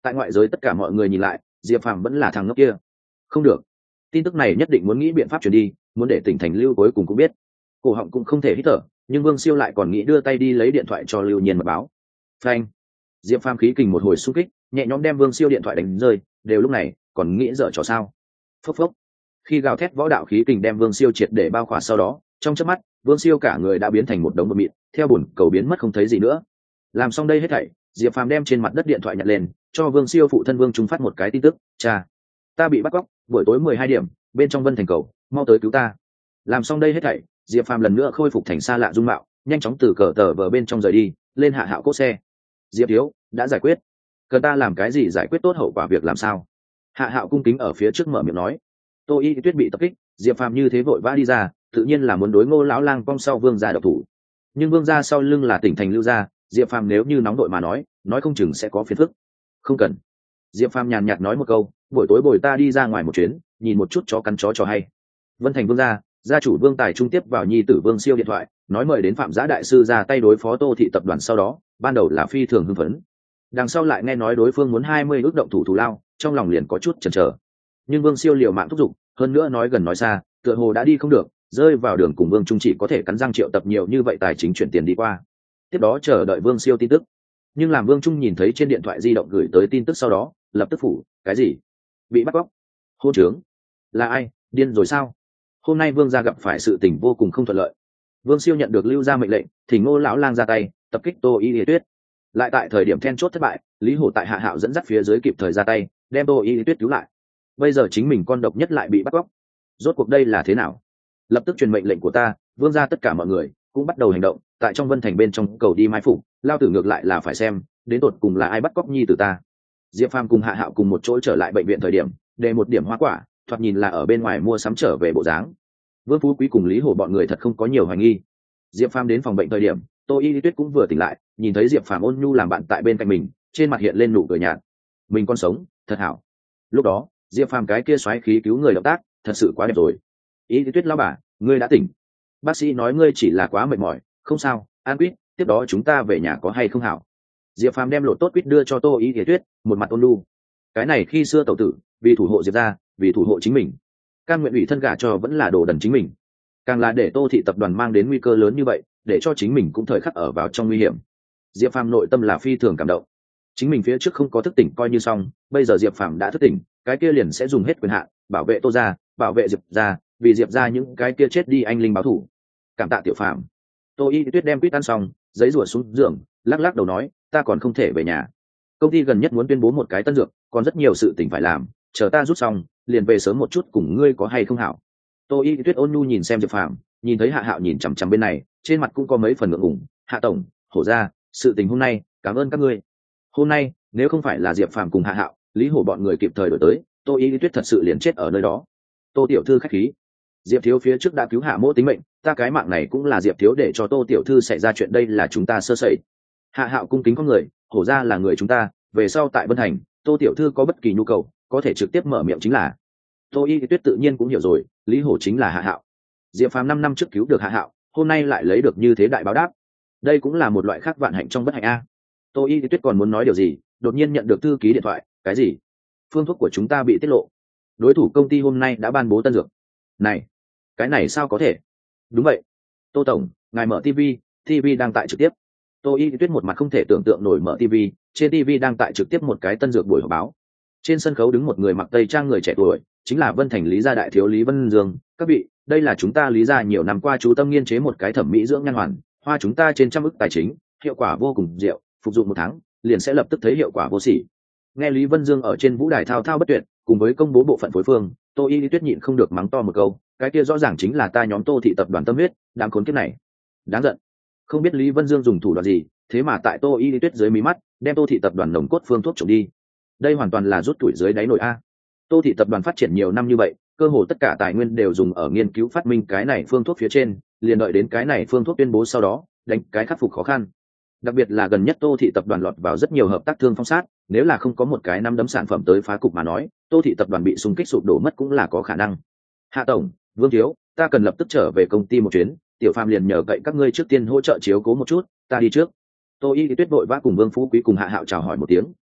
Tại ngoại giới tất cả mọi người nhìn lại, Diệp Phàm vẫn là thằng ngốc kia. Không được, tin tức này nhất định muốn nghĩ biện pháp truyền đi, muốn để tỉnh thành Lưu cuối cùng cũng biết. Cổ họng cũng không thể hít thở, nhưng Vương Siêu lại còn nghĩ đưa tay đi lấy điện thoại cho Lưu Nhiên mật báo. Phanh! Diệp Phàm khí kình một hồi xung kích, nhẹ nhõm đem Vương Siêu điện thoại đánh rơi, đều lúc này, còn nghĩ dở trò sao? Phốc phốc. Khi gào thét võ đạo khí kình đem Vương Siêu triệt để bao khỏa sau đó, trong chớp mắt, Vương Siêu cả người đã biến thành một đống bột mịn, theo bùn cầu biến mất không thấy gì nữa. Làm xong đây hết thảy, Diệp Phàm đem trên mặt đất điện thoại nhặt lên, cho Vương Siêu phụ thân Vương Trung phát một cái tin tức: "Cha, ta bị bắt cóc, buổi tối mười hai điểm, bên trong Vân Thành cầu, mau tới cứu ta." Làm xong đây hết thảy, Diệp Phàm lần nữa khôi phục thành xa lạ dung mạo, nhanh chóng từ cờ tờ vờ bên trong rời đi, lên Hạ Hạo cốt xe. "Diệp thiếu, đã giải quyết. Cần ta làm cái gì giải quyết tốt hậu quả việc làm sao?" Hạ Hạo cung kính ở phía trước mở miệng nói. Tô Y Tuyết bị tập kích, Diệp Phàm như thế vội vã đi ra, tự nhiên là muốn đối Ngô lão lang cong sau Vương gia độc thủ. Nhưng Vương gia sau lưng là tỉnh thành Lưu gia, Diệp Phàm nếu như nóng đội mà nói, nói không chừng sẽ có phiền phức. "Không cần." Diệp Phàm nhàn nhạt nói một câu, "Buổi tối bồi ta đi ra ngoài một chuyến, nhìn một chút chó cắn chó cho hay." Vân Thành Vương gia, gia chủ Vương Tài trung tiếp vào nhi tử Vương Siêu điện thoại, nói mời đến Phạm Giã đại sư ra tay đối phó Tô thị tập đoàn, sau đó, ban đầu là phi thường hưng phấn. Đằng sau lại nghe nói đối phương muốn hai mươi ước động thủ thù lao, trong lòng liền có chút chần chờ. Nhưng Vương Siêu liều mạng thúc giục, hơn nữa nói gần nói xa, tựa hồ đã đi không được, rơi vào đường cùng Vương Trung chỉ có thể cắn răng triệu tập nhiều như vậy tài chính chuyển tiền đi qua. Tiếp đó chờ đợi Vương Siêu tin tức. Nhưng làm Vương Trung nhìn thấy trên điện thoại di động gửi tới tin tức sau đó, lập tức phủ: "Cái gì? Bị bắt cóc? Hôn trướng? Là ai? Điên rồi sao?" Hôm nay Vương gia gặp phải sự tình vô cùng không thuận lợi. Vương Siêu nhận được Lưu gia mệnh lệnh, thì Ngô lão lang ra tay, tập kích Tô Y Lý Tuyết. Lại tại thời điểm then chốt thất bại, Lý Hổ tại Hạ Hạo dẫn dắt phía dưới kịp thời ra tay, đem Tô Y Lý Tuyết cứu lại. Bây giờ chính mình con độc nhất lại bị bắt cóc. Rốt cuộc đây là thế nào? Lập tức truyền mệnh lệnh của ta, Vương gia tất cả mọi người cũng bắt đầu hành động, tại trong Vân Thành bên trong cầu đi mai phục, lao tử ngược lại là phải xem, đến tột cùng là ai bắt cóc nhi tử ta. Diệp Phàm cùng Hạ Hạo cùng một chỗ trở lại bệnh viện thời điểm, để một điểm hoa quả, thoạt nhìn là ở bên ngoài mua sắm trở về bộ dáng. Vương Phú Quý cùng Lý Hổ bọn người thật không có nhiều hoài nghi. Diệp Phàm đến phòng bệnh thời điểm, Tô Y Lý Tuyết cũng vừa tỉnh lại, nhìn thấy Diệp Phàm ôn nhu làm bạn tại bên cạnh mình, trên mặt hiện lên nụ cười nhạt. Mình còn sống, thật hảo. Lúc đó, Diệp Phàm cái kia xoáy khí cứu người động tác, thật sự quá đẹp rồi. "Y Lý Tuyết lão bà, ngươi đã tỉnh. Bác sĩ nói ngươi chỉ là quá mệt mỏi, không sao, ăn quýt, tiếp đó chúng ta về nhà có hay không hảo?" Diệp Phàm đem lột tốt quýt đưa cho Tô Y Lý Tuyết, một mặt ôn nhu. Cái này khi xưa tẩu tử, vì thủ hộ Diệp gia, vì thủ hộ chính mình, cam nguyện ủy thân gả cho vẫn là đồ đần chính mình, càng là để Tô thị tập đoàn mang đến nguy cơ lớn như vậy, để cho chính mình cũng thời khắc ở vào trong nguy hiểm. Diệp Phàm nội tâm là phi thường cảm động. Chính mình phía trước không có thức tỉnh coi như xong, bây giờ Diệp Phàm đã thức tỉnh, cái kia liền sẽ dùng hết quyền hạn bảo vệ Tô gia, bảo vệ Diệp gia, vì Diệp gia những cái kia chết đi anh linh báo thù. Cảm tạ tiểu Phàm. Tô Y Tuyết đem quýt ăn xong, giấy rủa xuống giường, lắc lắc đầu nói, ta còn không thể về nhà. Công ty gần nhất muốn tuyên bố một cái tân dược, còn rất nhiều sự tình phải làm, chờ ta rút xong, liền về sớm một chút, cùng ngươi có hay không hảo? Tô Y Tuyết ôn nhu nhìn xem Diệp Phàm, nhìn thấy Hạ Hạo nhìn chằm chằm bên này, trên mặt cũng có mấy phần ngượng ngùng. Hạ tổng, Hổ gia, sự tình hôm nay, cảm ơn các ngươi. Hôm nay, nếu không phải là Diệp Phàm cùng Hạ Hạo, Lý Hổ bọn người kịp thời đổi tới, Tô Y Tuyết thật sự liền chết ở nơi đó. Tô tiểu thư khách khí. Diệp thiếu phía trước đã cứu Hạ mỗ tính mệnh, ta cái mạng này cũng là Diệp thiếu để cho Tô tiểu thư xảy ra chuyện, đây là chúng ta sơ sẩy. Hạ Hạo cung kính có người, Hổ gia là người chúng ta, về sau tại Vân Thành, Tô tiểu thư có bất kỳ nhu cầu, có thể trực tiếp mở miệng chính là. Tô Y Tuyết tự nhiên cũng hiểu rồi, Lý Hổ chính là Hạ Hạo. Diệp Phàm năm năm trước cứu được Hạ Hạo, hôm nay lại lấy được như thế đại báo đáp, đây cũng là một loại khác vạn hạnh trong bất hạnh a. Tô Y Tuyết còn muốn nói điều gì, đột nhiên nhận được thư ký điện thoại. Cái gì? Phương thuốc của chúng ta bị tiết lộ, đối thủ công ty hôm nay đã ban bố tân dược. Này, cái này sao có thể? Đúng vậy, Tô tổng, ngài mở tivi, tivi đang tại trực tiếp. Tô Y Tuyết một mặt không thể tưởng tượng nổi mở tivi, trên tivi đang tại trực tiếp một cái tân dược buổi họp báo. Trên sân khấu đứng một người mặc tây trang người trẻ tuổi, chính là Vân Thành Lý gia đại thiếu Lý Vân Dương. Các vị, đây là chúng ta Lý gia nhiều năm qua chú tâm nghiên chế một cái thẩm mỹ dưỡng nhan hoàn, hoa chúng ta trên trăm ức tài chính, hiệu quả vô cùng diệu, phục dụng một tháng liền sẽ lập tức thấy hiệu quả vô sỉ. Nghe Lý Vân Dương ở trên vũ đài thao thao bất tuyệt, cùng với công bố bộ phận phối phương, Tô Y Tuyết nhịn không được mắng to một câu, cái kia rõ ràng chính là ta nhóm Tô thị tập đoàn tâm huyết, đáng khốn kiếp này, đáng giận. Không biết Lý Vân Dương dùng thủ đoạn gì, thế mà tại Tô Y Tuyết dưới mí mắt, đem Tô thị tập đoàn nồng cốt phương thuốc trộm đi. Đây hoàn toàn là rút tuổi dưới đáy nổi a. Tô thị tập đoàn phát triển nhiều năm như vậy, cơ hồ tất cả tài nguyên đều dùng ở nghiên cứu phát minh cái này phương thuốc phía trên, liền đợi đến cái này phương thuốc tuyên bố sau đó, đánh cái khắc phục khó khăn. Đặc biệt là gần nhất Tô thị tập đoàn lọt vào rất nhiều hợp tác thương phong sát, nếu là không có một cái năm đấm sản phẩm tới phá cục mà nói, Tô thị tập đoàn bị xung kích sụp đổ mất cũng là có khả năng. Hạ tổng, Vương thiếu, ta cần lập tức trở về công ty một chuyến, Tiểu Phàm liền nhờ cậy các ngươi trước tiên hỗ trợ chiếu cố một chút, ta đi trước. Tô Y Tuyết vội vã cùng Vương Phú Quý cùng Hạ Hạo chào hỏi một tiếng,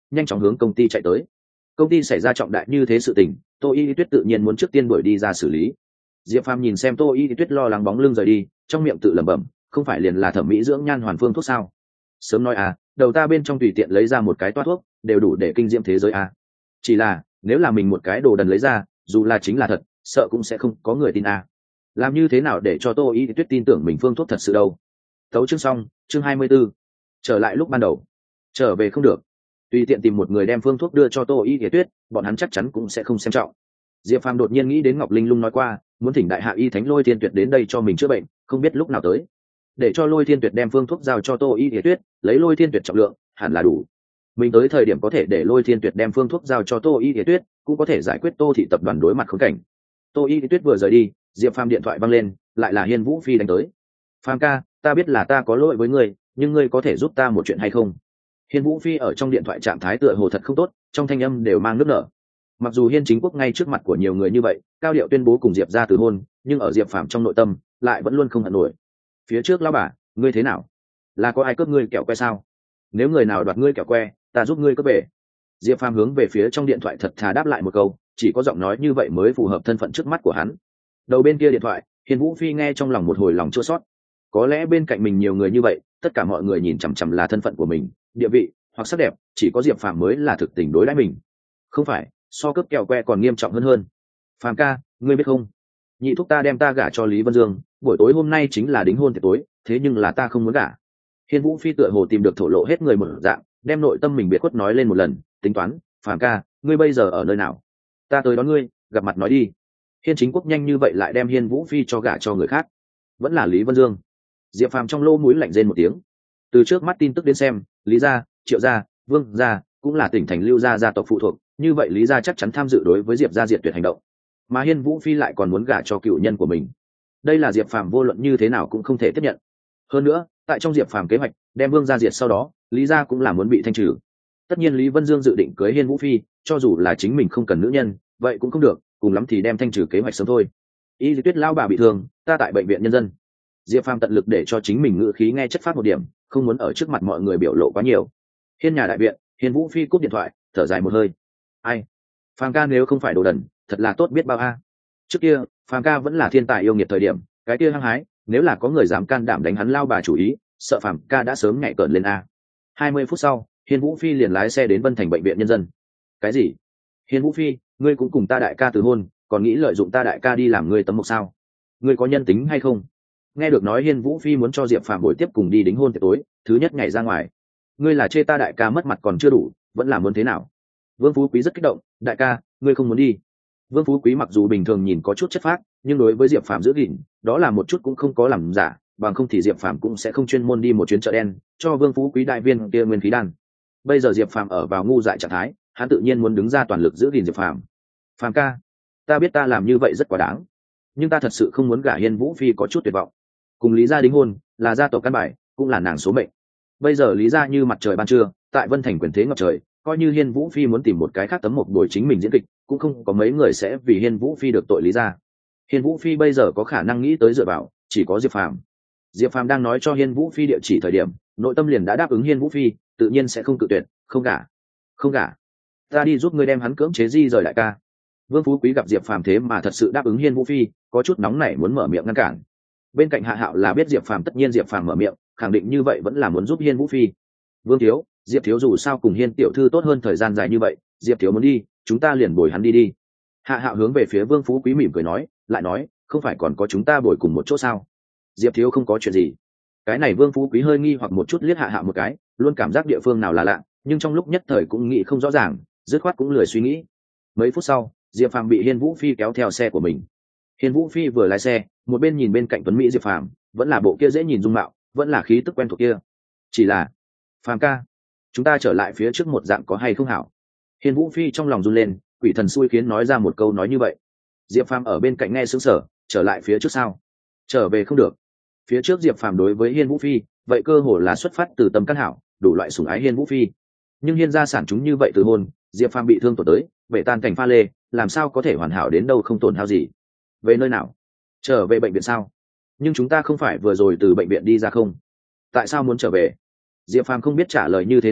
nhanh chóng hướng công ty chạy tới. Công ty xảy ra trọng đại như thế sự tình, Tô Y Tuyết tự nhiên muốn trước tiên đuổi đi ra xử lý. Diệp Phàm nhìn xem Tô Y Tuyết lo lắng bóng lưng rời đi, trong miệng tự lẩm bẩm, không phải liền là thẩm mỹ dưỡng nhan hoàn phương thuốc sao? Sớm nói à, đầu ta bên trong tùy tiện lấy ra một cái toát thuốc, đều đủ để kinh diễm thế giới à. Chỉ là, nếu là mình một cái đồ đần lấy ra, dù là chính là thật, sợ cũng sẽ không có người tin à. Làm như thế nào để cho Tô Y Tuyết tin tưởng mình phương thuốc thật sự đâu? Tấu chương xong, chương hai mươi 24. Trở lại lúc ban đầu. Trở về không được. Tùy tiện tìm một người đem phương thuốc đưa cho Tô Y Tuyết, bọn hắn chắc chắn cũng sẽ không xem trọng. Diệp Phàm đột nhiên nghĩ đến Ngọc Linh Lung nói qua, muốn thỉnh đại hạ y thánh Lôi Thiên Tuyệt đến đây cho mình chữa bệnh, không biết lúc nào tới. Để cho Lôi Thiên Tuyệt đem phương thuốc giao cho Tô Y Tuyết, lấy Lôi Thiên Tuyệt trọng lượng, hẳn là đủ. Mình tới thời điểm có thể để Lôi Thiên Tuyệt đem phương thuốc giao cho Tô Y Tuyết, cũng có thể giải quyết Tô thị tập đoàn đối mặt khốn cảnh. Tô Y Tuyết vừa rời đi, Diệp Phàm điện thoại vang lên, lại là Hiên Vũ Phi đánh tới. "Phàm ca, ta biết là ta có lỗi với ngươi, nhưng ngươi có thể giúp ta một chuyện hay không?" Hiên Vũ Phi ở trong điện thoại trạng thái tựa hồ thật không tốt, trong thanh âm đều mang nước nở. Mặc dù Hiên Chính Quốc ngay trước mặt của nhiều người như vậy, cao điệu tuyên bố cùng Diệp ra từ hôn, nhưng ở Diệp Phàm trong nội tâm, lại vẫn luôn không hận nổi. "Phía trước lão bà, ngươi thế nào? Là có ai cướp ngươi kẹo que sao? Nếu người nào đoạt ngươi kẹo que, ta giúp ngươi cướp về." Diệp Phàm hướng về phía trong điện thoại thật thà đáp lại một câu, chỉ có giọng nói như vậy mới phù hợp thân phận trước mắt của hắn. Đầu bên kia điện thoại, Hiên Vũ Phi nghe trong lòng một hồi lòng chua xót. Có lẽ bên cạnh mình nhiều người như vậy, tất cả mọi người nhìn chằm chằm là thân phận của mình, địa vị hoặc sắc đẹp, chỉ có Diệp Phàm mới là thực tình đối đãi mình. Không phải, so cướp kẹo que còn nghiêm trọng hơn hơn. "Phàm ca, ngươi biết không? Nhị thúc ta đem ta gả cho Lý Vân Dương, buổi tối hôm nay chính là đính hôn tiệc tối, thế nhưng là ta không muốn gả." Hiên Vũ Phi tựa hồ tìm được thổ lộ hết người một dạng, đem nội tâm mình biệt khuất nói lên một lần, tính toán, "Phàm ca, ngươi bây giờ ở nơi nào? Ta tới đón ngươi, gặp mặt nói đi." Hiên Chính Quốc nhanh như vậy lại đem Hiên Vũ Phi cho gả cho người khác, vẫn là Lý Vân Dương. Diệp Phàm trong lỗ mũi lạnh rên một tiếng. Từ trước mắt tin tức đến xem, Lý gia, Triệu gia, Vương gia cũng là tỉnh thành Lưu gia gia tộc phụ thuộc, như vậy Lý gia chắc chắn tham dự đối với Diệp gia diệt tuyệt hành động. Mà Hiên Vũ Phi lại còn muốn gả cho cựu nhân của mình. Đây là Diệp Phàm vô luận như thế nào cũng không thể tiếp nhận. Hơn nữa, tại trong Diệp Phàm kế hoạch, đem Vương gia diệt sau đó, Lý gia cũng là muốn bị thanh trừ. Tất nhiên Lý Vân Dương dự định cưới Hiên Vũ Phi, cho dù là chính mình không cần nữ nhân, vậy cũng không được, cùng lắm thì đem thanh trừ kế hoạch sớm thôi. Y Lý Tuyết lão bà bị thương, ta tại bệnh viện nhân dân. Diệp Phàm tận lực để cho chính mình ngữ khí nghe chất phát một điểm, không muốn ở trước mặt mọi người biểu lộ quá nhiều. Hiên nhà đại viện, Hiên Vũ Phi cúp điện thoại, thở dài một hơi. Ai? Phàm ca nếu không phải đồ đần, thật là tốt biết bao a. Trước kia, Phàm ca vẫn là thiên tài yêu nghiệt thời điểm, cái kia hăng hái, nếu là có người dám can đảm đánh hắn lao bà chủ ý, sợ Phàm ca đã sớm nhảy cợn lên a. Hai mươi phút sau, Hiên Vũ Phi liền lái xe đến Vân Thành bệnh viện nhân dân. Cái gì? Hiên Vũ Phi, ngươi cũng cùng ta đại ca từ hôn, còn nghĩ lợi dụng ta đại ca đi làm ngươi tấm mộc sao? Ngươi có nhân tính hay không? Nghe được nói Hiên Vũ Phi muốn cho Diệp Phàm buổi tiếp cùng đi đính hôn tiệc tối, thứ nhất ngày ra ngoài. Ngươi là chê ta đại ca mất mặt còn chưa đủ, vẫn là muốn thế nào? Vương Phú Quý rất kích động, đại ca, ngươi không muốn đi. Vương Phú Quý mặc dù bình thường nhìn có chút chất phác, nhưng đối với Diệp Phàm giữ gìn, đó là một chút cũng không có làm giả, bằng không thì Diệp Phàm cũng sẽ không chuyên môn đi một chuyến chợ đen, cho Vương Phú Quý đại viên kia nguyên khí đan. Bây giờ Diệp Phàm ở vào ngu dại trạng thái, hắn tự nhiên muốn đứng ra toàn lực giữ gìn Diệp Phàm. Phàm ca, ta biết ta làm như vậy rất quá đáng, nhưng ta thật sự không muốn gả Hiên Vũ Phi có chút tuyệt vọng. Cùng Lý gia đính hôn, là gia tộc căn bài, cũng là nàng số mệnh. Bây giờ Lý gia như mặt trời ban trưa, tại Vân Thành quyền thế ngập trời, coi như Hiên Vũ Phi muốn tìm một cái khác tấm một đồi chính mình diễn kịch, cũng không có mấy người sẽ vì Hiên Vũ Phi được tội Lý gia. Hiên Vũ Phi bây giờ có khả năng nghĩ tới dựa vào, chỉ có Diệp Phàm. Diệp Phàm đang nói cho Hiên Vũ Phi địa chỉ thời điểm, nội tâm liền đã đáp ứng Hiên Vũ Phi, tự nhiên sẽ không cự tuyệt, không gả, không gả. Ta đi giúp ngươi đem hắn cưỡng chế di rời đại ca. Vương Phú Quý gặp Diệp Phàm thế mà thật sự đáp ứng Hiên Vũ Phi, có chút nóng nảy muốn mở miệng ngăn cản. Bên cạnh Hạ Hạo là biết Diệp Phàm tất nhiên Diệp Phàm mở miệng, khẳng định như vậy vẫn là muốn giúp Hiên Vũ Phi. Vương thiếu, Diệp thiếu dù sao cùng Hiên tiểu thư tốt hơn thời gian dài như vậy, Diệp thiếu muốn đi, chúng ta liền bồi hắn đi đi. Hạ Hạo hướng về phía Vương Phú Quý mỉm cười nói, lại nói, không phải còn có chúng ta bồi cùng một chỗ sao? Diệp thiếu không có chuyện gì. Cái này Vương Phú Quý hơi nghi hoặc một chút liếc Hạ Hạo một cái, luôn cảm giác địa phương nào là lạ, nhưng trong lúc nhất thời cũng nghĩ không rõ ràng, dứt khoát cũng lười suy nghĩ. Mấy phút sau, Diệp Phàm bị Hiên Vũ Phi kéo theo xe của mình. Hiên Vũ Phi vừa lái xe, một bên nhìn bên cạnh tuấn mỹ Diệp Phàm, vẫn là bộ kia dễ nhìn dung mạo, vẫn là khí tức quen thuộc kia. Chỉ là, Phàm ca, chúng ta trở lại phía trước một dạng có hay không hảo? Hiên Vũ Phi trong lòng run lên, quỷ thần xui khiến nói ra một câu nói như vậy. Diệp Phàm ở bên cạnh nghe sững sờ, trở lại phía trước sao? Trở về không được. Phía trước Diệp Phàm đối với Hiên Vũ Phi, vậy cơ hồ là xuất phát từ tâm căn hảo, đủ loại sủng ái Hiên Vũ Phi. Nhưng Hiên gia sản chúng như vậy từ hôn, Diệp Phàm bị thương tổn tới, vậy tan cảnh pha lê, làm sao có thể hoàn hảo đến đâu không tổn hao gì? Về nơi nào? Trở về bệnh viện sao? Nhưng chúng ta không phải vừa rồi từ bệnh viện đi ra không? Tại sao muốn trở về? Diệp Phàm không biết trả lời như thế nào,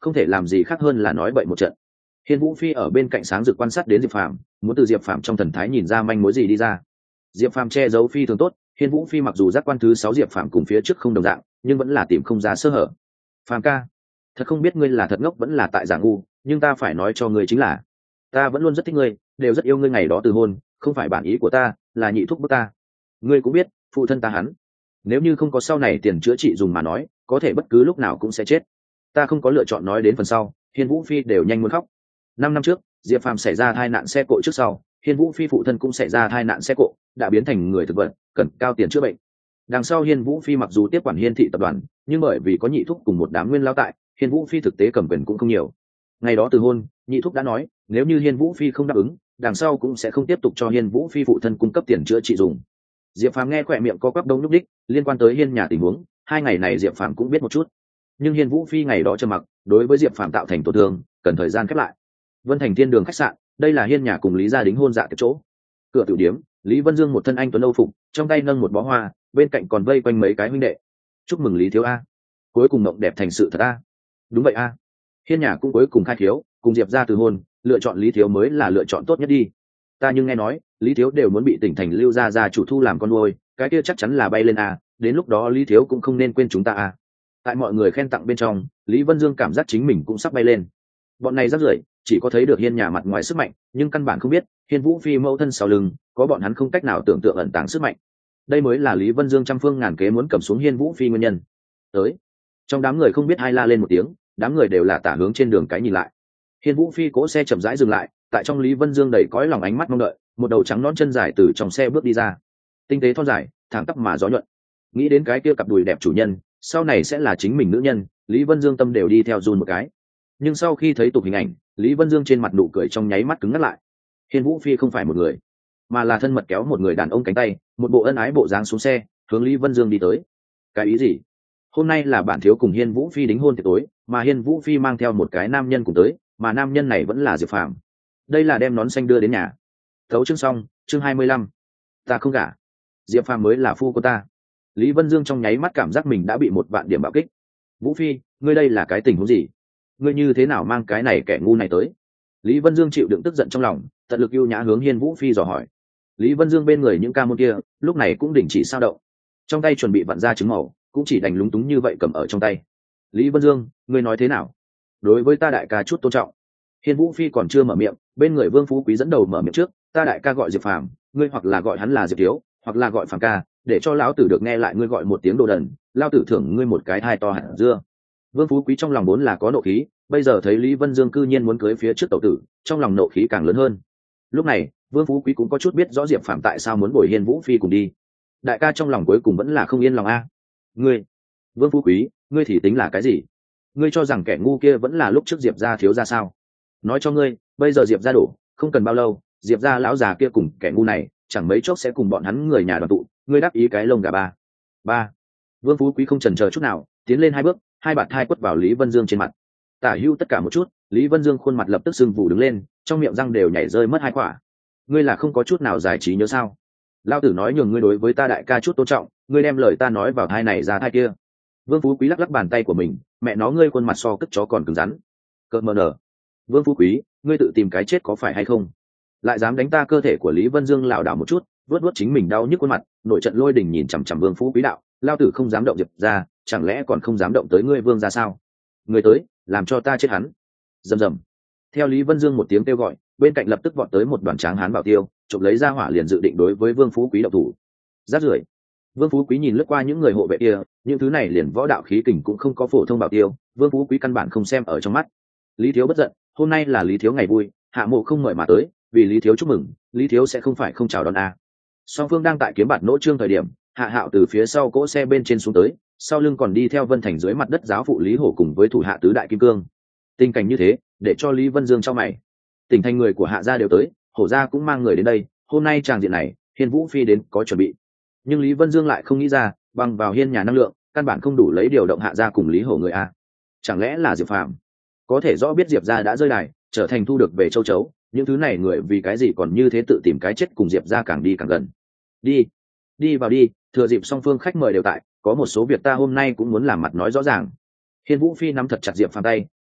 không thể làm gì khác hơn là nói bậy một trận. Hiên Vũ Phi ở bên cạnh sáng rực quan sát đến Diệp Phàm, muốn từ Diệp Phàm trong thần thái nhìn ra manh mối gì đi ra. Diệp Phàm che giấu phi thường tốt, Hiên Vũ Phi mặc dù giác quan thứ sáu Diệp Phàm cùng phía trước không đồng dạng, nhưng vẫn là tìm không ra sơ hở. Phàm ca, thật không biết ngươi là thật ngốc vẫn là tại giả ngu, nhưng ta phải nói cho ngươi chính là, ta vẫn luôn rất thích ngươi, đều rất yêu ngươi ngày đó từ hôn, không phải bản ý của ta, là nhị thúc bức ta. Ngươi cũng biết, phụ thân ta hắn, nếu như không có sau này tiền chữa trị dùng mà nói, có thể bất cứ lúc nào cũng sẽ chết. Ta không có lựa chọn nói đến phần sau, Hiên Vũ Phi đều nhanh muốn khóc. Năm năm trước, Diệp Phàm xảy ra tai nạn xe cộ trước sau, Hiên Vũ Phi phụ thân cũng xảy ra tai nạn xe cộ, đã biến thành người thực vật, cần cao tiền chữa bệnh. Đằng sau Hiên Vũ Phi mặc dù tiếp quản Hiên thị tập đoàn, nhưng bởi vì có nhị thúc cùng một đám nguyên lao tại, Hiên Vũ Phi thực tế cầm quyền cũng không nhiều. Ngày đó từ hôn, nhị thúc đã nói, nếu như Hiên Vũ Phi không đáp ứng, đằng sau cũng sẽ không tiếp tục cho Hiên Vũ Phi phụ thân cung cấp tiền chữa trị dùng. Diệp Phàm nghe khỏe miệng co quắp đông lúc đích, liên quan tới Hiên nhà tình huống, hai ngày này Diệp Phàm cũng biết một chút. Nhưng Hiên Vũ Phi ngày đó trầm mặc, đối với Diệp Phàm tạo thành tổn thương, cần thời gian khép lại. Vân Thành Thiên Đường khách sạn, đây là Hiên nhà cùng Lý gia đính hôn dạ tiệc chỗ. Cửa tiểu điếm, Lý Vân Dương một thân anh tuấn âu phục, trong tay nâng một bó hoa, bên cạnh còn vây quanh mấy cái huynh đệ. Chúc mừng Lý thiếu a, cuối cùng mộng đẹp thành sự thật a. Đúng vậy a. Hiên nhà cũng cuối cùng khai thiếu, cùng Diệp gia từ hôn, lựa chọn Lý thiếu mới là lựa chọn tốt nhất đi. Ta nhưng nghe nói, Lý thiếu đều muốn bị tỉnh thành Lưu gia gia chủ thu làm con nuôi, cái kia chắc chắn là bay lên a, đến lúc đó Lý thiếu cũng không nên quên chúng ta a. Tại mọi người khen tặng bên trong, Lý Vân Dương cảm giác chính mình cũng sắp bay lên. Bọn này rác rưởi, chỉ có thấy được Hiên nhà mặt ngoài sức mạnh, nhưng căn bản không biết Hiên Vũ Phi mẫu thân sau lưng có bọn hắn không cách nào tưởng tượng ẩn tàng sức mạnh. Đây mới là Lý Vân Dương trăm phương ngàn kế muốn cầm xuống Hiên Vũ Phi nguyên nhân. Tới, trong đám người không biết ai la lên một tiếng, đám người đều là tả hướng trên đường cái nhìn lại. Hiên Vũ Phi cỗ xe chậm rãi dừng lại, tại trong Lý Vân Dương đầy cõi lòng ánh mắt mong đợi, một đầu trắng nõn chân dài từ trong xe bước đi ra, tinh tế thon dài, thẳng tắp mà gió nhuận. Nghĩ đến cái kia cặp đùi đẹp chủ nhân, sau này sẽ là chính mình nữ nhân, Lý Vân Dương tâm đều đi theo run một cái. Nhưng sau khi thấy tục hình ảnh, Lý Vân Dương trên mặt nụ cười trong nháy mắt cứng ngắt lại. Hiên Vũ Phi không phải một người, mà là thân mật kéo một người đàn ông cánh tay, một bộ ân ái bộ dáng xuống xe, hướng Lý Vân Dương đi tới. Cái ý gì? Hôm nay là bản thiếu cùng Hiên Vũ Phi đính hôn tiệc tối, mà Hiên Vũ Phi mang theo một cái nam nhân cùng tới, mà nam nhân này vẫn là Diệp Phàm. Đây là đem nón xanh đưa đến nhà. Thấu chương xong, chương hai mươi lăm. Ta không gả. Diệp Phàm mới là phu của ta. Lý Vân Dương trong nháy mắt cảm giác mình đã bị một vạn điểm bạo kích. Vũ Phi, ngươi đây là cái tình huống gì? Ngươi như thế nào mang cái này kẻ ngu này tới? Lý Vân Dương chịu đựng tức giận trong lòng, tận lực ưu nhã hướng Hiên Vũ Phi dò hỏi. Lý Vân Dương bên người những ca môn kia, lúc này cũng đình chỉ sao động. Trong tay chuẩn bị vặn ra trứng màu, cũng chỉ đành lúng túng như vậy cầm ở trong tay. Lý Vân Dương, ngươi nói thế nào? Đối với ta đại ca chút tôn trọng. Hiên Vũ Phi còn chưa mở miệng, bên người Vương Phú Quý dẫn đầu mở miệng trước, ta đại ca gọi Diệp Phàm, ngươi hoặc là gọi hắn là Diệp thiếu, hoặc là gọi Phàm ca, để cho lão tử được nghe lại ngươi gọi một tiếng đồ đần, lao tử thưởng ngươi một cái thai to hẳn dưa. Vương Phú Quý trong lòng vốn là có nộ khí, bây giờ thấy Lý Vân Dương cư nhiên muốn cưới phía trước tẩu tử, trong lòng nộ khí càng lớn hơn. Lúc này, Vương Phú Quý cũng có chút biết rõ Diệp Phàm tại sao muốn bồi Hiên Vũ Phi cùng đi. Đại ca trong lòng cuối cùng vẫn là không yên lòng a. Ngươi, Vương Phú Quý, ngươi thì tính là cái gì? Ngươi cho rằng kẻ ngu kia vẫn là lúc trước Diệp gia thiếu gia sao? Nói cho ngươi, bây giờ Diệp gia đổ, không cần bao lâu, Diệp gia lão già kia cùng kẻ ngu này, chẳng mấy chốc sẽ cùng bọn hắn người nhà đoàn tụ, ngươi đáp ý cái lông gà ba. Ba. Vương Phú Quý không chần chờ chút nào, tiến lên hai bước, hai bạt thai quất vào Lý Vân Dương trên mặt. Tả hưu tất cả một chút, Lý Vân Dương khuôn mặt lập tức sưng vù đứng lên, trong miệng răng đều nhảy rơi mất hai quả. Ngươi là không có chút nào giải trí nhớ sao? Lão tử nói nhường ngươi đối với ta đại ca chút tôn trọng, ngươi đem lời ta nói vào thai này ra thai kia. Vương Phú Quý lắc lắc bàn tay của mình, mẹ nó ngươi khuôn mặt so cất chó còn cứng rắn. Cợt mờ nở. Vương Phú Quý, ngươi tự tìm cái chết có phải hay không? Lại dám đánh ta? Cơ thể của Lý Vân Dương lảo đảo một chút, vuốt vuốt chính mình đau nhức khuôn mặt, nội trận lôi đình nhìn chằm chằm Vương Phú Quý đạo, lao tử không dám động Diệp ra, chẳng lẽ còn không dám động tới ngươi Vương ra sao? Người tới, làm cho ta chết hắn. Rầm rầm. Theo Lý Vân Dương một tiếng kêu gọi, bên cạnh lập tức vọt tới một đoàn tráng hán bảo tiêu, chụp lấy ra hỏa liền dự định đối với Vương Phú Quý động thủ. Rát rưởi. Vương Phú Quý nhìn lướt qua những người hộ vệ kia, những thứ này liền võ đạo khí kình cũng không có phổ thông bảo tiêu, Vương Phú Quý căn bản không xem ở trong mắt. Lý thiếu bất giận, hôm nay là Lý thiếu ngày vui, hạ mộ không mời mà tới, vì Lý thiếu chúc mừng, Lý thiếu sẽ không phải không chào đón a. Song phương đang tại kiếm bạt nỗ trương thời điểm, Hạ Hạo từ phía sau cỗ xe bên trên xuống tới, sau lưng còn đi theo Vân Thành dưới mặt đất giáo phụ Lý Hổ cùng với thủ hạ tứ đại kim cương. Tình cảnh như thế, để cho Lý Vân Dương trong mày. Tỉnh thành người của Hạ gia đều tới, Hổ gia cũng mang người đến đây, hôm nay tràng diện này, Hiên Vũ Phi đến có chuẩn bị. Nhưng Lý Vân Dương lại không nghĩ ra, bằng vào Hiên nhà năng lượng, căn bản không đủ lấy điều động Hạ gia cùng Lý Hổ người a. Chẳng lẽ là Diệp Phàm? Có thể rõ biết Diệp gia đã rơi đài, trở thành thu được về châu chấu, những thứ này người vì cái gì còn như thế tự tìm cái chết cùng Diệp gia càng đi càng gần. Đi, đi vào đi, thừa dịp song phương khách mời đều tại, có một số việc ta hôm nay cũng muốn làm mặt nói rõ ràng. Hiên Vũ Phi nắm thật chặt Diệp Phàm tay,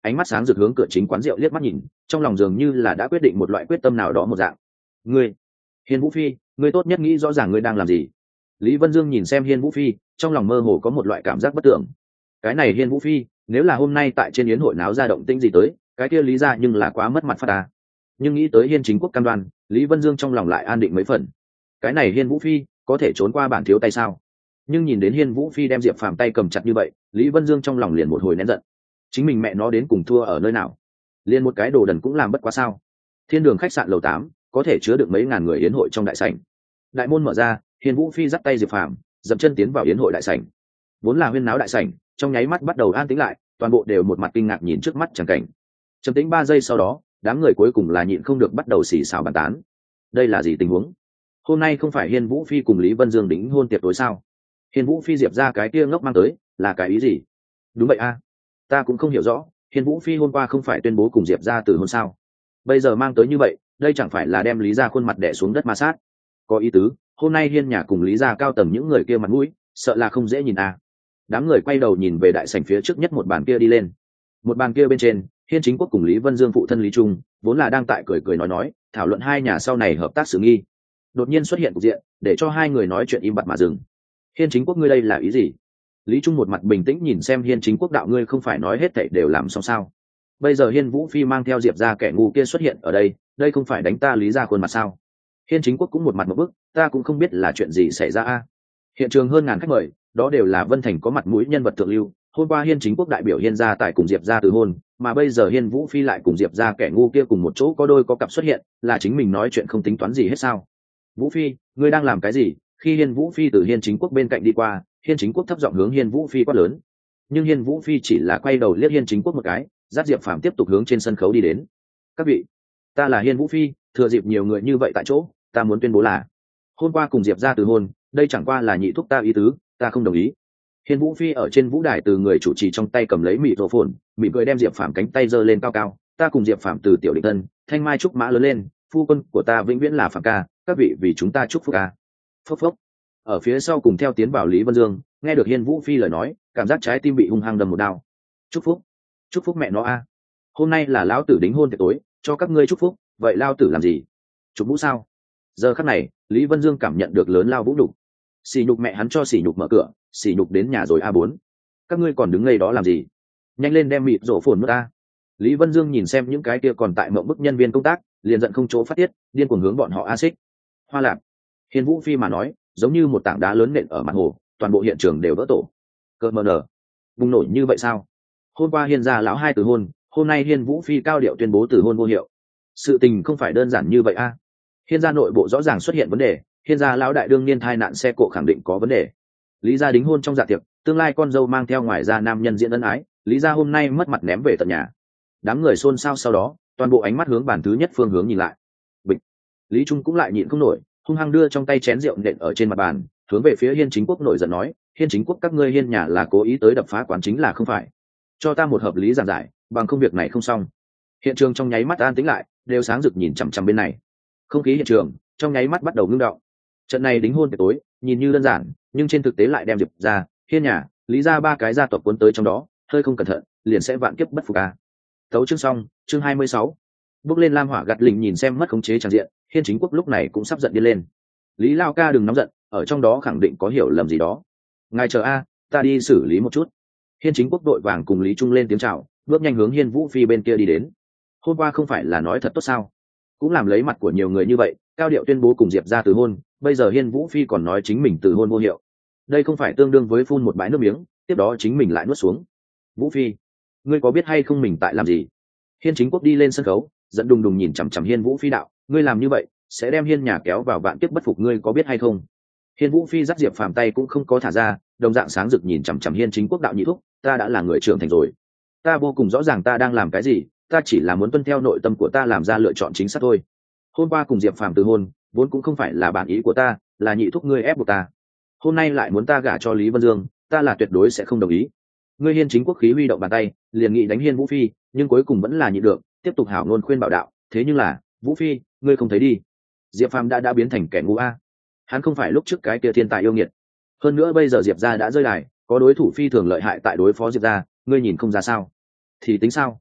ánh mắt sáng rực hướng cửa chính quán rượu liếc mắt nhìn, trong lòng dường như là đã quyết định một loại quyết tâm nào đó một dạng. Ngươi, Hiên Vũ Phi, ngươi tốt nhất nghĩ rõ ràng ngươi đang làm gì. Lý Vân Dương nhìn xem Hiên Vũ Phi, trong lòng mơ hồ có một loại cảm giác bất tưởng. Cái này Hiên Vũ Phi, nếu là hôm nay tại trên yến hội náo ra động tĩnh gì tới, cái kia lý ra nhưng là quá mất mặt phát ta. Nhưng nghĩ tới Hiên Chính Quốc cam đoan, Lý Vân Dương trong lòng lại an định mấy phần. Cái này Hiên Vũ Phi có thể trốn qua bản thiếu tay sao? Nhưng nhìn đến Hiên Vũ Phi đem Diệp Phàm tay cầm chặt như vậy, Lý Vân Dương trong lòng liền một hồi nén giận. Chính mình mẹ nó đến cùng thua ở nơi nào? Liên một cái đồ đần cũng làm bất quá sao? Thiên Đường khách sạn lầu tám có thể chứa được mấy ngàn người yến hội trong đại sảnh. Đại môn mở ra, Hiên Vũ Phi dắt tay Diệp Phàm, dậm chân tiến vào yến hội đại sảnh. Vốn là huyên náo đại sảnh, trong nháy mắt bắt đầu an tĩnh lại, toàn bộ đều một mặt kinh ngạc nhìn trước mắt chẳng cảnh. Trầm tĩnh ba giây sau đó, đám người cuối cùng là nhịn không được bắt đầu xì xào bàn tán. Đây là gì tình huống? Hôm nay không phải Hiên Vũ Phi cùng Lý Vân Dương đính hôn tiệc tối sao? Hiên Vũ Phi Diệp ra cái kia ngốc mang tới, là cái ý gì? Đúng vậy a, ta cũng không hiểu rõ, Hiên Vũ Phi hôm qua không phải tuyên bố cùng Diệp ra từ hôn sao? Bây giờ mang tới như vậy, đây chẳng phải là đem Lý ra khuôn mặt đè xuống đất ma sát? Có ý tứ, hôm nay Hiên nhà cùng Lý ra cao tầng những người kia mặt mũi, sợ là không dễ nhìn a. Đám người quay đầu nhìn về đại sảnh phía trước nhất một bàn kia đi lên. Một bàn kia bên trên, Hiên Chính Quốc cùng Lý Vân Dương phụ thân Lý Trung, vốn là đang tại cười cười nói nói, thảo luận hai nhà sau này hợp tác sự nghi. Đột nhiên xuất hiện cục diện, để cho hai người nói chuyện im bặt mà dừng. Hiên Chính Quốc ngươi đây là ý gì? Lý Trung một mặt bình tĩnh nhìn xem Hiên Chính Quốc đạo ngươi không phải nói hết thảy đều làm xong sao? Bây giờ Hiên Vũ Phi mang theo Diệp ra kẻ ngu kia xuất hiện ở đây, đây không phải đánh ta Lý ra khuôn mặt sao? Hiên Chính Quốc cũng một mặt một bức, ta cũng không biết là chuyện gì xảy ra a. Hiện trường hơn ngàn khách mời, đó đều là Vân Thành có mặt mũi nhân vật thượng lưu. Hôm qua Hiên Chính Quốc đại biểu Hiên gia tại cùng Diệp gia từ hôn, mà bây giờ Hiên Vũ Phi lại cùng Diệp gia kẻ ngu kia cùng một chỗ có đôi có cặp xuất hiện, là chính mình nói chuyện không tính toán gì hết sao? Vũ Phi, ngươi đang làm cái gì? Khi Hiên Vũ Phi từ Hiên Chính Quốc bên cạnh đi qua, Hiên Chính Quốc thấp giọng hướng Hiên Vũ Phi quát lớn. Nhưng Hiên Vũ Phi chỉ là quay đầu liếc Hiên Chính Quốc một cái, dắt Diệp Phàm tiếp tục hướng trên sân khấu đi đến. Các vị, ta là Hiên Vũ Phi, thừa dịp nhiều người như vậy tại chỗ, ta muốn tuyên bố là hôm qua cùng Diệp gia từ hôn, đây chẳng qua là nhị thúc ta ý tứ, ta không đồng ý. Hiên Vũ Phi ở trên vũ đài từ người chủ trì trong tay cầm lấy mịt rổ phồn, mỉm cười đem Diệp Phàm cánh tay giơ lên cao cao. Ta cùng Diệp Phàm từ tiểu định thân, thanh mai trúc mã lớn lên, phu quân của ta vĩnh viễn là Phàm ca, các vị vì chúng ta chúc phúc ca. Phốc phốc. Ở phía sau cùng theo tiến vào Lý Vân Dương, nghe được Hiên Vũ Phi lời nói, cảm giác trái tim bị hung hăng đâm một đao. Chúc phúc, chúc phúc mẹ nó a. Hôm nay là lão tử đính hôn tiệc tối, cho các ngươi chúc phúc, vậy lao tử làm gì? Chúc vũ sao? Giờ khắc này, Lý Vân Dương cảm nhận được lớn lao vũ nhục. Sỉ nhục mẹ hắn cho sỉ nhục mở cửa, sỉ nhục đến nhà rồi a bốn. Các ngươi còn đứng ngây đó làm gì? Nhanh lên đem mịt rổ phồn nước ta. Lý Vân Dương nhìn xem những cái kia còn tại mộng bức nhân viên công tác, liền giận không chỗ phát tiết, điên cuồng hướng bọn họ a xích. Hoa lạc. Hiên Vũ Phi mà nói, giống như một tảng đá lớn nện ở mặt hồ, toàn bộ hiện trường đều vỡ tổ. Cơn mờ nở. Bùng nổ như vậy sao? Hôm qua Hiên gia lão hai từ hôn, hôm nay Hiên Vũ Phi cao điệu tuyên bố từ hôn vô hiệu. Sự tình không phải đơn giản như vậy a. Hiên gia nội bộ rõ ràng xuất hiện vấn đề, Hiên gia lão đại đương niên thai nạn xe cộ khẳng định có vấn đề. Lý gia đính hôn trong dạ tiệc, tương lai con dâu mang theo ngoài ra nam nhân diễn ân ái, Lý gia hôm nay mất mặt ném về tận nhà. Đám người xôn xao sau đó, toàn bộ ánh mắt hướng bàn thứ nhất phương hướng nhìn lại. Bịch. Lý Trung cũng lại nhịn không nổi, hung hăng đưa trong tay chén rượu nện ở trên mặt bàn, hướng về phía Hiên Chính Quốc nổi giận nói, Hiên Chính Quốc các ngươi Hiên nhà là cố ý tới đập phá quán chính là không phải? Cho ta một hợp lý giảng giải, bằng không việc này không xong. Hiện trường trong nháy mắt an tĩnh lại, đều sáng rực nhìn chằm chằm bên này. Không khí hiện trường trong nháy mắt bắt đầu ngưng động. Trận này đính hôn tiệc tối, nhìn như đơn giản, nhưng trên thực tế lại đem Diệp ra, Hiên nhà, Lý ra ba cái gia tộc cuốn tới trong đó, hơi không cẩn thận, liền sẽ vạn kiếp bất phục a. Tấu chương xong, chương hai mươi sáu. Bước lên lam hỏa gạt lình nhìn xem mất khống chế tràn diện, Hiên Chính Quốc lúc này cũng sắp giận điên lên. Lý Lao ca đừng nóng giận, ở trong đó khẳng định có hiểu lầm gì đó. Ngài chờ a, ta đi xử lý một chút. Hiên Chính Quốc đội vàng cùng Lý Trung lên tiếng chào, bước nhanh hướng Hiên Vũ Phi bên kia đi đến. Hôm qua không phải là nói thật tốt sao? Cũng làm lấy mặt của nhiều người như vậy, cao điệu tuyên bố cùng Diệp ra từ hôn, bây giờ Hiên Vũ Phi còn nói chính mình từ hôn vô hiệu. Đây không phải tương đương với phun một bãi nước miếng, tiếp đó chính mình lại nuốt xuống. Vũ Phi, ngươi có biết hay không mình tại làm gì? Hiên Chính Quốc đi lên sân khấu, giận đùng đùng nhìn chằm chằm Hiên Vũ Phi đạo, ngươi làm như vậy sẽ đem Hiên nhà kéo vào vạn kiếp bất phục, ngươi có biết hay không? Hiên Vũ Phi dắt Diệp Phàm tay cũng không có thả ra, đồng dạng sáng rực nhìn chằm chằm Hiên Chính Quốc đạo nhị thúc, ta đã là người trưởng thành rồi, ta vô cùng rõ ràng ta đang làm cái gì, ta chỉ là muốn tuân theo nội tâm của ta làm ra lựa chọn chính xác thôi. Hôm qua cùng Diệp Phàm từ hôn, vốn cũng không phải là bản ý của ta, là nhị thúc ngươi ép buộc ta. Hôm nay lại muốn ta gả cho Lý Vân Dương, ta là tuyệt đối sẽ không đồng ý. Ngươi Hiên Chính Quốc khí huy động bàn tay, liền nghĩ đánh Hiên Vũ Phi, nhưng cuối cùng vẫn là nhịn được, tiếp tục hảo ngôn khuyên bảo đạo, thế nhưng là, Vũ Phi, ngươi không thấy đi, Diệp Phàm đã đã biến thành kẻ ngu a. Hắn không phải lúc trước cái kia thiên tài yêu nghiệt. Hơn nữa bây giờ Diệp gia đã rơi đài, có đối thủ phi thường lợi hại tại đối phó Diệp gia, ngươi nhìn không ra sao? Thì tính sao?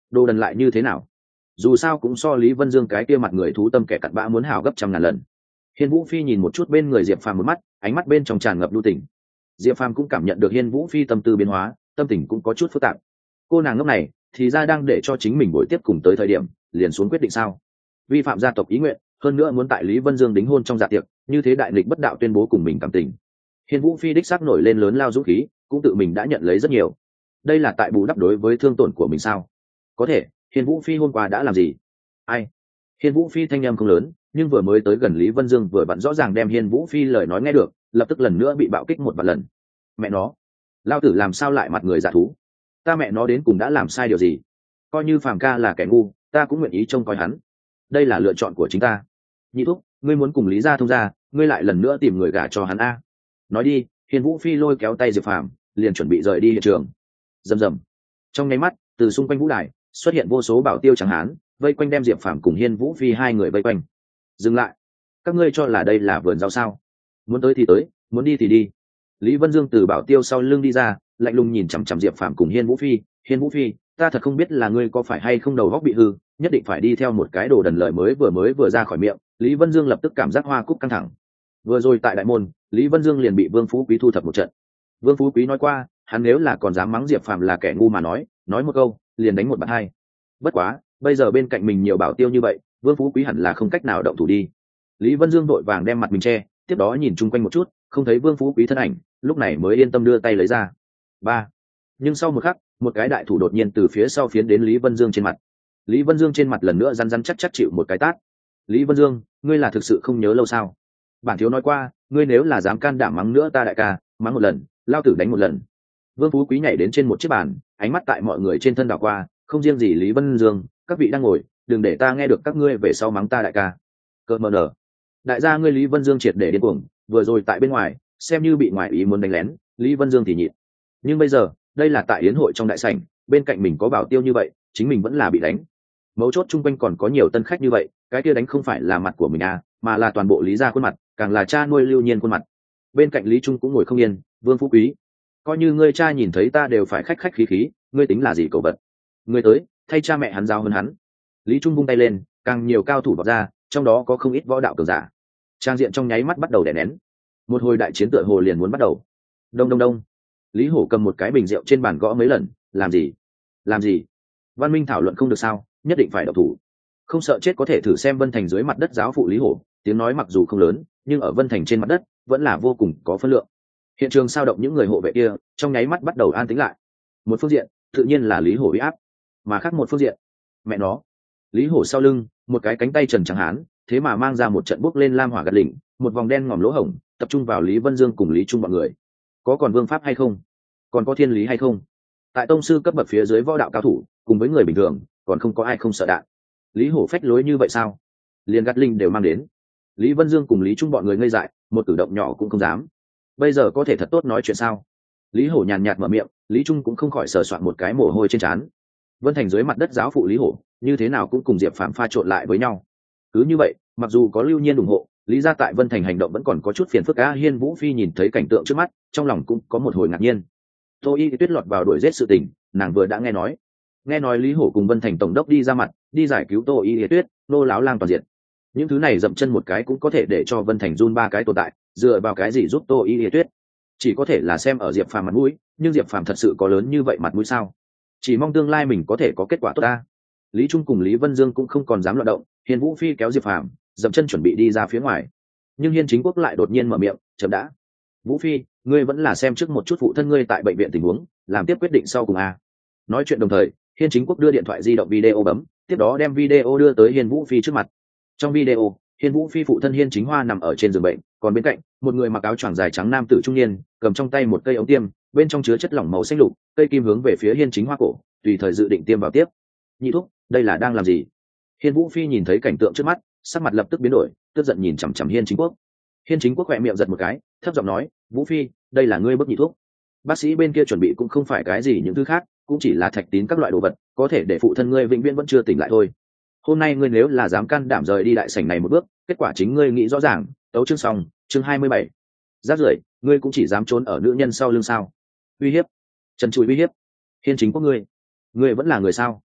đồ đần lại như thế nào, dù sao cũng so Lý Vân Dương cái kia mặt người thú tâm kẻ cặn bã muốn hào gấp trăm ngàn lần. Hiên Vũ Phi nhìn một chút bên người Diệp Phàm một mắt, ánh mắt bên trong tràn ngập lưu tình. Diệp Phàm cũng cảm nhận được Hiên Vũ Phi tâm tư biến hóa, tâm tình cũng có chút phức tạp. Cô nàng ngốc này thì ra đang để cho chính mình buổi tiếp cùng tới thời điểm liền xuống quyết định sao? Vi phạm gia tộc ý nguyện, hơn nữa muốn tại Lý Vân Dương đính hôn trong dạ tiệc, như thế đại nghịch bất đạo tuyên bố cùng mình cảm tình. Hiên Vũ Phi đích xác nổi lên lớn lao dũng khí, cũng tự mình đã nhận lấy rất nhiều. Đây là tại bù đắp đối với thương tổn của mình sao? Có thể, Hiên Vũ Phi hôm qua đã làm gì? Ai? Hiên Vũ Phi thanh âm không lớn, nhưng vừa mới tới gần Lý Vân Dương vừa vặn rõ ràng đem Hiên Vũ Phi lời nói nghe được, lập tức lần nữa bị bạo kích một vạn lần. Mẹ nó, lao tử làm sao lại mặt người dạ thú? Ta mẹ nó đến cùng đã làm sai điều gì? Coi như Phàm ca là kẻ ngu, ta cũng nguyện ý trông coi hắn. Đây là lựa chọn của chính ta. Nhị thúc, ngươi muốn cùng Lý gia thông gia, ngươi lại lần nữa tìm người gả cho hắn a. Nói đi. Hiên Vũ Phi lôi kéo tay Diệp Phàm, liền chuẩn bị rời đi hiện trường. Rầm rầm. Trong nháy mắt, từ xung quanh vũ đài xuất hiện vô số bảo tiêu trắng hán, vây quanh đem Diệp Phàm cùng Hiên Vũ Phi hai người vây quanh. Dừng lại, các ngươi cho là đây là vườn rau sao? Muốn tới thì tới, muốn đi thì đi. Lý Vân Dương từ bảo tiêu sau lưng đi ra, lạnh lùng nhìn chằm chằm Diệp Phàm cùng Hiên Vũ Phi. Hiên Vũ Phi, ta thật không biết là ngươi có phải hay không đầu óc bị hư, nhất định phải đi theo một cái đồ đần lợi mới vừa mới vừa ra khỏi miệng. Lý Vân Dương lập tức cảm giác hoa cúc căng thẳng. Vừa rồi tại đại môn, Lý Vân Dương liền bị Vương Phú Quý thu thập một trận. Vương Phú Quý nói qua, hắn nếu là còn dám mắng Diệp Phàm là kẻ ngu mà nói, nói một câu, liền đánh một bạn hai. Bất quá, bây giờ bên cạnh mình nhiều bảo tiêu như vậy, Vương Phú Quý hẳn là không cách nào động thủ đi. Lý Vân Dương vội vàng đem mặt mình che, tiếp đó nhìn chung quanh một chút, không thấy Vương Phú Quý thân ảnh, lúc này mới yên tâm đưa tay lấy ra. Ba. Nhưng sau một khắc, một cái đại thủ đột nhiên từ phía sau phiến đến Lý Vân Dương trên mặt. Lý Vân Dương trên mặt lần nữa răn răn chắc chắc chịu một cái tát. Lý Vân Dương, ngươi là thực sự không nhớ lâu sao? Bản thiếu nói qua, ngươi nếu là dám can đảm mắng nữa ta đại ca, mắng một lần, lao tử đánh một lần. Vương Phú Quý nhảy đến trên một chiếc bàn, ánh mắt tại mọi người trên thân đảo qua, không riêng gì Lý Vân Dương, các vị đang ngồi, đừng để ta nghe được các ngươi về sau mắng ta đại ca. Cơ mờ nở. Đại gia ngươi Lý Vân Dương triệt để điên cuồng, vừa rồi tại bên ngoài, xem như bị ngoại ý muốn đánh lén, Lý Vân Dương thì nhịn. Nhưng bây giờ, đây là tại yến hội trong đại sảnh, bên cạnh mình có bảo tiêu như vậy, chính mình vẫn là bị đánh. Mấu chốt chung quanh còn có nhiều tân khách như vậy, cái kia đánh không phải là mặt của mình à, mà là toàn bộ Lý gia khuôn mặt, càng là cha nuôi Lưu Nhiên khuôn mặt. Bên cạnh Lý Trung cũng ngồi không yên, Vương Phú Quý, coi như ngươi cha nhìn thấy ta đều phải khách khách khí khí, ngươi tính là gì cậu vật? Ngươi tới, thay cha mẹ hắn giao hơn hắn. Lý Trung vung tay lên, càng nhiều cao thủ vọt ra, trong đó có không ít võ đạo cường giả. Trang diện trong nháy mắt bắt đầu đè nén. Một hồi đại chiến tựa hồ liền muốn bắt đầu. Đông đông đông. Lý Hổ cầm một cái bình rượu trên bàn gõ mấy lần, làm gì? Làm gì? Văn minh thảo luận không được sao, nhất định phải động thủ. Không sợ chết có thể thử xem Vân Thành dưới mặt đất giáo phụ Lý Hổ, tiếng nói mặc dù không lớn, nhưng ở Vân Thành trên mặt đất vẫn là vô cùng có phân lượng. Hiện trường sao động những người hộ vệ kia, trong nháy mắt bắt đầu an tĩnh lại. Một phương diện, tự nhiên là Lý Hổ uy áp, mà khác một phương diện, mẹ nó, Lý Hổ sau lưng, một cái cánh tay trần trắng hán, thế mà mang ra một trận bốc lên lam hỏa gạt lỉnh, một vòng đen ngòm lỗ hổng, tập trung vào Lý Vân Dương cùng Lý Trung bọn người. Có còn vương pháp hay không? Còn có thiên lý hay không? Tại tông sư cấp bậc phía dưới võ đạo cao thủ, cùng với người bình thường, còn không có ai không sợ đạn. Lý Hổ phách lối như vậy sao? Liền gạt linh đều mang đến. Lý Vân Dương cùng Lý Trung bọn người ngây dại, một cử động nhỏ cũng không dám. Bây giờ có thể thật tốt nói chuyện sao? Lý Hổ nhàn nhạt mở miệng, Lý Trung cũng không khỏi sờ soạn một cái mồ hôi trên trán. Vân Thành dưới mặt đất giáo phụ Lý Hổ, như thế nào cũng cùng Diệp Phạm pha trộn lại với nhau. Cứ như vậy, mặc dù có Lưu Nhiên ủng hộ, Lý gia tại Vân Thành hành động vẫn còn có chút phiền phức. Á Hiên Vũ Phi nhìn thấy cảnh tượng trước mắt, trong lòng cũng có một hồi ngạc nhiên. Tô Y Tuyết lọt vào đuổi giết sự tình, nàng vừa đã nghe nói. Nghe nói Lý Hổ cùng Vân Thành tổng đốc đi ra mặt, đi giải cứu Tô Y Tuyết, nô láo lang toàn diện. Những thứ này dậm chân một cái cũng có thể để cho Vân Thành run ba cái tồn tại, dựa vào cái gì giúp Tô Y Tuyết? Chỉ có thể là xem ở Diệp Phàm mặt mũi, nhưng Diệp Phàm thật sự có lớn như vậy mặt mũi sao? Chỉ mong tương lai mình có thể có kết quả tốt ta. Lý Trung cùng Lý Vân Dương cũng không còn dám loạn động, Hiên Vũ Phi kéo Diệp Phàm, dậm chân chuẩn bị đi ra phía ngoài. Nhưng Hiên Chính Quốc lại đột nhiên mở miệng, chậm đã. Vũ Phi, ngươi vẫn là xem trước một chút phụ thân ngươi tại bệnh viện tình huống, làm tiếp quyết định sau cùng a. Nói chuyện đồng thời, Hiên Chính Quốc đưa điện thoại di động video bấm, tiếp đó đem video đưa tới Hiên Vũ Phi trước mặt. Trong video, Hiên Vũ Phi phụ thân Hiên Chính Hoa nằm ở trên giường bệnh, còn bên cạnh, một người mặc áo choàng dài trắng nam tử trung niên, cầm trong tay một cây ống tiêm, bên trong chứa chất lỏng màu xanh lục, cây kim hướng về phía Hiên Chính Hoa cổ, tùy thời dự định tiêm vào tiếp. Nhị thúc, đây là đang làm gì? Hiên Vũ Phi nhìn thấy cảnh tượng trước mắt, sắc mặt lập tức biến đổi, tức giận nhìn chằm chằm Hiên Chính Quốc. Hiên Chính Quốc khẽ miệng giật một cái, thấp giọng nói, Vũ Phi, đây là ngươi bức nhị thuốc. Bác sĩ bên kia chuẩn bị cũng không phải cái gì những thứ khác, cũng chỉ là thạch tín các loại đồ vật, có thể để phụ thân ngươi vĩnh viễn vẫn chưa tỉnh lại thôi. Hôm nay ngươi nếu là dám can đảm rời đi đại sảnh này một bước, kết quả chính ngươi nghĩ rõ ràng. Tấu chương xong, chương hai mươi bảy. Rác rưởi, ngươi cũng chỉ dám trốn ở nữ nhân sau lưng sao? Uy hiếp, trần trụi uy hiếp. Hiên Chính Quốc ngươi, ngươi vẫn là người sao?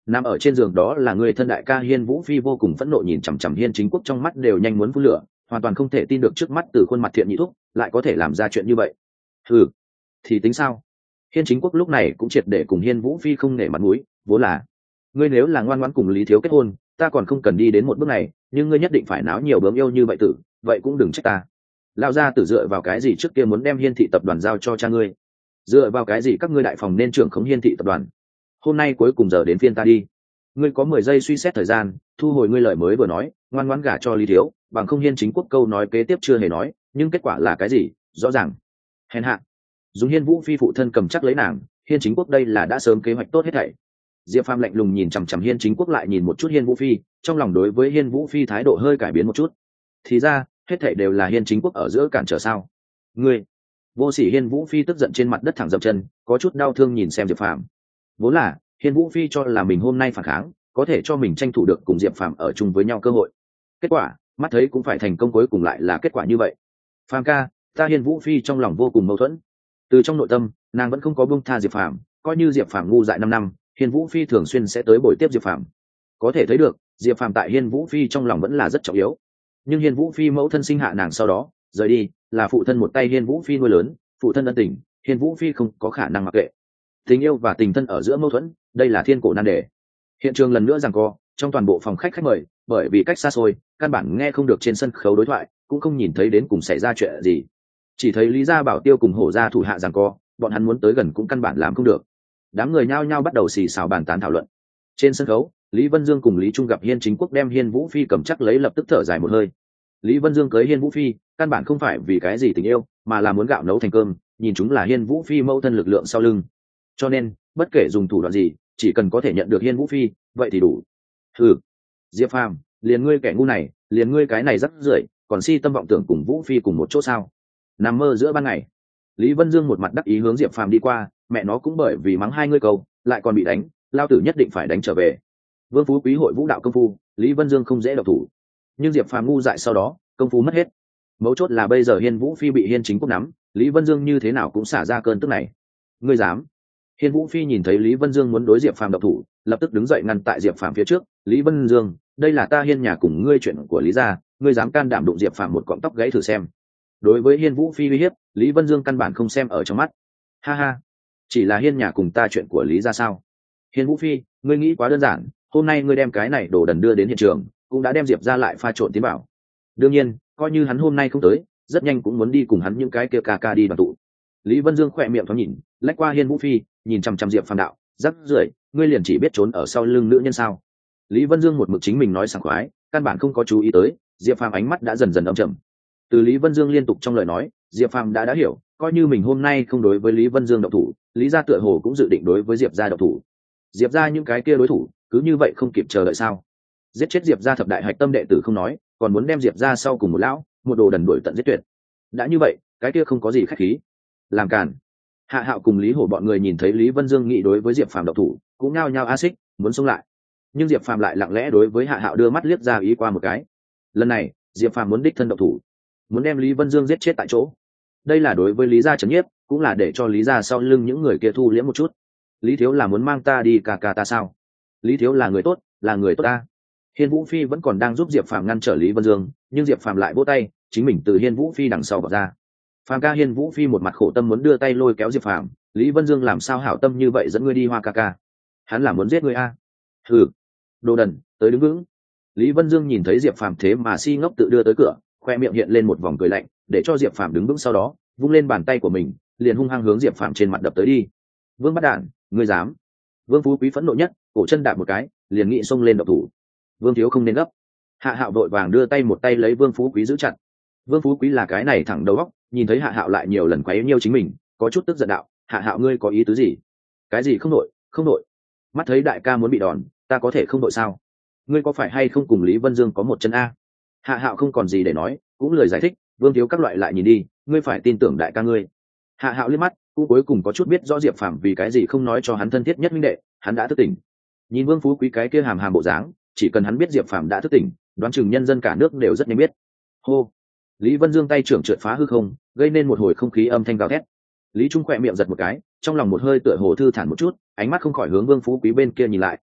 nằm ở trên giường đó là người thân đại ca Hiên Vũ Phi vô cùng phẫn nộ nhìn chằm chằm Hiên Chính Quốc trong mắt đều nhanh muốn phun lửa, hoàn toàn không thể tin được trước mắt từ khuôn mặt thiện nhị thúc lại có thể làm ra chuyện như vậy. Ừ, thì tính sao? Hiên Chính Quốc lúc này cũng triệt để cùng Hiên Vũ Phi không nể mặt mũi, vốn là ngươi nếu là ngoan ngoãn cùng Lý Thiếu kết hôn, ta còn không cần đi đến một bước này, nhưng ngươi nhất định phải náo nhiều bướm yêu như vậy tử, vậy cũng đừng trách ta. Lão gia tử dựa vào cái gì trước kia muốn đem Hiên thị tập đoàn giao cho cha ngươi? Dựa vào cái gì các ngươi đại phòng nên trưởng khống Hiên thị tập đoàn? Hôm nay cuối cùng giờ đến phiên ta đi. Ngươi có mười giây suy xét thời gian, thu hồi ngươi lời mới vừa nói, ngoan ngoãn gả cho Lý Thiếu, bằng không Hiên Chính Quốc câu nói kế tiếp chưa hề nói, nhưng kết quả là cái gì? Rõ ràng. Hèn hạ. Dùng Hiên Vũ Phi phụ thân cầm chắc lấy nàng, Hiên Chính Quốc đây là đã sớm kế hoạch tốt hết thảy. Diệp Phàm lạnh lùng nhìn chằm chằm Hiên Chính Quốc lại nhìn một chút Hiên Vũ Phi, trong lòng đối với Hiên Vũ Phi thái độ hơi cải biến một chút. Thì ra, hết thảy đều là Hiên Chính Quốc ở giữa cản trở sao? Ngươi, vô sỉ Hiên Vũ Phi tức giận trên mặt đất thẳng dậm chân, có chút đau thương nhìn xem Diệp Phàm. Vốn là, Hiên Vũ Phi cho là mình hôm nay phản kháng, có thể cho mình tranh thủ được cùng Diệp Phàm ở chung với nhau cơ hội. Kết quả, mắt thấy cũng phải thành công cuối cùng lại là kết quả như vậy. Phàm ca, ta Hiên Vũ Phi trong lòng vô cùng mâu thuẫn. Từ trong nội tâm, nàng vẫn không có buông tha Diệp Phàm, coi như Diệp Phàm ngu dại năm năm, Hiên Vũ Phi thường xuyên sẽ tới buổi tiếp Diệp Phàm. Có thể thấy được, Diệp Phàm tại Hiên Vũ Phi trong lòng vẫn là rất trọng yếu. Nhưng Hiên Vũ Phi mẫu thân sinh hạ nàng sau đó, rời đi, là phụ thân một tay Hiên Vũ Phi nuôi lớn, phụ thân ân tình, Hiên Vũ Phi không có khả năng mặc kệ. Tình yêu và tình thân ở giữa mâu thuẫn, đây là thiên cổ nan đề. Hiện trường lần nữa giằng co, trong toàn bộ phòng khách khách mời, bởi vì cách xa xôi, căn bản nghe không được trên sân khấu đối thoại, cũng không nhìn thấy đến cùng xảy ra chuyện gì. Chỉ thấy Lý Gia Bảo Tiêu cùng Hổ Gia thủ hạ giằng co, bọn hắn muốn tới gần cũng căn bản làm không được. Đám người nhao nhao bắt đầu xì xào bàn tán thảo luận. Trên sân khấu, Lý Vân Dương cùng Lý Trung gặp Hiên Chính Quốc đem Hiên Vũ Phi cầm chắc lấy lập tức thở dài một hơi. Lý Vân Dương cưới Hiên Vũ Phi, căn bản không phải vì cái gì tình yêu, mà là muốn gạo nấu thành cơm, nhìn chúng là Hiên Vũ Phi mẫu thân lực lượng sau lưng. Cho nên, bất kể dùng thủ đoạn gì, chỉ cần có thể nhận được Hiên Vũ Phi, vậy thì đủ. Hừ, Diệp Phàm, liền ngươi kẻ ngu này, liền ngươi cái này rắc rưởi, còn si tâm vọng tưởng cùng Vũ Phi cùng một chỗ sao? Nằm mơ giữa ban ngày. Lý Vân Dương một mặt đắc ý hướng Diệp Phàm đi qua, mẹ nó cũng bởi vì mắng hai ngươi câu, lại còn bị đánh, lao tử nhất định phải đánh trở về. Vương Phú Quý hội vũ đạo công phu, Lý Vân Dương không dễ độc thủ, nhưng Diệp Phàm ngu dại sau đó, công phu mất hết. Mấu chốt là bây giờ Hiên Vũ Phi bị Hiên Chính Quốc nắm, Lý Vân Dương như thế nào cũng xả ra cơn tức này. Ngươi dám? Hiên Vũ Phi nhìn thấy Lý Vân Dương muốn đối Diệp Phàm độc thủ, lập tức đứng dậy ngăn tại Diệp Phàm phía trước. Lý Vân Dương, đây là ta Hiên nhà cùng ngươi chuyện của Lý gia, ngươi dám can đảm đụng Diệp Phàm một cọng tóc gãy thử xem. Đối với Hiên Vũ Phi uy hiếp, Lý Vân Dương căn bản không xem ở trong mắt. Ha ha, chỉ là Hiên nhà cùng ta chuyện của Lý gia sao? Hiên Vũ Phi, ngươi nghĩ quá đơn giản, hôm nay ngươi đem cái này đồ đần đưa đến hiện trường, cũng đã đem Diệp gia lại pha trộn tiến bảo. Đương nhiên, coi như hắn hôm nay không tới, rất nhanh cũng muốn đi cùng hắn những cái kia ca ca đi đoàn tụ. Lý Vân Dương khỏe miệng thoáng nhìn, lách qua Hiên Vũ Phi, nhìn chằm chằm Diệp Phàm đạo, rắc rưởi, ngươi liền chỉ biết trốn ở sau lưng nữ nhân sao? Lý Vân Dương một mực chính mình nói sảng khoái, căn bản không có chú ý tới, Diệp Phàm ánh mắt đã dần dần âm trầm. Từ Lý Vân Dương liên tục trong lời nói, Diệp Phàm đã đã hiểu, coi như mình hôm nay không đối với Lý Vân Dương động thủ, Lý gia tựa hồ cũng dự định đối với Diệp gia động thủ. Diệp gia những cái kia đối thủ, cứ như vậy không kịp chờ đợi sao? Giết chết Diệp gia thập đại hạch tâm đệ tử không nói, còn muốn đem Diệp gia sau cùng một lão, một đồ đần đuổi tận giết tuyệt. Đã như vậy, cái kia không có gì khách khí. Làm càn. Hạ Hạo cùng Lý Hổ bọn người nhìn thấy Lý Vân Dương nghĩ đối với Diệp Phàm động thủ, cũng nhao nhao a xích, muốn xông lại. Nhưng Diệp Phàm lại lặng lẽ đối với Hạ Hạo đưa mắt liếc ra ý qua một cái. Lần này, Diệp Phàm muốn đích thân động thủ, muốn đem Lý Vân Dương giết chết tại chỗ. Đây là đối với Lý gia trấn nhiếp, cũng là để cho Lý gia sau lưng những người kia thu liễm một chút. Lý Thiếu là muốn mang ta đi cà cà ta sao? Lý Thiếu là người tốt, là người tốt ta. Hiên Vũ Phi vẫn còn đang giúp Diệp Phàm ngăn trở Lý Vân Dương, nhưng Diệp Phàm lại vỗ tay, chính mình từ Hiên Vũ Phi đằng sau vào ra. Phàm ca, Hiên Vũ Phi một mặt khổ tâm muốn đưa tay lôi kéo Diệp Phàm, Lý Vân Dương làm sao hảo tâm như vậy dẫn ngươi đi Hoa ca ca? Hắn là muốn giết ngươi a? Hừ, đồ đần, tới đứng vững. Lý Vân Dương nhìn thấy Diệp Phàm thế mà si ngốc tự đưa tới cửa, khoe miệng hiện lên một vòng cười lạnh, để cho Diệp Phàm đứng vững sau đó, vung lên bàn tay của mình, liền hung hăng hướng Diệp Phàm trên mặt đập tới đi. Vương Bắt Đản, ngươi dám? Vương Phú Quý phẫn nộ nhất, cổ chân đạp một cái, liền nghĩ xông lên độc thủ. Vương Thiếu không nên gấp. Hạ Hạo đội vàng đưa tay một tay lấy Vương Phú Quý giữ chặt. Vương Phú Quý là cái này thẳng đầu óc, nhìn thấy Hạ Hạo lại nhiều lần quấy nhiêu chính mình, có chút tức giận đạo, Hạ Hạo ngươi có ý tứ gì? Cái gì không đội, không đội? Mắt thấy đại ca muốn bị đòn, ta có thể không đội sao? Ngươi có phải hay không cùng Lý Vân Dương có một chân a? Hạ Hạo không còn gì để nói, cũng lời giải thích, Vương Thiếu các loại lại nhìn đi, ngươi phải tin tưởng đại ca ngươi. Hạ Hạo liếc mắt, cũng cuối cùng có chút biết rõ Diệp Phàm vì cái gì không nói cho hắn thân thiết nhất minh đệ, hắn đã thức tỉnh. Nhìn Vương Phú Quý cái kia hàm hàm bộ dáng, chỉ cần hắn biết Diệp Phàm đã thức tỉnh, đoán chừng nhân dân cả nước đều rất nhanh biết. Hô. Lý Vân Dương tay trưởng trượt phá hư không, gây nên một hồi không khí âm thanh gào thét. Lý Trung khỏe miệng giật một cái, trong lòng một hơi tựa hồ thư thản một chút, ánh mắt không khỏi hướng Vương Phú Quý bên kia nhìn lại,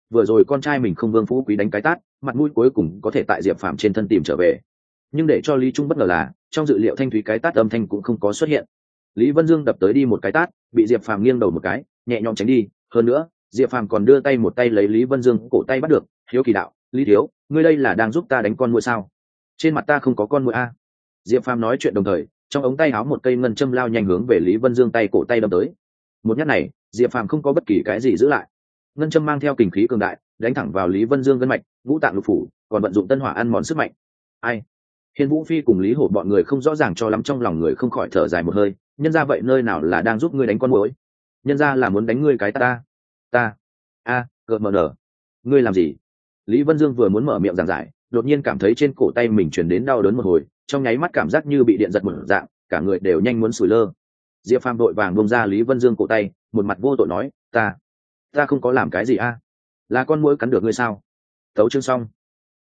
vừa rồi con trai mình không vương phú quý đánh cái tát, mặt mũi cuối cùng có thể tại diệp phàm trên thân tìm trở về. Nhưng để cho lý trung bất ngờ là trong dự liệu thanh thúy cái tát âm thanh cũng không có xuất hiện. Lý Vân Dương đập tới đi một cái tát, bị diệp phàm nghiêng đầu một cái, nhẹ nhõm tránh đi. Hơn nữa diệp phàm còn đưa tay một tay lấy Lý Vân Dương cổ tay bắt được. Hiếu kỳ đạo: Lý thiếu, ngươi đây là đang giúp ta đánh con muỗi sao? Trên mặt ta không có con muỗi a. Diệp phàm nói chuyện đồng thời trong ống tay áo một cây ngân châm lao nhanh hướng về Lý Vân Dương tay cổ tay đâm tới. Một nhát này diệp phàm không có bất kỳ cái gì giữ lại, ngân châm mang theo kình khí cường đại đánh thẳng vào Lý Vân Dương gân mạch ngũ tạng lục phủ, còn vận dụng tân hỏa ăn mòn sức mạnh. Ai? Hiên Vũ Phi cùng Lý Hổ bọn người không rõ ràng cho lắm, trong lòng người không khỏi thở dài một hơi. Nhân ra vậy nơi nào là đang giúp ngươi đánh con muỗi, nhân ra là muốn đánh ngươi cái ta ta ta a gợn mờ nở. Ngươi làm gì? Lý Vân Dương vừa muốn mở miệng giảng giải, đột nhiên cảm thấy trên cổ tay mình truyền đến đau đớn một hồi, trong nháy mắt cảm giác như bị điện giật một dạng, cả người đều nhanh muốn sủi lơ. Diệp Phàm đội vàng buông ra Lý Vân Dương cổ tay, một mặt vô tội nói: ta ta không có làm cái gì a, là con muỗi cắn được ngươi sao? Tấu chương xong.